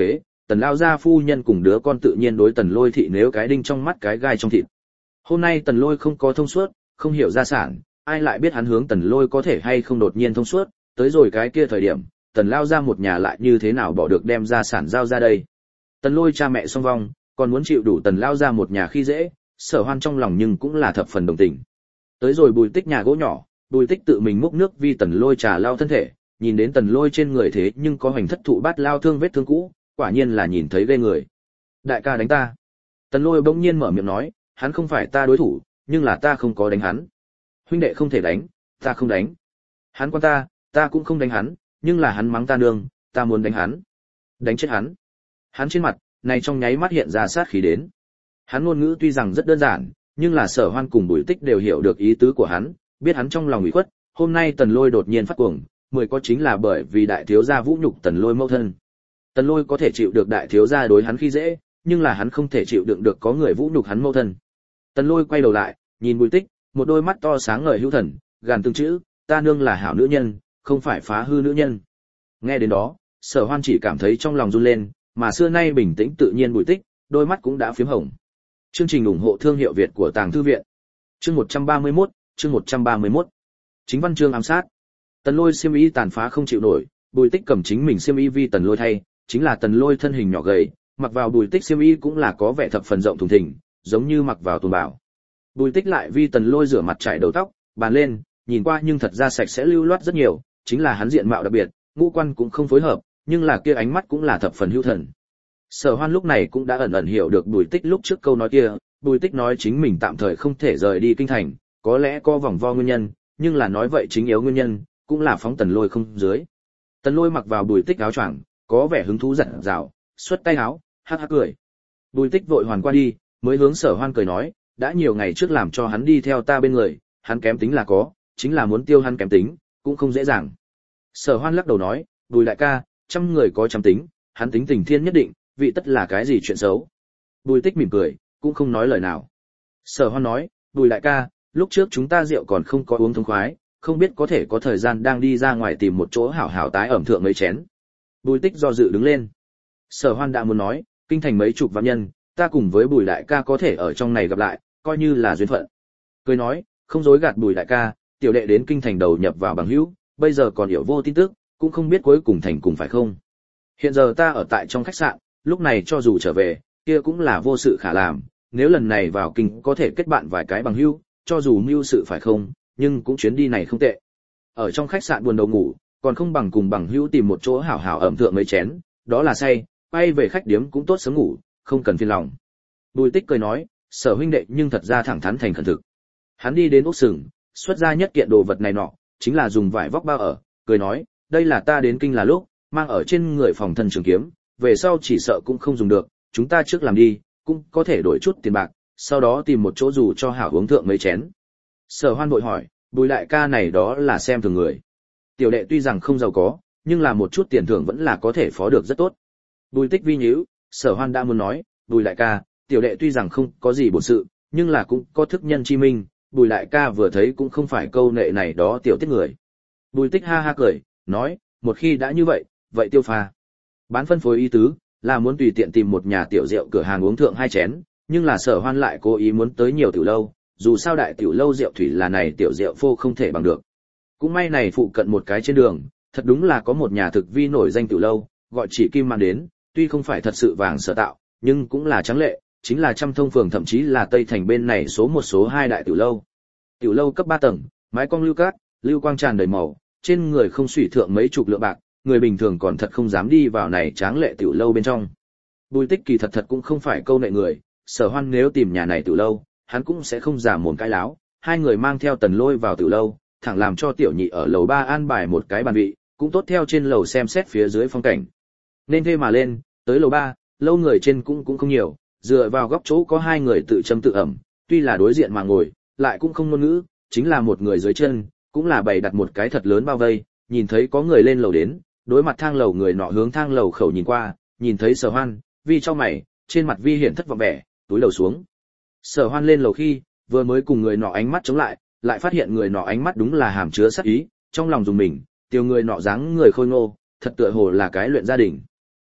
Tần lao gia phu nhân cùng đứa con tự nhiên đối Tần Lôi thị nếu cái đinh trong mắt cái gai trong thịt. Hôm nay Tần Lôi không có thông suốt, không hiểu gia sản, ai lại biết hắn hướng Tần Lôi có thể hay không đột nhiên thông suốt, tới rồi cái kia thời điểm, Tần lao gia một nhà lại như thế nào bỏ được đem gia sản giao ra đây. Tần Lôi cha mẹ song vong, còn muốn chịu đủ Tần lao gia một nhà khi dễ, Sở Hoan trong lòng nhưng cũng là thập phần đồng tình. Tới rồi Bùi Tích nhà gỗ nhỏ, Bùi Tích tự mình múc nước vi Tần Lôi trà lau thân thể, nhìn đến Tần Lôi trên người thế nhưng có hoành thất thụ bát lao thương vết thương cũ, quả nhiên là nhìn thấy ghê người. Đại ca đánh ta. Tần Lôi bỗng nhiên mở miệng nói, hắn không phải ta đối thủ, nhưng là ta không có đánh hắn. Huynh đệ không thể đánh, ta không đánh. Hắn quan ta, ta cũng không đánh hắn, nhưng là hắn mắng ta nương, ta muốn đánh hắn. Đánh chết hắn. Hắn trên mặt, này trong nháy mắt hiện ra sát khí đến. Hắn ngôn ngữ tuy rằng rất đơn giản, nhưng là Sở Hoan cùng Bùi Tích đều hiểu được ý tứ của hắn, biết hắn trong lòng ủy khuất, hôm nay Tần Lôi đột nhiên phát cuồng, mười có chính là bởi vì đại thiếu gia vũ nhục Tần Lôi mẫu thân. Tần Lôi có thể chịu được đại thiếu gia đối hắn khi dễ, nhưng là hắn không thể chịu đựng được có người vũ nhục hắn mẫu thân. Tần Lôi quay đầu lại, nhìn Bùi Tích, một đôi mắt to sáng ngời hữu thần, gàn từng chữ, ta nương là hảo nữ nhân, không phải phá hư nữ nhân. Nghe đến đó, Sở Hoan chỉ cảm thấy trong lòng run lên, mà xưa nay bình tĩnh tự nhiên Bùi Tích, đôi mắt cũng đã phiếm hồng. Chương trình ủng hộ thương hiệu Việt của Tàng Thư viện. Chương một trăm ba mươi mốt, chương một trăm ba mươi mốt. Chính văn chương ám sát. Tần Lôi xiêm y tàn phá không chịu nổi, Bùi Tích cầm chính mình xiêm y vi Tần Lôi thay, chính là Tần Lôi thân hình nhỏ gầy, mặc vào Bùi Tích xiêm y cũng là có vẻ thập phần rộng thùng thình, giống như mặc vào tuần bảo. Bùi Tích lại vi Tần Lôi rửa mặt chải đầu tóc, bàn lên, nhìn qua nhưng thật ra sạch sẽ lưu loát rất nhiều, chính là hắn diện mạo đặc biệt, ngũ quan cũng không phối hợp, nhưng là kia ánh mắt cũng là thập phần hữu thần. Sở Hoan lúc này cũng đã ẩn ẩn hiểu được Bùi Tích lúc trước câu nói kia, Bùi Tích nói chính mình tạm thời không thể rời đi kinh thành, có lẽ có vòng vo nguyên nhân, nhưng là nói vậy chính yếu nguyên nhân, cũng là phóng Tần Lôi không dưới. Tần Lôi mặc vào Bùi Tích áo choàng, có vẻ hứng thú giật rào, xuất tay áo, hắc hắc cười. Bùi Tích vội hoàn qua đi, mới hướng Sở Hoan cười nói, đã nhiều ngày trước làm cho hắn đi theo ta bên người, hắn kém tính là có, chính là muốn tiêu hắn kém tính, cũng không dễ dàng. Sở Hoan lắc đầu nói, Bùi đại ca, trăm người có trăm tính, hắn tính tình thiên nhất định, vị tất là cái gì chuyện xấu. Bùi Tích mỉm cười, cũng không nói lời nào. Sở Hoan nói, Bùi đại ca, lúc trước chúng ta rượu còn không có uống thông khoái, không biết có thể có thời gian đang đi ra ngoài tìm một chỗ hảo hảo tái ẩm thượng mấy chén. Bùi Tích do dự đứng lên. Sở Hoan đã muốn nói, kinh thành mấy chục vạn nhân, ta cùng với Bùi đại ca có thể ở trong này gặp lại, coi như là duyên phận. Cười nói, không dối gạt Bùi đại ca, tiểu đệ đến kinh thành đầu nhập vào bằng hữu, bây giờ còn hiểu vô tin tức, cũng không biết cuối cùng thành cùng phải không. Hiện giờ ta ở tại trong khách sạn, lúc này cho dù trở về, kia cũng là vô sự khả làm, nếu lần này vào kinh có thể kết bạn vài cái bằng hữu, cho dù mưu sự phải không, nhưng cũng chuyến đi này không tệ. Ở trong khách sạn buồn đầu ngủ, còn không bằng cùng bằng hữu tìm một chỗ hảo hảo ẩm thượng mấy chén, đó là say, bay về khách điếm cũng tốt sớm ngủ, không cần phiền lòng. Bùi Tích cười nói, Sở huynh đệ nhưng thật ra thẳng thắn thành khẩn thực. Hắn đi đến ốc sừng, xuất ra nhất kiện đồ vật này nọ, chính là dùng vải vóc bao ở, cười nói, đây là ta đến kinh là lúc, mang ở trên người phòng thân trường kiếm, về sau chỉ sợ cũng không dùng được, chúng ta trước làm đi, cũng có thể đổi chút tiền bạc, sau đó tìm một chỗ dù cho hảo uống thượng mấy chén. Sở Hoan vội hỏi, Bùi đại ca này đó là xem thường người. Tiểu đệ tuy rằng không giàu có, nhưng là một chút tiền thưởng vẫn là có thể phó được rất tốt. Bùi Tích vi nhíu, Sở Hoan đã muốn nói, Bùi đại ca, tiểu đệ tuy rằng không có gì bổn sự, nhưng là cũng có thức nhân chi minh, Bùi đại ca vừa thấy cũng không phải câu nệ này đó tiểu tiết người. Bùi Tích ha ha cười, nói, một khi đã như vậy, vậy tiêu pha. Bán phân phối ý tứ, là muốn tùy tiện tìm một nhà tiểu rượu cửa hàng uống thượng hai chén, nhưng là Sở Hoan lại cố ý muốn tới nhiều tiểu lâu, dù sao đại tiểu lâu rượu thủy là này tiểu rượu phô không thể bằng được. Cũng may này phụ cận một cái trên đường, thật đúng là có một nhà thực vi nổi danh tiểu lâu, gọi chỉ Kim mang đến, tuy không phải thật sự vàng sở tạo, nhưng cũng là trắng lệ, chính là Trăm Thông phường thậm chí là Tây thành bên này số một số hai đại tiểu lâu. Tiểu lâu cấp ba tầng, mái cong lưu cát, lưu quang tràn đầy màu, trên người không xủy thượng mấy chục lượng bạc, người bình thường còn thật không dám đi vào này tráng lệ tiểu lâu bên trong. Bùi Tích kỳ thật thật cũng không phải câu nệ người, Sở Hoan nếu tìm nhà này tiểu lâu, hắn cũng sẽ không giả mồm cái láo. Hai người mang theo Tần Lôi vào tiểu lâu, thẳng làm cho tiểu nhị ở lầu ba an bài một cái bàn vị, cũng tốt theo trên lầu xem xét phía dưới phong cảnh. Nên thuê mà lên, tới lầu ba, lâu người trên cũng cũng không nhiều, dựa vào góc chỗ có hai người tự châm tự ẩm, tuy là đối diện mà ngồi, lại cũng không ngôn ngữ, chính là một người dưới chân, cũng là bày đặt một cái thật lớn bao vây, nhìn thấy có người lên lầu đến, đối mặt thang lầu người nọ hướng thang lầu khẩu nhìn qua, nhìn thấy Sở Hoan, vi cho mày, trên mặt vi hiển thất vọng vẻ, túi lầu xuống. Sở Hoan lên lầu khi, vừa mới cùng người nọ ánh mắt chống lại, lại phát hiện người nọ ánh mắt đúng là hàm chứa sát ý, trong lòng dùng mình, tiêu người nọ dáng người khôi ngô, thật tựa hồ là cái luyện gia đình.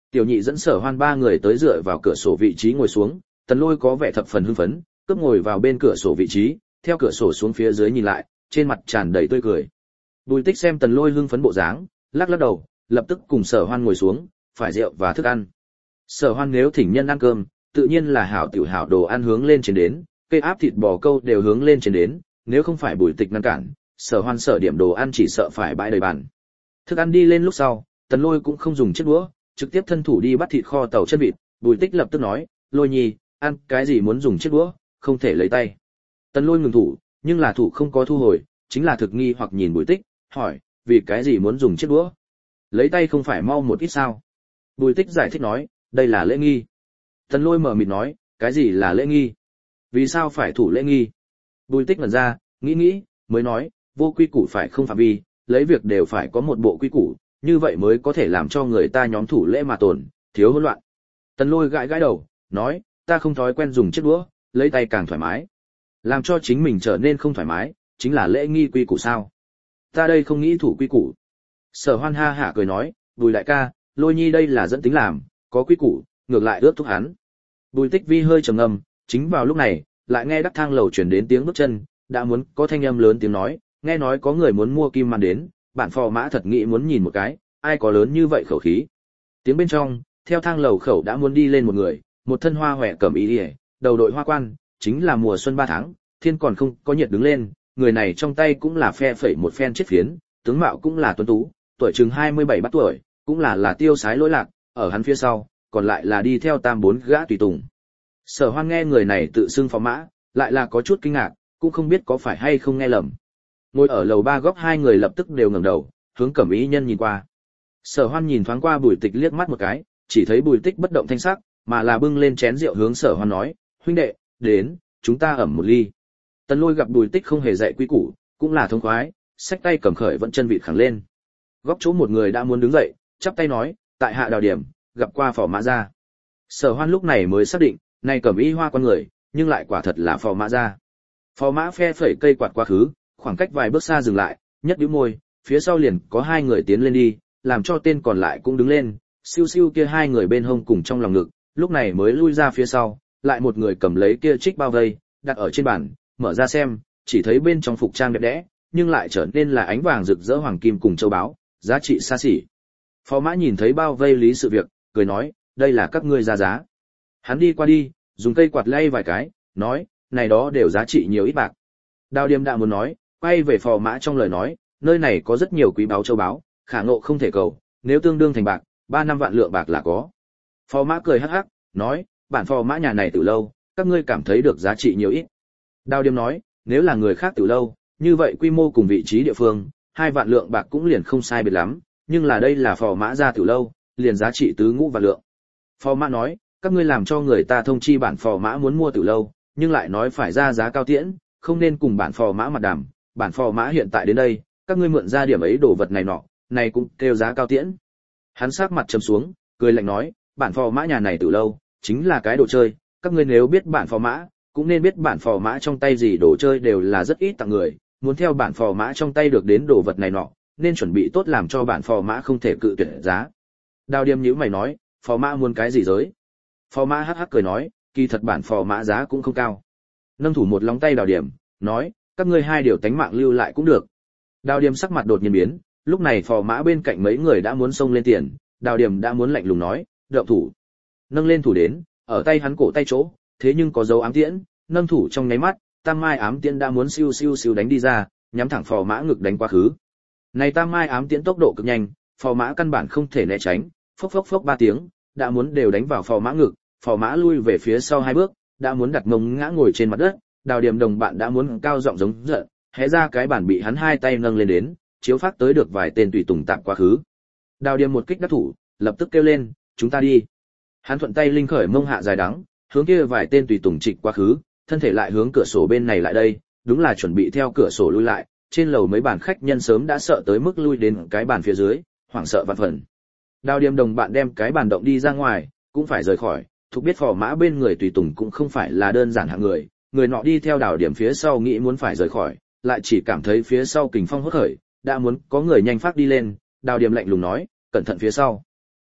Tiểu Nhị dẫn Sở Hoan ba người tới dựa vào cửa sổ vị trí ngồi xuống, Tần Lôi có vẻ thập phần hưng phấn, cướp ngồi vào bên cửa sổ vị trí, theo cửa sổ xuống phía dưới nhìn lại, trên mặt tràn đầy tươi cười. Bùi Tích xem Tần Lôi hưng phấn bộ dáng, lắc lắc đầu, lập tức cùng Sở Hoan ngồi xuống, phải rượu và thức ăn. Sở Hoan nếu thỉnh nhân ăn cơm, tự nhiên là hảo tiểu hảo đồ ăn hướng lên trên đến, cây áp thịt bò câu đều hướng lên trên đến, nếu không phải Bùi Tịch ngăn cản, Sở Hoan sở điểm đồ ăn chỉ sợ phải bãi đầy bàn. Thức ăn đi lên lúc sau, Tần Lôi cũng không dùng chiếc đũa, trực tiếp thân thủ đi bắt thịt kho tàu chân vịt. Bùi Tích lập tức nói, Lôi Nhi, ăn cái gì muốn dùng chiếc đũa, không thể lấy tay. Tần Lôi ngừng thủ, nhưng là thủ không có thu hồi, chính là thực nghi hoặc nhìn Bùi Tích, hỏi, vì cái gì muốn dùng chiếc đũa? Lấy tay không phải mau một ít sao? Bùi Tích giải thích nói, đây là lễ nghi. Tần Lôi mở mịt nói, cái gì là lễ nghi? Vì sao phải thủ lễ nghi? Bùi Tích ngẩn ra, nghĩ nghĩ, mới nói, vô quy củ phải không phạm vi, lấy việc đều phải có một bộ quy củ, như vậy mới có thể làm cho người ta nhóm thủ lễ mà tồn, thiếu hỗn loạn. Tần Lôi gãi gãi đầu, nói, ta không thói quen dùng chiếc đũa, lấy tay càng thoải mái. Làm cho chính mình trở nên không thoải mái, chính là lễ nghi quy củ sao? Ta đây không nghĩ thủ quy củ. Sở Hoan ha hả cười nói, Bùi đại ca, Lôi Nhi đây là dẫn tính làm, có quy củ, ngược lại ước thúc hắn. Bùi Tích Vi hơi trầm ngâm, chính vào lúc này, lại nghe đắc thang lầu truyền đến tiếng bước chân, đã muốn có thanh âm lớn tiếng nói, nghe nói có người muốn mua kim màn đến, bản phò mã thật nghĩ muốn nhìn một cái, ai có lớn như vậy khẩu khí. Tiếng bên trong, theo thang lầu khẩu đã muốn đi lên một người, một thân hoa hoè cẩm y liễu, đầu đội hoa quan, chính là mùa xuân ba tháng, thiên còn không có nhiệt đứng lên, người này trong tay cũng là phe phẩy một phen chiếc phiến, tướng mạo cũng là tuấn tú, tuổi chừng hai mươi bảy bắt tuổi, cũng là là tiêu sái lỗi lạc, ở hắn phía sau, còn lại là đi theo tam bốn gã tùy tùng. Sở Hoan nghe người này tự xưng phò mã, lại là có chút kinh ngạc, cũng không biết có phải hay không nghe lầm. Ngồi ở lầu ba góc hai người lập tức đều ngẩng đầu, hướng Cẩm Ý Nhân nhìn qua. Sở Hoan nhìn thoáng qua Bùi Tịch liếc mắt một cái, chỉ thấy Bùi Tích bất động thanh sắc, mà là bưng lên chén rượu hướng Sở Hoan nói, huynh đệ, đến, chúng ta ẩm một ly. Tần Lôi gặp Bùi Tích không hề dạy quy củ, cũng là thông khoái, xách tay cầm khởi vẫn chân vịt khẳng lên. Góc chỗ một người đã muốn đứng dậy, chắp tay nói, tại hạ Đào Điểm, gặp qua phò mã gia. Sở Hoan lúc này mới xác định, này Cẩm Y Hoa con người, nhưng lại quả thật là phò mã gia. Phò mã phe phẩy cây quạt quá khứ, khoảng cách vài bước xa dừng lại, nhất bĩu môi, phía sau liền có hai người tiến lên đi, làm cho tên còn lại cũng đứng lên, siêu siêu kia hai người bên hông cùng trong lòng ngực, lúc này mới lui ra phía sau, lại một người cầm lấy kia trích bao vây, đặt ở trên bàn, mở ra xem, chỉ thấy bên trong phục trang đẹp đẽ, nhưng lại trở nên là ánh vàng rực rỡ hoàng kim cùng châu báu, giá trị xa xỉ. Phó mã nhìn thấy bao vây lý sự việc, cười nói, đây là các ngươi ra giá. Hắn đi qua đi, dùng cây quạt lay vài cái, nói, này đó đều giá trị nhiều ít bạc. Đào Điềm đã muốn nói, quay về phò mã trong lời nói, nơi này có rất nhiều quý báu châu báu, khả ngộ không thể cầu, nếu tương đương thành bạc, ba năm vạn lượng bạc là có. Phò mã cười hắc hắc, nói, bản phò mã nhà này từ lâu, các ngươi cảm thấy được giá trị nhiều ít. Đào Điềm nói, nếu là người khác từ lâu, như vậy quy mô cùng vị trí địa phương, hai vạn lượng bạc cũng liền không sai biệt lắm, nhưng là đây là phò mã gia từ lâu, liền giá trị tứ ngũ vạn lượng. Phò mã nói, các ngươi làm cho người ta thông chi bản phò mã muốn mua từ lâu, nhưng lại nói phải ra giá cao tiễn, không nên cùng bản phò mã mặt đàm, bản phò mã hiện tại đến đây, các ngươi mượn ra điểm ấy đồ vật này nọ, này cũng kêu giá cao tiễn. Hắn sắc mặt trầm xuống, cười lạnh nói, bản phò mã nhà này từ lâu, chính là cái đồ chơi, các ngươi nếu biết bản phò mã, cũng nên biết bản phò mã trong tay gì đồ chơi đều là rất ít tặng người, muốn theo bản phò mã trong tay được đến đồ vật này nọ, nên chuẩn bị tốt làm cho bản phò mã không thể cự tuyệt giá. Đào Điềm nhíu mày nói, phò mã muốn cái gì giới? Phò mã hắc hắc cười nói, kỳ thật bản phò mã giá cũng không cao. Nâng thủ một lóng tay Đào Điềm, nói, các ngươi hai điều tánh mạng lưu lại cũng được. Đào Điềm sắc mặt đột nhiên biến, lúc này phò mã bên cạnh mấy người đã muốn xông lên tiền, Đào Điềm đã muốn lạnh lùng nói, động thủ. Nâng lên thủ đến, ở tay hắn cổ tay chỗ, thế nhưng có dấu ám tiễn, nâng thủ trong nháy mắt, tam mai ám tiễn đã muốn siêu siêu siêu đánh đi ra, nhắm thẳng phò mã ngực đánh qua khứ. Này tam mai ám tiễn tốc độ cực nhanh, phò mã căn bản không thể né tránh, phốc phốc phốc ba tiếng, đã muốn đều đánh vào phò mã ngực, phò mã lui về phía sau hai bước, đã muốn đặt mông ngã ngồi trên mặt đất. Đào Điềm đồng bạn đã muốn cao giọng giống giận, hé ra cái bản bị hắn hai tay nâng lên đến, chiếu phát tới được vài tên tùy tùng tạm quá khứ. Đào Điềm một kích đắc thủ, lập tức kêu lên, chúng ta đi. Hắn thuận tay linh khởi mông hạ dài đắng, hướng kia vài tên tùy tùng trịch quá khứ, thân thể lại hướng cửa sổ bên này lại đây, đúng là chuẩn bị theo cửa sổ lui lại. Trên lầu mấy bàn khách nhân sớm đã sợ tới mức lui đến cái bàn phía dưới, hoảng sợ vạn phần. Đào Điềm đồng bạn đem cái bàn động đi ra ngoài, cũng phải rời khỏi, thuộc biết phò mã bên người tùy tùng cũng không phải là đơn giản hạng người, người nọ đi theo Đào Điềm phía sau nghĩ muốn phải rời khỏi, lại chỉ cảm thấy phía sau kình phong hốt khởi, đã muốn có người nhanh phát đi lên, Đào Điềm lạnh lùng nói, cẩn thận phía sau.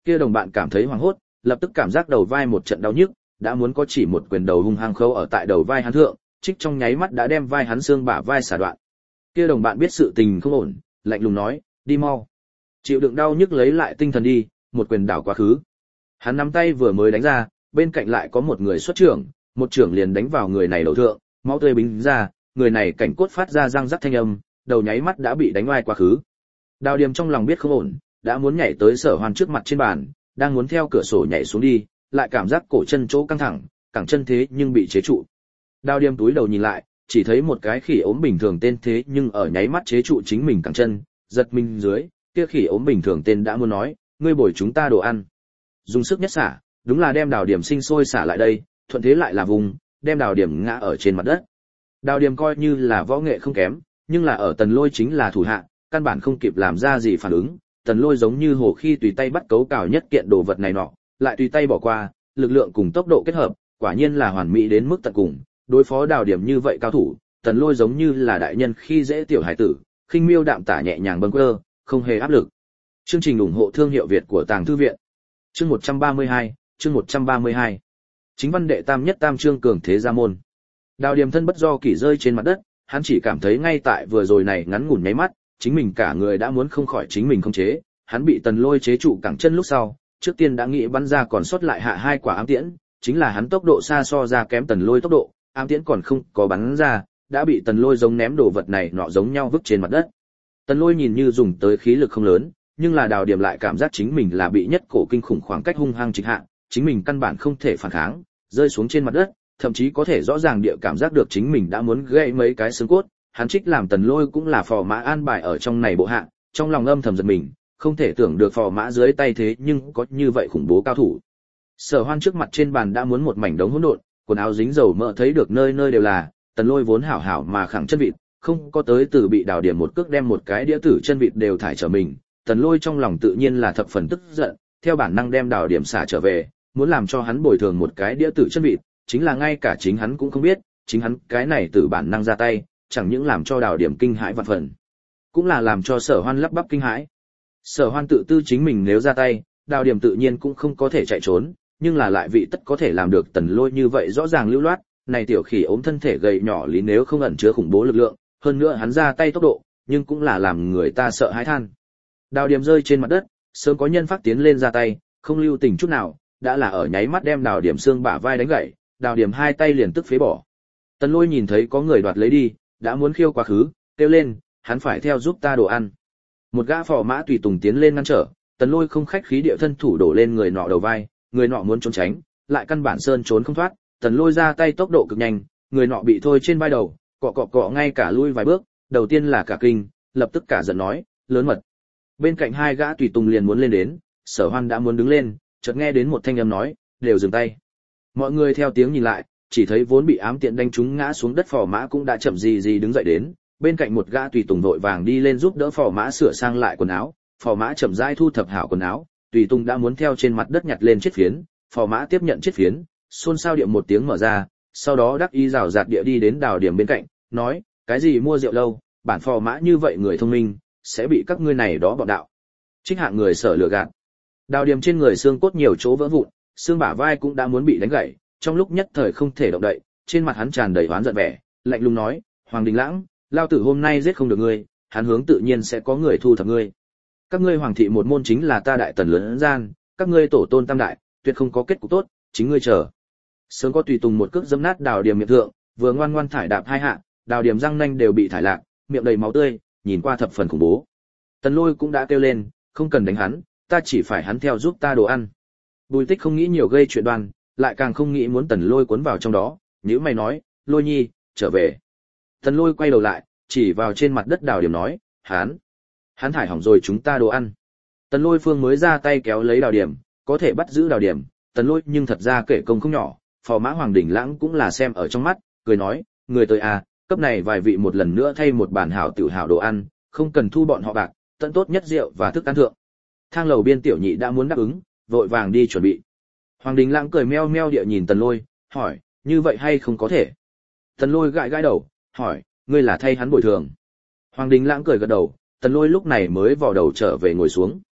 Kia đồng bạn cảm thấy hoảng hốt, lập tức cảm giác đầu vai một trận đau nhức, đã muốn có chỉ một quyền đầu hung hăng khâu ở tại đầu vai hắn thượng, trích trong nháy mắt đã đem vai hắn xương bả vai xả đoạn. Kia đồng bạn biết sự tình không ổn, lạnh lùng nói, đi mau. Chịu đựng đau nhức lấy lại tinh thần đi, một quyền đảo quá khứ. Hắn nắm tay vừa mới đánh ra, bên cạnh lại có một người xuất trưởng, một trưởng liền đánh vào người này đầu thượng, máu tươi bính ra, người này cảnh cốt phát ra răng rắc thanh âm, đầu nháy mắt đã bị đánh oai quá khứ. Đào Điềm trong lòng biết không ổn, đã muốn nhảy tới Sở Hoan trước mặt trên bàn, đang muốn theo cửa sổ nhảy xuống đi, lại cảm giác cổ chân chỗ căng thẳng, cẳng chân thế nhưng bị chế trụ. Đào Điềm túi đầu nhìn lại, chỉ thấy một cái khỉ ốm bình thường tên thế nhưng ở nháy mắt chế trụ chính mình cẳng chân, giật mình dưới, kia khỉ ốm bình thường tên đã muốn nói, ngươi bồi chúng ta đồ ăn. Dùng sức nhất xả, đúng là đem Đào Điềm sinh sôi xả lại đây, thuận thế lại là vùng, đem Đào Điềm ngã ở trên mặt đất. Đào Điềm coi như là võ nghệ không kém, nhưng là ở Tần Lôi chính là thủ hạ, căn bản không kịp làm ra gì phản ứng. Tần Lôi giống như hồ khi tùy tay bắt cấu cào nhất kiện đồ vật này nọ, lại tùy tay bỏ qua, lực lượng cùng tốc độ kết hợp, quả nhiên là hoàn mỹ đến mức tận cùng. Đối phó Đào Điềm như vậy cao thủ, Tần Lôi giống như là đại nhân khi dễ tiểu hải tử, khinh miêu đạm tả nhẹ nhàng bâng quơ, không hề áp lực. Chương trình ủng hộ thương hiệu Việt của Tàng Thư viện. Chương một trăm ba mươi hai, chương một trăm ba mươi hai. Chính văn đệ tam nhất tam chương cường thế gia môn. Đào Điềm thân bất do kỷ rơi trên mặt đất, hắn chỉ cảm thấy ngay tại vừa rồi này ngắn ngủn nháy mắt, chính mình cả người đã muốn không khỏi chính mình không chế, hắn bị Tần Lôi chế trụ cẳng chân lúc sau, trước tiên đã nghĩ bắn ra còn sót lại hạ hai quả ám tiễn, chính là hắn tốc độ xa so ra kém Tần Lôi tốc độ, ám tiễn còn không có bắn ra, đã bị Tần Lôi giống ném đồ vật này nọ giống nhau vứt trên mặt đất. Tần Lôi nhìn như dùng tới khí lực không lớn, nhưng là Đào Điềm lại cảm giác chính mình là bị nhất cổ kinh khủng khoảng cách hung hăng trịch hạ, chính mình căn bản không thể phản kháng, rơi xuống trên mặt đất, thậm chí có thể rõ ràng địa cảm giác được chính mình đã muốn gãy mấy cái xương cốt. Hắn trích làm Tần Lôi cũng là phò mã an bài ở trong này bộ hạ, trong lòng âm thầm giật mình, không thể tưởng được phò mã dưới tay thế nhưng có như vậy khủng bố cao thủ. Sở Hoan trước mặt trên bàn đã muốn một mảnh đống hỗn độn, quần áo dính dầu mỡ thấy được nơi nơi đều là, Tần Lôi vốn hảo hảo mà khẳng chân vịt, không có tới từ bị Đào Điềm một cước đem một cái đĩa tử chân vịt đều thải trở mình, Tần Lôi trong lòng tự nhiên là thập phần tức giận, theo bản năng đem Đào Điềm xả trở về, muốn làm cho hắn bồi thường một cái đĩa tử chân vịt, chính là ngay cả chính hắn cũng không biết, chính hắn cái này từ bản năng ra tay, chẳng những làm cho Đào Điềm kinh hãi vạn phần, cũng là làm cho Sở Hoan lắp bắp kinh hãi. Sở Hoan tự tư chính mình nếu ra tay, Đào Điềm tự nhiên cũng không có thể chạy trốn, nhưng là lại vị tất có thể làm được Tần Lôi như vậy rõ ràng lưu loát, này tiểu khỉ ốm thân thể gầy nhỏ lý nếu không ẩn chứa khủng bố lực lượng, hơn nữa hắn ra tay tốc độ, nhưng cũng là làm người ta sợ hãi than. Đào Điềm rơi trên mặt đất, sớm có nhân phát tiến lên ra tay, không lưu tình chút nào, đã là ở nháy mắt đem Đào Điềm xương bả vai đánh gãy, Đào Điềm hai tay liền tức phế bỏ. Tần Lôi nhìn thấy có người đoạt lấy đi, đã muốn khiêu quá khứ, kêu lên, hắn phải theo giúp ta đồ ăn. Một gã phò mã tùy tùng tiến lên ngăn trở, Tần Lôi không khách khí địa thân thủ đổ lên người nọ đầu vai, người nọ muốn trốn tránh, lại căn bản sơn trốn không thoát, Tần Lôi ra tay tốc độ cực nhanh, người nọ bị thôi trên vai đầu, cọ cọ cọ ngay cả lui vài bước, đầu tiên là cả kinh, lập tức cả giận nói, lớn mật. Bên cạnh hai gã tùy tùng liền muốn lên đến, Sở Hoan đã muốn đứng lên, chợt nghe đến một thanh âm nói, đều dừng tay. Mọi người theo tiếng nhìn lại, chỉ thấy vốn bị ám tiện đánh trúng ngã xuống đất phò mã cũng đã chậm gì gì đứng dậy đến, bên cạnh một gã tùy tùng vội vàng đi lên giúp đỡ phò mã sửa sang lại quần áo, phò mã chậm rãi thu thập hảo quần áo, tùy tùng đã muốn theo trên mặt đất nhặt lên chiếc phiến, phò mã tiếp nhận chiếc phiến, xôn xao điệu một tiếng mở ra, sau đó đắc ý rào rạt địa đi đến Đào Điềm bên cạnh, nói, cái gì mua rượu lâu, bản phò mã như vậy người thông minh, sẽ bị các ngươi này đó bọn đạo. Trích hạng người sở lừa gạt. Đào Điềm trên người xương cốt nhiều chỗ vỡ vụn, xương bả vai cũng đã muốn bị đánh gãy, trong lúc nhất thời không thể động đậy, trên mặt hắn tràn đầy oán giận vẻ, lạnh lùng nói, Hoàng Đình Lãng, lao tử hôm nay giết không được ngươi, hắn hướng tự nhiên sẽ có người thu thập ngươi. Các ngươi hoàng thị một môn chính là ta đại tần lớn gian, các ngươi tổ tôn tam đại, tuyệt không có kết cục tốt, chính ngươi chờ. Sớm có tùy tùng một cước giẫm nát Đào Điềm miệng thượng, vừa ngoan ngoan thải đạp hai hạ, Đào Điềm răng nanh đều bị thải lạc, miệng đầy máu tươi, nhìn qua thập phần khủng bố. Tần Lôi cũng đã kêu lên, không cần đánh hắn, ta chỉ phải hắn theo giúp ta đồ ăn. Bùi Tích không nghĩ nhiều gây chuyện đoan, lại càng không nghĩ muốn Tần Lôi cuốn vào trong đó, nhíu mày nói, Lôi nhi, trở về. Tần Lôi quay đầu lại, chỉ vào trên mặt đất Đào Điềm nói, hắn, hắn thải hỏng rồi chúng ta đồ ăn. Tần Lôi phương mới ra tay kéo lấy Đào Điềm, có thể bắt giữ Đào Điềm, Tần Lôi nhưng thật ra kể công không nhỏ, phò mã Hoàng Đình Lãng cũng là xem ở trong mắt, cười nói, người tới à, cấp này vài vị một lần nữa thay một bàn hảo tiểu hảo đồ ăn, không cần thu bọn họ bạc, tận tốt nhất rượu và thức ăn thượng. Thang lầu biên tiểu nhị đã muốn đáp ứng, vội vàng đi chuẩn bị. Hoàng Đình Lãng cười meo meo địa nhìn Tần Lôi, hỏi, như vậy hay không có thể? Tần Lôi gãi gãi đầu, hỏi, ngươi là thay hắn bồi thường. Hoàng Đình Lãng cười gật đầu, Tần Lôi lúc này mới vò đầu trở về ngồi xuống.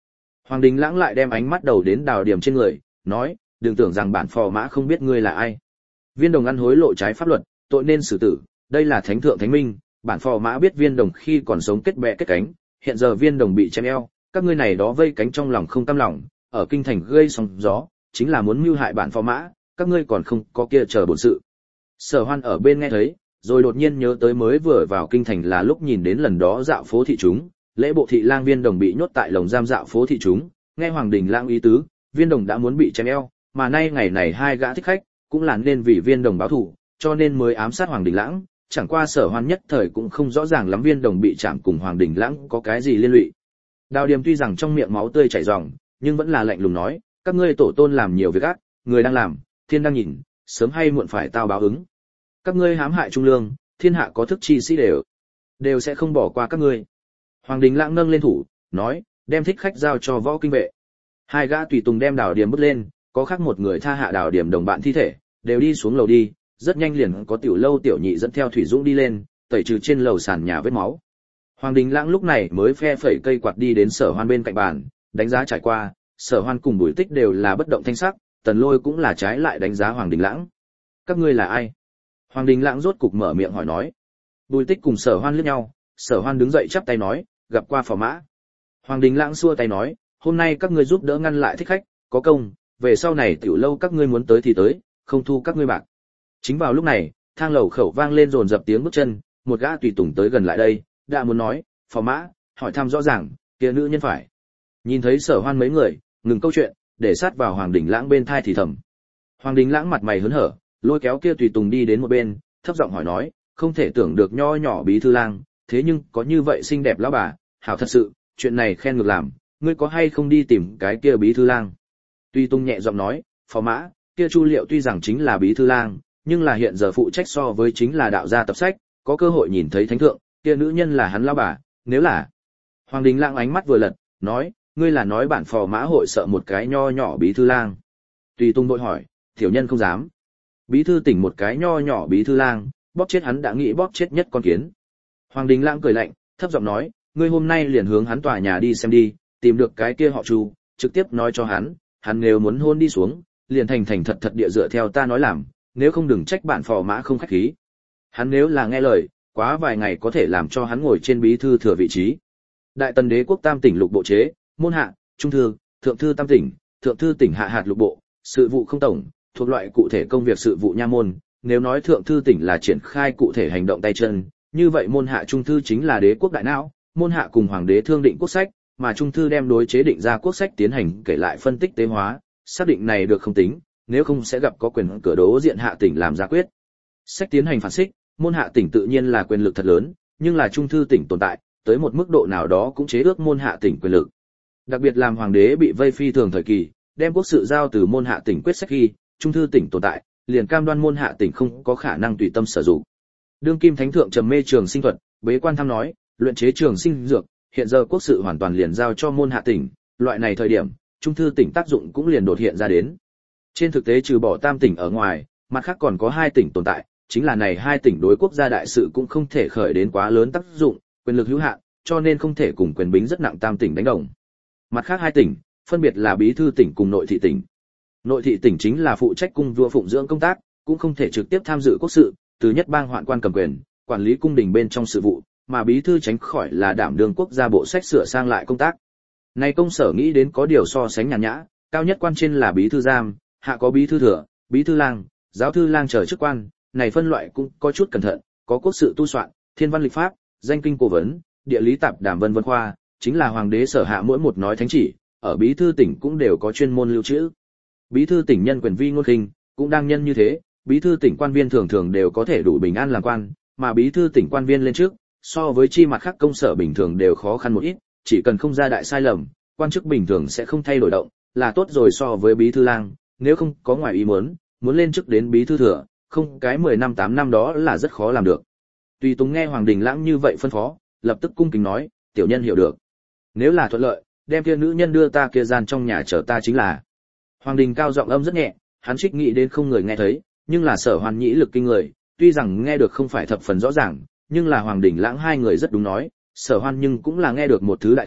Hoàng Đình Lãng lại đem ánh mắt đầu đến Đào Điểm trên người, nói, đừng tưởng rằng bản phò mã không biết ngươi là ai. Viên Đồng ăn hối lộ trái pháp luật, tội nên xử tử, đây là thánh thượng thánh minh, bản phò mã biết Viên Đồng khi còn sống kết bè kết cánh, hiện giờ Viên Đồng bị chém eo, các ngươi này đó vây cánh trong lòng không cam lòng, ở kinh thành gây sóng gió, chính là muốn mưu hại bản phò mã, các ngươi còn không có kia chờ bổn sự. Sở Hoan ở bên nghe thấy, rồi đột nhiên nhớ tới mới vừa vào kinh thành là lúc nhìn đến lần đó dạo phố thị chúng, lễ bộ thị lang Viên Đồng bị nhốt tại lồng giam dạo phố thị chúng, nghe Hoàng Đình Lãng ý tứ, Viên Đồng đã muốn bị chém eo, mà nay ngày này hai gã thích khách cũng là nên vì Viên Đồng báo thù, cho nên mới ám sát Hoàng Đình Lãng, chẳng qua Sở Hoan nhất thời cũng không rõ ràng lắm Viên Đồng bị chạm cùng Hoàng Đình Lãng có cái gì liên lụy. Đào Điềm tuy rằng trong miệng máu tươi chảy ròng, nhưng vẫn là lạnh lùng nói, các ngươi tổ tôn làm nhiều việc ác, người đang làm, thiên đang nhìn, sớm hay muộn phải tao báo ứng. Các ngươi hãm hại trung lương, thiên hạ có thức chi sĩ đều đều sẽ không bỏ qua các ngươi. Hoàng Đình Lãng nâng lên thủ, nói, đem thích khách giao cho võ kinh vệ. Hai gã tùy tùng đem Đào Điềm bước lên, có khác một người tha hạ Đào Điềm đồng bạn thi thể, đều đi xuống lầu đi, rất nhanh liền có tiểu lâu tiểu nhị dẫn theo thủy dũng đi lên, tẩy trừ trên lầu sàn nhà vết máu. Hoàng Đình Lãng lúc này mới phe phẩy cây quạt đi đến Sở Hoan bên cạnh bàn, đánh giá trải qua, Sở Hoan cùng Bùi Tích đều là bất động thanh sắc, Tần Lôi cũng là trái lại đánh giá Hoàng Đình Lãng. Các ngươi là ai? Hoàng Đình Lãng rốt cục mở miệng hỏi nói. Bùi Tích cùng Sở Hoan liếc nhau, Sở Hoan đứng dậy chắp tay nói, gặp qua phò mã. Hoàng Đình Lãng xua tay nói, hôm nay các ngươi giúp đỡ ngăn lại thích khách, có công, về sau này tiểu lâu các ngươi muốn tới thì tới, không thu các ngươi bạc. Chính vào lúc này, thang lầu khẩu vang lên dồn dập tiếng bước chân, một gã tùy tùng tới gần lại đây, đã muốn nói, phò mã, hỏi thăm rõ ràng, kia nữ nhân phải. Nhìn thấy Sở Hoan mấy người, ngừng câu chuyện, để sát vào Hoàng Đình Lãng bên thai thì thầm. Hoàng Đình Lãng mặt mày hớn hở, lôi kéo kia tùy tùng đi đến một bên, thấp giọng hỏi nói, không thể tưởng được nho nhỏ bí thư lang, thế nhưng có như vậy xinh đẹp lão bà, hảo thật sự, chuyện này khen ngược làm, ngươi có hay không đi tìm cái kia bí thư lang? Tùy tùng nhẹ giọng nói, phò mã, kia Chu Liệu tuy rằng chính là bí thư lang, nhưng là hiện giờ phụ trách so với chính là đạo gia tập sách, có cơ hội nhìn thấy thánh thượng, kia nữ nhân là hắn lão bà, nếu là. Hoàng Đình Lãng ánh mắt vừa lật, nói, ngươi là nói bản phò mã hội sợ một cái nho nhỏ bí thư lang. Tùy Tùng vội hỏi, tiểu nhân không dám. Bí thư tỉnh một cái nho nhỏ bí thư lang, bóp chết hắn đã nghĩ bóp chết nhất con kiến. Hoàng Đình Lãng cười lạnh, thấp giọng nói, ngươi hôm nay liền hướng hắn tòa nhà đi xem đi, tìm được cái kia họ Chu, trực tiếp nói cho hắn, hắn nếu muốn hôn đi xuống, liền thành thành thật thật địa dựa theo ta nói làm, nếu không đừng trách bản phò mã không khách khí. Hắn nếu là nghe lời, quá vài ngày có thể làm cho hắn ngồi trên bí thư thừa vị trí. Đại Tần Đế quốc tam tỉnh lục bộ chế, môn hạ, trung thư, thượng thư tam tỉnh, thượng thư tỉnh hạ hạt lục bộ, sự vụ không tổng, thuộc loại cụ thể công việc sự vụ nha môn. Nếu nói thượng thư tỉnh là triển khai cụ thể hành động tay chân, như vậy môn hạ trung thư chính là đế quốc đại não, môn hạ cùng hoàng đế thương định quốc sách, mà trung thư đem đối chế định ra quốc sách tiến hành kể lại phân tích tế hóa, xác định này được không tính, nếu không sẽ gặp có quyền cửa đố diện hạ tỉnh làm ra quyết sách tiến hành phản xích. Môn hạ tỉnh tự nhiên là quyền lực thật lớn, nhưng là trung thư tỉnh tồn tại, tới một mức độ nào đó cũng chế ước môn hạ tỉnh quyền lực. Đặc biệt làm hoàng đế bị vây phi thường thời kỳ, đem quốc sự giao từ môn hạ tỉnh quyết sách khi, trung thư tỉnh tồn tại, liền cam đoan môn hạ tỉnh không có khả năng tùy tâm sử dụng. Đương kim thánh thượng trầm mê trường sinh thuật, bế quan thăm nói, luyện chế trường sinh dược, hiện giờ quốc sự hoàn toàn liền giao cho môn hạ tỉnh, loại này thời điểm, trung thư tỉnh tác dụng cũng liền đột hiện ra đến. Trên thực tế trừ bỏ tam tỉnh ở ngoài, mặt khác còn có hai tỉnh tồn tại, chính là này hai tỉnh đối quốc gia đại sự cũng không thể khởi đến quá lớn tác dụng, quyền lực hữu hạn, cho nên không thể cùng quyền bính rất nặng tam tỉnh đánh đồng. Mặt khác hai tỉnh, phân biệt là bí thư tỉnh cùng nội thị tỉnh. Nội thị tỉnh chính là phụ trách cung vua phụng dưỡng công tác, cũng không thể trực tiếp tham dự quốc sự, từ nhất bang hoạn quan cầm quyền, quản lý cung đình bên trong sự vụ, mà bí thư tránh khỏi là đảm đương quốc gia bộ sách sửa sang lại công tác. Này công sở nghĩ đến có điều so sánh nhàn nhã, cao nhất quan trên là bí thư giam, hạ có bí thư thừa, bí thư lang, giáo thư lang chờ chức quan, này phân loại cũng có chút cẩn thận, có quốc sự tu soạn, thiên văn lịch pháp, danh kinh cố vấn, địa lý tạp đàm vân vân khoa, chính là hoàng đế sở hạ mỗi một nói thánh chỉ, ở bí thư tỉnh cũng đều có chuyên môn lưu trữ. Bí thư tỉnh nhân quyền vi ngôn khinh, cũng đang nhân như thế, bí thư tỉnh quan viên thường thường đều có thể đủ bình an làm quan, mà bí thư tỉnh quan viên lên trước, so với chi mặt khác công sở bình thường đều khó khăn một ít, chỉ cần không ra đại sai lầm, quan chức bình thường sẽ không thay đổi động, là tốt rồi so với bí thư lang, nếu không có ngoài ý muốn, muốn lên chức đến bí thư thừa, không cái mười năm tám năm đó là rất khó làm được. Tùy Tùng nghe Hoàng Đình Lãng như vậy phân phó, lập tức cung kính nói, tiểu nhân hiểu được. Nếu là thuận lợi, đem kia nữ nhân đưa ta kia gian trong nhà chờ ta chính là. Hoàng Đình cao giọng âm rất nhẹ, hắn trích nghĩ đến không người nghe thấy, nhưng là Sở Hoan nhĩ lực kinh người, tuy rằng nghe được không phải thập phần rõ ràng, nhưng là Hoàng Đình Lãng hai người rất đúng nói, Sở Hoan nhưng cũng là nghe được một thứ đại khái,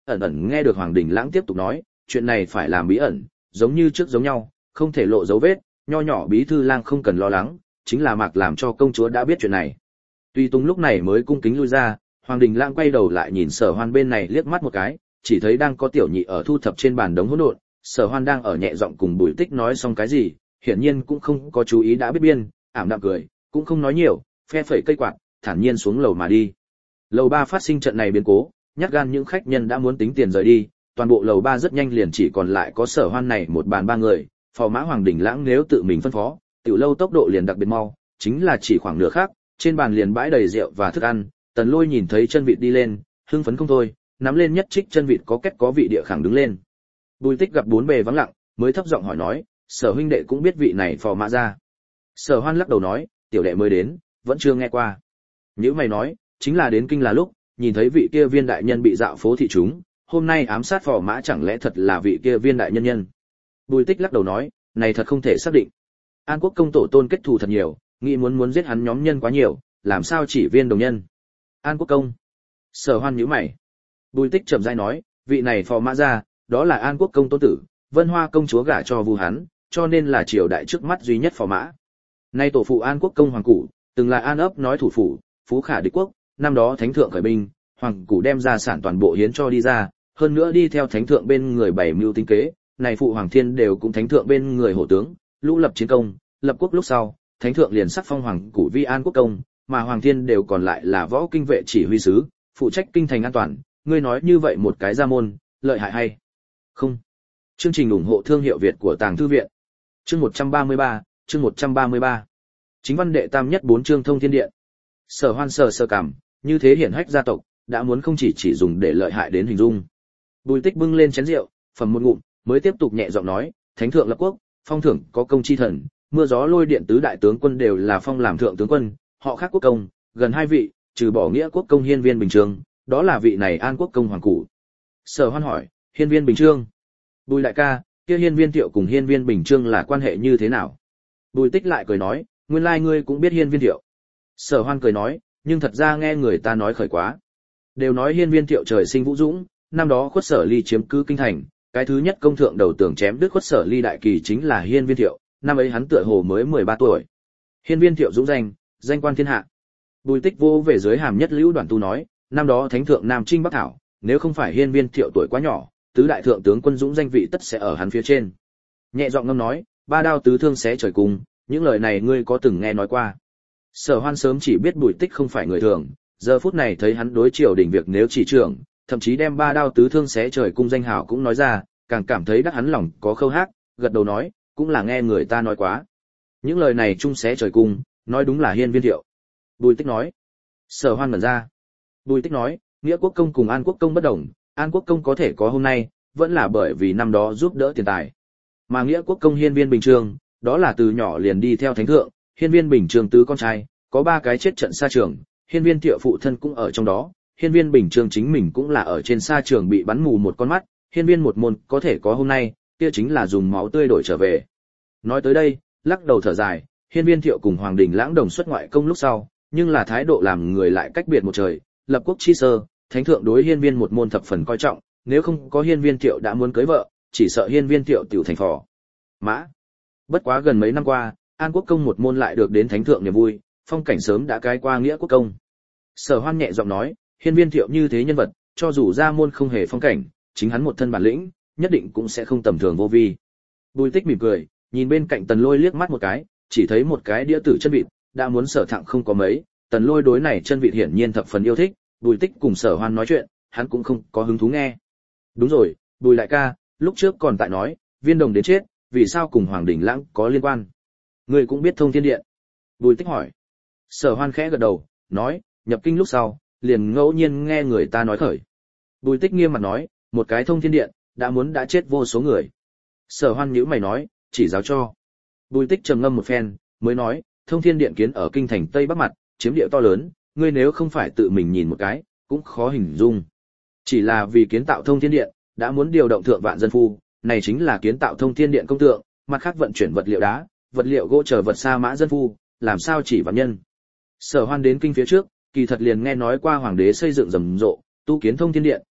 ẩn ẩn nghe được Hoàng Đình Lãng tiếp tục nói, chuyện này phải làm bí ẩn, giống như trước giống nhau, không thể lộ dấu vết, nho nhỏ bí thư lang không cần lo lắng, chính là Mạc làm cho công chúa đã biết chuyện này. Tùy Tùng lúc này mới cung kính lui ra, Hoàng Đình Lãng quay đầu lại nhìn Sở Hoan bên này liếc mắt một cái, chỉ thấy đang có tiểu nhị ở thu thập trên bàn đống hỗn độn, Sở Hoan đang ở nhẹ giọng cùng Bùi Tích nói xong cái gì, hiển nhiên cũng không có chú ý đã biết biên, ảm đạm cười, cũng không nói nhiều, phe phẩy cây quạt, thản nhiên xuống lầu mà đi. Lầu ba phát sinh trận này biến cố, nhát gan những khách nhân đã muốn tính tiền rời đi, toàn bộ lầu ba rất nhanh liền chỉ còn lại có Sở Hoan này một bàn ba người, phò mã Hoàng Đình Lãng nếu tự mình phân phó, tiểu lâu tốc độ liền đặc biệt mau, chính là chỉ khoảng nửa khắc, trên bàn liền bãi đầy rượu và thức ăn, Tần Lôi nhìn thấy chân vịt đi lên, hưng phấn không thôi, nắm lên nhất trích chân vịt có kết có vị địa khẳng đứng lên. Bùi Tích gặp bốn bề vắng lặng, mới thấp giọng hỏi nói, Sở huynh đệ cũng biết vị này phò mã ra. Sở Hoan lắc đầu nói, tiểu đệ mới đến, vẫn chưa nghe qua. Nhữ mày nói, chính là đến kinh là lúc, nhìn thấy vị kia viên đại nhân bị dạo phố thị chúng, hôm nay ám sát phò mã chẳng lẽ thật là vị kia viên đại nhân nhân. Bùi Tích lắc đầu nói, này thật không thể xác định. An Quốc công tổ tôn kết thù thật nhiều, nghĩ muốn muốn giết hắn nhóm nhân quá nhiều, làm sao chỉ viên đồng nhân. An Quốc công. Sở Hoan nhíu mày. Bùi Tích chậm rãi nói, vị này phò mã ra, đó là An Quốc công tôn tử, Vân Hoa công chúa gả cho Vu hắn, cho nên là triều đại trước mắt duy nhất phò mã. Nay tổ phụ An Quốc công hoàng cụ, từng là An ấp nói thủ phủ, phú khả địch quốc, năm đó thánh thượng khởi binh, hoàng cụ đem gia sản toàn bộ hiến cho đi ra, hơn nữa đi theo thánh thượng bên người bảy mưu tính kế, này phụ hoàng thiên đều cũng thánh thượng bên người hổ tướng, lũ lập chiến công, lập quốc lúc sau, thánh thượng liền sắc phong hoàng cụ vi An Quốc công, mà hoàng thiên đều còn lại là võ kinh vệ chỉ huy sứ, phụ trách kinh thành an toàn. Ngươi nói như vậy một cái gia môn, lợi hại hay không? Chương trình ủng hộ thương hiệu Việt của Tàng Thư viện. Chương một trăm ba mươi ba, chương một trăm ba mươi ba. Chính văn đệ tam nhất bốn chương thông thiên điện. Sở Hoan sờ sờ cảm, như thế hiển hách gia tộc, đã muốn không chỉ chỉ dùng để lợi hại đến hình dung. Bùi Tích bưng lên chén rượu, phẩm một ngụm, mới tiếp tục nhẹ giọng nói, thánh thượng lập quốc, phong thưởng có công chi thần, mưa gió lôi điện tứ đại tướng quân đều là phong làm thượng tướng quân, họ khác quốc công, gần hai vị, trừ bỏ nghĩa quốc công Hiên Viên Bình Chương, đó là vị này An Quốc công hoàng cụ. Sở Hoan hỏi, Hiên Viên Bình Chương. Bùi đại ca, kia Hiên Viên Thiệu cùng Hiên Viên Bình Chương là quan hệ như thế nào? Bùi Tích lại cười nói, nguyên lai ngươi cũng biết Hiên Viên Thiệu. Sở Hoan cười nói, nhưng thật ra nghe người ta nói khởi quá. Đều nói Hiên Viên Thiệu trời sinh vũ dũng, năm đó Khuất Sở Ly chiếm cứ kinh thành, cái thứ nhất công thượng đầu tường chém đứt Khuất Sở Ly đại kỳ chính là Hiên Viên Thiệu, năm ấy hắn tựa hồ mới mười ba tuổi. Hiên Viên Thiệu dũng danh, danh quan thiên hạ. Bùi Tích vô về dưới hàm nhất Lưu Đoàn Tu nói, năm đó thánh thượng Nam Trinh Bắc thảo, nếu không phải Hiên Viên Thiệu tuổi quá nhỏ, tứ đại thượng tướng quân dũng danh vị tất sẽ ở hắn phía trên. Nhẹ giọng ngâm nói, ba đao tứ thương xé trời cùng, những lời này ngươi có từng nghe nói qua? Sở Hoan sớm chỉ biết Bùi Tích không phải người thường, giờ phút này thấy hắn đối triều đình việc nếu chỉ trưởng, thậm chí đem ba đao tứ thương xé trời cung danh hào cũng nói ra, càng cảm thấy đắc hắn lòng có khâu hát, gật đầu nói, cũng là nghe người ta nói quá. Những lời này chung xé trời cung, nói đúng là Hiên Viên Thiệu. Bùi Tích nói. Sở Hoan mở ra. Bùi Tích nói, nghĩa quốc công cùng An Quốc công bất đồng, An Quốc công có thể có hôm nay, vẫn là bởi vì năm đó giúp đỡ tiền tài. Mà nghĩa quốc công Hiên Viên Bình Chương, đó là từ nhỏ liền đi theo thánh thượng, Hiên Viên Bình Chương tứ con trai, có ba cái chết trận xa trường, Hiên Viên Thiệu phụ thân cũng ở trong đó, Hiên Viên Bình Chương chính mình cũng là ở trên xa trường bị bắn mù một con mắt, Hiên Viên một môn có thể có hôm nay, kia chính là dùng máu tươi đổi trở về. Nói tới đây, lắc đầu thở dài, Hiên Viên Thiệu cùng Hoàng Đình Lãng đồng xuất ngoại công lúc sau, nhưng là thái độ làm người lại cách biệt một trời, lập quốc chi sơ, thánh thượng đối Hiên Viên một môn thập phần coi trọng, nếu không có Hiên Viên Thiệu đã muốn cưới vợ, chỉ sợ Hiên Viên Thiệu tiểu thành phò mã. Bất quá gần mấy năm qua, An Quốc công một môn lại được đến thánh thượng niềm vui, phong cảnh sớm đã cái qua nghĩa quốc công. Sở Hoan nhẹ giọng nói, Hiên Viên Thiệu như thế nhân vật, cho dù ra môn không hề phong cảnh, chính hắn một thân bản lĩnh, nhất định cũng sẽ không tầm thường vô vi. Bùi Tích mỉm cười, nhìn bên cạnh Tần Lôi liếc mắt một cái, chỉ thấy một cái đĩa tử chân vịt, đã muốn Sở Thặng không có mấy, Tần Lôi đối này chân vịt hiển nhiên thập phần yêu thích, Bùi Tích cùng Sở Hoan nói chuyện, hắn cũng không có hứng thú nghe. Đúng rồi, Bùi đại ca, lúc trước còn tại nói, Viên Đồng đến chết, vì sao cùng Hoàng Đình Lãng có liên quan? Ngươi cũng biết thông thiên điện? Bùi Tích hỏi. Sở Hoan khẽ gật đầu, nói, nhập kinh lúc sau, liền ngẫu nhiên nghe người ta nói khởi. Bùi Tích nghiêm mặt nói, một cái thông thiên điện, đã muốn đã chết vô số người. Sở Hoan nhíu mày nói, chỉ giáo cho. Bùi Tích trầm ngâm một phen, mới nói, thông thiên điện kiến ở kinh thành Tây Bắc mặt, chiếm địa to lớn, ngươi nếu không phải tự mình nhìn một cái, cũng khó hình dung. Chỉ là vì kiến tạo thông thiên điện, đã muốn điều động thượng vạn dân phu, này chính là kiến tạo thông thiên điện công tượng, mặt khác vận chuyển vật liệu đá, vật liệu gỗ chờ vật sa mã dân phu, làm sao chỉ vạn nhân. Sở Hoan đến kinh phía trước, kỳ thật liền nghe nói qua hoàng đế xây dựng rầm rộ, tu kiến thông thiên điện,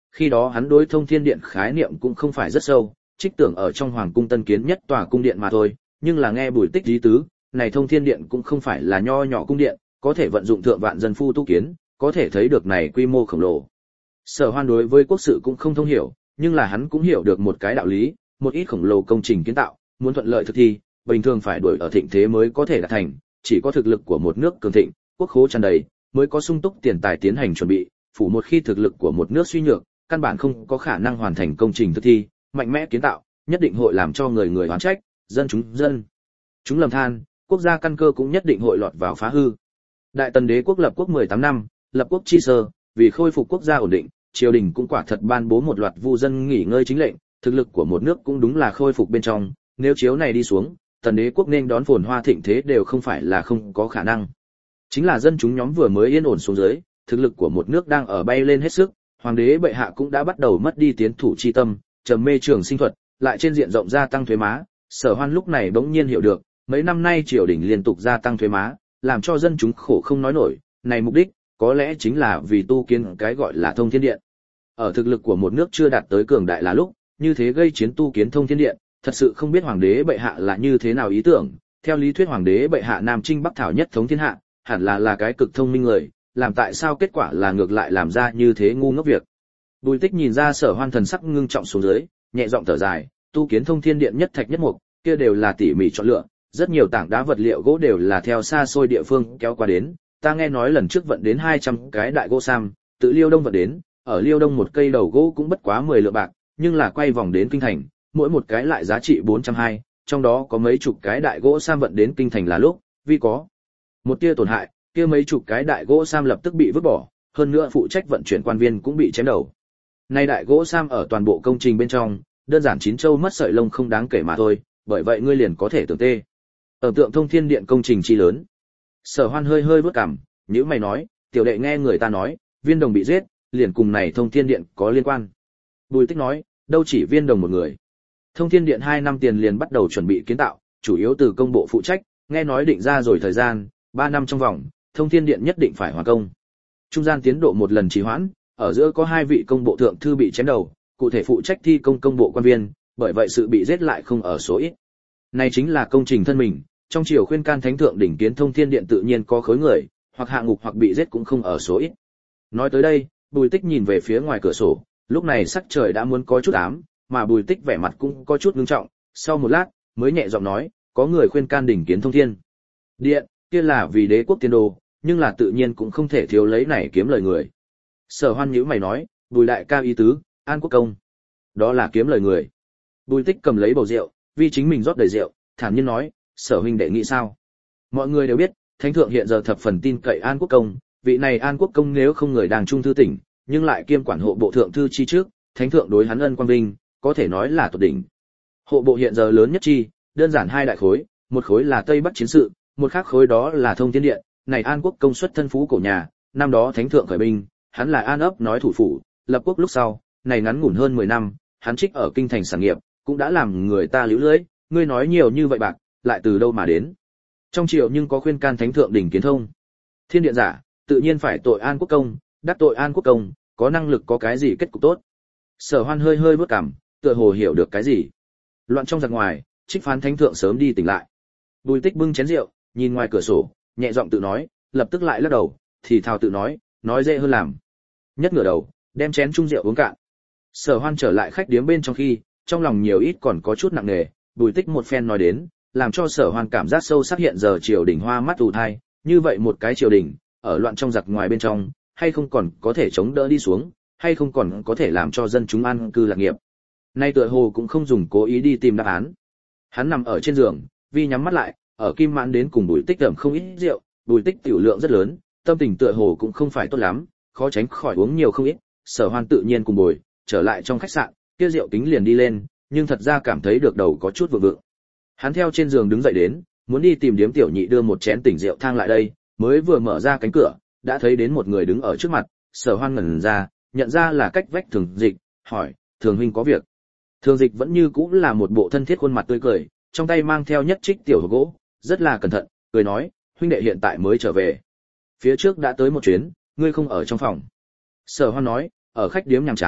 khi đó hắn đối thông thiên điện khái niệm cũng không phải rất sâu, trích tưởng ở trong hoàng cung tân kiến nhất tòa cung điện mà thôi, nhưng là nghe Bùi Tích lý tứ, này thông thiên điện cũng không phải là nho nhỏ cung điện, có thể vận dụng thượng vạn dân phu tu kiến, có thể thấy được này quy mô khổng lồ. Sở Hoan đối với quốc sự cũng không thông hiểu, nhưng là hắn cũng hiểu được một cái đạo lý, một ít khổng lồ công trình kiến tạo, muốn thuận lợi thực thi, bình thường phải đuổi ở thịnh thế mới có thể đạt thành, chỉ có thực lực của một nước cường thịnh, quốc khố tràn đầy, mới có sung túc tiền tài tiến hành chuẩn bị, phủ một khi thực lực của một nước suy nhược, căn bản không có khả năng hoàn thành công trình thực thi, mạnh mẽ kiến tạo, nhất định hội làm cho người người oán trách, dân chúng dân chúng lầm than, quốc gia căn cơ cũng nhất định hội lọt vào phá hư. Đại Tần đế quốc lập quốc mười tám năm, lập quốc chi sơ, vì khôi phục quốc gia ổn định, triều đình cũng quả thật ban bố một loạt vu dân nghỉ ngơi chính lệnh, thực lực của một nước cũng đúng là khôi phục bên trong, nếu chiếu này đi xuống, Tần đế quốc nên đón phồn hoa thịnh thế đều không phải là không có khả năng. Chính là dân chúng nhóm vừa mới yên ổn xuống dưới, thực lực của một nước đang ở bay lên hết sức, hoàng đế bệ hạ cũng đã bắt đầu mất đi tiến thủ chi tâm, trầm mê trường sinh thuật, lại trên diện rộng gia tăng thuế má. Sở Hoan lúc này bỗng nhiên hiểu được, mấy năm nay triều đình liên tục gia tăng thuế má, làm cho dân chúng khổ không nói nổi, này mục đích có lẽ chính là vì tu kiến cái gọi là thông thiên điện. Ở thực lực của một nước chưa đạt tới cường đại là lúc, như thế gây chiến tu kiến thông thiên điện, thật sự không biết hoàng đế bệ hạ là như thế nào ý tưởng. Theo lý thuyết hoàng đế bệ hạ Nam Trinh Bắc Thảo nhất thống thiên hạ, hẳn là là cái cực thông minh người, làm tại sao kết quả là ngược lại làm ra như thế ngu ngốc việc. Bùi Tích nhìn ra Sở Hoan thần sắc ngưng trọng xuống dưới, nhẹ giọng thở dài, tu kiến thông thiên điện nhất thạch nhất mục, kia đều là tỉ mỉ chọn lựa, rất nhiều tảng đá vật liệu gỗ đều là theo xa xôi địa phương kéo qua đến, ta nghe nói lần trước vận đến hai trăm cái đại gỗ sam, tự Liêu Đông vận đến, ở Liêu Đông một cây đầu gỗ cũng bất quá mười lượng bạc, nhưng là quay vòng đến kinh thành, mỗi một cái lại giá trị bốn trăm hai mươi, trong đó có mấy chục cái đại gỗ sam vận đến kinh thành là lúc, vì có một tia tổn hại, kia mấy chục cái đại gỗ sam lập tức bị vứt bỏ, hơn nữa phụ trách vận chuyển quan viên cũng bị chém đầu. Nay đại gỗ sam ở toàn bộ công trình bên trong, đơn giản chín châu mất sợi lông không đáng kể mà thôi, bởi vậy ngươi liền có thể tưởng tê. Ở tượng thông thiên điện công trình chi lớn. Sở Hoan hơi hơi bước cằm, nhíu mày nói, tiểu đệ nghe người ta nói, Viên Đồng bị giết, liền cùng này thông thiên điện có liên quan. Bùi Tích nói, đâu chỉ Viên Đồng một người. Thông thiên điện hai năm tiền liền bắt đầu chuẩn bị kiến tạo, chủ yếu từ công bộ phụ trách, nghe nói định ra rồi thời gian, ba năm trong vòng, thông thiên điện nhất định phải hoàn công. Trung gian tiến độ một lần trì hoãn, ở giữa có hai vị công bộ thượng thư bị chém đầu, cụ thể phụ trách thi công công bộ quan viên, bởi vậy sự bị giết lại không ở số ít. Này chính là công trình thân mình, trong triều khuyên can thánh thượng đỉnh kiến thông thiên điện tự nhiên có khối người, hoặc hạ ngục hoặc bị giết cũng không ở số ít. Nói tới đây, Bùi Tích nhìn về phía ngoài cửa sổ, lúc này sắc trời đã muốn có chút ám, mà Bùi Tích vẻ mặt cũng có chút ngưng trọng, sau một lát, mới nhẹ giọng nói, có người khuyên can đỉnh kiến thông thiên điện, kia là vì đế quốc tiên đồ, nhưng là tự nhiên cũng không thể thiếu lấy này kiếm lời người. Sở Hoan nhíu mày nói, Bùi đại ca ý tứ, An Quốc công, đó là kiếm lời người. Bùi Tích cầm lấy bầu rượu, vì chính mình rót đầy rượu, thản nhiên nói, Sở huynh đệ nghĩ sao? Mọi người đều biết, thánh thượng hiện giờ thập phần tin cậy An Quốc công, vị này An Quốc công nếu không người đàng trung thư tỉnh, nhưng lại kiêm quản hộ bộ thượng thư chi trước, thánh thượng đối hắn ân quang vinh, có thể nói là tột đỉnh. Hộ bộ hiện giờ lớn nhất chi, đơn giản hai đại khối, một khối là Tây Bắc chiến sự, một khác khối đó là thông thiên điện. Này An Quốc công xuất thân phú cổ nhà, năm đó thánh thượng khởi binh, hắn là An ấp nói thủ phủ, lập quốc lúc sau, này ngắn ngủn hơn mười năm, hắn trích ở kinh thành sản nghiệp, cũng đã làm người ta liễu lưỡi, ngươi nói nhiều như vậy bạc, lại từ đâu mà đến? Trong triều nhưng có khuyên can thánh thượng đỉnh kiến thông thiên điện giả, tự nhiên phải tội An Quốc công, đắc tội An Quốc công, có năng lực có cái gì kết cục tốt? Sở Hoan hơi hơi bước cằm, tựa hồ hiểu được cái gì. Loạn trong giặc ngoài, trích phán thánh thượng sớm đi tỉnh lại. Bùi Tích bưng chén rượu, nhìn ngoài cửa sổ, nhẹ giọng tự nói, lập tức lại lắc đầu, thì thào tự nói, nói dễ hơn làm. Nhất ngửa đầu, đem chén chung rượu uống cạn. Sở Hoan trở lại khách điếm bên trong khi, trong lòng nhiều ít còn có chút nặng nề, Bùi Tích một phen nói đến, làm cho Sở Hoan cảm giác sâu sắc hiện giờ triều đình hoa mắt ù thai, như vậy một cái triều đình, ở loạn trong giặc ngoài bên trong, hay không còn có thể chống đỡ đi xuống, hay không còn có thể làm cho dân chúng an cư lạc nghiệp. Nay tựa hồ cũng không dùng cố ý đi tìm đáp án. Hắn nằm ở trên giường, vi nhắm mắt lại, ở Kim Mãn đến cùng Bùi Tích ẩm không ít rượu, Bùi Tích tiểu lượng rất lớn, tâm tình tựa hồ cũng không phải tốt lắm, khó tránh khỏi uống nhiều không ít. Sở Hoan tự nhiên cùng Bùi trở lại trong khách sạn, kia rượu kính liền đi lên, nhưng thật ra cảm thấy được đầu có chút vượng vượng. Hắn theo trên giường đứng dậy đến, muốn đi tìm điếm tiểu nhị đưa một chén tỉnh rượu thang lại đây, mới vừa mở ra cánh cửa, đã thấy đến một người đứng ở trước mặt. Sở Hoan ngẩn ra, nhận ra là cách vách Thường Dịch, hỏi, Thường huynh có việc? Thường Dịch vẫn như cũ là một bộ thân thiết khuôn mặt tươi cười, trong tay mang theo nhất trích tiểu hộp gỗ, rất là cẩn thận, cười nói, huynh đệ hiện tại mới trở về. Phía trước đã tới một chuyến, ngươi không ở trong phòng. Sở Hoan nói, ở khách điếm nhàm chán,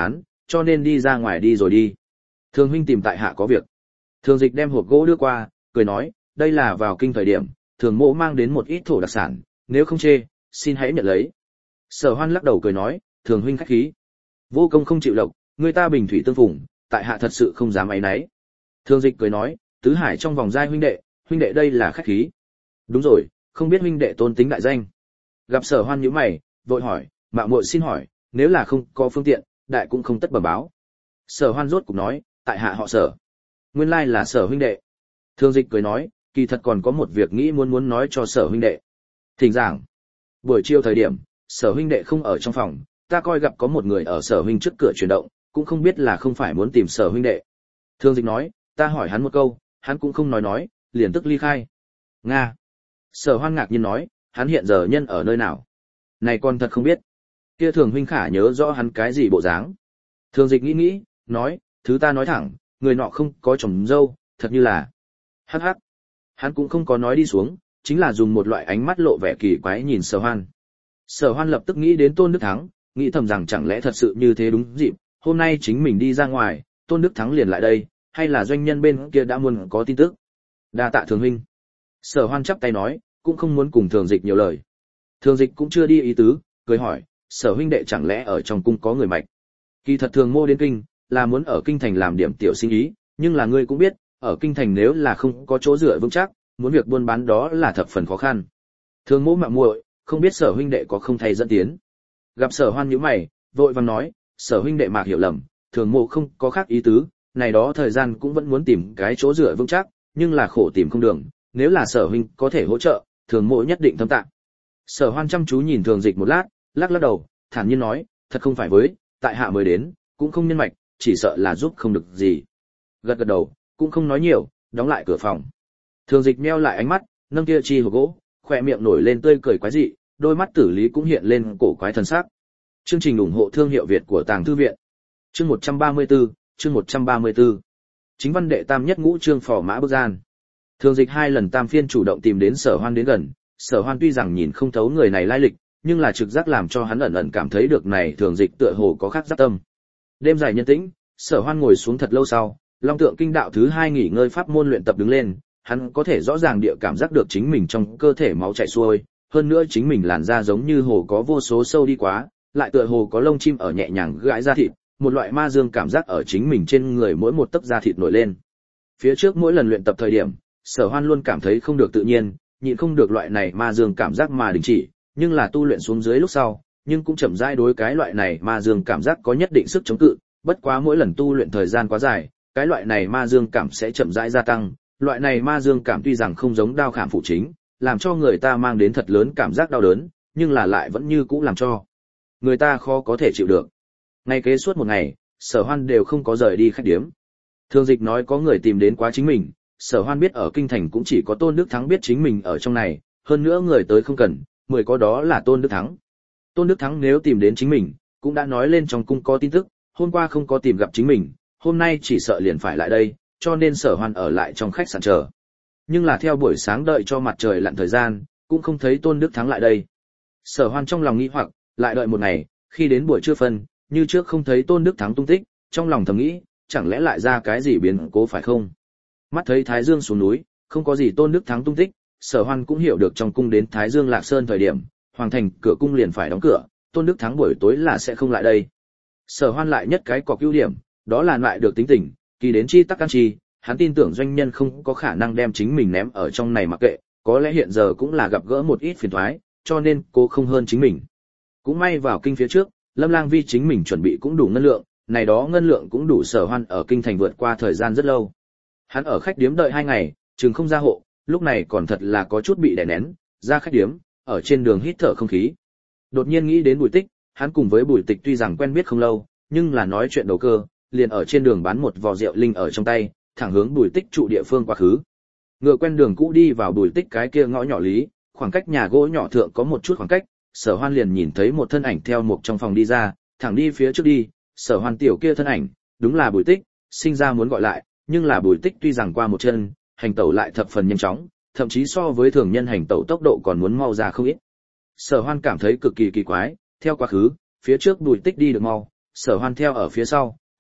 cho nên đi ra ngoài đi rồi đi. Thường huynh tìm tại hạ có việc. Thường Dịch đem hộp gỗ đưa qua, cười nói, đây là vào kinh thời điểm, thường mộ mang đến một ít thổ đặc sản, nếu không chê, xin hãy nhận lấy. Sở Hoan lắc đầu cười nói, thường huynh khách khí. Vô công không chịu lộc, người ta bình thủy tương phùng, tại hạ thật sự không dám áy náy. Thường Dịch cười nói, tứ hải trong vòng giai huynh đệ, huynh đệ đây là khách khí. Đúng rồi, không biết huynh đệ tôn tính đại danh. Gặp Sở Hoan nhíu mày, vội hỏi, mạo muội xin hỏi, nếu là không có phương tiện, đại cũng không tất bẩm báo. Sở Hoan rốt cục nói, tại hạ họ Sở. Nguyên lai là Sở huynh đệ. Thường Dịch cười nói, kỳ thật còn có một việc nghĩ muốn muốn nói cho Sở huynh đệ. Thỉnh giảng. Buổi chiều thời điểm, Sở huynh đệ không ở trong phòng, ta coi gặp có một người ở Sở huynh trước cửa chuyển động, cũng không biết là không phải muốn tìm Sở huynh đệ. Thường Dịch nói, ta hỏi hắn một câu, hắn cũng không nói nói, liền tức ly khai. Nga. Sở Hoan ngạc nhiên nói, hắn hiện giờ nhân ở nơi nào? Này con thật không biết. Kia Thường huynh khả nhớ rõ hắn cái gì bộ dáng? Thường Dịch nghĩ nghĩ, nói, thứ ta nói thẳng, người nọ không có chồng dâu, thật như là. Hắc hắc. Hắn cũng không có nói đi xuống, chính là dùng một loại ánh mắt lộ vẻ kỳ quái nhìn Sở Hoan. Sở Hoan lập tức nghĩ đến Tôn Đức Thắng, nghĩ thầm rằng chẳng lẽ thật sự như thế đúng dịp, hôm nay chính mình đi ra ngoài, Tôn Đức Thắng liền lại đây, hay là doanh nhân bên kia đã muốn có tin tức. Đa tạ Thường huynh. Sở Hoan chắp tay nói, cũng không muốn cùng Thường Dịch nhiều lời. Thường Dịch cũng chưa đi ý tứ, cười hỏi, Sở huynh đệ chẳng lẽ ở trong cung có người mạch? Kỳ thật Thường mô đến kinh, là muốn ở kinh thành làm điểm tiểu sinh ý, nhưng là ngươi cũng biết, ở kinh thành nếu là không có chỗ dựa vững chắc, muốn việc buôn bán đó là thập phần khó khăn. Thường mô mạo muội, không biết Sở huynh đệ có không thay dẫn tiến. Gặp Sở Hoan nhíu mày, vội vàng nói, Sở huynh đệ mạc hiểu lầm, thường mộ không có khác ý tứ, này đó thời gian cũng vẫn muốn tìm cái chỗ dựa vững chắc, nhưng là khổ tìm không đường, nếu là Sở huynh có thể hỗ trợ, thường mộ nhất định thâm tạng. Sở Hoan chăm chú nhìn Thường Dịch một lát, lắc lắc đầu, thản nhiên nói, thật không phải với, tại hạ mới đến, cũng không nhân mạch, chỉ sợ là giúp không được gì. Gật gật đầu, cũng không nói nhiều, đóng lại cửa phòng. Thường Dịch meo lại ánh mắt, nâng kia chi hộp gỗ, khóe miệng nổi lên tươi cười quái dị, đôi mắt tử lý cũng hiện lên cổ quái thần sắc. Chương trình ủng hộ thương hiệu Việt của Tàng Thư viện. Chương một trăm ba mươi tư, chương một trăm ba mươi tư. Chính văn đệ tam nhất ngũ chương phò mã bước gian. Thường Dịch hai lần tam phiên chủ động tìm đến Sở Hoan đến gần, Sở Hoan tuy rằng nhìn không thấu người này lai lịch, nhưng là trực giác làm cho hắn ẩn ẩn cảm thấy được này Thường Dịch tựa hồ có khác giác tâm. Đêm dài nhân tĩnh, Sở Hoan ngồi xuống thật lâu sau, Long Tượng Kinh đạo thứ hai nghỉ ngơi pháp môn luyện tập đứng lên, hắn có thể rõ ràng địa cảm giác được chính mình trong cơ thể máu chảy xuôi, hơn nữa chính mình làn da giống như hồ có vô số sâu đi quá, lại tựa hồ có lông chim ở nhẹ nhàng gãi da thịt, một loại ma dương cảm giác ở chính mình trên người mỗi một tấc da thịt nổi lên. Phía trước mỗi lần luyện tập thời điểm, Sở Hoan luôn cảm thấy không được tự nhiên, nhịn không được loại này ma dương cảm giác mà đình chỉ, nhưng là tu luyện xuống dưới lúc sau, nhưng cũng chậm rãi đối cái loại này ma dương cảm giác có nhất định sức chống cự, bất quá mỗi lần tu luyện thời gian quá dài, cái loại này ma dương cảm sẽ chậm rãi gia tăng, loại này ma dương cảm tuy rằng không giống đao khảm phụ chính, làm cho người ta mang đến thật lớn cảm giác đau đớn, nhưng là lại vẫn như cũ làm cho người ta khó có thể chịu được. Ngay kế suốt một ngày, Sở Hoan đều không có rời đi khách điếm. Thường Dịch nói có người tìm đến quá chính mình, Sở Hoan biết ở kinh thành cũng chỉ có Tôn Đức Thắng biết chính mình ở trong này, hơn nữa người tới không cần, mười có đó là Tôn Đức Thắng. Tôn Đức Thắng nếu tìm đến chính mình, cũng đã nói lên trong cung có tin tức, hôm qua không có tìm gặp chính mình, hôm nay chỉ sợ liền phải lại đây, cho nên Sở Hoan ở lại trong khách sạn chờ. Nhưng là theo buổi sáng đợi cho mặt trời lặn thời gian, cũng không thấy Tôn Đức Thắng lại đây. Sở Hoan trong lòng nghĩ hoặc, lại đợi một ngày, khi đến buổi trưa phân, như trước không thấy Tôn Đức Thắng tung tích, trong lòng thầm nghĩ, chẳng lẽ lại ra cái gì biến cố phải không? Mắt thấy Thái Dương xuống núi, không có gì Tôn Đức Thắng tung tích, Sở Hoan cũng hiểu được trong cung đến Thái Dương Lạc Sơn thời điểm, hoàng thành cửa cung liền phải đóng cửa, Tôn Đức Thắng buổi tối là sẽ không lại đây. Sở Hoan lại nhất cái có ưu điểm, đó là lại được tính tình, kỳ đến chi tắc can chi, hắn tin tưởng doanh nhân không có khả năng đem chính mình ném ở trong này mặc kệ, có lẽ hiện giờ cũng là gặp gỡ một ít phiền toái, cho nên cô không hơn chính mình. Cũng may vào kinh phía trước, Lâm Lang Vi chính mình chuẩn bị cũng đủ ngân lượng, này đó ngân lượng cũng đủ Sở Hoan ở kinh thành vượt qua thời gian rất lâu. Hắn ở khách điếm đợi hai ngày, chừng không ra hộ, lúc này còn thật là có chút bị đè nén, ra khách điếm, ở trên đường hít thở không khí. Đột nhiên nghĩ đến Bùi Tích, hắn cùng với Bùi Tịch tuy rằng quen biết không lâu, nhưng là nói chuyện đầu cơ, liền ở trên đường bán một vò rượu linh ở trong tay, thẳng hướng Bùi Tích trụ địa phương quá khứ. Ngựa quen đường cũ đi vào Bùi Tích cái kia ngõ nhỏ lý, khoảng cách nhà gỗ nhỏ thượng có một chút khoảng cách, Sở Hoan liền nhìn thấy một thân ảnh theo một trong phòng đi ra, thẳng đi phía trước đi, Sở Hoan tiểu kia thân ảnh, đúng là Bùi Tích, sinh ra muốn gọi lại, nhưng là Bùi Tích tuy rằng qua một chân, hành tẩu lại thập phần nhanh chóng, thậm chí so với thường nhân hành tẩu tốc độ còn muốn mau ra không ít. Sở Hoan cảm thấy cực kỳ kỳ quái, theo quá khứ, phía trước Bùi Tích đi được mau, Sở Hoan theo ở phía sau,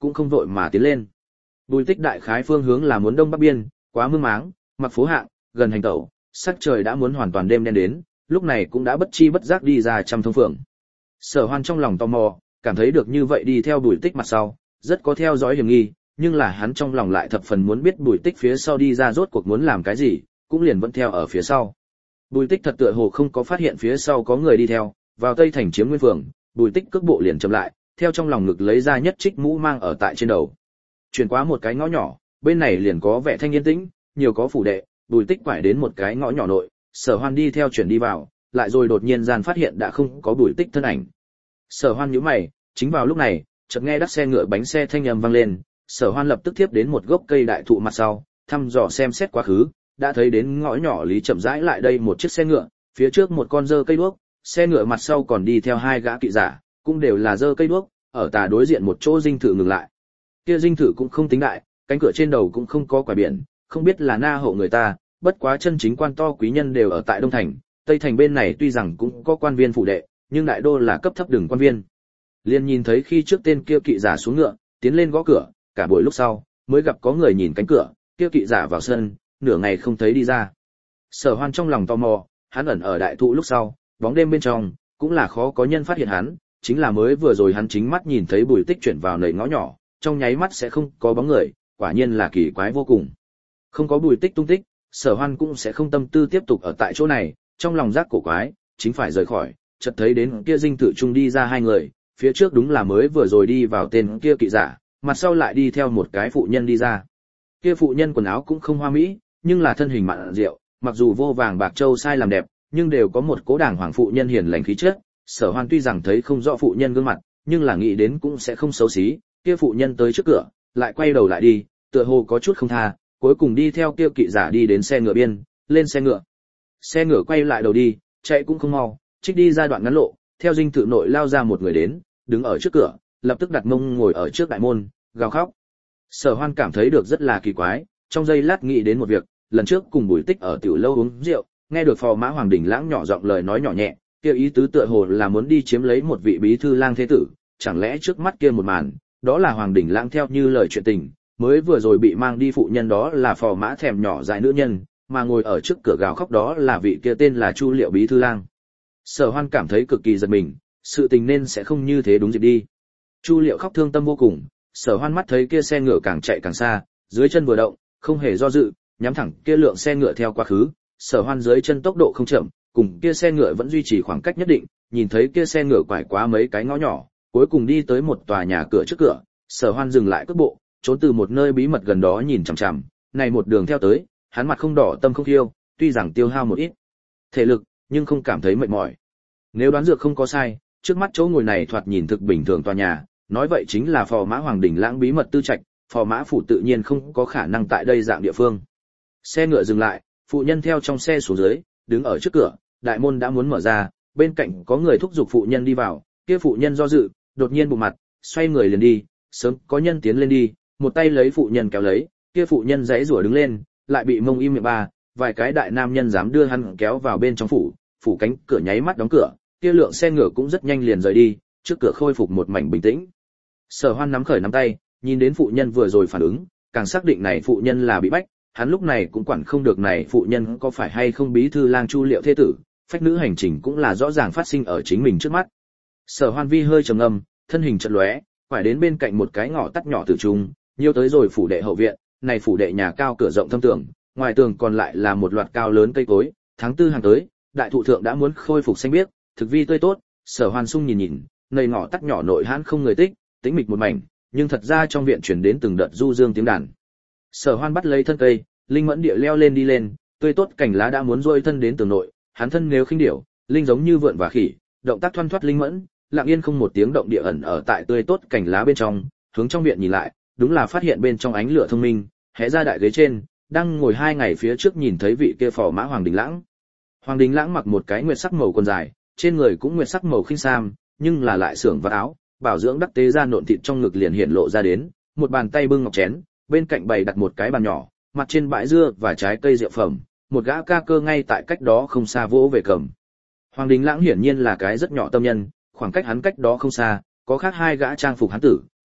cũng không vội mà tiến lên. Bùi Tích đại khái phương hướng là muốn đông bắc biên, quá mương máng, mặc phố hạng, gần hành tẩu, sắc trời đã muốn hoàn toàn đêm đen đến, lúc này cũng đã bất chi bất giác đi ra trăm thông phượng. Sở Hoan trong lòng tò mò, cảm thấy được như vậy đi theo Bùi Tích mặt sau, rất có theo dõi hiểm nghi, nhưng là hắn trong lòng lại thập phần muốn biết Bùi Tích phía sau đi ra rốt cuộc muốn làm cái gì, cũng liền vẫn theo ở phía sau. Bùi Tích thật tựa hồ không có phát hiện phía sau có người đi theo, vào Tây Thành chiếm nguyên phường, Bùi Tích cước bộ liền chậm lại, theo trong lòng ngực lấy ra nhất trích mũ mang ở tại trên đầu. Chuyển qua một cái ngõ nhỏ, bên này liền có vẻ thanh yên tĩnh, nhiều có phủ đệ, Bùi Tích quải đến một cái ngõ nhỏ nội, Sở Hoan đi theo chuyển đi vào, lại rồi đột nhiên gian phát hiện đã không có Bùi Tích thân ảnh. Sở Hoan nhíu mày, chính vào lúc này, chợt nghe đắt xe ngựa bánh xe thanh âm vang lên, Sở Hoan lập tức tiếp đến một gốc cây đại thụ mặt sau, thăm dò xem xét quá khứ, đã thấy đến ngõ nhỏ lý chậm rãi lại đây một chiếc xe ngựa, phía trước một con dơ cây đuốc, xe ngựa mặt sau còn đi theo hai gã kỵ giả, cũng đều là dơ cây đuốc, ở tà đối diện một chỗ dinh thự ngừng lại. Kia dinh thự cũng không tính đại, cánh cửa trên đầu cũng không có quả biển, không biết là na hộ người ta, bất quá chân chính quan to quý nhân đều ở tại Đông Thành, Tây Thành bên này tuy rằng cũng có quan viên phủ đệ, nhưng đại đô là cấp thấp đường quan viên. Liên nhìn thấy khi trước tên kia kỵ giả xuống ngựa, tiến lên gõ cửa, cả buổi lúc sau, mới gặp có người nhìn cánh cửa, kia kỵ giả vào sân, nửa ngày không thấy đi ra. Sở Hoan trong lòng tò mò, hắn ẩn ở đại thụ lúc sau, bóng đêm bên trong, cũng là khó có nhân phát hiện hắn, chính là mới vừa rồi hắn chính mắt nhìn thấy Bùi Tích chuyển vào nầy ngõ nhỏ, trong nháy mắt sẽ không có bóng người, quả nhiên là kỳ quái vô cùng. Không có Bùi Tích tung tích, Sở Hoan cũng sẽ không tâm tư tiếp tục ở tại chỗ này, trong lòng giác cổ quái, chính phải rời khỏi, chợt thấy đến kia dinh thự trung đi ra hai người, phía trước đúng là mới vừa rồi đi vào tên kia kỵ giả, mặt sau lại đi theo một cái phụ nhân đi ra. Kia phụ nhân quần áo cũng không hoa mỹ, nhưng là thân hình mặn rượu, mặc dù vô vàng bạc châu sai làm đẹp, nhưng đều có một cố đảng hoàng phụ nhân hiền lành khí chất. Sở Hoan tuy rằng thấy không rõ phụ nhân gương mặt, nhưng là nghĩ đến cũng sẽ không xấu xí. Kia phụ nhân tới trước cửa, lại quay đầu lại đi, tựa hồ có chút không tha, cuối cùng đi theo kia kỵ giả đi đến xe ngựa biên, lên xe ngựa. Xe ngựa quay lại đầu đi, chạy cũng không mau, trích đi ra đoạn ngắn lộ, theo dinh thự nội lao ra một người đến, đứng ở trước cửa, lập tức đặt mông ngồi ở trước đại môn, gào khóc. Sở Hoan cảm thấy được rất là kỳ quái, trong giây lát nghĩ đến một việc, lần trước cùng Bùi Tích ở tiểu lâu uống rượu, nghe được phò mã Hoàng Đình Lãng nhỏ giọng lời nói nhỏ nhẹ, kia ý tứ tựa hồ là muốn đi chiếm lấy một vị bí thư lang thế tử, chẳng lẽ trước mắt kia một màn, đó là Hoàng Đình Lãng theo như lời chuyện tình, mới vừa rồi bị mang đi phụ nhân đó là phò mã thèm nhỏ dại nữ nhân, mà ngồi ở trước cửa gào khóc đó là vị kia tên là Chu Liệu bí thư lang. Sở Hoan cảm thấy cực kỳ giật mình, sự tình nên sẽ không như thế đúng dịp đi. Chu Liệu khóc thương tâm vô cùng, Sở Hoan mắt thấy kia xe ngựa càng chạy càng xa, dưới chân vừa động, không hề do dự, nhắm thẳng kia lượng xe ngựa theo quá khứ. Sở Hoan dưới chân tốc độ không chậm, cùng kia xe ngựa vẫn duy trì khoảng cách nhất định, nhìn thấy kia xe ngựa quải qua mấy cái ngõ nhỏ, cuối cùng đi tới một tòa nhà cửa trước cửa, Sở Hoan dừng lại cước bộ, trốn từ một nơi bí mật gần đó nhìn chằm chằm, này một đường theo tới, hắn mặt không đỏ tâm không thiêu, tuy rằng tiêu hao một ít thể lực, nhưng không cảm thấy mệt mỏi. Nếu đoán dược không có sai, trước mắt chỗ ngồi này thoạt nhìn thực bình thường tòa nhà, nói vậy chính là phò mã Hoàng Đình Lãng bí mật tư trạch, phò mã phủ tự nhiên không có khả năng tại đây dạng địa phương. Xe ngựa dừng lại, phụ nhân theo trong xe xuống dưới, đứng ở trước cửa, đại môn đã muốn mở ra, bên cạnh có người thúc giục phụ nhân đi vào, kia phụ nhân do dự, đột nhiên bụng mặt, xoay người liền đi, sớm có nhân tiến lên đi, một tay lấy phụ nhân kéo lấy, kia phụ nhân giãy giụa đứng lên, lại bị mông im miệng ba, vài cái đại nam nhân dám đưa hắn kéo vào bên trong phủ, phủ cánh cửa nháy mắt đóng cửa, kia lượng xe ngựa cũng rất nhanh liền rời đi, trước cửa khôi phục một mảnh bình tĩnh. Sở Hoan nắm khởi nắm tay, nhìn đến phụ nhân vừa rồi phản ứng, càng xác định này phụ nhân là bị bách, hắn lúc này cũng quản không được này phụ nhân có phải hay không bí thư lang Chu Liệu thế tử, phách nữ hành trình cũng là rõ ràng phát sinh ở chính mình trước mắt. Sở Hoan vi hơi trầm ngâm, thân hình chợt lóe, phải đến bên cạnh một cái ngõ tắt nhỏ từ trung, nhiều tới rồi phủ đệ hậu viện, này phủ đệ nhà cao cửa rộng thâm tường, ngoài tường còn lại là một loạt cao lớn cây cối, tháng tư hàng tới, đại thụ thượng đã muốn khôi phục xanh biếc, thực vi tươi tốt. Sở Hoan sung nhìn nhìn, nơi ngõ tắt nhỏ nội hãn không người tích, tĩnh mịch một mảnh, nhưng thật ra trong viện truyền đến từng đợt du dương tiếng đàn. Sở Hoan bắt lấy thân cây, linh mẫn địa leo lên đi lên, tươi tốt cảnh lá đã muốn rôi thân đến tường nội, hắn thân nếu khinh điểu, linh giống như vượn và khỉ, động tác thoăn thoắt linh mẫn, lặng yên không một tiếng động địa ẩn ở tại tươi tốt cảnh lá bên trong, hướng trong viện nhìn lại, đúng là phát hiện bên trong ánh lửa thông minh, hé ra đại ghế trên, đang ngồi hai ngày phía trước nhìn thấy vị kia phò mã Hoàng Đình Lãng. Hoàng Đình Lãng mặc một cái nguyệt sắc màu quần dài, trên người cũng nguyệt sắc màu khinh sam, nhưng là lại xưởng vạt áo, bảo dưỡng đắc tế ra nộn thịt trong ngực liền hiện lộ ra đến, một bàn tay bưng ngọc chén, bên cạnh bày đặt một cái bàn nhỏ, mặt trên bãi dưa và trái cây rượu phẩm, một gã ca cơ ngay tại cách đó không xa vỗ về cầm. Hoàng Đình Lãng hiển nhiên là cái rất nhỏ tâm nhân, khoảng cách hắn cách đó không xa, có khác hai gã trang phục hắn tử,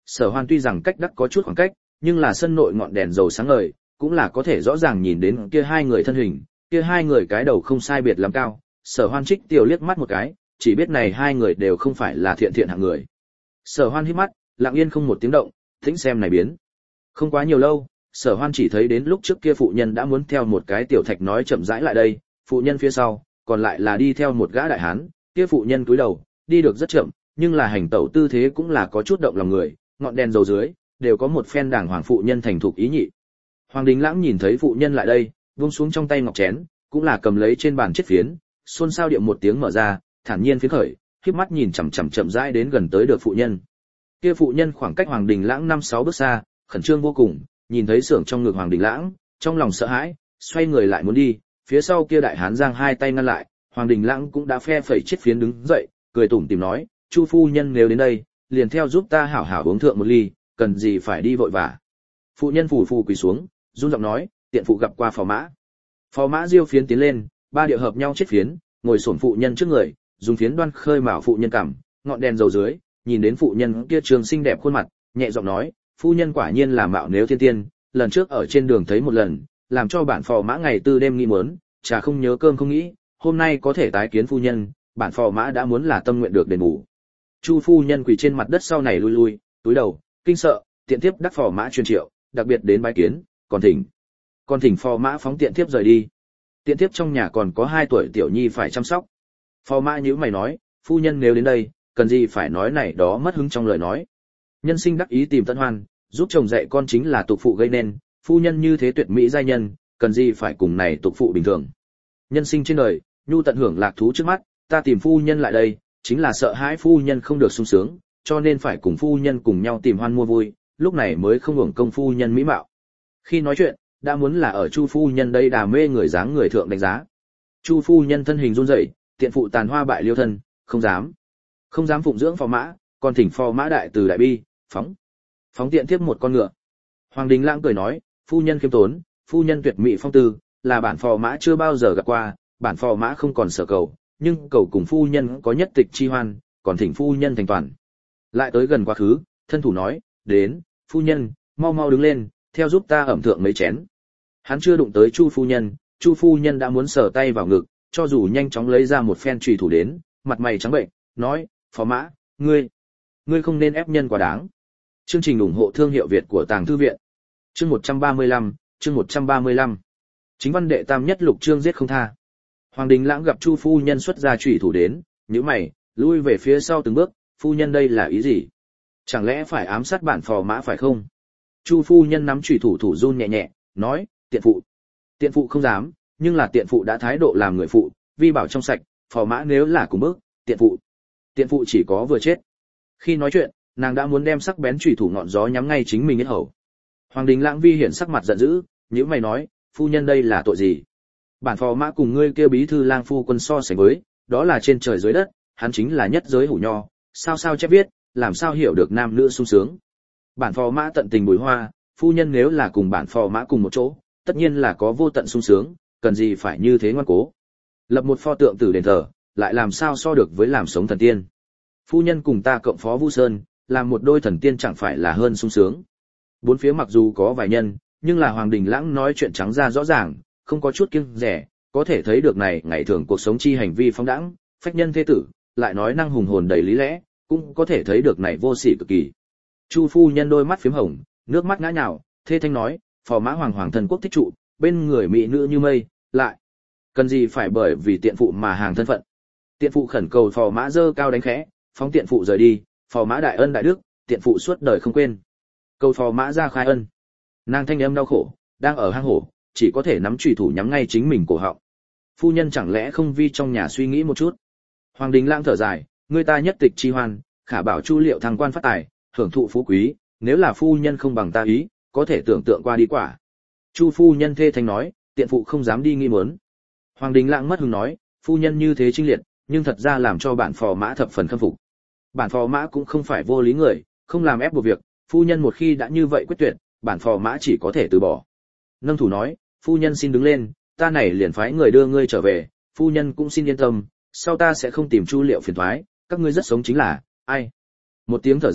Sở Hoan tuy rằng cách đắc có chút khoảng cách, nhưng là sân nội ngọn đèn dầu sáng ngời, cũng là có thể rõ ràng nhìn đến kia hai người thân hình, kia hai người cái đầu không sai biệt lắm cao. Sở Hoan Trích Tiêu liếc mắt một cái, chỉ biết này hai người đều không phải là thiện thiện hạng người. Sở Hoan híp mắt, lặng yên không một tiếng động, thỉnh xem này biến. Không quá nhiều lâu, Sở Hoan chỉ thấy đến lúc trước kia phụ nhân đã muốn theo một cái tiểu thạch nói chậm rãi lại đây, phụ nhân phía sau, còn lại là đi theo một gã đại hán, kia phụ nhân cúi đầu, đi được rất chậm, nhưng là hành tẩu tư thế cũng là có chút động lòng người, ngọn đèn dầu dưới, đều có một phen đàng hoàng phụ nhân thành thục ý nhị. Hoàng Đình Lãng nhìn thấy phụ nhân lại đây, buông xuống trong tay ngọc chén, cũng là cầm lấy trên bàn chiếc phiến, xôn xao điệu một tiếng mở ra, thản nhiên phiến khởi, khép mắt nhìn chằm chằm chậm rãi đến gần tới được phụ nhân. Kia phụ nhân khoảng cách Hoàng Đình Lãng năm sáu bước xa, khẩn trương vô cùng, nhìn thấy xưởng trong ngực Hoàng Đình Lãng, trong lòng sợ hãi, xoay người lại muốn đi, phía sau kia đại hán giang hai tay ngăn lại, Hoàng Đình Lãng cũng đã phe phẩy chiếc phiến đứng dậy, cười tủm tỉm nói, Chu phu nhân nếu đến đây, liền theo giúp ta hảo hảo uống thượng một ly, cần gì phải đi vội vã. Phụ nhân phù phù quỳ xuống, run giọng nói, tiện phụ gặp qua phò mã. Phò mã diêu phiến tiến lên, ba điệu hợp nhau chiếc phiến, ngồi xổm phụ nhân trước người, dùng phiến đoan khơi mào phụ nhân cằm, ngọn đèn dầu dưới, nhìn đến phụ nhân kia trường xinh đẹp khuôn mặt, nhẹ giọng nói, phu nhân quả nhiên là mạo nếu thiên tiên, lần trước ở trên đường thấy một lần, làm cho bản phò mã ngày tư đêm nghĩ muốn, trà không nhớ cơm không nghĩ, hôm nay có thể tái kiến phu nhân, bản phò mã đã muốn là tâm nguyện được đền bù. Chu phu nhân quỳ trên mặt đất sau này lui lui, túi đầu, kinh sợ, tiện tiếp đắc phò mã truyền triệu, đặc biệt đến bái kiến, còn thỉnh, còn thỉnh phò mã phóng tiện tiếp rời đi. Tiện tiếp trong nhà còn có hai tuổi tiểu nhi phải chăm sóc. Phò mã nhíu mày nói, phu nhân nếu đến đây, cần gì phải nói này đó mất hứng trong lời nói. Nhân sinh đắc ý tìm tân hoan, giúp chồng dạy con chính là tục phụ gây nên, phu nhân như thế tuyệt mỹ giai nhân, cần gì phải cùng này tục phụ bình thường. Nhân sinh trên đời, nhu tận hưởng lạc thú trước mắt, ta tìm phu nhân lại đây, chính là sợ hãi phu nhân không được sung sướng, cho nên phải cùng phu nhân cùng nhau tìm hoan mua vui, lúc này mới không hưởng công phu nhân mỹ mạo. Khi nói chuyện, đã muốn là ở Chu phu nhân đây đà mê người dáng người thượng đánh giá. Chu phu nhân thân hình run rẩy, tiện phụ tàn hoa bại liêu thân, không dám, không dám phụng dưỡng phò mã, còn thỉnh phò mã đại từ đại bi, phóng, phóng tiện tiếp một con ngựa. Hoàng Đình Lãng cười nói, phu nhân khiêm tốn, phu nhân tuyệt mỹ phong tư, là bản phò mã chưa bao giờ gặp qua, bản phò mã không còn sở cầu, nhưng cầu cùng phu nhân có nhất tịch chi hoan, còn thỉnh phu nhân thành toàn. Lại tới gần quá khứ, thân thủ nói, đến, phu nhân, mau mau đứng lên, theo giúp ta ẩm thượng mấy chén. Hắn chưa đụng tới Chu phu nhân, Chu phu nhân đã muốn sờ tay vào ngực, cho dù nhanh chóng lấy ra một phen chùy thủ đến, mặt mày trắng bệnh, nói, phò mã, ngươi, ngươi không nên ép nhân quá đáng. Chương trình ủng hộ thương hiệu Việt của Tàng Thư Viện. Chương một trăm ba mươi lăm, chương một trăm ba mươi lăm. Chính văn đệ tam nhất lục chương giết không tha. Hoàng Đình Lãng gặp Chu phu nhân xuất ra chùy thủ đến, nhíu mày, lui về phía sau từng bước, phu nhân đây là ý gì? Chẳng lẽ phải ám sát bản phò mã phải không? Chu phu nhân nắm chùy thủ thủ run nhẹ nhẹ, nói, tiện phụ. Tiện phụ không dám, nhưng là tiện phụ đã thái độ làm người phụ, vi bảo trong sạch, phò mã nếu là cùng bước, tiện phụ. Tiện phụ chỉ có vừa chết. Khi nói chuyện, nàng đã muốn đem sắc bén chùy thủ ngọn gió nhắm ngay chính mình yết hầu. Hoàng Đình Lãng vi hiển sắc mặt giận dữ, nhíu mày nói, phu nhân đây là tội gì? Bản phò mã cùng ngươi kêu bí thư lang phu quân so sánh với, đó là trên trời dưới đất, hắn chính là nhất giới hủ nho, sao sao chép viết, làm sao hiểu được nam nữ sung sướng. Bản phò mã tận tình bùi hoa, phu nhân nếu là cùng bản phò mã cùng một chỗ, tất nhiên là có vô tận sung sướng, cần gì phải như thế ngoan cố. Lập một pho tượng tử đền thờ, lại làm sao so được với làm sống thần tiên. Phu nhân cùng ta cộng phó Vu Sơn, làm một đôi thần tiên chẳng phải là hơn sung sướng. Bốn phía mặc dù có vài nhân, nhưng là Hoàng Đình Lãng nói chuyện trắng ra rõ ràng, không có chút kiêng dè, có thể thấy được này ngày thường cuộc sống chi hành vi phóng đãng, phách nhân thế tử, lại nói năng hùng hồn đầy lý lẽ, cũng có thể thấy được này vô sỉ cực kỳ. Chu phu nhân đôi mắt phím hồng, nước mắt ngã nhào, thê thanh nói, phò mã hoàng hoàng thần quốc thích trụ, bên người mỹ nữ như mây, lại cần gì phải bởi vì tiện phụ mà hàng thân phận. Tiện phụ khẩn cầu phò mã dơ cao đánh khẽ, phóng tiện phụ rời đi, phò mã đại ân đại đức, tiện phụ suốt đời không quên. Cầu phò mã ra khai ân. Nàng thanh âm đau khổ, đang ở hang hổ, chỉ có thể nắm chùy thủ nhắm ngay chính mình cổ họng. Phu nhân chẳng lẽ không vi trong nhà suy nghĩ một chút? Hoàng Đình Lãng thở dài, người ta nhất tịch chi hoan, khả bảo Chu liệu thăng quan phát tài, hưởng thụ phú quý, nếu là phu nhân không bằng ta ý, có thể tưởng tượng qua đi quả. Chu phu nhân thê thanh nói, tiện phụ không dám đi nghi muốn. Hoàng Đình Lãng mất hứng nói, phu nhân như thế trinh liệt, nhưng thật ra làm cho bản phò mã thập phần khâm phục. Bản phò mã cũng không phải vô lý người, không làm ép buộc việc, phu nhân một khi đã như vậy quyết tuyệt, bản phò mã chỉ có thể từ bỏ. Nâng thủ nói, phu nhân xin đứng lên, ta này liền phái người đưa ngươi trở về, phu nhân cũng xin yên tâm, sau ta sẽ không tìm Chu liệu phiền toái, các ngươi rất sống chính là, ai. Một tiếng thở dài,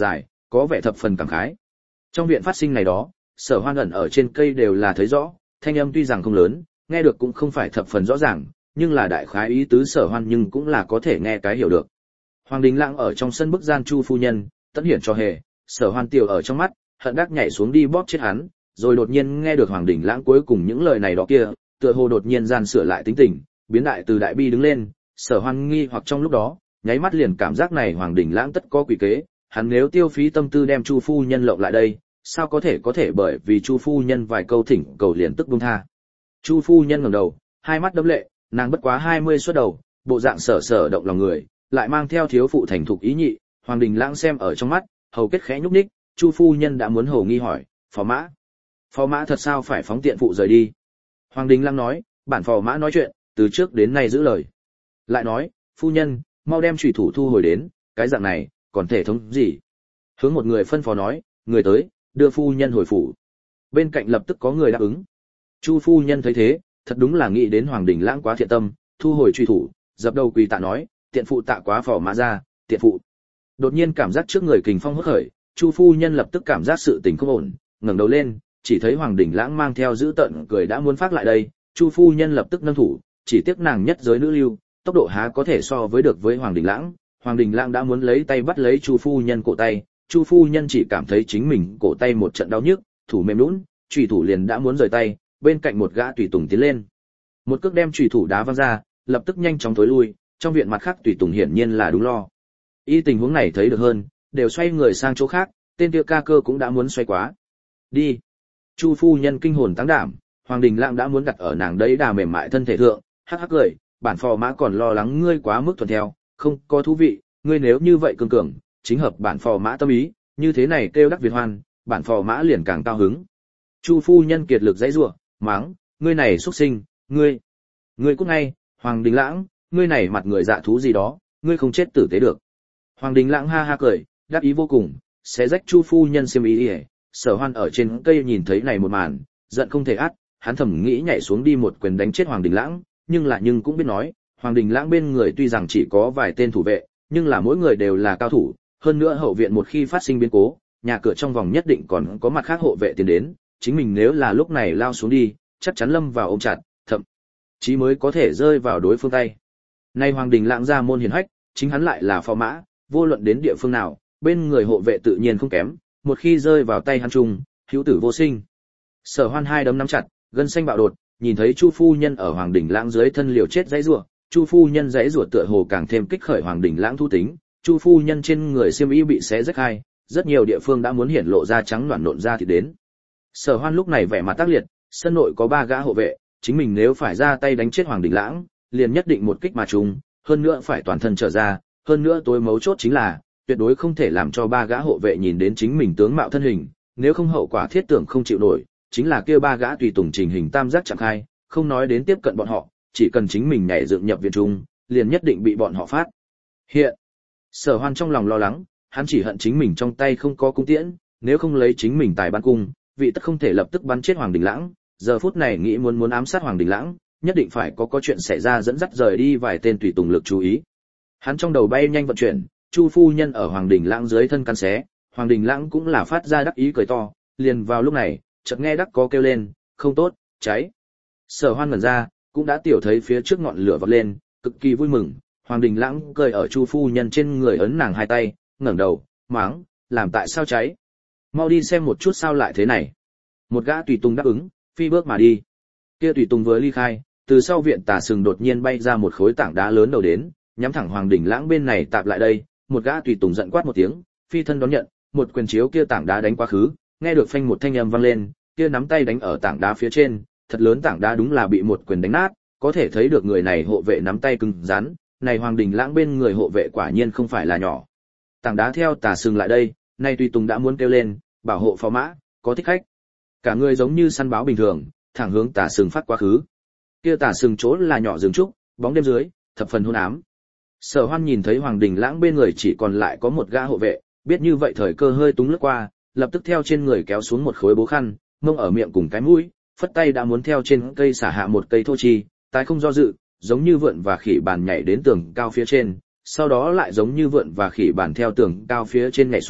có vẻ thập phần cảm khái. Trong viện phát sinh này đó, Sở Hoan ẩn ở trên cây đều là thấy rõ, thanh âm tuy rằng không lớn, nghe được cũng không phải thập phần rõ ràng, nhưng là đại khái ý tứ Sở Hoan nhưng cũng là có thể nghe cái hiểu được. Hoàng Đình Lãng ở trong sân bức gian Chu phu nhân, tận hiển cho hề, Sở Hoan tiểu ở trong mắt, hận đắc nhảy xuống đi bóp chết hắn, rồi đột nhiên nghe được Hoàng Đình Lãng cuối cùng những lời này đó kia, tựa hồ đột nhiên gian sửa lại tính tình, biến đại từ đại bi đứng lên. Sở Hoan nghi hoặc trong lúc đó, nháy mắt liền cảm giác này Hoàng Đình Lãng tất có quỷ kế, hắn nếu tiêu phí tâm tư đem Chu phu nhân lộng lại đây, sao có thể có thể bởi vì Chu phu nhân vài câu thỉnh cầu liền tức buông tha. Chu phu nhân ngẩng đầu, hai mắt đẫm lệ, nàng bất quá hai mươi xuất đầu, bộ dạng sở sở động lòng người, lại mang theo thiếu phụ thành thục ý nhị, Hoàng Đình Lãng xem ở trong mắt, hầu kết khẽ nhúc nhích, Chu phu nhân đã muốn hồ nghi hỏi, "Phò mã, phò mã thật sao phải phóng tiện phụ rời đi?" Hoàng Đình Lãng nói, "Bản phò mã nói chuyện, từ trước đến nay giữ lời." Lại nói, "Phu nhân, mau đem chủy thủ thu hồi đến, cái dạng này, còn thể thống gì?" Hướng một người phân phó nói, "Người tới, đưa phu nhân hồi phủ." Bên cạnh lập tức có người đáp ứng. Chu phu nhân thấy thế, thật đúng là nghĩ đến Hoàng Đình Lãng quá thiện tâm, thu hồi truy thủ, dập đầu quỳ tạ nói, "Tiện phụ tạ quá phò mã ra, tiện phụ." Đột nhiên cảm giác trước người kình phong hốt khởi, Chu phu nhân lập tức cảm giác sự tình không ổn, ngẩng đầu lên, chỉ thấy Hoàng Đình Lãng mang theo dữ tợn cười đã muốn phát lại đây, Chu phu nhân lập tức nâng thủ, chỉ tiếc nàng nhất giới nữ lưu, tốc độ há có thể so với được với Hoàng Đình Lãng. Hoàng Đình Lãng đã muốn lấy tay bắt lấy Chu phu nhân cổ tay, Chu phu nhân chỉ cảm thấy chính mình cổ tay một trận đau nhức, thủ mềm nhũn, chủy thủ liền đã muốn rời tay, bên cạnh một gã tùy tùng tiến lên, một cước đem chủy thủ đá văng ra, lập tức nhanh chóng tối lui. Trong viện mặt khác tùy tùng hiển nhiên là đúng lo. Y tình huống này thấy được hơn, đều xoay người sang chỗ khác, tên kia ca cơ cũng đã muốn xoay quá. Đi. Chu phu nhân kinh hồn tăng đảm, Hoàng Đình Lãng đã muốn đặt ở nàng đấy đà mềm mại thân thể thượng, hắc hắc cười, "Bản phò mã còn lo lắng ngươi quá mức thuần theo, không có thú vị, ngươi nếu như vậy cường cường, chính hợp bản phò mã tâm ý, như thế này kêu đắc Việt hoan, bản phò mã liền càng cao hứng." Chu phu nhân kiệt lực dãy rủa, mắng, "Ngươi này xuất sinh, ngươi, ngươi cút ngay, Hoàng Đình Lãng, ngươi này mặt người dạ thú gì đó, ngươi không chết tử tế được." Hoàng Đình Lãng ha ha cười, đáp ý vô cùng, xé rách Chu phu nhân xiêm y ỉa. Sở Hoan ở trên cây nhìn thấy này một màn, giận không thể át, hắn thầm nghĩ nhảy xuống đi một quyền đánh chết Hoàng Đình Lãng, nhưng là nhưng cũng biết nói, Hoàng Đình Lãng bên người tuy rằng chỉ có vài tên thủ vệ, nhưng là mỗi người đều là cao thủ, hơn nữa hậu viện một khi phát sinh biến cố, nhà cửa trong vòng nhất định còn có mặt khác hộ vệ tiến đến, chính mình nếu là lúc này lao xuống đi, chắc chắn lâm vào ôm chặt, thậm chí mới có thể rơi vào đối phương tay. Nay Hoàng Đình Lãng ra môn hiển hách, chính hắn lại là phò mã, vô luận đến địa phương nào, bên người hộ vệ tự nhiên không kém, một khi rơi vào tay hắn trùng, hữu tử vô sinh. Sở Hoan hai đấm nắm chặt, gân xanh bạo đột, nhìn thấy Chu phu nhân ở Hoàng Đình Lãng dưới thân liều chết dãy rủa, Chu phu nhân dãy rủa tựa hồ càng thêm kích khởi Hoàng Đình Lãng thu tính, Chu phu nhân trên người xiêm y bị xé rách hai, rất nhiều địa phương đã muốn hiển lộ ra trắng loạn nộn ra thì đến. Sở Hoan lúc này vẻ mặt tác liệt, sân nội có ba gã hộ vệ, chính mình nếu phải ra tay đánh chết Hoàng Đình Lãng, liền nhất định một kích mà trúng, hơn nữa phải toàn thân trở ra, hơn nữa tối mấu chốt chính là tuyệt đối không thể làm cho ba gã hộ vệ nhìn đến chính mình tướng mạo thân hình, nếu không hậu quả thiết tưởng không chịu nổi, chính là kia ba gã tùy tùng trình hình tam giác chẳng khai, không nói đến tiếp cận bọn họ, chỉ cần chính mình nhảy dựng nhập viện trung, liền nhất định bị bọn họ phát hiện. Sở Hoan trong lòng lo lắng, hắn chỉ hận chính mình trong tay không có cung tiễn, nếu không lấy chính mình tài bắn cung, vị tất không thể lập tức bắn chết Hoàng Đình Lãng, giờ phút này nghĩ muốn muốn ám sát Hoàng Đình Lãng, nhất định phải có có chuyện xảy ra dẫn dắt rời đi vài tên tùy tùng lực chú ý. Hắn trong đầu bay nhanh vận chuyển, Chu phu nhân ở Hoàng Đình Lãng dưới thân căn xé, Hoàng Đình Lãng cũng là phát ra đắc ý cười to, liền vào lúc này, chợt nghe đắc có kêu lên, "Không tốt, cháy." Sở Hoan ngẩn ra, cũng đã tiểu thấy phía trước ngọn lửa vọt lên, cực kỳ vui mừng, Hoàng Đình Lãng cười ở Chu phu nhân trên người ấn nàng hai tay, ngẩng đầu, mắng, "Làm tại sao cháy? Mau đi xem một chút sao lại thế này." Một gã tùy tùng đáp ứng, phi bước mà đi. Kia tùy tùng vừa ly khai, từ sau viện tà sừng đột nhiên bay ra một khối tảng đá lớn đầu đến, nhắm thẳng Hoàng Đình Lãng bên này tạp lại đây, một gã tùy tùng giận quát một tiếng, phi thân đón nhận, một quyền chiếu kia tảng đá đánh quá khứ, nghe được phanh một thanh âm vang lên, kia nắm tay đánh ở tảng đá phía trên, thật lớn tảng đá đúng là bị một quyền đánh nát, có thể thấy được người này hộ vệ nắm tay cứng rắn, này Hoàng Đình Lãng bên người hộ vệ quả nhiên không phải là nhỏ. Tảng đá theo tà sừng lại đây, nay tùy tùng đã muốn kêu lên, "Bảo hộ phò mã, có thích khách." Cả người giống như săn báo bình thường, thẳng hướng tà sừng phát quá khứ. Kia tà sừng chỗ là nhỏ rừng trúc, bóng đêm dưới, thập phần hôn ám. Sở Hoan nhìn thấy Hoàng Đình Lãng bên người chỉ còn lại có một gã hộ vệ, biết như vậy thời cơ hơi túng lướt qua, lập tức theo trên người kéo xuống một khối bố khăn, mông ở miệng cùng cái mũi, phất tay đã muốn theo trên cây xả hạ một cây thô chi, tái không do dự, giống như vượn và khỉ bàn nhảy đến tường cao phía trên, sau đó lại giống như vượn và khỉ bàn theo tường cao phía trên nhảy xuống,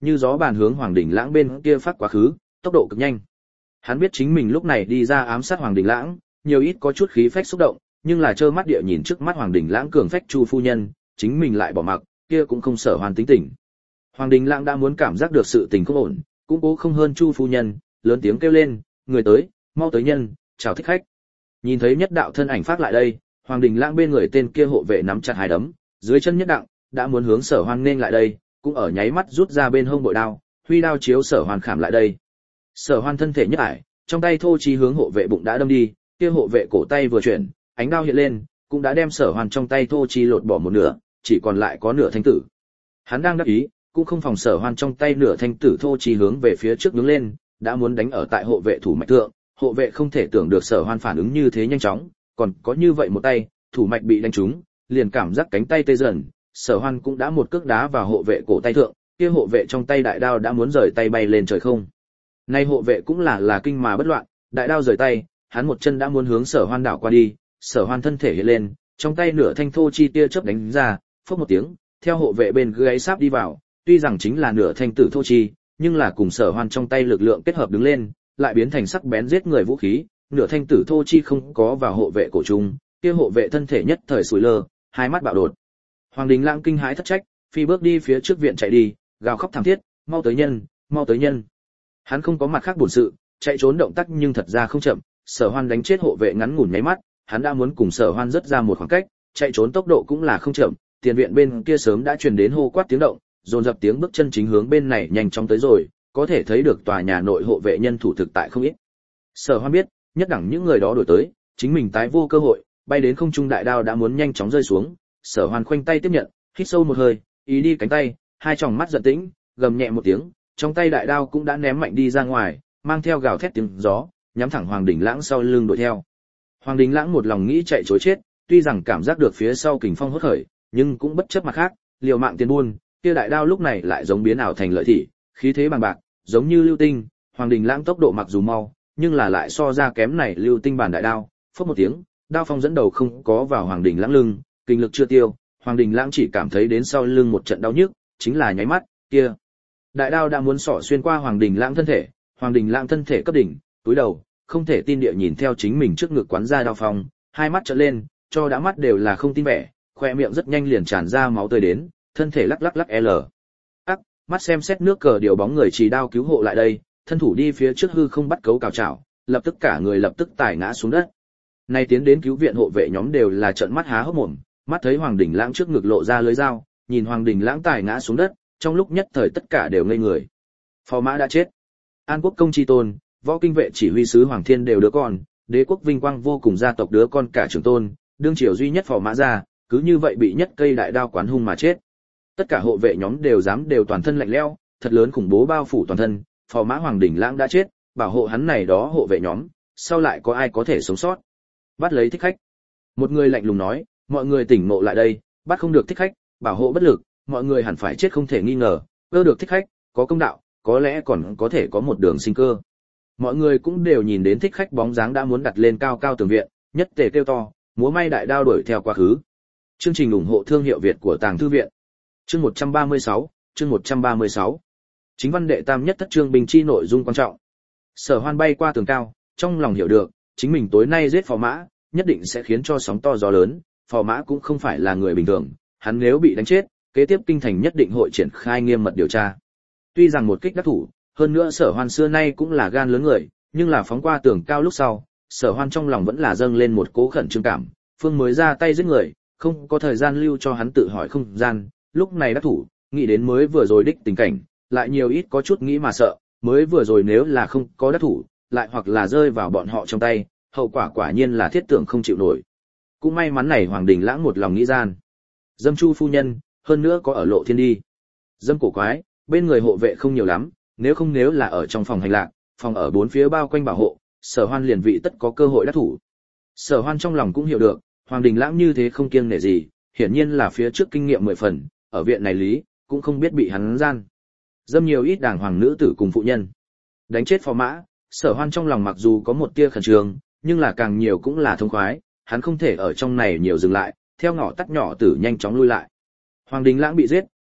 như gió bàn hướng Hoàng Đình Lãng bên kia phát quá khứ, tốc độ cực nhanh. Hắn biết chính mình lúc này đi ra ám sát Hoàng Đình Lãng, nhiều ít có chút khí phách xúc động, nhưng là trơ mắt địa nhìn trước mắt Hoàng Đình Lãng cường phách Chu phu nhân, chính mình lại bỏ mặc, kia cũng không Sở Hoan tính tình. Hoàng Đình Lãng đã muốn cảm giác được sự tình không ổn, cũng cố không hơn Chu phu nhân, lớn tiếng kêu lên, người tới, mau tới nhân, chào thích khách. Nhìn thấy nhất đạo thân ảnh phát lại đây, Hoàng Đình Lãng bên người tên kia hộ vệ nắm chặt hai đấm, dưới chân nhất đặng, đã muốn hướng Sở Hoan nên lại đây, cũng ở nháy mắt rút ra bên hông bội đao, huy đao chiếu Sở Hoan khảm lại đây. Sở Hoan thân thể nhất ải, trong tay thô chí hướng hộ vệ bụng đã đâm đi, kia hộ vệ cổ tay vừa chuyển, ánh đao hiện lên, cũng đã đem Sở Hoan trong tay thô chí lột bỏ một nửa, chỉ còn lại có nửa thanh tử. Hắn đang đắc ý, cũng không phòng Sở Hoan trong tay nửa thanh tử thô chí hướng về phía trước đứng lên, đã muốn đánh ở tại hộ vệ thủ mạch thượng, hộ vệ không thể tưởng được Sở Hoan phản ứng như thế nhanh chóng, còn có như vậy một tay, thủ mạch bị đánh trúng, liền cảm giác cánh tay tê dần, Sở Hoan cũng đã một cước đá vào hộ vệ cổ tay thượng, kia hộ vệ trong tay đại đao đã muốn rời tay bay lên trời không. Nay hộ vệ cũng là là kinh mà bất loạn, đại đao rời tay, hắn một chân đã muốn hướng Sở Hoan đảo qua đi, Sở Hoan thân thể hiện lên, trong tay nửa thanh thô chi tia chớp đánh ra, phốc một tiếng, theo hộ vệ bên gáy sáp đi vào, tuy rằng chính là nửa thanh tử thô chi, nhưng là cùng Sở Hoan trong tay lực lượng kết hợp đứng lên, lại biến thành sắc bén giết người vũ khí, nửa thanh tử thô chi không có vào hộ vệ cổ trung, kia hộ vệ thân thể nhất thời sùi lơ, hai mắt bạo đột. Hoàng Đình Lãng kinh hãi thất trách, phi bước đi phía trước viện chạy đi, gào khóc thảm thiết, mau tới nhân, mau tới nhân. Hắn không có mặt khác buồn sự, chạy trốn động tác nhưng thật ra không chậm, Sở Hoan đánh chết hộ vệ ngắn ngủn nháy mắt, hắn đã muốn cùng Sở Hoan rất ra một khoảng cách, chạy trốn tốc độ cũng là không chậm, tiền viện bên kia sớm đã truyền đến hô quát tiếng động, dồn dập tiếng bước chân chính hướng bên này nhanh chóng tới rồi, có thể thấy được tòa nhà nội hộ vệ nhân thủ thực tại không ít. Sở Hoan biết, nhất đẳng những người đó đuổi tới, chính mình tái vô cơ hội, bay đến không trung đại đao đã muốn nhanh chóng rơi xuống, Sở Hoan khoanh tay tiếp nhận, hít sâu một hơi, ý đi cánh tay, hai tròng mắt giận tĩnh, gầm nhẹ một tiếng, trong tay đại đao cũng đã ném mạnh đi ra ngoài, mang theo gào thét tiếng gió, nhắm thẳng Hoàng Đình Lãng sau lưng đuổi theo. Hoàng Đình Lãng một lòng nghĩ chạy trối chết, tuy rằng cảm giác được phía sau kình phong hốt khởi, nhưng cũng bất chấp mặt khác, liều mạng tiền buôn, kia đại đao lúc này lại giống biến ảo thành lợi thị, khí thế bằng bạc, giống như lưu tinh, Hoàng Đình Lãng tốc độ mặc dù mau, nhưng là lại so ra kém này lưu tinh bản đại đao, phốc một tiếng, đao phong dẫn đầu không có vào Hoàng Đình Lãng lưng, kinh lực chưa tiêu, Hoàng Đình Lãng chỉ cảm thấy đến sau lưng một trận đau nhức, chính là nháy mắt, kia đại đao đã muốn xỏ xuyên qua Hoàng Đình Lãng thân thể, Hoàng Đình Lãng thân thể cấp đỉnh, túi đầu, không thể tin địa nhìn theo chính mình trước ngực quán ra đao phong, hai mắt trợn lên, cho đã mắt đều là không tin vẻ, khoe miệng rất nhanh liền tràn ra máu tươi đến, thân thể lắc lắc lắc l. Ắc, mắt xem xét nước cờ điều bóng người chỉ đao cứu hộ lại đây, thân thủ đi phía trước hư không bắt cấu cào chảo, lập tức cả người lập tức tải ngã xuống đất. Nay tiến đến cứu viện hộ vệ nhóm đều là trợn mắt há hốc mồm, mắt thấy Hoàng Đình Lãng trước ngực lộ ra lưới dao, nhìn Hoàng Đình Lãng tải ngã xuống đất, trong lúc nhất thời tất cả đều ngây người. Phò mã đã chết. An Quốc công chi tôn, võ kinh vệ chỉ huy sứ Hoàng Thiên đều đứa con, đế quốc vinh quang vô cùng gia tộc đứa con cả trưởng tôn, đương triều duy nhất phò mã gia, cứ như vậy bị nhất cây đại đao quán hung mà chết. Tất cả hộ vệ nhóm đều dám đều toàn thân lạnh lẽo, thật lớn khủng bố bao phủ toàn thân, phò mã Hoàng Đình Lãng đã chết, bảo hộ hắn này đó hộ vệ nhóm, sau lại có ai có thể sống sót? Bắt lấy thích khách. Một người lạnh lùng nói, mọi người tỉnh ngộ lại đây, bắt không được thích khách, bảo hộ bất lực, mọi người hẳn phải chết không thể nghi ngờ, ơ được thích khách, có công đạo, có lẽ còn có thể có một đường sinh cơ. Mọi người cũng đều nhìn đến thích khách bóng dáng đã muốn đặt lên cao cao tường viện, nhất tề kêu to, múa may đại đao đuổi theo quá khứ. Chương trình ủng hộ thương hiệu Việt của Tàng Thư viện. Chương một trăm ba mươi sáu, chương một trăm ba mươi sáu. Chính văn đệ tam nhất thất chương bình chi nội dung quan trọng. Sở Hoan bay qua tường cao, trong lòng hiểu được, chính mình tối nay giết phò mã, nhất định sẽ khiến cho sóng to gió lớn, phò mã cũng không phải là người bình thường, hắn nếu bị đánh chết, kế tiếp kinh thành nhất định hội triển khai nghiêm mật điều tra. Tuy rằng một kích đắc thủ, hơn nữa Sở Hoan xưa nay cũng là gan lớn người, nhưng là phóng qua tường cao lúc sau, Sở Hoan trong lòng vẫn là dâng lên một cố khẩn trương cảm, phương mới ra tay giết người, không có thời gian lưu cho hắn tự hỏi không gian, lúc này đắc thủ, nghĩ đến mới vừa rồi đích tình cảnh, lại nhiều ít có chút nghĩ mà sợ, mới vừa rồi nếu là không có đắc thủ, lại hoặc là rơi vào bọn họ trong tay, hậu quả quả nhiên là thiết tưởng không chịu nổi. Cũng may mắn này Hoàng Đình Lãng một lòng nghĩ gian. Dâm Chu phu nhân, hơn nữa có ở Lộ Thiên đi. Dâm cổ quái, bên người hộ vệ không nhiều lắm, nếu không nếu là ở trong phòng hành lạc, phòng ở bốn phía bao quanh bảo hộ, Sở Hoan liền vị tất có cơ hội đắc thủ. Sở Hoan trong lòng cũng hiểu được, Hoàng Đình Lãng như thế không kiêng nể gì, hiển nhiên là phía trước kinh nghiệm mười phần, ở viện này lý, cũng không biết bị hắn gian. Dâm nhiều ít đàng hoàng nữ tử cùng phụ nhân. Đánh chết phò mã, Sở Hoan trong lòng mặc dù có một tia khẩn trương, nhưng là càng nhiều cũng là thông khoái, hắn không thể ở trong này nhiều dừng lại, theo ngõ tắt nhỏ tử nhanh chóng lui lại. Hoàng Đình Lãng bị giết,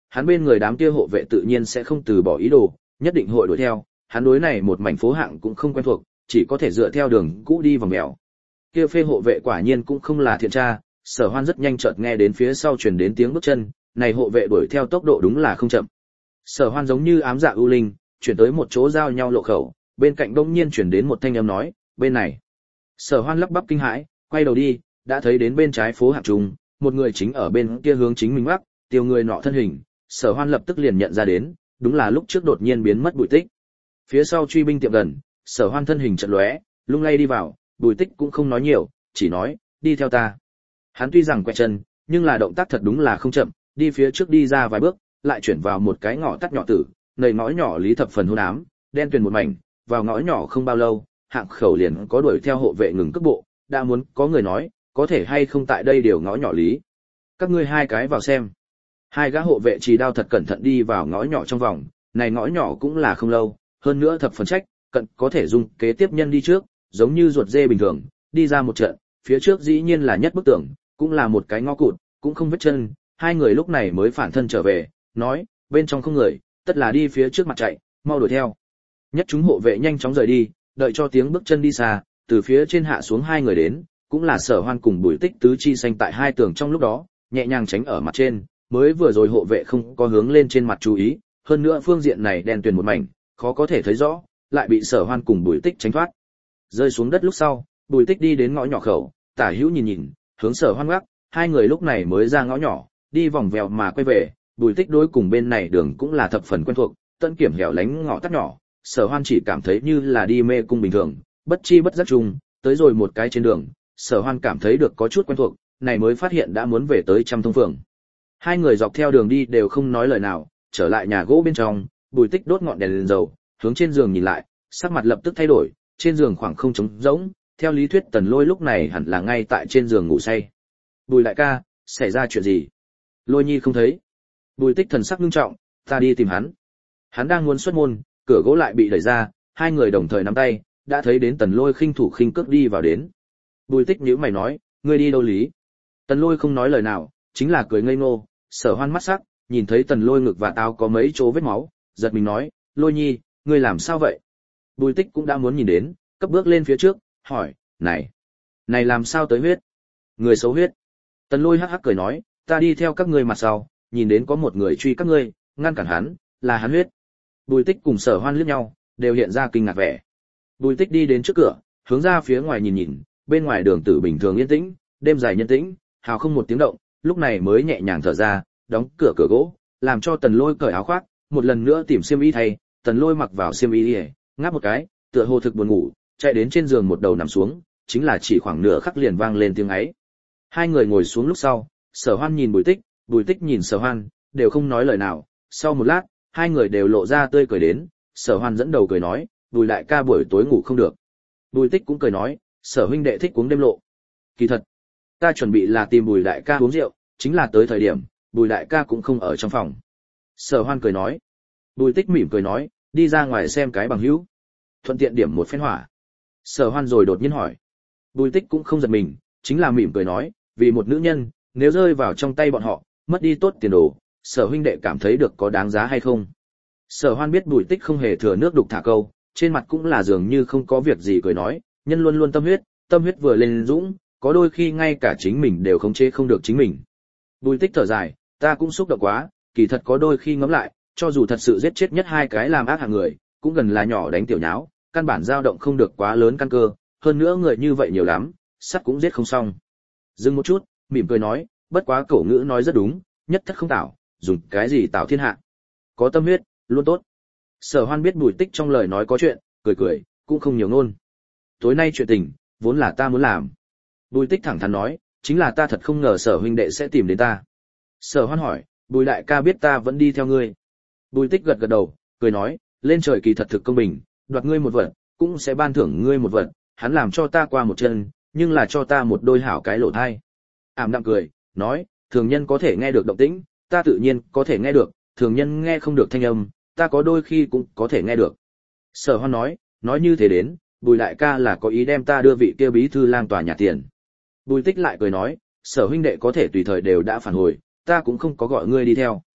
hắn bên người đám kia hộ vệ tự nhiên sẽ không từ bỏ ý đồ, nhất định hội đuổi theo, hắn đối này một mảnh phố hạng cũng không quen thuộc, chỉ có thể dựa theo đường cũ đi vòng mèo. Kia phê hộ vệ quả nhiên cũng không là thiện tra, Sở Hoan rất nhanh chợt nghe đến phía sau truyền đến tiếng bước chân, này hộ vệ đuổi theo tốc độ đúng là không chậm. Sở Hoan giống như ám dạ ưu linh, chuyển tới một chỗ giao nhau lộ khẩu, bên cạnh đông nhiên chuyển đến một thanh âm nói, bên này. Sở Hoan lắp bắp kinh hãi, quay đầu đi, đã thấy đến bên trái phố hạng trùng, một người chính ở bên kia hướng chính mình ngoắc, tiêu người nọ thân hình, Sở Hoan lập tức liền nhận ra đến, đúng là lúc trước đột nhiên biến mất Bùi Tích. Phía sau truy binh tiệm gần, Sở Hoan thân hình chợt lóe, lung lay đi vào, Bùi Tích cũng không nói nhiều, chỉ nói, đi theo ta. Hắn tuy rằng quẹt chân, nhưng là động tác thật đúng là không chậm, đi phía trước đi ra vài bước, lại chuyển vào một cái ngõ tắt nhỏ tử, nơi ngõ nhỏ lý thập phần hôn ám, đen tuyền một mảnh, vào ngõ nhỏ không bao lâu, hạng khẩu liền có đuổi theo hộ vệ ngừng cước bộ, đã muốn có người nói, có thể hay không tại đây điều ngõ nhỏ lý. Các ngươi hai cái vào xem. Hai gã hộ vệ chỉ đao thật cẩn thận đi vào ngõ nhỏ trong vòng, này ngõ nhỏ cũng là không lâu, hơn nữa thập phần trách, cận có thể dùng kế tiếp nhân đi trước, giống như ruột dê bình thường, đi ra một trận, phía trước dĩ nhiên là nhất bức tường, cũng là một cái ngõ cụt, cũng không vết chân, hai người lúc này mới phản thân trở về, nói, bên trong không người, tất là đi phía trước mặt chạy, mau đuổi theo. Nhất chúng hộ vệ nhanh chóng rời đi, đợi cho tiếng bước chân đi xa, từ phía trên hạ xuống hai người đến, cũng là Sở Hoan cùng Bùi Tích tứ chi xanh tại hai tường trong lúc đó, nhẹ nhàng tránh ở mặt trên, mới vừa rồi hộ vệ không có hướng lên trên mặt chú ý, hơn nữa phương diện này đen tuyền một mảnh, khó có thể thấy rõ, lại bị Sở Hoan cùng Bùi Tích tránh thoát. Rơi xuống đất lúc sau, Bùi Tích đi đến ngõ nhỏ khẩu, tả hữu nhìn nhìn, hướng Sở Hoan gác, hai người lúc này mới ra ngõ nhỏ, đi vòng vèo mà quay về, Bùi Tích đối cùng bên này đường cũng là thập phần quen thuộc, tận kiểm hẻo lánh ngõ tắt nhỏ, Sở Hoan chỉ cảm thấy như là đi mê cung bình thường, bất chi bất giác chung, tới rồi một cái trên đường, Sở Hoan cảm thấy được có chút quen thuộc, này mới phát hiện đã muốn về tới Trăm Thông phường. Hai người dọc theo đường đi đều không nói lời nào, trở lại nhà gỗ bên trong, Bùi Tích đốt ngọn đèn lên dầu, hướng trên giường nhìn lại, sắc mặt lập tức thay đổi, trên giường khoảng không trống rỗng, theo lý thuyết Tần Lôi lúc này hẳn là ngay tại trên giường ngủ say. Bùi đại ca, xảy ra chuyện gì? Lôi Nhi không thấy. Bùi Tích thần sắc nghiêm trọng, ta đi tìm hắn. Hắn đang muốn xuất môn, cửa gỗ lại bị đẩy ra, hai người đồng thời nắm tay, đã thấy đến Tần Lôi khinh thủ khinh cước đi vào đến. Bùi Tích nhíu mày nói, ngươi đi đâu lý? Tần Lôi không nói lời nào, chính là cười ngây ngô, Sở Hoan mắt sắc, nhìn thấy Tần Lôi ngực và áo có mấy chỗ vết máu, giật mình nói, Lôi Nhi, ngươi làm sao vậy? Bùi Tích cũng đã muốn nhìn đến, cấp bước lên phía trước, hỏi, này, này làm sao tới huyết? Người xấu huyết. Tần Lôi hắc hắc cười nói, ta đi theo các ngươi mặt sau, nhìn đến có một người truy các ngươi, ngăn cản hắn, là hắn huyết. Bùi Tích cùng Sở Hoan liếc nhau, đều hiện ra kinh ngạc vẻ. Bùi Tích đi đến trước cửa, hướng ra phía ngoài nhìn nhìn, bên ngoài đường tử bình thường yên tĩnh, đêm dài nhân tĩnh, hào không một tiếng động, lúc này mới nhẹ nhàng thở ra, đóng cửa cửa gỗ, làm cho Tần Lôi cởi áo khoác, một lần nữa tìm xiêm y thay, Tần Lôi mặc vào xiêm y, ngáp một cái, tựa hồ thực buồn ngủ, chạy đến trên giường một đầu nằm xuống, chính là chỉ khoảng nửa khắc liền vang lên tiếng ấy. Hai người ngồi xuống lúc sau, Sở Hoan nhìn Bùi Tích, Bùi Tích nhìn Sở Hoan, đều không nói lời nào, sau một lát, hai người đều lộ ra tươi cười đến, Sở Hoan dẫn đầu cười nói, Bùi đại ca buổi tối ngủ không được. Bùi Tích cũng cười nói, Sở huynh đệ thích uống đêm lộ. Kỳ thật, ta chuẩn bị là tìm Bùi đại ca uống rượu, chính là tới thời điểm, Bùi đại ca cũng không ở trong phòng. Sở Hoan cười nói. Bùi Tích mỉm cười nói, đi ra ngoài xem cái bằng hữu, thuận tiện điểm một phen hỏa. Sở Hoan rồi đột nhiên hỏi. Bùi Tích cũng không giật mình, chính là mỉm cười nói, vì một nữ nhân, nếu rơi vào trong tay bọn họ, mất đi tốt tiền đồ, Sở huynh đệ cảm thấy được có đáng giá hay không? Sở Hoan biết Bùi Tích không hề thừa nước đục thả câu, trên mặt cũng là dường như không có việc gì cười nói, nhân luôn luôn tâm huyết, tâm huyết vừa lên dũng, có đôi khi ngay cả chính mình đều khống chế không được chính mình. Bùi Tích thở dài, ta cũng xúc động quá, kỳ thật có đôi khi ngẫm lại, cho dù thật sự giết chết nhất hai cái làm ác hạng người, cũng gần là nhỏ đánh tiểu nháo, căn bản dao động không được quá lớn căn cơ, hơn nữa người như vậy nhiều lắm, sắt cũng giết không xong. Dừng một chút, mỉm cười nói, bất quá cổ ngữ nói rất đúng, nhất thất không tảo, dùng cái gì tảo thiên hạ. Có tâm huyết, luôn tốt. Sở Hoan biết Bùi Tích trong lời nói có chuyện, cười cười, cũng không nhiều ngôn. Tối nay chuyện tình, vốn là ta muốn làm. Bùi Tích thẳng thắn nói, chính là ta thật không ngờ Sở huynh đệ sẽ tìm đến ta. Sở Hoan hỏi, Bùi đại ca biết ta vẫn đi theo ngươi. Bùi Tích gật gật đầu, cười nói, lên trời kỳ thật thực công bình, đoạt ngươi một vật, cũng sẽ ban thưởng ngươi một vật, hắn làm cho ta qua một chân, nhưng là cho ta một đôi hảo cái lỗ thai. Ảm đạm cười, nói, thường nhân có thể nghe được động tĩnh, ta tự nhiên có thể nghe được, thường nhân nghe không được thanh âm, ta có đôi khi cũng có thể nghe được. Sở Hoan nói, nói như thế đến, Bùi đại ca là có ý đem ta đưa vị kia bí thư lang tòa nhà tiền. Bùi Tích lại cười nói, Sở huynh đệ có thể tùy thời đều đã phản hồi, ta cũng không có gọi ngươi đi theo.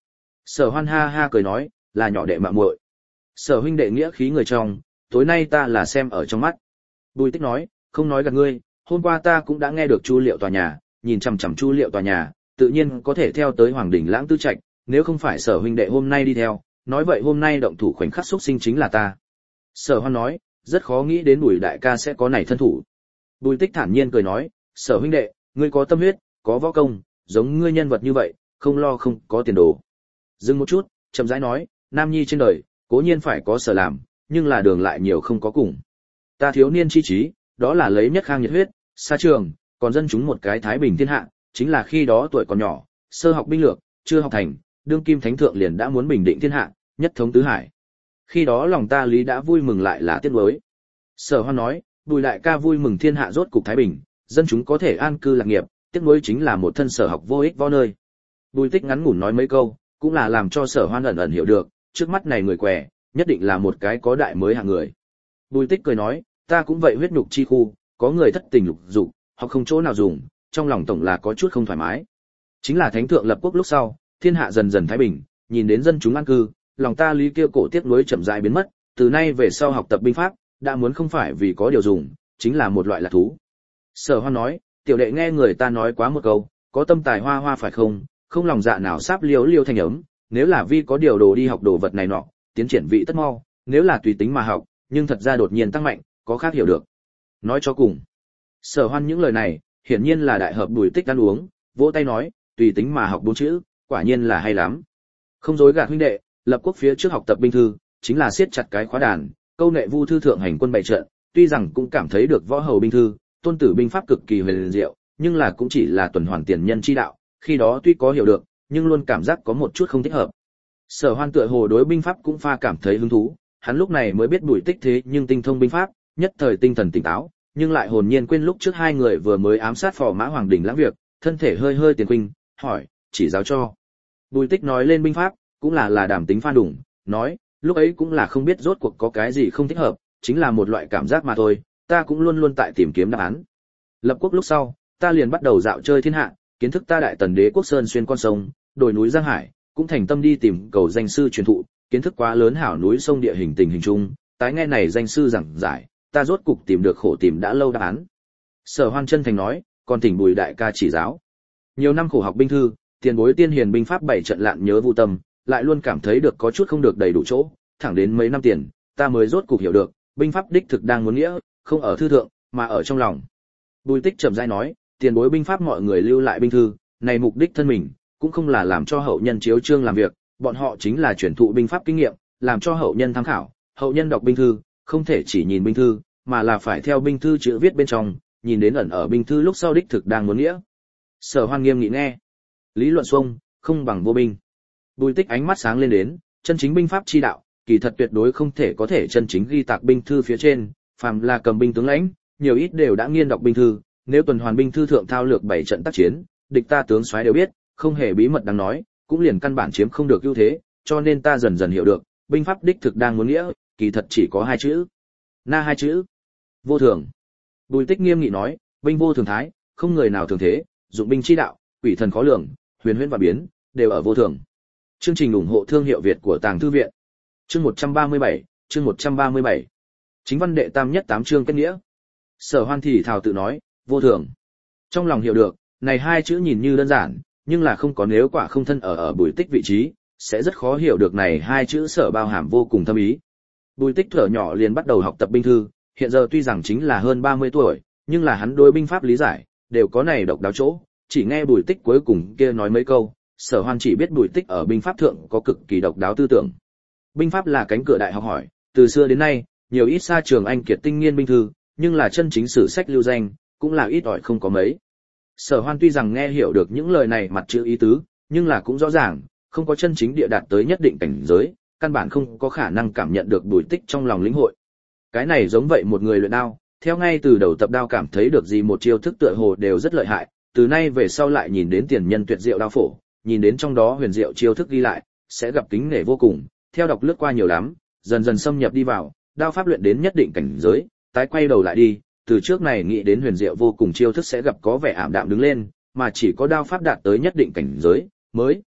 Sở Hoan ha ha cười nói, là nhỏ đệ mạo muội. Sở huynh đệ nghĩa khí người trong, tối nay ta là xem ở trong mắt. Bùi Tích nói, không nói gạt ngươi, hôm qua ta cũng đã nghe được Chu Liệu tòa nhà, nhìn chằm chằm Chu Liệu tòa nhà, tự nhiên có thể theo tới Hoàng đỉnh Lãng Tư Trạch, nếu không phải Sở huynh đệ hôm nay đi theo, nói vậy hôm nay động thủ khoảnh khắc xúc sinh chính là ta. Sở Hoan nói, rất khó nghĩ đến Bùi đại ca sẽ có này thân thủ. Bùi Tích thản nhiên cười nói, Sở huynh đệ, ngươi có tâm huyết, có võ công, giống ngươi nhân vật như vậy, không lo không có tiền đồ. Dừng một chút, chậm rãi nói, nam nhi trên đời, cố nhiên phải có sở làm, nhưng là đường lại nhiều không có cùng. Ta thiếu niên chi trí, đó là lấy nhất khang nhiệt huyết, xa trường, còn dân chúng một cái thái bình thiên hạ, chính là khi đó tuổi còn nhỏ, sơ học binh lược, chưa học thành, đương kim thánh thượng liền đã muốn bình định thiên hạ, nhất thống tứ hải. Khi đó lòng ta lý đã vui mừng lại là tiếc nuối. Sở Hoan nói, Bùi đại ca vui mừng thiên hạ rốt cục thái bình, dân chúng có thể an cư lạc nghiệp, tiếc nuối chính là một thân sở học vô ích võ nơi. Bùi Tích ngắn ngủn nói mấy câu, cũng là làm cho Sở Hoan ẩn ẩn hiểu được, trước mắt này người què, nhất định là một cái có đại mới hạng người. Bùi Tích cười nói, ta cũng vậy huyết nhục chi khu, có người thất tình lục dục, hoặc không chỗ nào dùng, trong lòng tổng là có chút không thoải mái. Chính là thánh thượng lập quốc lúc sau, thiên hạ dần dần thái bình, nhìn đến dân chúng an cư, lòng ta lý kia cổ tiếc nuối chậm rãi biến mất, từ nay về sau học tập binh pháp, đã muốn không phải vì có điều dùng, chính là một loại lạc thú. Sở Hoan nói, tiểu đệ nghe người ta nói quá một câu, có tâm tài hoa hoa phải không, không lòng dạ nào sáp liếu liêu thành ấm, nếu là vi có điều đồ đi học đồ vật này nọ, tiến triển vị tất mau, nếu là tùy tính mà học, nhưng thật ra đột nhiên tăng mạnh, có khác hiểu được. Nói cho cùng. Sở Hoan những lời này, hiển nhiên là đại hợp Bùi Tích ăn uống, vỗ tay nói, tùy tính mà học bốn chữ, quả nhiên là hay lắm. Không dối gạt huynh đệ, lập quốc phía trước học tập binh thư, chính là siết chặt cái khóa đàn, câu nệ vu thư thượng hành quân bày trận, tuy rằng cũng cảm thấy được võ hầu binh thư, tôn tử binh pháp cực kỳ huyền diệu, nhưng là cũng chỉ là tuần hoàn tiền nhân chi đạo, khi đó tuy có hiểu được, nhưng luôn cảm giác có một chút không thích hợp. Sở Hoan tựa hồ đối binh pháp cũng pha cảm thấy hứng thú, hắn lúc này mới biết Bùi Tích thế nhưng tinh thông binh pháp, nhất thời tinh thần tỉnh táo, nhưng lại hồn nhiên quên lúc trước hai người vừa mới ám sát phò mã Hoàng đỉnh Lãng việc, thân thể hơi hơi tiền khuynh, hỏi, chỉ giáo cho. Bùi Tích nói lên binh pháp, cũng là là đảm tính pha đủng, nói, lúc ấy cũng là không biết rốt cuộc có cái gì không thích hợp, chính là một loại cảm giác mà thôi, ta cũng luôn luôn tại tìm kiếm đáp án. Lập quốc lúc sau, ta liền bắt đầu dạo chơi thiên hạ, kiến thức ta đại tần đế quốc sơn xuyên con sông, đồi núi giang hải, cũng thành tâm đi tìm cầu danh sư truyền thụ, kiến thức quá lớn hảo núi sông địa hình tình hình chung, tái nghe này danh sư giảng giải, ta rốt cục tìm được khổ tìm đã lâu đáp án. Sở Hoan chân thành nói, còn thỉnh Bùi đại ca chỉ giáo. Nhiều năm khổ học binh thư, tiền bối tiên hiền binh pháp bảy trận lạn nhớ vô tâm, lại luôn cảm thấy được có chút không được đầy đủ chỗ, thẳng đến mấy năm tiền, ta mới rốt cục hiểu được, binh pháp đích thực đang muốn nghĩa, không ở thư thượng, mà ở trong lòng. Bùi Tích chậm rãi nói, tiền bối binh pháp mọi người lưu lại binh thư, này mục đích thân mình, cũng không là làm cho hậu nhân chiếu chương làm việc, bọn họ chính là truyền thụ binh pháp kinh nghiệm, làm cho hậu nhân tham khảo, hậu nhân đọc binh thư, không thể chỉ nhìn binh thư, mà là phải theo binh thư chữ viết bên trong, nhìn đến ẩn ở binh thư lúc sau đích thực đang muốn nghĩa. Sở Hoan nghiêm nghị nghe, lý luận xuông, không bằng vô binh. Bùi Tích ánh mắt sáng lên đến, chân chính binh pháp chi đạo, kỳ thật tuyệt đối không thể có thể chân chính ghi tạc binh thư phía trên, phàm là cầm binh tướng lãnh, nhiều ít đều đã nghiên đọc binh thư, nếu tuần hoàn binh thư thượng thao lược bảy trận tác chiến, địch ta tướng soái đều biết, không hề bí mật đáng nói, cũng liền căn bản chiếm không được ưu thế, cho nên ta dần dần hiểu được, binh pháp đích thực đang muốn nghĩa, kỳ thật chỉ có hai chữ. Na hai chữ. Vô thường. Bùi Tích nghiêm nghị nói, binh vô thường thái, không người nào thường thế, dụng binh chi đạo, quỷ thần khó lường, huyền huyễn và biến, đều ở vô thường. Chương trình ủng hộ thương hiệu Việt của Tàng Thư viện. Chương một trăm ba mươi bảy, chương một trăm ba mươi bảy. Chính văn đệ tam nhất tám chương kết nghĩa. Sở Hoan thì thào tự nói, vô thường. Trong lòng hiểu được, này hai chữ nhìn như đơn giản, nhưng là không có nếu quả không thân ở ở Bùi Tích vị trí, sẽ rất khó hiểu được này hai chữ sở bao hàm vô cùng thâm ý. Bùi Tích thuở nhỏ liền bắt đầu học tập binh thư, hiện giờ tuy rằng chính là hơn ba mươi tuổi, nhưng là hắn đối binh pháp lý giải, đều có này độc đáo chỗ, chỉ nghe Bùi Tích cuối cùng kia nói mấy câu, Sở Hoan chỉ biết Bùi Tích ở binh pháp thượng có cực kỳ độc đáo tư tưởng. Binh pháp là cánh cửa đại học hỏi, từ xưa đến nay, nhiều ít xa trường anh kiệt tinh nghiên binh thư, nhưng là chân chính sử sách lưu danh, cũng là ít ỏi không có mấy. Sở Hoan tuy rằng nghe hiểu được những lời này mặt chữ ý tứ, nhưng là cũng rõ ràng, không có chân chính địa đạt tới nhất định cảnh giới, căn bản không có khả năng cảm nhận được Bùi Tích trong lòng lĩnh hội. Cái này giống vậy một người luyện đao, theo ngay từ đầu tập đao cảm thấy được gì một chiêu thức tựa hồ đều rất lợi hại, từ nay về sau lại nhìn đến tiền nhân tuyệt diệu đao phổ, nhìn đến trong đó huyền diệu chiêu thức ghi lại, sẽ gặp kính nể vô cùng, theo đọc lướt qua nhiều lắm, dần dần xâm nhập đi vào, đao pháp luyện đến nhất định cảnh giới, tái quay đầu lại đi, từ trước này nghĩ đến huyền diệu vô cùng chiêu thức sẽ gặp có vẻ ảm đạm đứng lên, mà chỉ có đao pháp đạt tới nhất định cảnh giới mới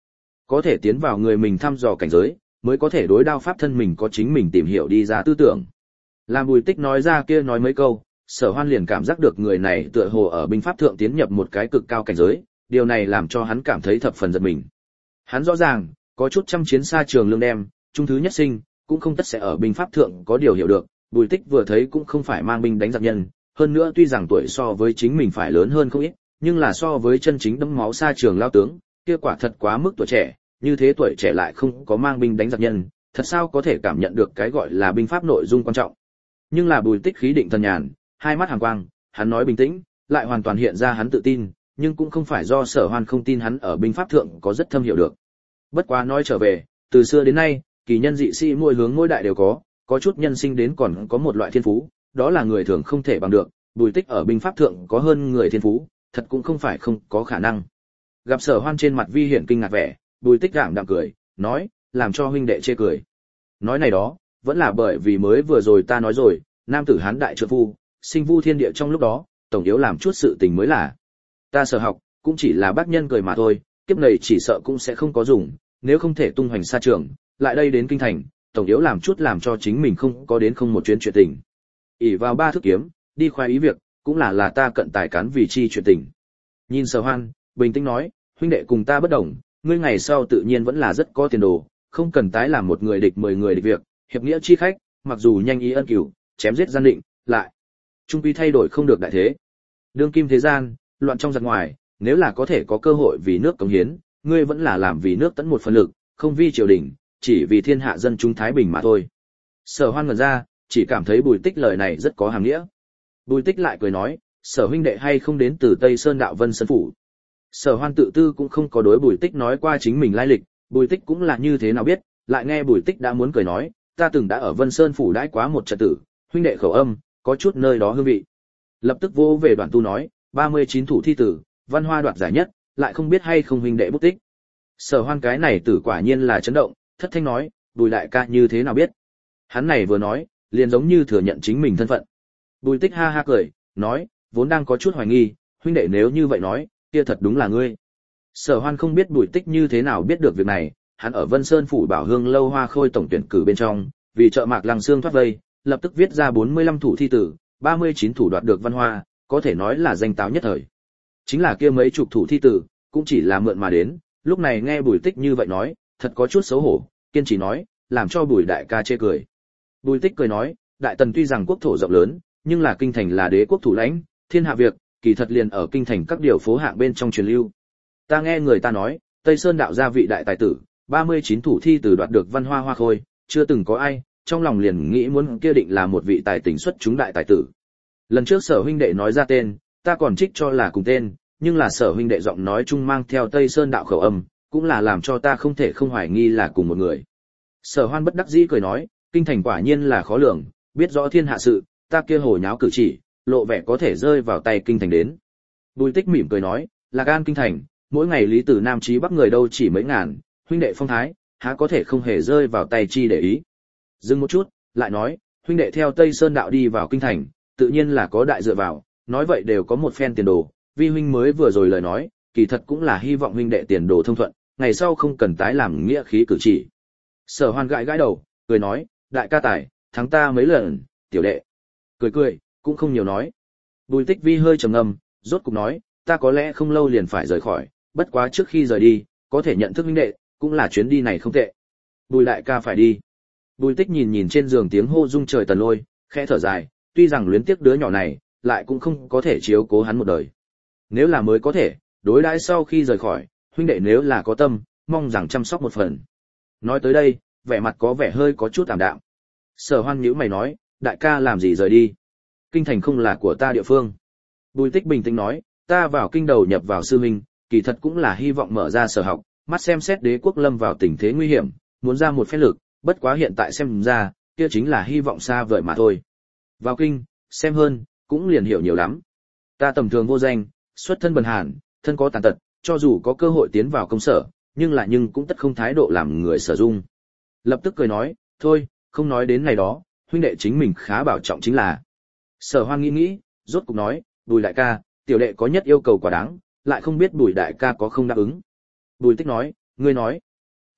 Có thể tiến vào người mình thăm dò cảnh giới, mới có thể đối đao pháp thân mình có chính mình tìm hiểu đi ra tư tưởng. Làm Bùi Tích nói ra kia nói mấy câu, Sở Hoan liền cảm giác được người này tựa hồ ở binh pháp thượng tiến nhập một cái cực cao cảnh giới, điều này làm cho hắn cảm thấy thập phần giật mình. Hắn rõ ràng, có chút trăm chiến xa trường lương đem, trung thứ nhất sinh, cũng không tất sẽ ở binh pháp thượng có điều hiểu được, Bùi Tích vừa thấy cũng không phải mang binh đánh giặc nhân, hơn nữa tuy rằng tuổi so với chính mình phải lớn hơn không ít, nhưng là so với chân chính đẫm máu xa trường lao tướng, kia quả thật quá mức tuổi trẻ, như thế tuổi trẻ lại không có mang binh đánh giặc nhân, thật sao có thể cảm nhận được cái gọi là binh pháp nội dung quan trọng. Nhưng là Bùi Tích khí định thần nhàn, hai mắt hàn quang, hắn nói bình tĩnh, lại hoàn toàn hiện ra hắn tự tin, nhưng cũng không phải do Sở Hoan không tin hắn ở binh pháp thượng có rất thâm hiểu được. Bất quá nói trở về, từ xưa đến nay, kỳ nhân dị sĩ mỗi hướng mỗi đại đều có, có chút nhân sinh đến còn có một loại thiên phú, đó là người thường không thể bằng được, Bùi Tích ở binh pháp thượng có hơn người thiên phú, thật cũng không phải không có khả năng. Gặp Sở Hoan trên mặt vi hiển kinh ngạc vẻ, Bùi Tích gạm đạm cười, nói, làm cho huynh đệ chê cười. Nói này đó, vẫn là bởi vì mới vừa rồi ta nói rồi, nam tử hán đại trượng phu, sinh vu thiên địa trong lúc đó, tổng yếu làm chút sự tình mới là. Ta Sở học, cũng chỉ là bác nhân cười mà thôi, kiếp này chỉ sợ cũng sẽ không có dùng, nếu không thể tung hoành xa trường, lại đây đến kinh thành, tổng yếu làm chút làm cho chính mình không có đến không một chuyến chuyện tình. ỷ vào ba thước kiếm, đi khoái ý việc, cũng là là ta cận tài cán vì chi chuyện tình. Nhìn Sở Hoan, bình tĩnh nói, huynh đệ cùng ta bất đồng, ngươi ngày sau tự nhiên vẫn là rất có tiền đồ, không cần tái làm một người địch mười người địch việc, hiệp nghĩa chi khách, mặc dù nhanh ý ân cửu, chém giết gian định, lại trung quy thay đổi không được đại thế. Đương kim thế gian, loạn trong giặc ngoài, nếu là có thể có cơ hội vì nước cống hiến, ngươi vẫn là làm vì nước tận một phần lực, không vì triều đình, chỉ vì thiên hạ dân chúng thái bình mà thôi. Sở Hoan ngẩn ra, chỉ cảm thấy Bùi Tích lời này rất có hàm nghĩa. Bùi Tích lại cười nói, Sở huynh đệ hay không đến từ Tây Sơn đạo Vân Sơn phủ. Sở Hoan tự tư cũng không có đối Bùi Tích nói qua chính mình lai lịch, Bùi Tích cũng là như thế nào biết, lại nghe Bùi Tích đã muốn cười nói, ta từng đã ở Vân Sơn phủ đãi quá một trận tử, huynh đệ khẩu âm, có chút nơi đó hương vị. Lập tức vô về Đoàn Tu nói, ba mươi chín thủ thi tử, văn hoa đoạt giải nhất, lại không biết hay không huynh đệ bút tích. Sở Hoan cái này tử quả nhiên là chấn động, thất thanh nói, Bùi đại ca như thế nào biết? Hắn này vừa nói, liền giống như thừa nhận chính mình thân phận. Bùi Tích ha ha cười, nói, vốn đang có chút hoài nghi, huynh đệ nếu như vậy nói, kia thật đúng là ngươi. Sở Hoan không biết Bùi Tích như thế nào biết được việc này, hắn ở Vân Sơn phủ Bảo Hương lâu hoa khôi tổng tuyển cử bên trong, vì trợ Mạc Lăng Xương thoát vây, lập tức viết ra bốn mươi lăm thủ thi tử, ba mươi chín thủ đoạt được văn hoa, có thể nói là danh táo nhất thời. Chính là kia mấy chục thủ thi tử, cũng chỉ là mượn mà đến, lúc này nghe Bùi Tích như vậy nói, thật có chút xấu hổ, kiên trì nói, làm cho Bùi đại ca chê cười. Bùi Tích cười nói, Đại Tần tuy rằng quốc thổ rộng lớn, nhưng là kinh thành là đế quốc thủ lãnh, thiên hạ việc, kỳ thật liền ở kinh thành các điều phố hạng bên trong truyền lưu. Ta nghe người ta nói, Tây Sơn đạo gia vị đại tài tử, ba mươi chín thủ thi tử đoạt được văn hoa hoa khôi, chưa từng có ai, trong lòng liền nghĩ muốn kia định là một vị tài tình xuất chúng đại tài tử. Lần trước Sở huynh đệ nói ra tên, ta còn trích cho là cùng tên, nhưng là Sở huynh đệ giọng nói chung mang theo Tây Sơn đạo khẩu âm, cũng là làm cho ta không thể không hoài nghi là cùng một người. Sở Hoan bất đắc dĩ cười nói, kinh thành quả nhiên là khó lường, biết rõ thiên hạ sự, ta kia hồ nháo cử chỉ, lộ vẻ có thể rơi vào tay kinh thành đến. Bùi Tích mỉm cười nói, là gan kinh thành, mỗi ngày lý tử nam chí bắc người đâu chỉ mấy ngàn, huynh đệ phong thái, há có thể không hề rơi vào tay chi để ý. Dừng một chút, lại nói, huynh đệ theo Tây Sơn đạo đi vào kinh thành, tự nhiên là có đại dựa vào, nói vậy đều có một phen tiền đồ, vi huynh mới vừa rồi lời nói, kỳ thật cũng là hy vọng huynh đệ tiền đồ thông thuận, ngày sau không cần tái làm nghĩa khí cử chỉ. Sở Hoan gãi gãi đầu, cười nói, đại ca tài, thắng ta mấy lần, tiểu đệ. Cười cười, cũng không nhiều nói. Bùi Tích vi hơi trầm ngâm, rốt cục nói, ta có lẽ không lâu liền phải rời khỏi, bất quá trước khi rời đi, có thể nhận thức huynh đệ, cũng là chuyến đi này không tệ. Bùi đại ca phải đi. Bùi Tích nhìn nhìn trên giường tiếng hô rung trời tần lôi, khẽ thở dài, tuy rằng luyến tiếc đứa nhỏ này, lại cũng không có thể chiếu cố hắn một đời. Nếu là mới có thể, đối đãi sau khi rời khỏi, huynh đệ nếu là có tâm, mong rằng chăm sóc một phần. Nói tới đây, vẻ mặt có vẻ hơi có chút tạm đạm. Sở Hoan nhíu mày nói, đại ca làm gì rời đi? Kinh thành không là của ta địa phương. Bùi Tích bình tĩnh nói, ta vào kinh đầu nhập vào sư huynh, kỳ thật cũng là hy vọng mở ra sở học, mắt xem xét đế quốc lâm vào tình thế nguy hiểm, muốn ra một phen lực, bất quá hiện tại xem ra, kia chính là hy vọng xa vời mà thôi. Vào kinh, xem hơn, cũng liền hiểu nhiều lắm. Ta tầm thường vô danh, xuất thân bần hàn, thân có tàn tật, cho dù có cơ hội tiến vào công sở, nhưng là nhưng cũng tất không thái độ làm người sở dung. Lập tức cười nói, thôi, không nói đến ngày đó, huynh đệ chính mình khá bảo trọng chính là. Sở Hoan nghĩ nghĩ, rốt cục nói, Bùi đại ca, tiểu đệ có nhất yêu cầu quá đáng, lại không biết Bùi đại ca có không đáp ứng. Bùi Tích nói, ngươi nói.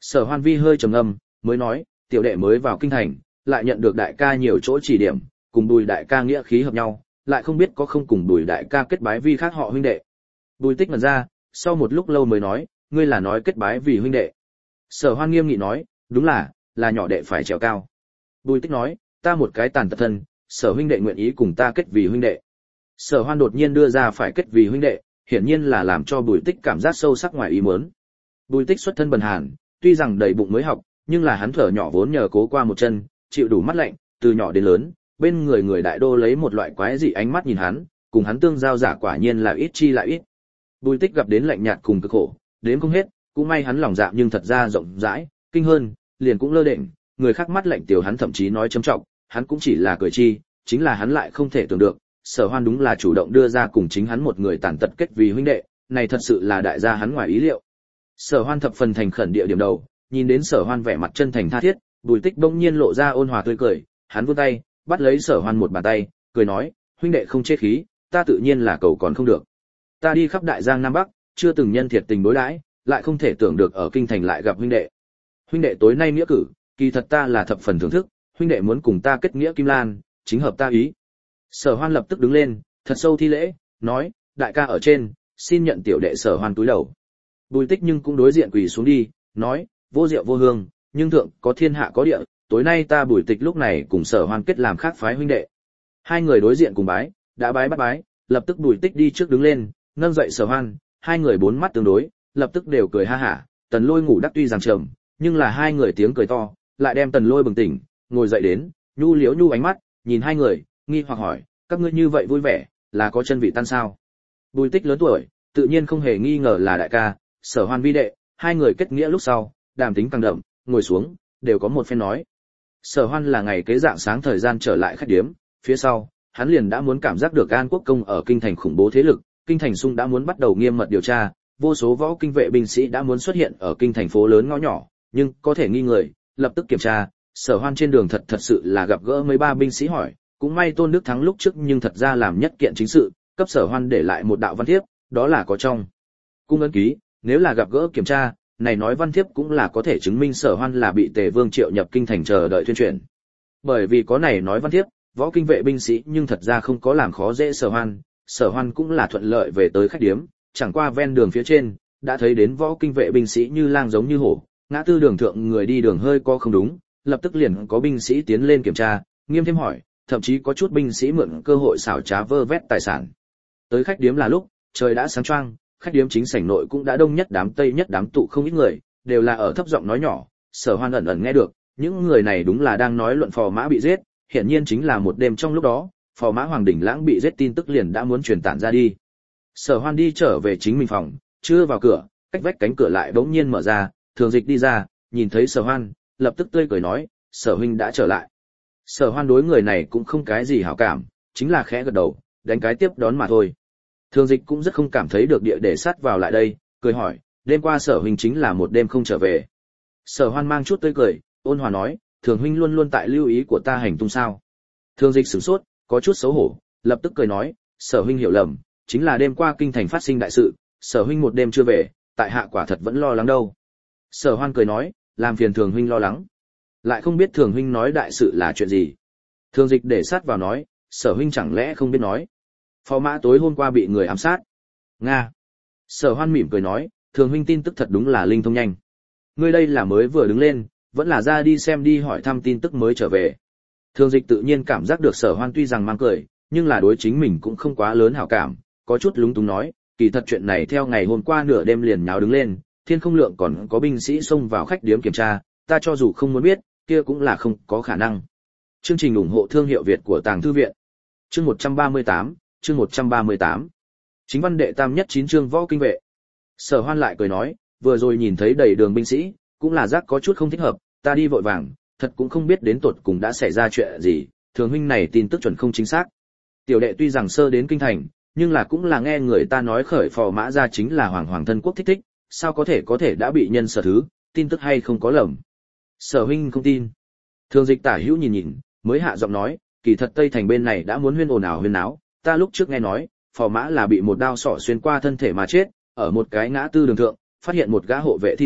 Sở Hoan Vi hơi trầm ngâm, mới nói, tiểu đệ mới vào kinh thành, lại nhận được đại ca nhiều chỗ chỉ điểm, cùng Bùi đại ca nghĩa khí hợp nhau, lại không biết có không cùng Bùi đại ca kết bái vi khác họ huynh đệ. Bùi Tích ngẩn ra, sau một lúc lâu mới nói, ngươi là nói kết bái vì huynh đệ. Sở Hoan nghiêm nghị nói, đúng là, là nhỏ đệ phải trèo cao. Bùi Tích nói, ta một cái tàn tật thân, Sở huynh đệ nguyện ý cùng ta kết vì huynh đệ. Sở Hoan đột nhiên đưa ra phải kết vì huynh đệ, hiển nhiên là làm cho Bùi Tích cảm giác sâu sắc ngoài ý muốn. Bùi Tích xuất thân bần hàn, tuy rằng đầy bụng mới học, nhưng là hắn thở nhỏ vốn nhờ cố qua một chân, chịu đủ mắt lạnh, từ nhỏ đến lớn, bên người người đại đô lấy một loại quái dị ánh mắt nhìn hắn, cùng hắn tương giao giả quả nhiên là ít chi lại ít. Bùi Tích gặp đến lạnh nhạt cùng cực khổ, đến không hết, cũng may hắn lòng dạ nhưng thật ra rộng rãi, kinh hơn, liền cũng lơ đễnh, người khác mắt lạnh tiểu hắn thậm chí nói châm trọng, hắn cũng chỉ là cười chi, chính là hắn lại không thể tưởng được, Sở Hoan đúng là chủ động đưa ra cùng chính hắn một người tàn tật kết vì huynh đệ, này thật sự là đại gia hắn ngoài ý liệu. Sở Hoan thập phần thành khẩn địa điểm đầu, nhìn đến Sở Hoan vẻ mặt chân thành tha thiết, Bùi Tích bỗng nhiên lộ ra ôn hòa tươi cười, hắn vươn tay, bắt lấy Sở Hoan một bàn tay, cười nói, huynh đệ không chết khí, ta tự nhiên là cầu còn không được. Ta đi khắp đại giang nam bắc, chưa từng nhân thiệt tình đối đãi, lại không thể tưởng được ở kinh thành lại gặp huynh đệ. Huynh đệ tối nay nghĩa cử, kỳ thật ta là thập phần thưởng thức, huynh đệ muốn cùng ta kết nghĩa kim lan, chính hợp ta ý. Sở Hoan lập tức đứng lên, thật sâu thi lễ, nói, đại ca ở trên, xin nhận tiểu đệ Sở Hoan túi đầu. Bùi Tích nhưng cũng đối diện quỳ xuống đi, nói, vô diệu vô hương, nhưng thượng có thiên hạ có địa, tối nay ta Bùi Tích lúc này cùng Sở Hoan kết làm khác phái huynh đệ. Hai người đối diện cùng bái, đã bái bắt bái, lập tức Bùi Tích đi trước đứng lên, nâng dậy Sở Hoan, hai người bốn mắt tương đối, lập tức đều cười ha hả. Tần Lôi ngủ đắc tuy rằng trầm, nhưng là hai người tiếng cười to, lại đem Tần Lôi bừng tỉnh, ngồi dậy đến, nhu liếu nhu ánh mắt, nhìn hai người, nghi hoặc hỏi, các ngươi như vậy vui vẻ, là có chân vị tan sao? Bùi Tích lớn tuổi, tự nhiên không hề nghi ngờ là đại ca, Sở Hoan vi đệ, hai người kết nghĩa lúc sau, đàm tính càng đậm, ngồi xuống, đều có một phen nói. Sở Hoan là ngày kế dạng sáng thời gian trở lại khách điếm, phía sau, hắn liền đã muốn cảm giác được An Quốc công ở kinh thành khủng bố thế lực, kinh thành xung đã muốn bắt đầu nghiêm mật điều tra, vô số võ kinh vệ binh sĩ đã muốn xuất hiện ở kinh thành phố lớn ngõ nhỏ, nhưng có thể nghi người, lập tức kiểm tra, Sở Hoan trên đường thật thật sự là gặp gỡ mấy ba binh sĩ hỏi, cũng may Tôn Đức Thắng lúc trước nhưng thật ra làm nhất kiện chính sự, cấp Sở Hoan để lại một đạo văn thiếp, đó là có trong cung ấn ký, nếu là gặp gỡ kiểm tra, này nói văn thiếp cũng là có thể chứng minh Sở Hoan là bị Tề Vương triệu nhập kinh thành chờ đợi tuyên truyền. Bởi vì có này nói văn thiếp, võ kinh vệ binh sĩ nhưng thật ra không có làm khó dễ Sở Hoan, Sở Hoan cũng là thuận lợi về tới khách điếm, chẳng qua ven đường phía trên, đã thấy đến võ kinh vệ binh sĩ như lang giống như hổ, ngã tư đường thượng người đi đường hơi có không đúng, lập tức liền có binh sĩ tiến lên kiểm tra, nghiêm thêm hỏi, thậm chí có chút binh sĩ mượn cơ hội xảo trá vơ vét tài sản. Tới khách điếm là lúc, trời đã sáng choang, khách điếm chính sảnh nội cũng đã đông nhất đám tây nhất đám tụ không ít người, đều là ở thấp giọng nói nhỏ, Sở Hoan ẩn ẩn nghe được, những người này đúng là đang nói luận Phò Mã bị giết, hiển nhiên chính là một đêm trong lúc đó, Phò Mã Hoàng Đỉnh Lãng bị giết tin tức liền đã muốn truyền tản ra đi. Sở Hoan đi trở về chính mình phòng, chưa vào cửa, cách vách cánh cửa lại bỗng nhiên mở ra, Thường Dịch đi ra, nhìn thấy Sở Hoan, lập tức tươi cười nói, Sở huynh đã trở lại. Sở Hoan đối người này cũng không cái gì hảo cảm, chính là khẽ gật đầu, đánh cái tiếp đón mà thôi. Thường Dịch cũng rất không cảm thấy được địa để sát vào lại đây, cười hỏi, đêm qua Sở huynh chính là một đêm không trở về. Sở Hoan mang chút tươi cười, ôn hòa nói, Thường huynh luôn luôn tại lưu ý của ta hành tung sao? Thường Dịch sửng sốt, có chút xấu hổ, lập tức cười nói, Sở huynh hiểu lầm, chính là đêm qua kinh thành phát sinh đại sự, Sở huynh một đêm chưa về, tại hạ quả thật vẫn lo lắng đâu. Sở Hoan cười nói, làm phiền Thường huynh lo lắng. Lại không biết Thường huynh nói đại sự là chuyện gì. Thường Dịch để sát vào nói, Sở huynh chẳng lẽ không biết nói. Phò Mã tối hôm qua bị người ám sát. Nga. Sở Hoan mỉm cười nói, Thường huynh tin tức thật đúng là linh thông nhanh. Ngươi đây là mới vừa đứng lên, vẫn là ra đi xem đi hỏi thăm tin tức mới trở về. Thường Dịch tự nhiên cảm giác được Sở Hoan tuy rằng mang cười, nhưng là đối chính mình cũng không quá lớn hảo cảm, có chút lúng túng nói, kỳ thật chuyện này theo ngày hôm qua nửa đêm liền nháo đứng lên, Thiên Không Lượng còn có binh sĩ xông vào khách điếm kiểm tra, ta cho dù không muốn biết, kia cũng là không có khả năng. Chương trình ủng hộ thương hiệu Việt của Tàng Thư viện. Chương một trăm ba mươi tám, chương một trăm ba mươi tám. Chính văn đệ tam nhất chín chương võ kinh vệ. Sở Hoan lại cười nói, vừa rồi nhìn thấy đầy đường binh sĩ, cũng là giác có chút không thích hợp, ta đi vội vàng, thật cũng không biết đến tột cùng đã xảy ra chuyện gì, Thường huynh này tin tức chuẩn không chính xác. Tiểu đệ tuy rằng sơ đến kinh thành, nhưng là cũng là nghe người ta nói khởi Phò Mã ra chính là hoàng hoàng thân quốc thích thích, sao có thể có thể đã bị nhân sở thứ, tin tức hay không có lầm. Sở huynh không tin. Thường Dịch tả hữu nhìn nhìn, mới hạ giọng nói, kỳ thật Tây thành bên này đã muốn huyên ồn ào huyên náo, ta lúc trước nghe nói, Phò Mã là bị một đao sỏ xuyên qua thân thể mà chết, ở một cái ngã tư đường thượng, phát hiện một gã hộ vệ thi thể,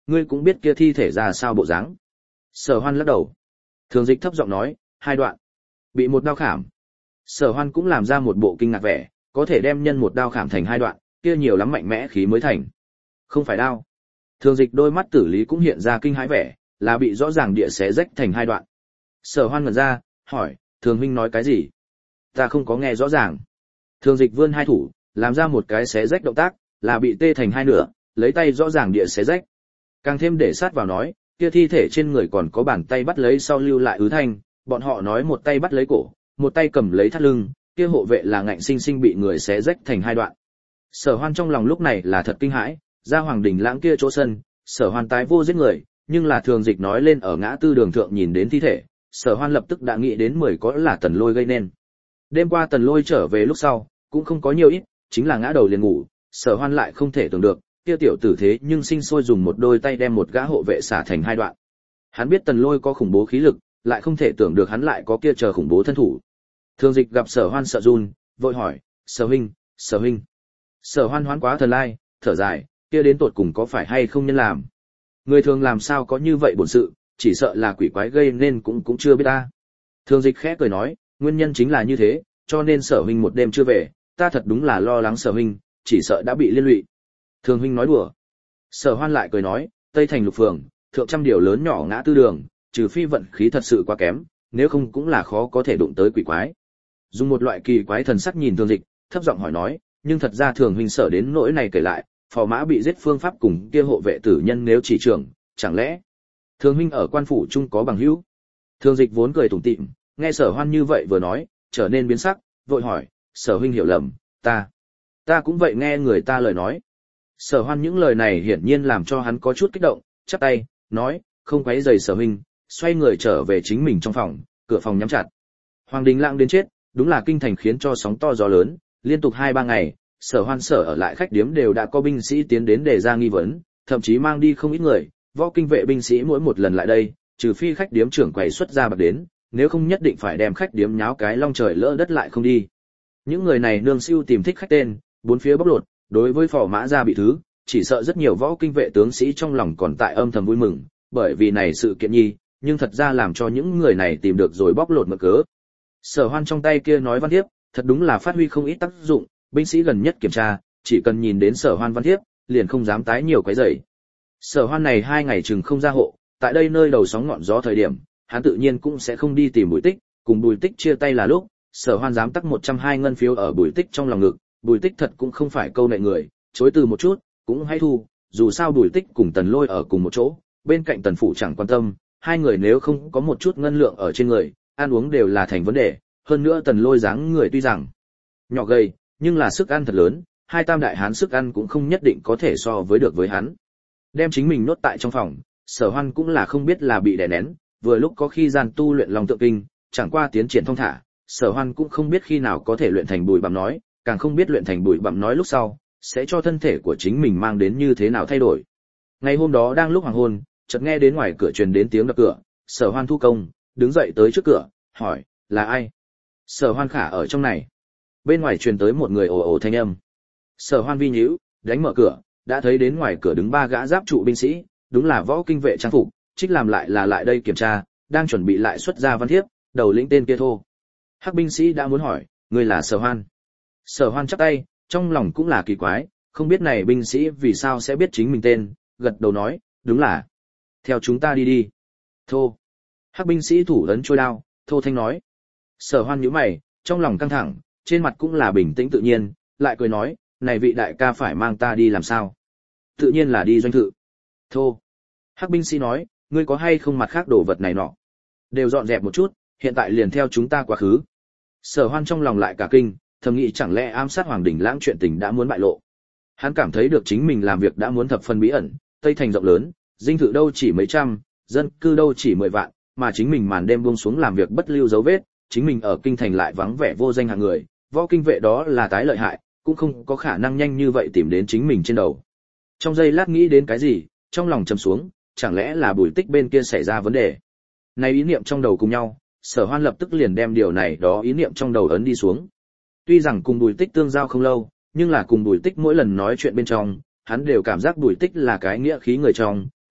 ngươi cũng biết kia thi thể ra sao bộ dáng. Sở Hoan lắc đầu. Thường Dịch thấp giọng nói, hai đoạn. Bị một đao khảm. Sở Hoan cũng làm ra một bộ kinh ngạc vẻ, có thể đem nhân một đao khảm thành hai đoạn, kia nhiều lắm mạnh mẽ khí mới thành. Không phải đao. Thường Dịch đôi mắt tử lý cũng hiện ra kinh hãi vẻ, là bị rõ ràng địa xé rách thành hai đoạn. Sở Hoan ngẩn ra, hỏi, Thường huynh nói cái gì? Ta không có nghe rõ ràng. Thường Dịch vươn hai thủ, làm ra một cái xé rách động tác, là bị tê thành hai nửa, lấy tay rõ ràng địa xé rách. Càng thêm để sát vào nói, kia thi thể trên người còn có bàn tay bắt lấy sau lưu lại ứ thanh, bọn họ nói một tay bắt lấy cổ, một tay cầm lấy thắt lưng, kia hộ vệ là ngạnh sinh sinh bị người xé rách thành hai đoạn. Sở Hoan trong lòng lúc này là thật kinh hãi, ra Hoàng Đình Lãng kia chỗ sân, Sở Hoan tái vô giết người, nhưng là Thường Dịch nói lên ở ngã tư đường thượng nhìn đến thi thể, Sở Hoan lập tức đã nghĩ đến mười có là Tần Lôi gây nên. Đêm qua Tần Lôi trở về lúc sau, cũng không có nhiều ít, chính là ngã đầu liền ngủ, Sở Hoan lại không thể tưởng được, kia tiểu tử thế nhưng sinh sôi dùng một đôi tay đem một gã hộ vệ xả thành hai đoạn. Hắn biết Tần Lôi có khủng bố khí lực, lại không thể tưởng được hắn lại có kia chờ khủng bố thân thủ. Thường Dịch gặp Sở Hoan sợ run, vội hỏi, Sở huynh, Sở huynh. Sở Hoan hoán quá thần lai, thở dài, kia đến tột cùng có phải hay không nhân làm. Người thường làm sao có như vậy bổn sự, chỉ sợ là quỷ quái gây nên cũng cũng chưa biết ta. Thường Dịch khẽ cười nói, nguyên nhân chính là như thế, cho nên Sở huynh một đêm chưa về, ta thật đúng là lo lắng Sở huynh, chỉ sợ đã bị liên lụy. Thường huynh nói đùa. Sở Hoan lại cười nói, Tây Thành Lục Phường, thượng trăm điều lớn nhỏ ngã tư đường, trừ phi vận khí thật sự quá kém, nếu không cũng là khó có thể đụng tới quỷ quái. Dùng một loại kỳ quái thần sắc nhìn Thường Dịch, thấp giọng hỏi nói, nhưng thật ra Thường huynh sợ đến nỗi này kể lại, phò mã bị giết phương pháp cùng kia hộ vệ tử nhân nếu chỉ trưởng, chẳng lẽ Thường huynh ở quan phủ chung có bằng hữu? Thường Dịch vốn cười tủm tỉm, nghe Sở Hoan như vậy vừa nói, trở nên biến sắc, vội hỏi, Sở huynh hiểu lầm, ta, ta cũng vậy nghe người ta lời nói. Sở Hoan những lời này hiển nhiên làm cho hắn có chút kích động, chắp tay, nói, không quấy rầy Sở huynh, xoay người trở về chính mình trong phòng, cửa phòng nhắm chặt. Hoàng Đình Lãng đến chết, đúng là kinh thành khiến cho sóng to gió lớn, liên tục hai ba ngày, Sở Hoan Sở ở lại khách điếm đều đã có binh sĩ tiến đến để ra nghi vấn, thậm chí mang đi không ít người, võ kinh vệ binh sĩ mỗi một lần lại đây, trừ phi khách điếm trưởng quầy xuất ra bạc đến, nếu không nhất định phải đem khách điếm nháo cái long trời lỡ đất lại không đi. Những người này nương siêu tìm thích khách tên, bốn phía bóc lột, đối với phò mã gia bị thứ, chỉ sợ rất nhiều võ kinh vệ tướng sĩ trong lòng còn tại âm thầm vui mừng, bởi vì này sự kiện nhi, nhưng thật ra làm cho những người này tìm được rồi bóc lột mượn cớ. Sở Hoan trong tay kia nói văn thiếp, thật đúng là phát huy không ít tác dụng, binh sĩ gần nhất kiểm tra, chỉ cần nhìn đến Sở Hoan văn thiếp, liền không dám tái nhiều cái giày. Sở Hoan này hai ngày chừng không ra hộ, tại đây nơi đầu sóng ngọn gió thời điểm, hắn tự nhiên cũng sẽ không đi tìm Bùi Tích, cùng Bùi Tích chia tay là lúc, Sở Hoan dám tắc một trăm hai ngân phiếu ở Bùi Tích trong lòng ngực, Bùi Tích thật cũng không phải câu nệ người, chối từ một chút, cũng hay thu, dù sao Bùi Tích cùng Tần Lôi ở cùng một chỗ, bên cạnh Tần phủ chẳng quan tâm, hai người nếu không có một chút ngân lượng ở trên người, ăn uống đều là thành vấn đề, hơn nữa Tần Lôi dáng người tuy rằng nhỏ gầy, nhưng là sức ăn thật lớn, hai tam đại hán sức ăn cũng không nhất định có thể so với được với hắn. Đem chính mình nốt tại trong phòng, Sở Hoan cũng là không biết là bị đè nén, vừa lúc có khi gian tu luyện lòng tượng kinh, chẳng qua tiến triển thông thả, Sở Hoan cũng không biết khi nào có thể luyện thành bùi bặm nói, càng không biết luyện thành bùi bặm nói lúc sau sẽ cho thân thể của chính mình mang đến như thế nào thay đổi. Ngày hôm đó đang lúc hoàng hôn, chợt nghe đến ngoài cửa truyền đến tiếng đập cửa, Sở Hoan thu công, đứng dậy tới trước cửa, hỏi, là ai? Sở Hoan khả ở trong này. Bên ngoài truyền tới một người ồ ồ thanh âm. Sở Hoan vi nhíu, đánh mở cửa, đã thấy đến ngoài cửa đứng ba gã giáp trụ binh sĩ, đúng là võ kinh vệ trang phục, trích làm lại là lại đây kiểm tra, đang chuẩn bị lại xuất ra văn thiếp, đầu lĩnh tên kia thô. Hắc binh sĩ đã muốn hỏi, người là Sở Hoan. Sở Hoan chắp tay, trong lòng cũng là kỳ quái, không biết này binh sĩ vì sao sẽ biết chính mình tên, gật đầu nói, đúng là. Theo chúng ta đi đi. Thô. Hắc binh sĩ thủ ấn trôi đao, thô thanh nói. Sở Hoan nhíu mày, trong lòng căng thẳng, trên mặt cũng là bình tĩnh tự nhiên, lại cười nói, này vị đại ca phải mang ta đi làm sao? Tự nhiên là đi doanh thự. Thô. Hắc binh sĩ nói, ngươi có hay không mặt khác đồ vật này nọ? Đều dọn dẹp một chút, hiện tại liền theo chúng ta quá khứ. Sở Hoan trong lòng lại cả kinh, thầm nghĩ chẳng lẽ ám sát Hoàng Đình Lãng chuyện tình đã muốn bại lộ. Hắn cảm thấy được chính mình làm việc đã muốn thập phần bí ẩn, Tây Thành rộng lớn, dinh thự đâu chỉ mấy trăm, dân cư đâu chỉ mười vạn, mà chính mình màn đêm buông xuống làm việc bất lưu dấu vết, chính mình ở kinh thành lại vắng vẻ vô danh hạng người, võ kinh vệ đó là tái lợi hại, cũng không có khả năng nhanh như vậy tìm đến chính mình trên đầu. Trong giây lát nghĩ đến cái gì, trong lòng trầm xuống, chẳng lẽ là Bùi Tích bên kia xảy ra vấn đề. Này ý niệm trong đầu cùng nhau, Sở Hoan lập tức liền đem điều này đó ý niệm trong đầu ấn đi xuống. Tuy rằng cùng Bùi Tích tương giao không lâu, nhưng là cùng Bùi Tích mỗi lần nói chuyện bên trong, hắn đều cảm giác Bùi Tích là cái nghĩa khí người trong,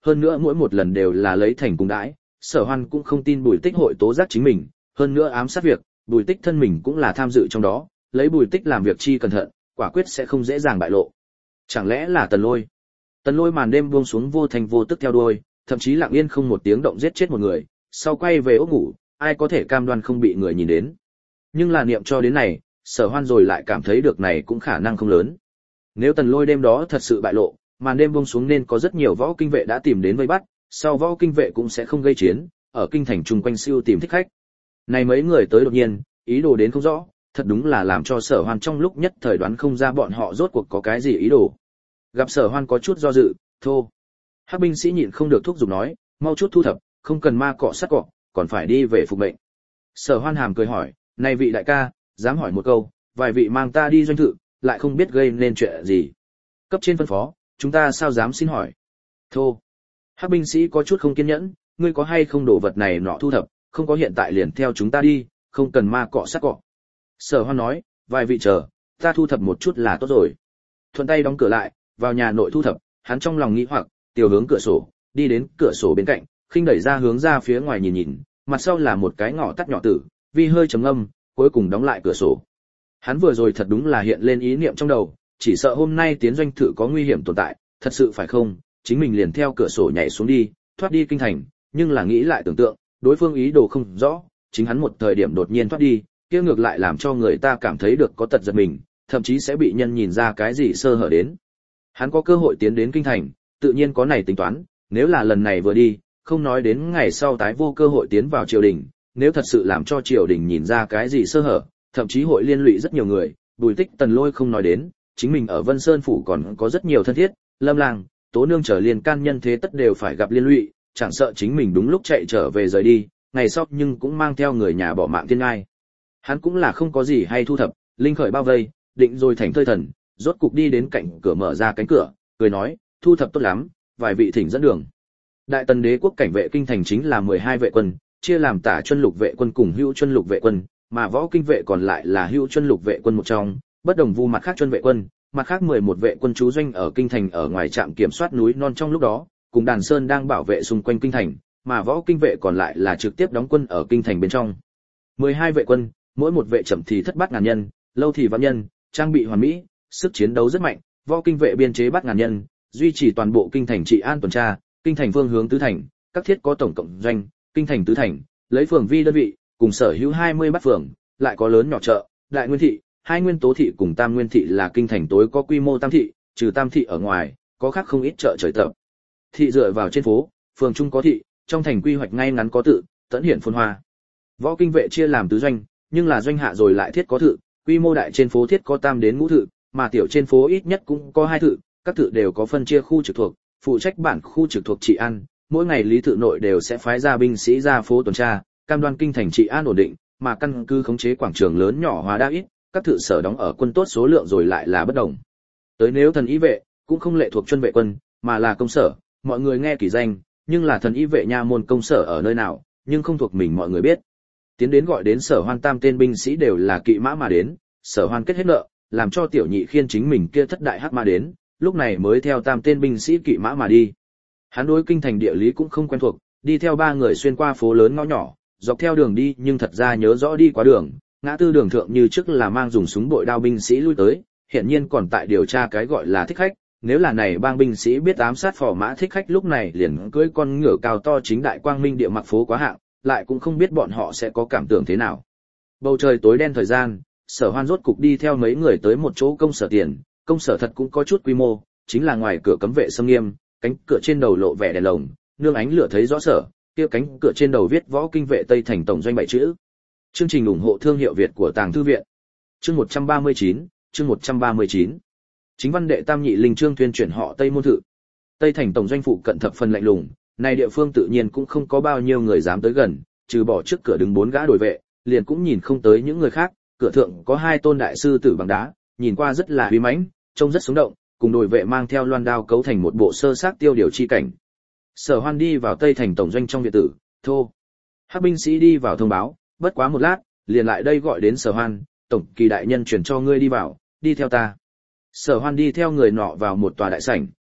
hơn nữa mỗi một lần đều là lấy thành cùng đãi, Sở Hoan cũng không tin Bùi Tích hội tố giác chính mình, hơn nữa ám sát việc, Bùi Tích thân mình cũng là tham dự trong đó, lấy Bùi Tích làm việc chi cẩn thận, quả quyết sẽ không dễ dàng bại lộ. Chẳng lẽ là Tần Lôi? Tần Lôi màn đêm buông xuống vô thành vô tức theo đuôi, thậm chí lặng yên không một tiếng động giết chết một người, sau quay về ốc ngủ, ai có thể cam đoan không bị người nhìn đến. Nhưng là niệm cho đến này, Sở Hoan rồi lại cảm thấy được này cũng khả năng không lớn. Nếu Tần Lôi đêm đó thật sự bại lộ, màn đêm buông xuống nên có rất nhiều võ kinh vệ đã tìm đến vây bắt, sau võ kinh vệ cũng sẽ không gây chiến, ở kinh thành chung quanh siêu tìm thích khách. Này mấy người tới đột nhiên, ý đồ đến không rõ, thật đúng là làm cho Sở Hoan trong lúc nhất thời đoán không ra bọn họ rốt cuộc có cái gì ý đồ. Gặp Sở Hoan có chút do dự, thô. Hắc binh sĩ nhịn không được thúc giục nói, mau chút thu thập, không cần ma cọ sát cọ, còn phải đi về phục mệnh. Sở Hoan hàm cười hỏi, này vị đại ca, dám hỏi một câu, vài vị mang ta đi doanh thự, lại không biết gây nên chuyện gì. Cấp trên phân phó, chúng ta sao dám xin hỏi. Thô. Hắc binh sĩ có chút không kiên nhẫn, ngươi có hay không đổ vật này nọ thu thập, không có hiện tại liền theo chúng ta đi, không cần ma cọ sát cọ. Sở Hoan nói, vài vị chờ, ta thu thập một chút là tốt rồi. Thuận tay đóng cửa lại, vào nhà nội thu thập, hắn trong lòng nghĩ hoặc, tiểu hướng cửa sổ, đi đến cửa sổ bên cạnh, khinh đẩy ra hướng ra phía ngoài nhìn nhìn, mặt sau là một cái ngõ tắt nhỏ tử, vi hơi trầm ngâm, cuối cùng đóng lại cửa sổ. Hắn vừa rồi thật đúng là hiện lên ý niệm trong đầu, chỉ sợ hôm nay tiến doanh thự có nguy hiểm tồn tại, thật sự phải không, chính mình liền theo cửa sổ nhảy xuống đi, thoát đi kinh thành, nhưng là nghĩ lại tưởng tượng, đối phương ý đồ không rõ, chính hắn một thời điểm đột nhiên thoát đi, kia ngược lại làm cho người ta cảm thấy được có tật giật mình, thậm chí sẽ bị nhân nhìn ra cái gì sơ hở đến. Hắn có cơ hội tiến đến kinh thành, tự nhiên có này tính toán, nếu là lần này vừa đi, không nói đến ngày sau tái vô cơ hội tiến vào triều đình, nếu thật sự làm cho triều đình nhìn ra cái gì sơ hở, thậm chí hội liên lụy rất nhiều người, Bùi Tích Tần Lôi không nói đến, chính mình ở Vân Sơn phủ còn có rất nhiều thân thiết, Lâm Lang, Tố Nương trở liên can nhân thế tất đều phải gặp liên lụy, chẳng sợ chính mình đúng lúc chạy trở về rời đi, ngày sau nhưng cũng mang theo người nhà bỏ mạng thiên ngai. Hắn cũng là không có gì hay thu thập, linh khởi bao vây, định rồi thành thơi thần, rốt cục đi đến cạnh cửa mở ra cánh cửa, cười nói, thu thập tốt lắm, vài vị thỉnh dẫn đường. Đại Tần đế quốc cảnh vệ kinh thành chính là mười hai vệ quân, chia làm Tả Chuân Lục vệ quân cùng Hữu Chuân Lục vệ quân, mà võ kinh vệ còn lại là Hữu Chuân Lục vệ quân một trong, bất đồng vu mặt khác Chuân vệ quân, mặt khác mười một vệ quân trú doanh ở kinh thành ở ngoài trạm kiểm soát núi non trong lúc đó, cùng Đàn Sơn đang bảo vệ xung quanh kinh thành, mà võ kinh vệ còn lại là trực tiếp đóng quân ở kinh thành bên trong. mười hai vệ quân, mỗi một vệ chậm thì thất bát ngàn nhân, lâu thì vạn nhân, trang bị hoàn mỹ, sức chiến đấu rất mạnh, võ kinh vệ biên chế bát ngàn nhân, duy trì toàn bộ kinh thành trị an tuần tra, kinh thành phương hướng tứ thành, các thiết có tổng cộng doanh, kinh thành tứ thành, lấy phường vi đơn vị, cùng sở hữu hai mươi bát phường, lại có lớn nhỏ chợ, đại nguyên thị, hai nguyên tố thị cùng tam nguyên thị là kinh thành tối có quy mô tam thị, trừ tam thị ở ngoài, có khác không ít chợ trời tập. Thị dựa vào trên phố, phường trung có thị, trong thành quy hoạch ngay ngắn có tự, tận hiển phồn hoa. Võ kinh vệ chia làm tứ doanh, nhưng là doanh hạ rồi lại thiết có thự, quy mô đại trên phố thiết có tam đến ngũ thự, mà tiểu trên phố ít nhất cũng có hai thự, các thự đều có phân chia khu trực thuộc, phụ trách bản khu trực thuộc trị an, mỗi ngày lý thự nội đều sẽ phái ra binh sĩ ra phố tuần tra, cam đoan kinh thành trị an ổn định, mà căn cứ khống chế quảng trường lớn nhỏ hóa đa ít, các thự sở đóng ở quân tốt số lượng rồi lại là bất đồng. Tới nếu thần y vệ, cũng không lệ thuộc Chuân vệ quân, mà là công sở, mọi người nghe kỳ danh, nhưng là thần y vệ nha môn công sở ở nơi nào, nhưng không thuộc mình mọi người biết. Tiến đến gọi đến Sở Hoan tam tên binh sĩ đều là kỵ mã mà đến, Sở Hoan kết hết nợ, làm cho tiểu nhị khiên chính mình kia thất đại hắc mã đến, lúc này mới theo tam tên binh sĩ kỵ mã mà đi. Hắn đối kinh thành địa lý cũng không quen thuộc, đi theo ba người xuyên qua phố lớn ngõ nhỏ, dọc theo đường đi nhưng thật ra nhớ rõ đi qua đường, ngã tư đường thượng như trước là mang dùng súng bội đao binh sĩ lui tới, hiện nhiên còn tại điều tra cái gọi là thích khách, nếu là này bang binh sĩ biết ám sát phò mã thích khách lúc này liền cưỡi con ngựa cao to chính đại quang minh địa mặc phố quá hạng, lại cũng không biết bọn họ sẽ có cảm tưởng thế nào. Bầu trời tối đen thời gian, Sở Hoan rốt cục đi theo mấy người tới một chỗ công sở tiền, công sở thật cũng có chút quy mô, chính là ngoài cửa cấm vệ xâm nghiêm, cánh cửa trên đầu lộ vẻ đèn lồng, nương ánh lửa thấy rõ sở, kia cánh cửa trên đầu viết võ kinh vệ Tây Thành tổng doanh bảy chữ. Chương trình ủng hộ thương hiệu Việt của Tàng Thư viện. Chương một trăm ba mươi chín, chương một trăm ba mươi chín. Chính văn đệ tam nhị linh chương tuyên chuyển họ Tây môn thự. Tây Thành tổng doanh phụ cận thập phần lạnh lùng, này địa phương tự nhiên cũng không có bao nhiêu người dám tới gần, trừ bỏ trước cửa đứng bốn gã đội vệ, liền cũng nhìn không tới những người khác, cửa thượng có hai tôn đại sư tử bằng đá, nhìn qua rất là uy mãnh, trông rất sống động, cùng đội vệ mang theo loan đao cấu thành một bộ sơ xác tiêu điều chi cảnh. Sở Hoan đi vào Tây Thành tổng doanh trong viện tử, thô. Hắc binh sĩ đi vào thông báo, bất quá một lát, liền lại đây gọi đến Sở Hoan, tổng kỳ đại nhân truyền cho ngươi đi vào, đi theo ta. Sở Hoan đi theo người nọ vào một tòa đại sảnh,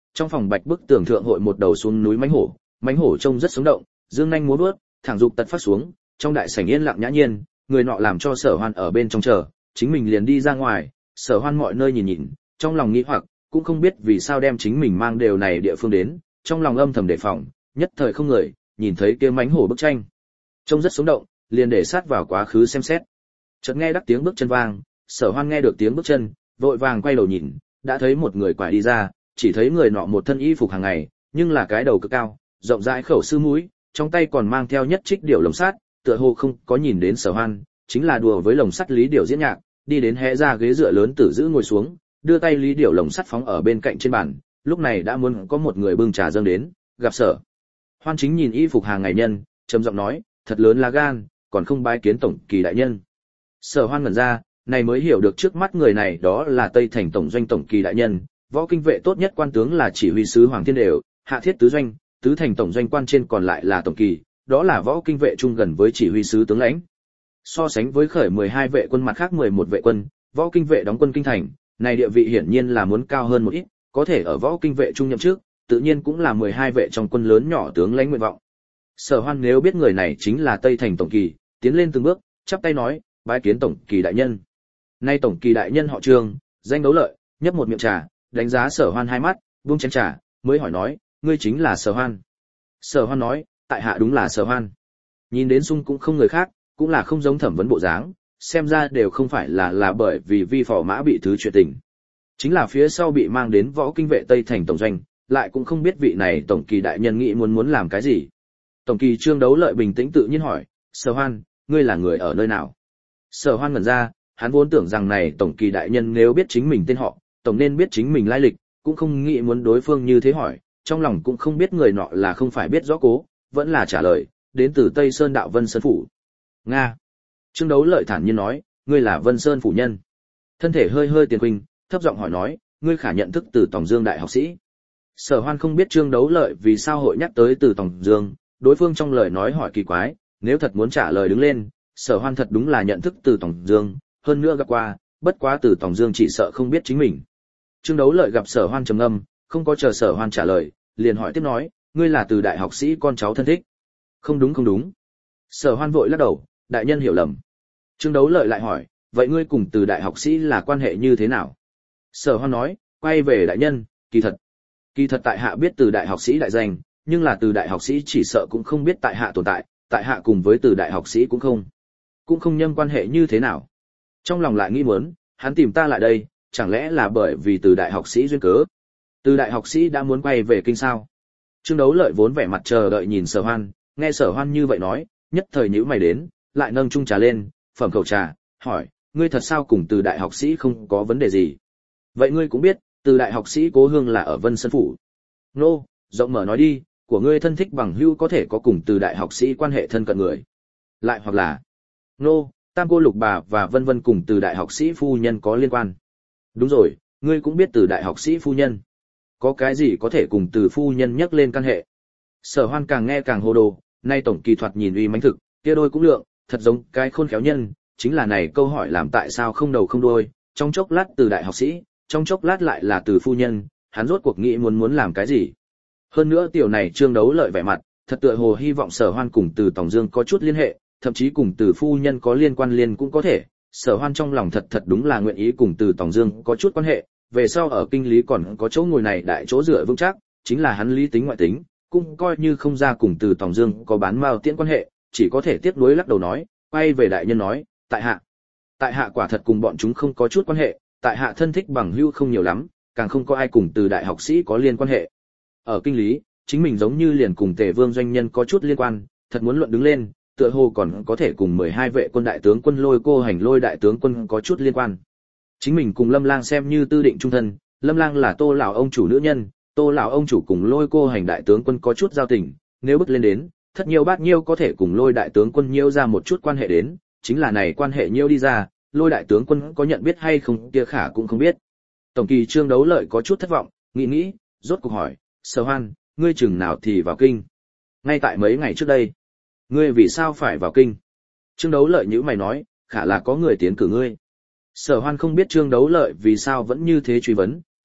trong phòng bạch bức tường thượng hội một đầu xuống núi mãnh hổ, mãnh hổ trông rất sống động, dương nhanh múa vuốt, thẳng dục tật phát xuống, trong đại sảnh yên lặng nhã nhiên, người nọ làm cho Sở Hoan ở bên trong chờ, chính mình liền đi ra ngoài. Sở Hoan mọi nơi nhìn nhìn, trong lòng nghĩ hoặc, cũng không biết vì sao đem chính mình mang đều này địa phương đến, trong lòng âm thầm đề phòng, nhất thời không người, nhìn thấy kia mãnh hổ bức tranh, trông rất sống động, liền để sát vào quá khứ xem xét. Chợt nghe đắc tiếng bước chân vang, Sở Hoan nghe được tiếng bước chân, vội vàng quay đầu nhìn, đã thấy một người quải đi ra, chỉ thấy người nọ một thân y phục hàng ngày, nhưng là cái đầu cực cao, rộng rãi khẩu sư mũi, trong tay còn mang theo nhất trích điểu lồng sắt, tựa hồ không có nhìn đến Sở Hoan, chính là đùa với lồng sắt lý điểu diễn nhạc, đi đến hé ra ghế dựa lớn tử giữ ngồi xuống, đưa tay lý điểu lồng sắt phóng ở bên cạnh trên bàn, lúc này đã muốn có một người bưng trà dâng đến, gặp Sở Hoan chính nhìn y phục hàng ngày nhân, trầm giọng nói, thật lớn là gan, còn không bái kiến tổng kỳ đại nhân. Sở Hoan ngẩn ra, này mới hiểu được trước mắt người này đó là Tây Thành tổng doanh tổng kỳ đại nhân, võ kinh vệ tốt nhất quan tướng là chỉ huy sứ Hoàng Thiên Đều, hạ thiết tứ doanh, tứ thành tổng doanh quan trên còn lại là tổng kỳ, đó là võ kinh vệ trung gần với chỉ huy sứ tướng lãnh. So sánh với khởi mười hai vệ quân mặt khác mười một vệ quân, võ kinh vệ đóng quân kinh thành, này địa vị hiển nhiên là muốn cao hơn một ít, có thể ở võ kinh vệ trung nhậm trước, tự nhiên cũng là mười hai vệ trong quân lớn nhỏ tướng lãnh nguyện vọng. Sở Hoan nếu biết người này chính là Tây Thành tổng kỳ, tiến lên từng bước, chắp tay nói, bái kiến tổng kỳ đại nhân. Nay tổng kỳ đại nhân họ Trương, danh Đấu Lợi, nhấp một miệng trà, đánh giá Sở Hoan hai mắt, buông chén trà, mới hỏi nói, ngươi chính là Sở Hoan. Sở Hoan nói, tại hạ đúng là Sở Hoan. Nhìn đến xung cũng không người khác, cũng là không giống thẩm vấn bộ dáng, xem ra đều không phải là là bởi vì vi phò mã bị thứ chuyện tình. Chính là phía sau bị mang đến võ kinh vệ Tây Thành tổng doanh, lại cũng không biết vị này tổng kỳ đại nhân nghĩ muốn muốn làm cái gì. Tổng kỳ Trương Đấu Lợi bình tĩnh tự nhiên hỏi, Sở Hoan, ngươi là người ở nơi nào? Sở Hoan ngẩn ra, hắn vốn tưởng rằng này tổng kỳ đại nhân nếu biết chính mình tên họ, tổng nên biết chính mình lai lịch, cũng không nghĩ muốn đối phương như thế hỏi, trong lòng cũng không biết người nọ là không phải biết rõ cố, vẫn là trả lời, đến từ Tây Sơn đạo Vân Sơn phủ. Nga. Trương Đấu Lợi thản nhiên nói, ngươi là Vân Sơn phủ nhân. Thân thể hơi hơi tiền khuynh, thấp giọng hỏi nói, ngươi khả nhận thức từ Tòng Dương đại học sĩ. Sở Hoan không biết Trương Đấu Lợi vì sao hội nhắc tới từ Tòng Dương, đối phương trong lời nói hỏi kỳ quái, nếu thật muốn trả lời đứng lên, Sở Hoan thật đúng là nhận thức từ Tòng Dương, hơn nữa gặp qua, bất quá từ Tòng Dương chỉ sợ không biết chính mình. Trương Đấu Lợi gặp Sở Hoan trầm ngâm, không có chờ Sở Hoan trả lời, liền hỏi tiếp nói, ngươi là từ đại học sĩ con cháu thân thích? Không đúng không đúng. Sở Hoan vội lắc đầu, đại nhân hiểu lầm. Trương Đấu Lợi lại hỏi, vậy ngươi cùng từ đại học sĩ là quan hệ như thế nào? Sở Hoan nói, quay về đại nhân, kỳ thật. Kỳ thật tại hạ biết từ đại học sĩ đại danh, nhưng là từ đại học sĩ chỉ sợ cũng không biết tại hạ tồn tại, tại hạ cùng với từ đại học sĩ cũng không. Cũng không nhâm quan hệ như thế nào. Trong lòng lại nghĩ muốn, hắn tìm ta lại đây, chẳng lẽ là bởi vì từ đại học sĩ duyên cớ? Từ đại học sĩ đã muốn quay về kinh sao? Trương Đấu Lợi vốn vẻ mặt chờ đợi nhìn Sở Hoan, nghe Sở Hoan như vậy nói, nhất thời nhíu mày đến, lại nâng chung trà lên, phẩm khẩu trà, hỏi, ngươi thật sao cùng từ đại học sĩ không có vấn đề gì? Vậy ngươi cũng biết, từ đại học sĩ cố hương là ở Vân Sơn phủ. Nô, rộng mở nói đi, của ngươi thân thích bằng hữu có thể có cùng từ đại học sĩ quan hệ thân cận người. Lại hoặc là, nô, tam cô lục bà và vân vân cùng từ đại học sĩ phu nhân có liên quan. Đúng rồi, ngươi cũng biết từ đại học sĩ phu nhân. Có cái gì có thể cùng từ phu nhân nhắc lên căn hệ? Sở Hoan càng nghe càng hồ đồ, nay tổng kỳ thuật nhìn uy mãnh thực, kia đôi cũng lượng, thật giống cái khôn khéo nhân, chính là này câu hỏi làm tại sao không đầu không đuôi, trong chốc lát từ đại học sĩ, trong chốc lát lại là từ phu nhân, hắn rốt cuộc nghĩ muốn muốn làm cái gì? Hơn nữa tiểu này Trương Đấu Lợi vẻ mặt, thật tựa hồ hy vọng Sở Hoan cùng từ Tòng Dương có chút liên hệ, thậm chí cùng từ phu nhân có liên quan liên cũng có thể. Sở Hoan trong lòng thật thật đúng là nguyện ý cùng từ Tòng Dương có chút quan hệ, về sau ở kinh lý còn có chỗ ngồi này đại chỗ dựa vững chắc, chính là hắn lý tính ngoại tính, cũng coi như không ra cùng từ Tòng Dương có bán mao tiễn quan hệ, chỉ có thể tiếp nối lắc đầu nói, quay về đại nhân nói, tại hạ, tại hạ quả thật cùng bọn chúng không có chút quan hệ, tại hạ thân thích bằng hữu không nhiều lắm, càng không có ai cùng từ đại học sĩ có liên quan hệ. Ở kinh lý, chính mình giống như liền cùng Tề Vương doanh nhân có chút liên quan, thật muốn luận đứng lên, tựa hồ còn có thể cùng mười hai vệ quân đại tướng quân Lôi Cô Hành Lôi đại tướng quân có chút liên quan. Chính mình cùng Lâm Lang xem như tư định trung thân, Lâm Lang là Tô lão ông chủ nữ nhân, Tô lão ông chủ cùng Lôi Cô Hành đại tướng quân có chút giao tình, nếu bước lên đến, thật nhiều bát nhiêu có thể cùng Lôi đại tướng quân nhiêu ra một chút quan hệ đến, chính là này quan hệ nhiêu đi ra, Lôi đại tướng quân có nhận biết hay không kia khả cũng không biết. Tổng kỳ Trương Đấu Lợi có chút thất vọng, nghĩ nghĩ, rốt cuộc hỏi, Sở Hoan, ngươi chừng nào thì vào kinh? Ngay tại mấy ngày trước đây. Ngươi vì sao phải vào kinh? Trương Đấu Lợi nhíu mày nói, khả là có người tiến cử ngươi. Sở Hoan không biết Trương Đấu Lợi vì sao vẫn như thế truy vấn,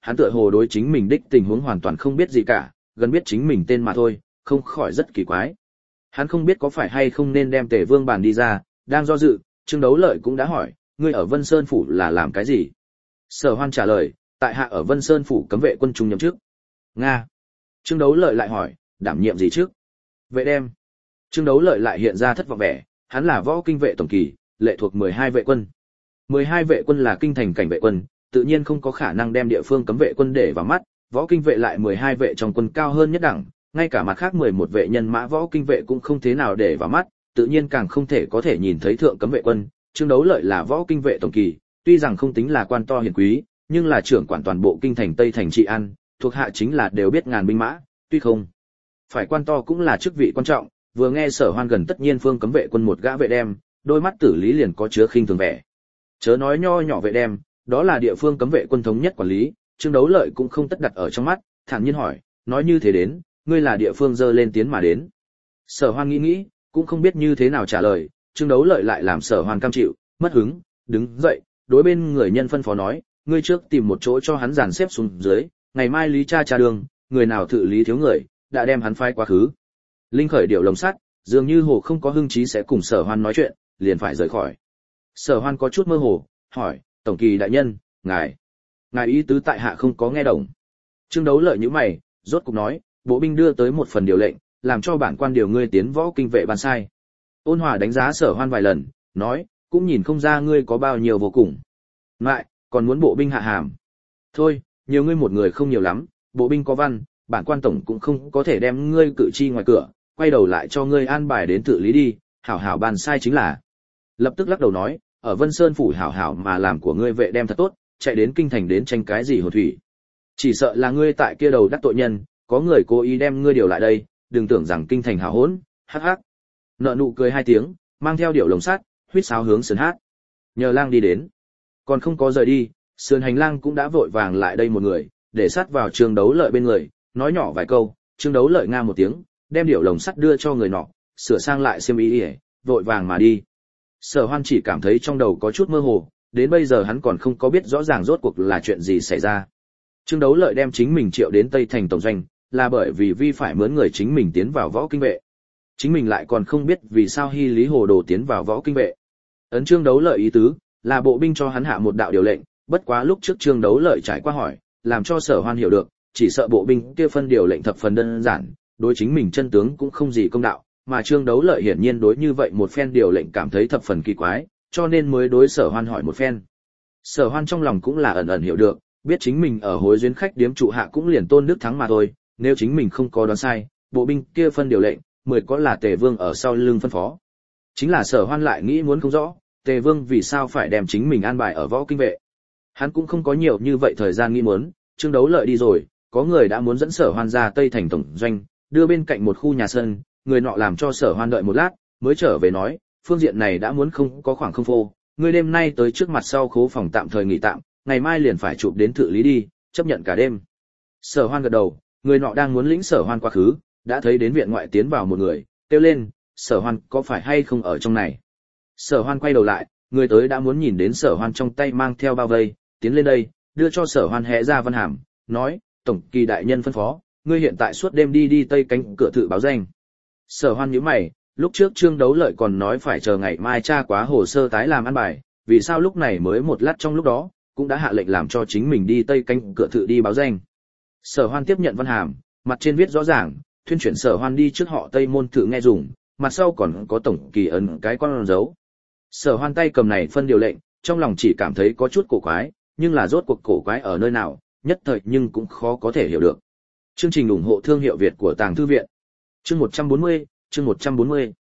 hắn tựa hồ đối chính mình đích tình huống hoàn toàn không biết gì cả, gần biết chính mình tên mà thôi, không khỏi rất kỳ quái. Hắn không biết có phải hay không nên đem Tề Vương bàn đi ra, đang do dự, Trương Đấu Lợi cũng đã hỏi, ngươi ở Vân Sơn phủ là làm cái gì? Sở Hoan trả lời, tại hạ ở Vân Sơn phủ cấm vệ quân trung nhậm chức. Nga. Trương Đấu Lợi lại hỏi, đảm nhiệm gì trước? Vệ đem. Trương Đấu Lợi lại hiện ra thất vọng vẻ, hắn là võ kinh vệ tổng kỳ, lệ thuộc mười hai vệ quân. mười hai vệ quân là kinh thành cảnh vệ quân, tự nhiên không có khả năng đem địa phương cấm vệ quân để vào mắt, võ kinh vệ lại mười hai vệ trong quân cao hơn nhất đẳng, ngay cả mặt khác mười một vệ nhân mã võ kinh vệ cũng không thế nào để vào mắt, tự nhiên càng không thể có thể nhìn thấy thượng cấm vệ quân. Trương Đấu Lợi là võ kinh vệ tổng kỳ, tuy rằng không tính là quan to hiền quý, nhưng là trưởng quản toàn bộ kinh thành Tây thành trị an, thuộc hạ chính là đều biết ngàn binh mã, tuy không phải quan to cũng là chức vị quan trọng. Vừa nghe Sở Hoan gần tất nhiên phương cấm vệ quân một gã vệ đem, đôi mắt tử lý liền có chứa khinh thường vẻ. Chớ nói nho nhỏ vệ đem, đó là địa phương cấm vệ quân thống nhất quản lý, Trương Đấu Lợi cũng không tất đặt ở trong mắt, thản nhiên hỏi, nói như thế đến, ngươi là địa phương dơ lên tiến mà đến. Sở Hoan nghĩ nghĩ, cũng không biết như thế nào trả lời, Trương Đấu Lợi lại làm Sở Hoan cam chịu, mất hứng, đứng dậy, đối bên người nhân phân phó nói, ngươi trước tìm một chỗ cho hắn dàn xếp xuống dưới, ngày mai lý tra tra đường, người nào thự lý thiếu người, đã đem hắn phái quá khứ. Linh khởi điệu lồng sắt, dường như hồ không có hưng trí sẽ cùng Sở Hoan nói chuyện, liền phải rời khỏi. Sở Hoan có chút mơ hồ, hỏi, tổng kỳ đại nhân, ngài, ngài ý tứ tại hạ không có nghe đồng. Trương Đấu Lợi nhíu mày, rốt cục nói, bộ binh đưa tới một phần điều lệnh, làm cho bản quan điều ngươi tiến võ kinh vệ ban sai. Ôn Hòa đánh giá Sở Hoan vài lần, nói, cũng nhìn không ra ngươi có bao nhiêu vô cùng. Ngại, còn muốn bộ binh hạ hàm. Thôi, nhiều ngươi một người không nhiều lắm, bộ binh có văn, bản quan tổng cũng không có thể đem ngươi cự chi ngoài cửa, quay đầu lại cho ngươi an bài đến tự lý đi, hảo hảo bàn sai chính là. Lập tức lắc đầu nói, ở Vân Sơn phủ hảo hảo mà làm của ngươi vệ đem thật tốt, chạy đến kinh thành đến tranh cái gì hồ thủy. Chỉ sợ là ngươi tại kia đầu đắc tội nhân, có người cố ý đem ngươi điều lại đây, đừng tưởng rằng kinh thành hảo hỗn, hắc hắc. Nợ nụ cười hai tiếng, mang theo điệu lồng sắt, huýt sáo hướng sườn hát. Nhờ lang đi đến, còn không có rời đi, sườn hành lang cũng đã vội vàng lại đây một người, để sát vào Trương Đấu Lợi bên người, nói nhỏ vài câu, Trương Đấu Lợi nga một tiếng, đem điệu lồng sắt đưa cho người nọ, sửa sang lại xiêm y ỉa, vội vàng mà đi. Sở Hoan chỉ cảm thấy trong đầu có chút mơ hồ, đến bây giờ hắn còn không có biết rõ ràng rốt cuộc là chuyện gì xảy ra. Trương Đấu Lợi đem chính mình triệu đến Tây Thành tổng doanh, là bởi vì vi phải mướn người chính mình tiến vào võ kinh vệ. Chính mình lại còn không biết vì sao Hy Lý Hồ Đồ tiến vào võ kinh vệ. Ấn Trương Đấu Lợi ý tứ, là bộ binh cho hắn hạ một đạo điều lệnh, bất quá lúc trước Trương Đấu Lợi trải qua hỏi, làm cho Sở Hoan hiểu được, chỉ sợ bộ binh kia phân điều lệnh thập phần đơn giản, đối chính mình chân tướng cũng không gì công đạo, mà Trương Đấu Lợi hiển nhiên đối như vậy một phen điều lệnh cảm thấy thập phần kỳ quái, cho nên mới đối Sở Hoan hỏi một phen. Sở Hoan trong lòng cũng là ẩn ẩn hiểu được, biết chính mình ở hối duyên khách điếm trụ hạ cũng liền tôn đức thắng mà thôi, nếu chính mình không có đoán sai, bộ binh kia phân điều lệnh, mười có là Tề Vương ở sau lưng phân phó. Chính là Sở Hoan lại nghĩ muốn không rõ, Tề Vương vì sao phải đem chính mình an bài ở võ kinh vệ. Hắn cũng không có nhiều như vậy thời gian nghĩ muốn, Trương Đấu Lợi đi rồi, có người đã muốn dẫn Sở Hoan ra Tây Thành tổng doanh, đưa bên cạnh một khu nhà sân, người nọ làm cho Sở Hoan đợi một lát, mới trở về nói, phương diện này đã muốn không có khoảng không phô, người đêm nay tới trước mặt sau khố phòng tạm thời nghỉ tạm, ngày mai liền phải chụp đến thự lý đi, chấp nhận cả đêm. Sở Hoan gật đầu, người nọ đang muốn lĩnh Sở Hoan quá khứ, đã thấy đến viện ngoại tiến vào một người, kêu lên, Sở Hoan có phải hay không ở trong này. Sở Hoan quay đầu lại, người tới đã muốn nhìn đến Sở Hoan trong tay mang theo bao vây, tiến lên đây, đưa cho Sở Hoan hé ra văn hàm, nói, tổng kỳ đại nhân phân phó, ngươi hiện tại suốt đêm đi đi tây cánh cửa thự báo danh. Sở Hoan nhíu mày, lúc trước Trương Đấu Lợi còn nói phải chờ ngày mai tra quá hồ sơ tái làm ăn bài, vì sao lúc này mới một lát trong lúc đó, cũng đã hạ lệnh làm cho chính mình đi tây cánh cửa thự đi báo danh. Sở Hoan tiếp nhận văn hàm, mặt trên viết rõ ràng, thuyên chuyển Sở Hoan đi trước họ Tây môn thự nghe dùng, mặt sau còn có tổng kỳ ấn cái con dấu. Sở Hoan tay cầm này phân điều lệnh, trong lòng chỉ cảm thấy có chút cổ quái, nhưng là rốt cuộc cổ quái ở nơi nào, nhất thời nhưng cũng khó có thể hiểu được. Chương trình ủng hộ thương hiệu Việt của Tàng Thư viện. Chương một trăm bốn mươi, chương một trăm bốn mươi.